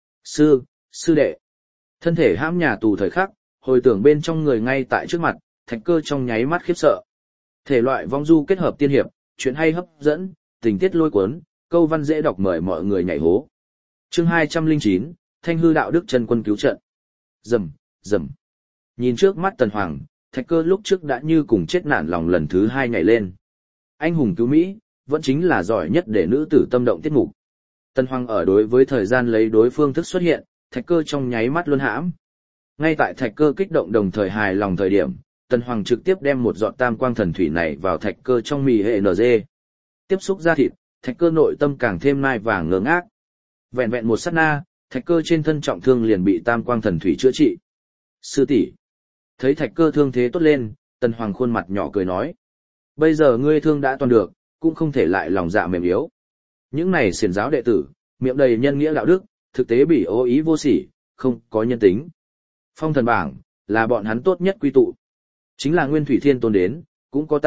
Sư, sư đệ. Thân thể hãm nhà tù thời khắc, hồi tưởng bên trong người ngay tại trước mặt, Thạch Cơ trong nháy mắt khiếp sợ. Thể loại vong du kết hợp tiên hiệp, chuyện hay hấp dẫn, tình tiết lôi cuốn, câu văn dễ đọc mời mọi người nhảy hố. Chương hai trăm lẻ chín, Thanh hư đạo đức chân quân cứu trận. Rầm, rầm. Nhìn trước mắt Tần Hoàng, Thạch Cơ lúc trước đã như cùng chết nản lòng lần thứ hai nhảy lên. Anh hùng cứu Mỹ, vẫn chính là giỏi nhất để nữ tử tâm động tiết mục. Tần Hoàng ở đối với thời gian lấy đối phương thức xuất hiện, Thạch Cơ trong nháy mắt luân hãm. Ngay tại Thạch Cơ kích động đồng thời hài lòng thời điểm, Tần Hoàng trực tiếp đem một giọt tam quang thần thủy này vào Thạch Cơ trong mì hệ en giê. Tiếp xúc ra thịt, Thạch Cơ nội tâm càng thêm nai vàng ngơ ngác. Vẹn vẹn một sát na, Thạch Cơ trên thân trọng thương liền bị tam quang thần thủy chữa trị. Sư tỷ, thấy Thạch Cơ thương thế tốt lên, Tần Hoàng khuôn mặt nhỏ cười nói: bây giờ ngươi thương đã toàn được, cũng không thể lại lòng dạ mềm yếu. Những này xiển giáo đệ tử, miệng đầy nhân nghĩa đạo đức, thực tế bị ô ý vô sỉ, không có nhân tính. Phong thần bảng, là bọn hắn tốt nhất quy tụ. Chính là Nguyên Thủy Thiên Tôn đến, cũng có ta,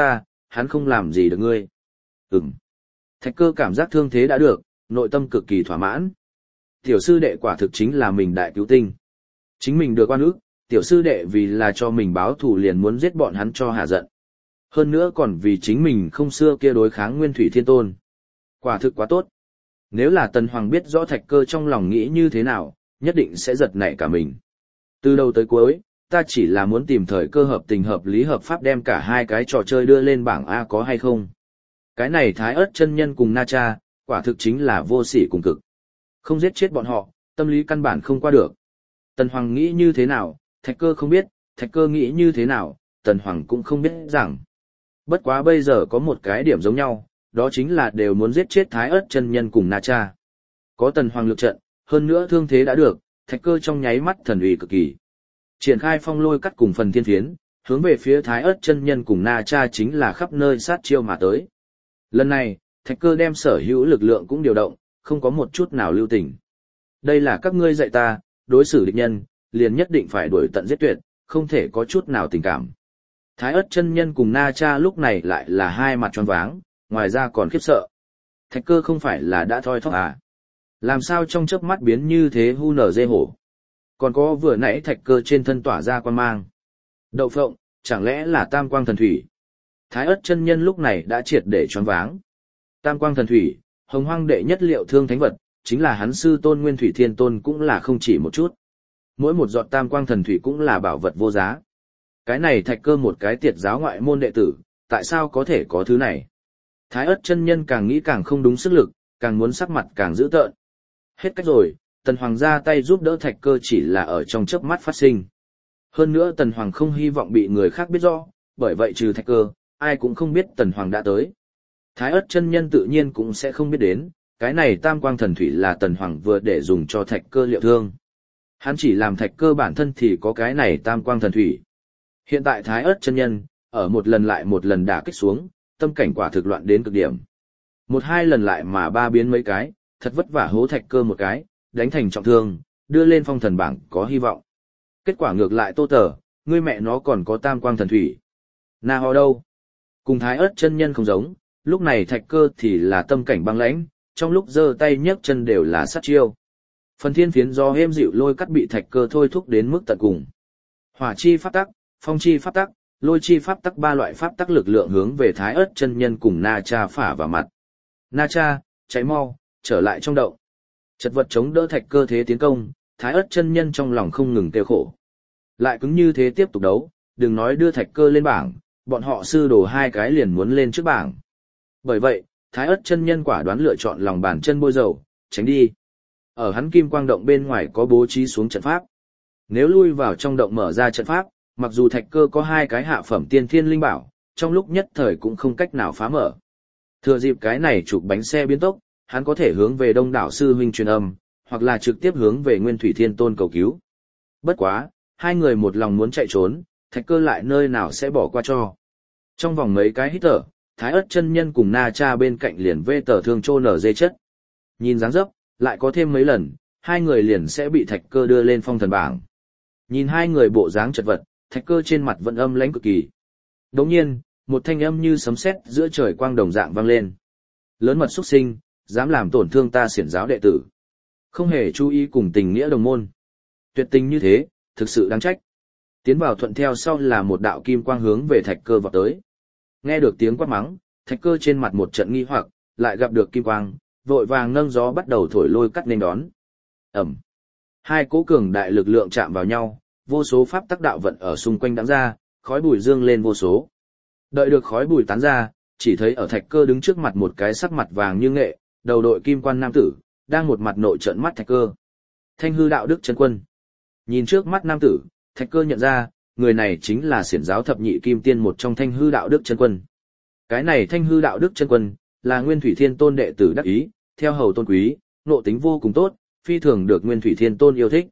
hắn không làm gì được ngươi. Ừm. Thạch Cơ cảm giác thương thế đã được, nội tâm cực kỳ thỏa mãn. Tiểu sư đệ quả thực chính là mình đại cứu tinh. Chính mình được oan ức, tiểu sư đệ vì là cho mình báo thù liền muốn giết bọn hắn cho hạ giận. Hơn nữa còn vì chính mình không xưa kia đối kháng Nguyên Thủy Thiên Tôn. Quả thực quá tốt. Nếu là Tần Hoàng biết rõ Thạch Cơ trong lòng nghĩ như thế nào, nhất định sẽ giật nảy cả mình. Từ đầu tới cuối, ta chỉ là muốn tìm thời cơ hợp tình hợp lý hợp pháp đem cả hai cái trò chơi đưa lên bảng A có hay không. Cái này Thái Ức chân nhân cùng Na Cha, quả thực chính là vô sỉ cùng cực. Không giết chết bọn họ, tâm lý căn bản không qua được. Tần Hoàng nghĩ như thế nào, Thạch Cơ không biết, Thạch Cơ nghĩ như thế nào, Tần Hoàng cũng không biết rằng. Bất quá bây giờ có một cái điểm giống nhau, đó chính là đều muốn giết chết Thái Ức chân nhân cùng Na Cha. Có Tần Hoàng lực trận, hơn nữa thương thế đã được, Thạch Cơ trong nháy mắt thần uy cực kỳ. Triển khai phong lôi cắt cùng phần thiên phiến, hướng về phía Thái Ức chân nhân cùng Na Cha chính là khắp nơi sát chiêu mà tới. Lần này, Thạch Cơ đem sở hữu lực lượng cũng điều động, không có một chút nào lưu tình. Đây là các ngươi dạy ta, đối xử địch nhân, liền nhất định phải đuổi tận giết tuyệt, không thể có chút nào tình cảm. Thái Ức chân nhân cùng Na Cha lúc này lại là hai mặt tròn váng, ngoài ra còn khiếp sợ. Thạch Cơ không phải là đã thoi thóp à? Làm sao trong chớp mắt biến như thế hu nở dê hổ? Còn có vừa nãy Thạch Cơ trên thân tỏa ra quan mang. Đậu phộng, chẳng lẽ là Tam Quang Thần Thủy? Thái Ức chân nhân lúc này đã triệt để tròn váng. Tam Quang Thần Thủy, Hồng Hoang đệ nhất liệu thương thánh vật, chính là hắn sư tôn Nguyên Thủy Thiên Tôn cũng là không chỉ một chút. Mỗi một giọt Tam Quang Thần Thủy cũng là bảo vật vô giá. Cái này Thạch Cơ một cái tiệt giáo ngoại môn đệ tử, tại sao có thể có thứ này? Thái Ức chân nhân càng nghĩ càng không đúng sức lực, càng muốn sắc mặt càng dữ tợn. Hết cách rồi, Tần Hoàng ra tay giúp đỡ Thạch Cơ chỉ là ở trong chớp mắt phát sinh. Hơn nữa Tần Hoàng không hy vọng bị người khác biết rõ, bởi vậy trừ Thạch Cơ, ai cũng không biết Tần Hoàng đã tới. Thái Ức chân nhân tự nhiên cũng sẽ không biết đến, cái này Tam Quang Thần Thủy là Tần Hoàng vừa để dùng cho Thạch Cơ liệu thương. Hắn chỉ làm Thạch Cơ bản thân thì có cái này Tam Quang Thần Thủy. Hiện tại Thái Ức chân nhân, ở một lần lại một lần đả kích xuống, tâm cảnh quả thực loạn đến cực điểm. Một hai lần lại mà ba biến mấy cái, thật vất vả hố Thạch Cơ một cái, đánh thành trọng thương, đưa lên phong thần bảng có hy vọng. Kết quả ngược lại Tô Tờ, ngươi mẹ nó còn có Tam Quang Thần Thủy. Na Ho đâu? Cùng Thái Ức chân nhân không giống, lúc này Thạch Cơ thì là tâm cảnh băng lãnh, trong lúc giơ tay nhấc chân đều là sát chiêu. Phần thiên phiến do êm dịu lôi cắt bị Thạch Cơ thôi thúc đến mức tận cùng. Hỏa chi pháp tắc, phong chi pháp tắc, lôi chi pháp tắc ba loại pháp tắc lực lượng hướng về Thái Ức chân nhân cùng Na Cha phả vào mặt. Na Cha, cháy mau, trở lại trong động. Chật vật chống đỡ Thạch Cơ thế tiến công, Thái Ức chân nhân trong lòng không ngừng kêu khổ. Lại cứng như thế tiếp tục đấu, đừng nói đưa Thạch Cơ lên bảng, bọn họ sư đồ hai cái liền muốn lên trước bảng. Bởi vậy, Thái Ức chân nhân quả đoán lựa chọn lòng bàn chân bôi dầu, tránh đi. Ở hắn kim quang động bên ngoài có bố trí xuống trận pháp. Nếu lui vào trong động mở ra trận pháp, mặc dù Thạch Cơ có hai cái hạ phẩm tiên thiên linh bảo, trong lúc nhất thời cũng không cách nào phá mở. Thừa dịp cái này chụp bánh xe biến tốc, hắn có thể hướng về Đông đảo sư huynh truyền âm, hoặc là trực tiếp hướng về Nguyên Thủy Thiên Tôn cầu cứu. Bất quá, hai người một lòng muốn chạy trốn, Thạch Cơ lại nơi nào sẽ bỏ qua cho. Trong vòng mấy cái hít thở, Thái Ức chân nhân cùng Na Cha bên cạnh liền vê tờ thương trô nở dê chất. Nhìn dáng dấp, lại có thêm mấy lần, hai người liền sẽ bị Thạch Cơ đưa lên phong thần bảng. Nhìn hai người bộ dáng chật vật, Thạch Cơ trên mặt vẫn âm lãnh cực kỳ. Đồng nhiên, một thanh âm như sấm sét giữa trời quang đồng dạng vang lên. Lớn mật xuất sinh, dám làm tổn thương ta xiển giáo đệ tử. Không hề chú ý cùng tình nghĩa đồng môn. Tuyệt tình như thế, thực sự đáng trách. Tiến vào thuận theo sau là một đạo kim quang hướng về Thạch Cơ vọt tới. Nghe được tiếng quát mắng, Thạch Cơ trên mặt một trận nghi hoặc, lại gặp được kim quang, vội vàng nâng gió bắt đầu thổi lôi cắt nên đón. Ẩm. Hai cỗ cường đại lực lượng chạm vào nhau, vô số pháp tắc đạo vận ở xung quanh đãng ra, khói bụi dương lên vô số. Đợi được khói bụi tán ra, chỉ thấy ở Thạch Cơ đứng trước mặt một cái sắc mặt vàng như nghệ, đầu đội kim quan nam tử, đang một mặt nội trợn mắt Thạch Cơ. Thanh hư đạo đức chân quân. Nhìn trước mắt nam tử, Thạch Cơ nhận ra, người này chính là xiển giáo thập nhị kim tiên một trong Thanh hư đạo đức chân quân. Cái này Thanh hư đạo đức chân quân, là Nguyên Thủy Thiên Tôn đệ tử đắc ý, theo hầu tôn quý, nộ tính vô cùng tốt, phi thường được Nguyên Thủy Thiên Tôn yêu thích.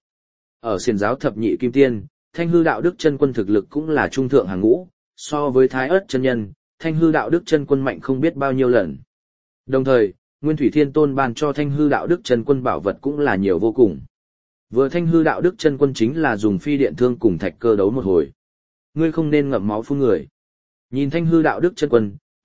Ở xiển giáo thập nhị kim tiên, Thanh hư đạo đức chân quân thực lực cũng là trung thượng hàng ngũ, so với Thái Ức chân nhân, Thanh hư đạo đức chân quân mạnh không biết bao nhiêu lần. Đồng thời, Nguyên Thủy Thiên Tôn ban cho Thanh hư đạo đức chân quân bảo vật cũng là nhiều vô cùng. Vừa Thanh hư đạo đức chân quân chính là dùng phi điện thương cùng Thạch Cơ đấu một hồi. Ngươi không nên ngậm máu phun người. Nhìn Thanh hư đạo đức chân quân,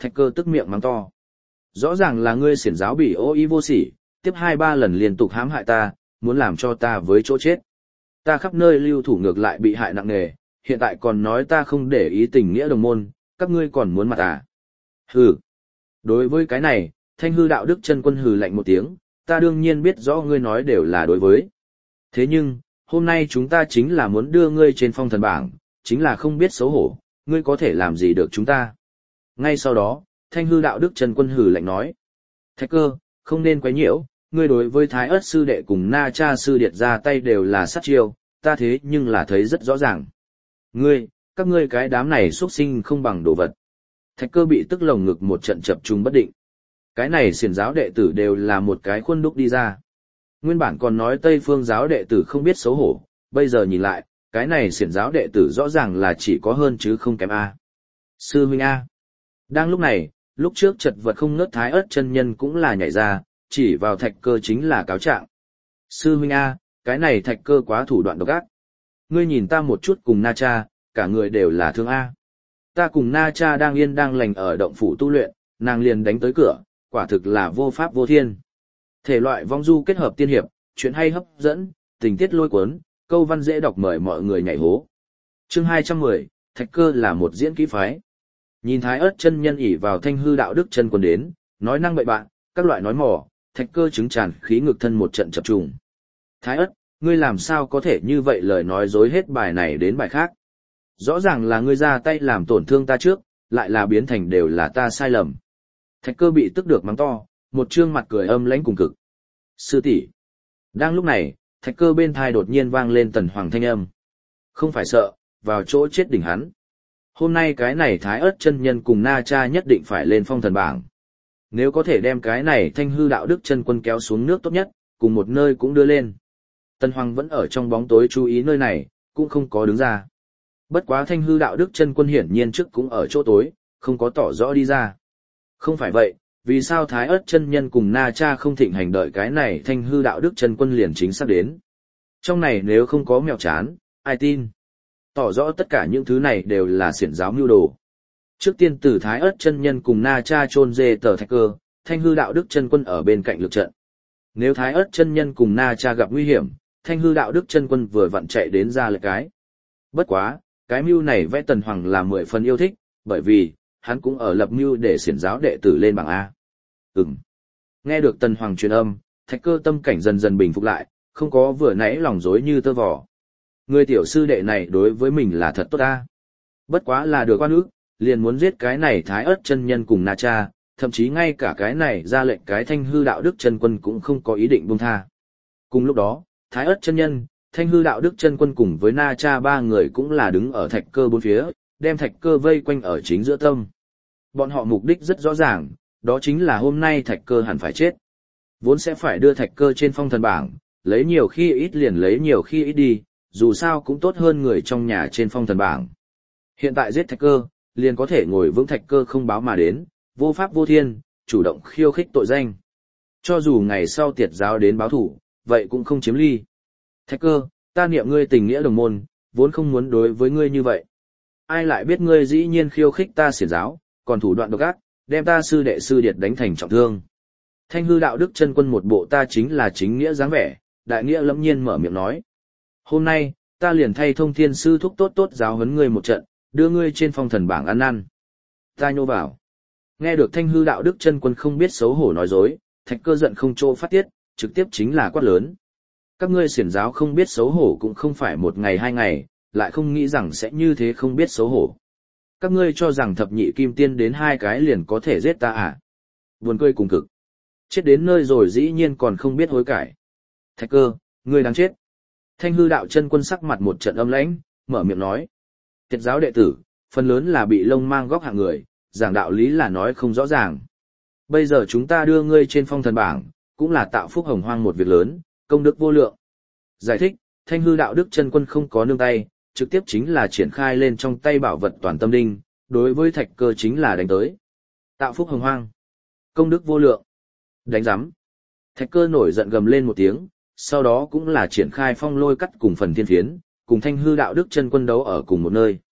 Thạch Cơ tức miệng mắng to. Rõ ràng là ngươi xiển giáo bị ô ý vô sỉ, tiếp hai ba lần liên tục hãm hại ta, muốn làm cho ta với chỗ chết. Ta khắp nơi lưu thủ ngược lại bị hại nặng nề, hiện tại còn nói ta không để ý tình nghĩa đồng môn, các ngươi còn muốn mặt à? Hừ. Đối với cái này, Thanh Hư Đạo Đức Chân Quân hừ lạnh một tiếng, ta đương nhiên biết rõ ngươi nói đều là đối với. Thế nhưng, hôm nay chúng ta chính là muốn đưa ngươi trên phong thần bảng, chính là không biết xấu hổ, ngươi có thể làm gì được chúng ta. Ngay sau đó, Thanh Hư Đạo Đức Chân Quân hừ lạnh nói. Thạch Cơ, không nên quấy nhiễu, ngươi đối với Thái Ất sư đệ cùng Na Cha sư điệt ra tay đều là sát chiêu, ta thế nhưng là thấy rất rõ ràng. Ngươi, các ngươi cái đám này xuất sinh không bằng đồ vật. Thạch Cơ bị tức lồng ngực một trận chập trùng bất định. Cái này xiển giáo đệ tử đều là một cái khuôn đúc đi ra. Nguyên bản còn nói Tây Phương giáo đệ tử không biết xấu hổ, bây giờ nhìn lại, cái này xiển giáo đệ tử rõ ràng là chỉ có hơn chứ không kém A. Sư huynh A. Đang lúc này, lúc trước chật vật không ngớt Thái Ất chân nhân cũng là nhảy ra, chỉ vào Thạch Cơ chính là cáo trạng. Sư huynh A, cái này Thạch Cơ quá thủ đoạn độc ác. Ngươi nhìn ta một chút cùng Na Cha, cả người đều là thương A. Ta cùng Na Cha đang yên đang lành ở động phủ tu luyện, nàng liền đánh tới cửa, quả thực là vô pháp vô thiên. Thể loại vong du kết hợp tiên hiệp, chuyện hay hấp dẫn, tình tiết lôi cuốn, câu văn dễ đọc mời mọi người nhảy hố. Chương hai trăm mười, Thạch Cơ là một diễn kỹ phái. Nhìn Thái Ất chân nhân ỷ vào Thanh Hư Đạo Đức Chân Quân đến, nói năng bậy bạn, các loại nói mỏ, Thạch Cơ chứng tràn khí ngực thân một trận chập trùng. Thái Ất, ngươi làm sao có thể như vậy lời nói dối hết bài này đến bài khác? Rõ ràng là ngươi ra tay làm tổn thương ta trước, lại là biến thành đều là ta sai lầm. Thạch Cơ bị tức được mắng to, một trương mặt cười âm lãnh cùng cực. Sư tỷ. Đang lúc này, Thạch Cơ bên thai đột nhiên vang lên Tần Hoàng thanh âm. Không phải sợ, vào chỗ chết đỉnh hắn. Hôm nay cái này Thái Ất chân nhân cùng Na Cha nhất định phải lên phong thần bảng. Nếu có thể đem cái này Thanh Hư Đạo Đức Chân Quân kéo xuống nước tốt nhất, cùng một nơi cũng đưa lên. Tần Hoàng vẫn ở trong bóng tối chú ý nơi này, cũng không có đứng ra. Bất quá Thanh Hư Đạo Đức Chân Quân hiển nhiên trước cũng ở chỗ tối, không có tỏ rõ đi ra. Không phải vậy, vì sao Thái Ất chân nhân cùng Na Cha không thịnh hành đợi cái này Thanh Hư Đạo Đức Chân Quân liền chính sắp đến. Trong này nếu không có mèo chán, ai tin? Tỏ rõ tất cả những thứ này đều là xiển giáo mưu đồ. Trước tiên từ Thái Ất chân nhân cùng Na Cha chôn dê tờ Thạch Cơ, Thanh Hư Đạo Đức Chân Quân ở bên cạnh lực trận. Nếu Thái Ất chân nhân cùng Na Cha gặp nguy hiểm, Thanh Hư Đạo Đức Chân Quân vừa vặn chạy đến ra lệ cái. Bất quá, cái mưu này vẽ Tần Hoàng là mười phần yêu thích, bởi vì hắn cũng ở lập mưu để xiển giáo đệ tử lên bảng A. Ừm. Nghe được Tần Hoàng truyền âm, Thạch Cơ tâm cảnh dần dần bình phục lại, không có vừa nãy lòng dối như tơ vò. Người tiểu sư đệ này đối với mình là thật tốt A. Bất quá là được oan ức, liền muốn giết cái này Thái Ất chân nhân cùng Na Cha, thậm chí ngay cả cái này ra lệnh cái Thanh Hư Đạo Đức Chân Quân cũng không có ý định buông tha. Cùng lúc đó, Thái Ất chân nhân, Thanh Hư Đạo Đức Chân Quân cùng với Na Cha ba người cũng là đứng ở Thạch Cơ bốn phía, đem Thạch Cơ vây quanh ở chính giữa tâm. Bọn họ mục đích rất rõ ràng, đó chính là hôm nay Thạch Cơ hẳn phải chết. Vốn sẽ phải đưa Thạch Cơ trên phong thần bảng, lấy nhiều khi ít liền lấy nhiều khi ít đi, dù sao cũng tốt hơn người trong nhà trên phong thần bảng. Hiện tại giết Thạch Cơ, liền có thể ngồi vững Thạch Cơ không báo mà đến, vô pháp vô thiên, chủ động khiêu khích tội danh. Cho dù ngày sau tiệt giáo đến báo thủ, vậy cũng không chiếm ly. Thạch Cơ, ta niệm ngươi tình nghĩa đồng môn, vốn không muốn đối với ngươi như vậy. Ai lại biết ngươi dĩ nhiên khiêu khích ta xiển giáo, còn thủ đoạn độc ác, đem ta sư đệ sư điệt đánh thành trọng thương. Thanh Hư Đạo Đức Chân Quân một bộ ta chính là chính nghĩa dáng vẻ, đại nghĩa lẫm nhiên mở miệng nói. Hôm nay, ta liền thay Thông Thiên sư thúc tốt tốt giáo huấn ngươi một trận, đưa ngươi trên phong thần bảng ăn năn. Ta nhô vào. Nghe được Thanh Hư Đạo Đức Chân Quân không biết xấu hổ nói dối, Thạch Cơ giận không chỗ phát tiết, trực tiếp chính là quát lớn. Các ngươi xiển giáo không biết xấu hổ cũng không phải một ngày hai ngày, lại không nghĩ rằng sẽ như thế không biết xấu hổ. Các ngươi cho rằng thập nhị kim tiên đến hai cái liền có thể giết ta à? Buồn cười cùng cực. Chết đến nơi rồi dĩ nhiên còn không biết hối cải. Thạch Cơ, ngươi đáng chết. Thanh Hư Đạo Chân Quân sắc mặt một trận âm lãnh, mở miệng nói. Tiệt giáo đệ tử, phần lớn là bị lông mang góc hạng người, giảng đạo lý là nói không rõ ràng. Bây giờ chúng ta đưa ngươi trên phong thần bảng, cũng là tạo phúc hồng hoang một việc lớn, công đức vô lượng. Giải thích, Thanh Hư Đạo Đức Chân Quân không có nương tay, trực tiếp chính là triển khai lên trong tay bảo vật toàn tâm đinh, đối với Thạch Cơ chính là đánh tới. Tạo phúc hồng hoang, công đức vô lượng. Đánh rắm. Thạch Cơ nổi giận gầm lên một tiếng, sau đó cũng là triển khai phong lôi cắt cùng phần thiên phiến, cùng Thanh Hư Đạo Đức Chân Quân đấu ở cùng một nơi.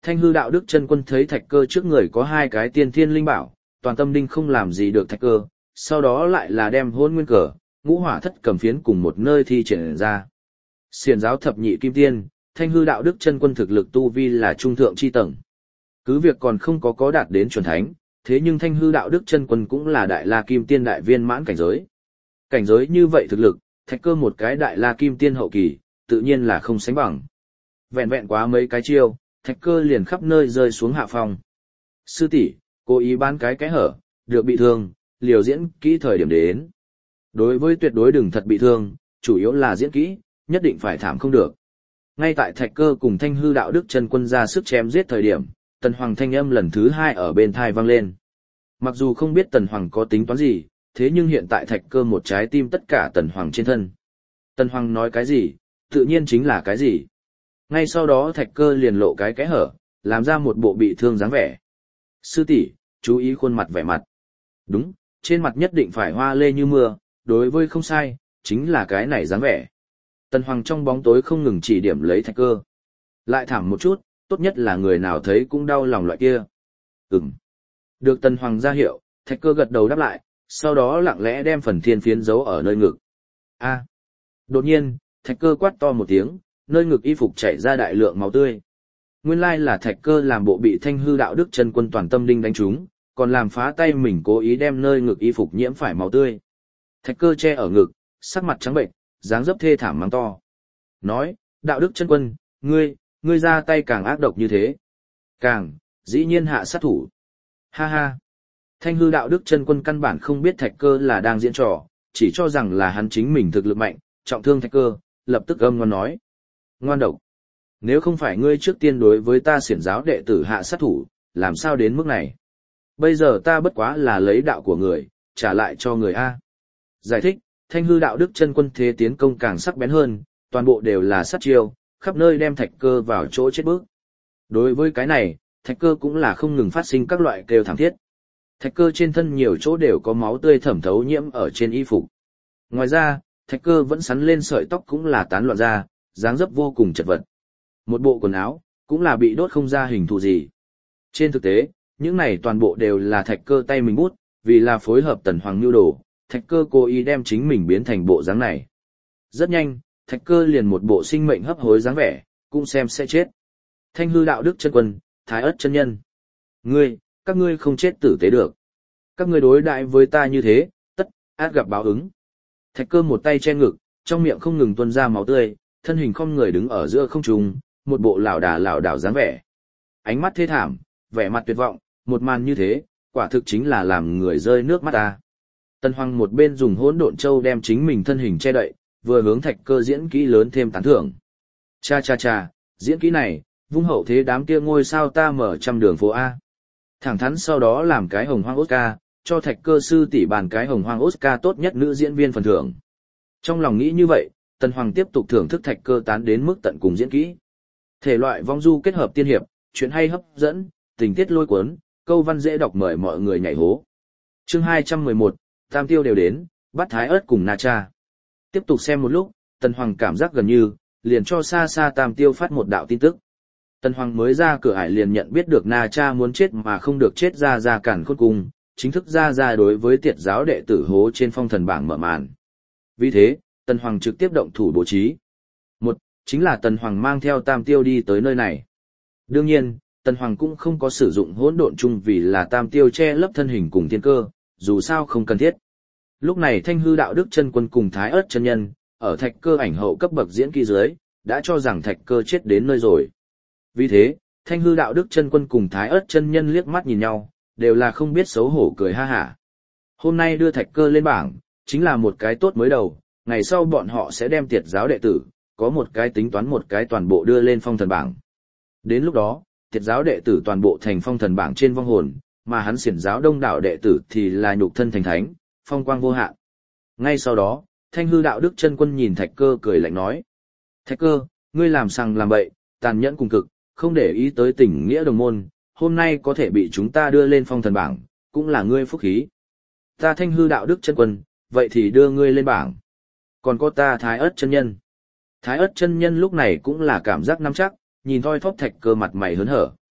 Thanh hư đạo đức chân quân thấy thạch cơ trước người có hai cái tiên thiên linh bảo, toàn tâm đinh không làm gì được thạch cơ, sau đó lại là đem hôn nguyên cờ, ngũ hỏa thất cầm phiến cùng một nơi thi triển ra. Xiển giáo thập nhị kim tiên, thanh hư đạo đức chân quân thực lực tu vi là trung thượng chi tầng. Cứ việc còn không có có đạt đến chuẩn thánh, thế nhưng thanh hư đạo đức chân quân cũng là đại la kim tiên đại viên mãn cảnh giới. Cảnh giới như vậy thực lực, thạch cơ một cái đại la kim tiên hậu kỳ, tự nhiên là không sánh bằng. Vẹn vẹn quá mấy cái chiêu, thạch cơ liền khắp nơi rơi xuống hạ phòng. Sư tỷ, cố ý bán cái cái hở, được bị thương, liều diễn kỹ thời điểm đến. Đối với tuyệt đối đừng thật bị thương, chủ yếu là diễn kỹ, nhất định phải thảm không được. Ngay tại thạch cơ cùng thanh hư đạo đức chân quân ra sức chém giết thời điểm, tần hoàng thanh âm lần thứ hai ở bên thai vang lên. Mặc dù không biết tần hoàng có tính toán gì, thế nhưng hiện tại thạch cơ một trái tim tất cả tần hoàng trên thân. Tần hoàng nói cái gì, tự nhiên chính là cái gì. Ngay sau đó thạch cơ liền lộ cái kẽ hở, làm ra một bộ bị thương dáng vẻ. Sư tỷ, chú ý khuôn mặt vẻ mặt. Đúng, trên mặt nhất định phải hoa lê như mưa, đối với không sai, chính là cái này dáng vẻ. Tần hoàng trong bóng tối không ngừng chỉ điểm lấy thạch cơ. Lại thảm một chút, tốt nhất là người nào thấy cũng đau lòng loại kia. Ừm. Được tần hoàng ra hiệu, thạch cơ gật đầu đáp lại, sau đó lặng lẽ đem phần thiên phiến giấu ở nơi ngực. A. Đột nhiên, thạch cơ quát to một tiếng, nơi ngực y phục chảy ra đại lượng máu tươi. Nguyên lai là thạch cơ làm bộ bị thanh hư đạo đức chân quân toàn tâm đinh đánh trúng, còn làm phá tay mình cố ý đem nơi ngực y phục nhiễm phải máu tươi. Thạch cơ che ở ngực, sắc mặt trắng bệnh, dáng dấp thê thảm mắng to. Nói, đạo đức chân quân, ngươi, ngươi ra tay càng ác độc như thế. Càng, dĩ nhiên hạ sát thủ. Ha ha. Thanh hư đạo đức chân quân căn bản không biết thạch cơ là đang diễn trò, chỉ cho rằng là hắn chính mình thực lực mạnh, trọng thương thạch cơ, lập tức âm ngon nói. Ngoan độc. Nếu không phải ngươi trước tiên đối với ta xiển giáo đệ tử hạ sát thủ, làm sao đến mức này? Bây giờ ta bất quá là lấy đạo của người, trả lại cho người A. Giải thích, thanh hư đạo đức chân quân thế tiến công càng sắc bén hơn, toàn bộ đều là sát chiêu, khắp nơi đem thạch cơ vào chỗ chết bước. Đối với cái này, thạch cơ cũng là không ngừng phát sinh các loại kêu thảm thiết. Thạch cơ trên thân nhiều chỗ đều có máu tươi thẩm thấu nhiễm ở trên y phục. Ngoài ra, thạch cơ vẫn sắn lên sợi tóc cũng là tán loạn ra, dáng dấp vô cùng chật vật. Một bộ quần áo, cũng là bị đốt không ra hình thù gì. Trên thực tế, những này toàn bộ đều là thạch cơ tay mình bút, vì là phối hợp tần hoàng nhu đồ, thạch cơ cố ý đem chính mình biến thành bộ dáng này. Rất nhanh, thạch cơ liền một bộ sinh mệnh hấp hối dáng vẻ, cũng xem sẽ chết. Thanh hư đạo đức chân quân, thái ất chân nhân. Ngươi, các ngươi không chết tử tế được. Các ngươi đối đãi với ta như thế, tất, át gặp báo ứng. Thạch cơ một tay che ngực, trong miệng không ngừng tuôn ra máu tươi, thân hình không người đứng ở giữa không trung, một bộ lảo đà lảo đảo dáng vẻ. Ánh mắt thê thảm, vẻ mặt tuyệt vọng, một màn như thế, quả thực chính là làm người rơi nước mắt ta. Tần Hoàng một bên dùng hỗn độn châu đem chính mình thân hình che đậy, vừa hướng thạch cơ diễn kỹ lớn thêm tán thưởng. Cha cha cha, diễn kỹ này, vung hậu thế đám kia ngôi sao ta mở trăm đường phố A. Thẳng thắn sau đó làm cái hồng hoang Oscar, cho thạch cơ sư tỷ bàn cái hồng hoang Oscar tốt nhất nữ diễn viên phần thưởng. Trong lòng nghĩ như vậy, Tần Hoàng tiếp tục thưởng thức thạch cơ tán đến mức tận cùng diễn kỹ. Thể loại vong du kết hợp tiên hiệp, chuyện hay hấp dẫn, tình tiết lôi cuốn, câu văn dễ đọc mời mọi người nhảy hố. Chương hai trăm mười một, Tam Tiêu đều đến, bắt Thái Ớt cùng Na Cha. Tiếp tục xem một lúc, Tần Hoàng cảm giác gần như, liền cho xa xa Tam Tiêu phát một đạo tin tức. Tần Hoàng mới ra cửa ải liền nhận biết được Na Cha muốn chết mà không được chết ra ra cản khôn cùng, chính thức ra ra đối với tiệt giáo đệ tử hố trên phong thần bảng mở màn. Vì thế, Tần Hoàng trực tiếp động thủ bố trí. Một, chính là Tần Hoàng mang theo Tam Tiêu đi tới nơi này. Đương nhiên, Tần Hoàng cũng không có sử dụng hỗn độn chung vì là Tam Tiêu che lấp thân hình cùng thiên cơ, dù sao không cần thiết. Lúc này Thanh hư đạo đức chân quân cùng Thái Ớt chân nhân, ở thạch cơ ảnh hậu cấp bậc diễn kỳ dưới, đã cho rằng thạch cơ chết đến nơi rồi. Vì thế, Thanh hư đạo đức chân quân cùng Thái Ớt chân nhân liếc mắt nhìn nhau, đều là không biết xấu hổ cười ha hả. Hôm nay đưa thạch cơ lên bảng, chính là một cái tốt mới đầu, ngày sau bọn họ sẽ đem tiệt giáo đệ tử, có một cái tính toán một cái toàn bộ đưa lên phong thần bảng. Đến lúc đó, tiệt giáo đệ tử toàn bộ thành phong thần bảng trên vong hồn, mà hắn xiển giáo đông đảo đệ tử thì là nhục thân thành thánh, phong quang vô hạn. Ngay sau đó, Thanh hư đạo đức chân quân nhìn thạch cơ cười lạnh nói. Thạch cơ, ngươi làm sằng làm bậy, tàn nhẫn cùng cực, không để ý tới tình nghĩa đồng môn, hôm nay có thể bị chúng ta đưa lên phong thần bảng, cũng là ngươi phúc khí. Ta Thanh hư đạo đức chân quân, vậy thì đưa ngươi lên bảng. Còn có ta Thái Ớt chân nhân. Thái Ớt chân nhân lúc này cũng là cảm giác nắm chắc, nhìn thoi thóp thạch cơ mặt mày hớn hở,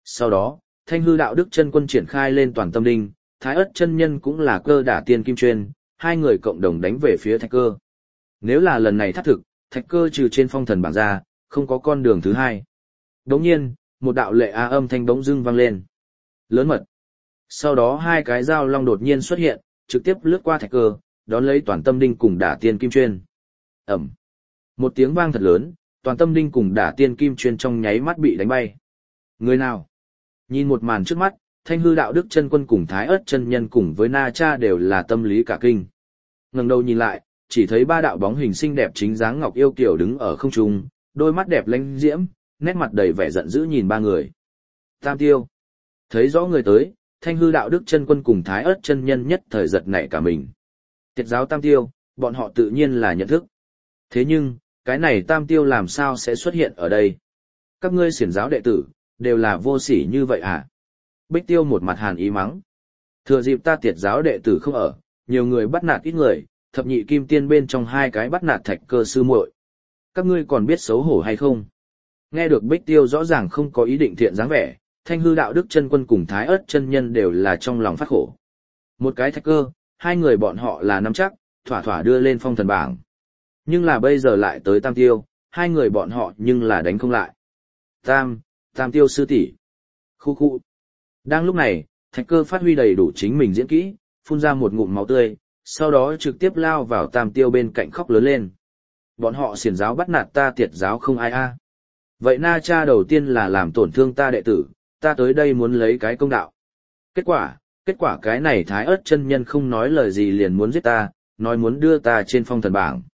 Sau đó, Thanh hư đạo đức chân quân triển khai lên toàn tâm đinh, Thái ất chân nhân cũng là cơ đả tiên kim chuyên, hai người cộng đồng đánh về phía thạch cơ. Nếu là lần này thất thực, thạch cơ trừ trên phong thần bảng ra, không có con đường thứ hai. Đồng nhiên, một đạo lệ á âm thanh bỗng dưng vang lên. Lớn mật. Sau đó hai cái dao long đột nhiên xuất hiện, trực tiếp lướt qua thạch cơ, đón lấy toàn tâm đinh cùng đả tiên kim chuyên. Ẩm. Một tiếng vang thật lớn, toàn tâm đinh cùng đả tiên kim chuyên trong nháy mắt bị đánh bay. Người nào? Nhìn một màn trước mắt, Thanh hư đạo đức chân quân cùng Thái ất chân nhân cùng với Na Cha đều là tâm lý cả kinh. Ngẩng đầu nhìn lại, chỉ thấy ba đạo bóng hình xinh đẹp chính dáng ngọc yêu kiều đứng ở không trung, đôi mắt đẹp lanh diễm, nét mặt đầy vẻ giận dữ nhìn ba người. Tam tiêu. Thấy rõ người tới, Thanh hư đạo đức chân quân cùng Thái ất chân nhân nhất thời giật nảy cả mình. Tiệt giáo tam tiêu, bọn họ tự nhiên là nhận thức. Thế nhưng, cái này tam tiêu làm sao sẽ xuất hiện ở đây? Các ngươi xiển giáo đệ tử, đều là vô sỉ như vậy à? Bích tiêu một mặt hàn ý mắng. Thừa dịp ta tiệt giáo đệ tử không ở, nhiều người bắt nạt ít người, thập nhị kim tiên bên trong hai cái bắt nạt thạch cơ sư muội. Các ngươi còn biết xấu hổ hay không? Nghe được Bích tiêu rõ ràng không có ý định thiện dáng vẻ, Thanh hư đạo đức chân quân cùng Thái ất chân nhân đều là trong lòng phát khổ. Một cái thạch cơ, hai người bọn họ là nắm chắc, thỏa thỏa đưa lên phong thần bảng. Nhưng là bây giờ lại tới tam tiêu, hai người bọn họ nhưng là đánh không lại. Tam, tam tiêu sư tỷ. Khu khu. Đang lúc này, thạch cơ phát huy đầy đủ chính mình diễn kỹ, phun ra một ngụm máu tươi, sau đó trực tiếp lao vào tam tiêu bên cạnh khóc lớn lên. Bọn họ xiển giáo bắt nạt ta tiệt giáo không ai a. Vậy Na Cha đầu tiên là làm tổn thương ta đệ tử, ta tới đây muốn lấy cái công đạo. Kết quả, kết quả cái này Thái ất chân nhân không nói lời gì liền muốn giết ta, nói muốn đưa ta trên phong thần bảng.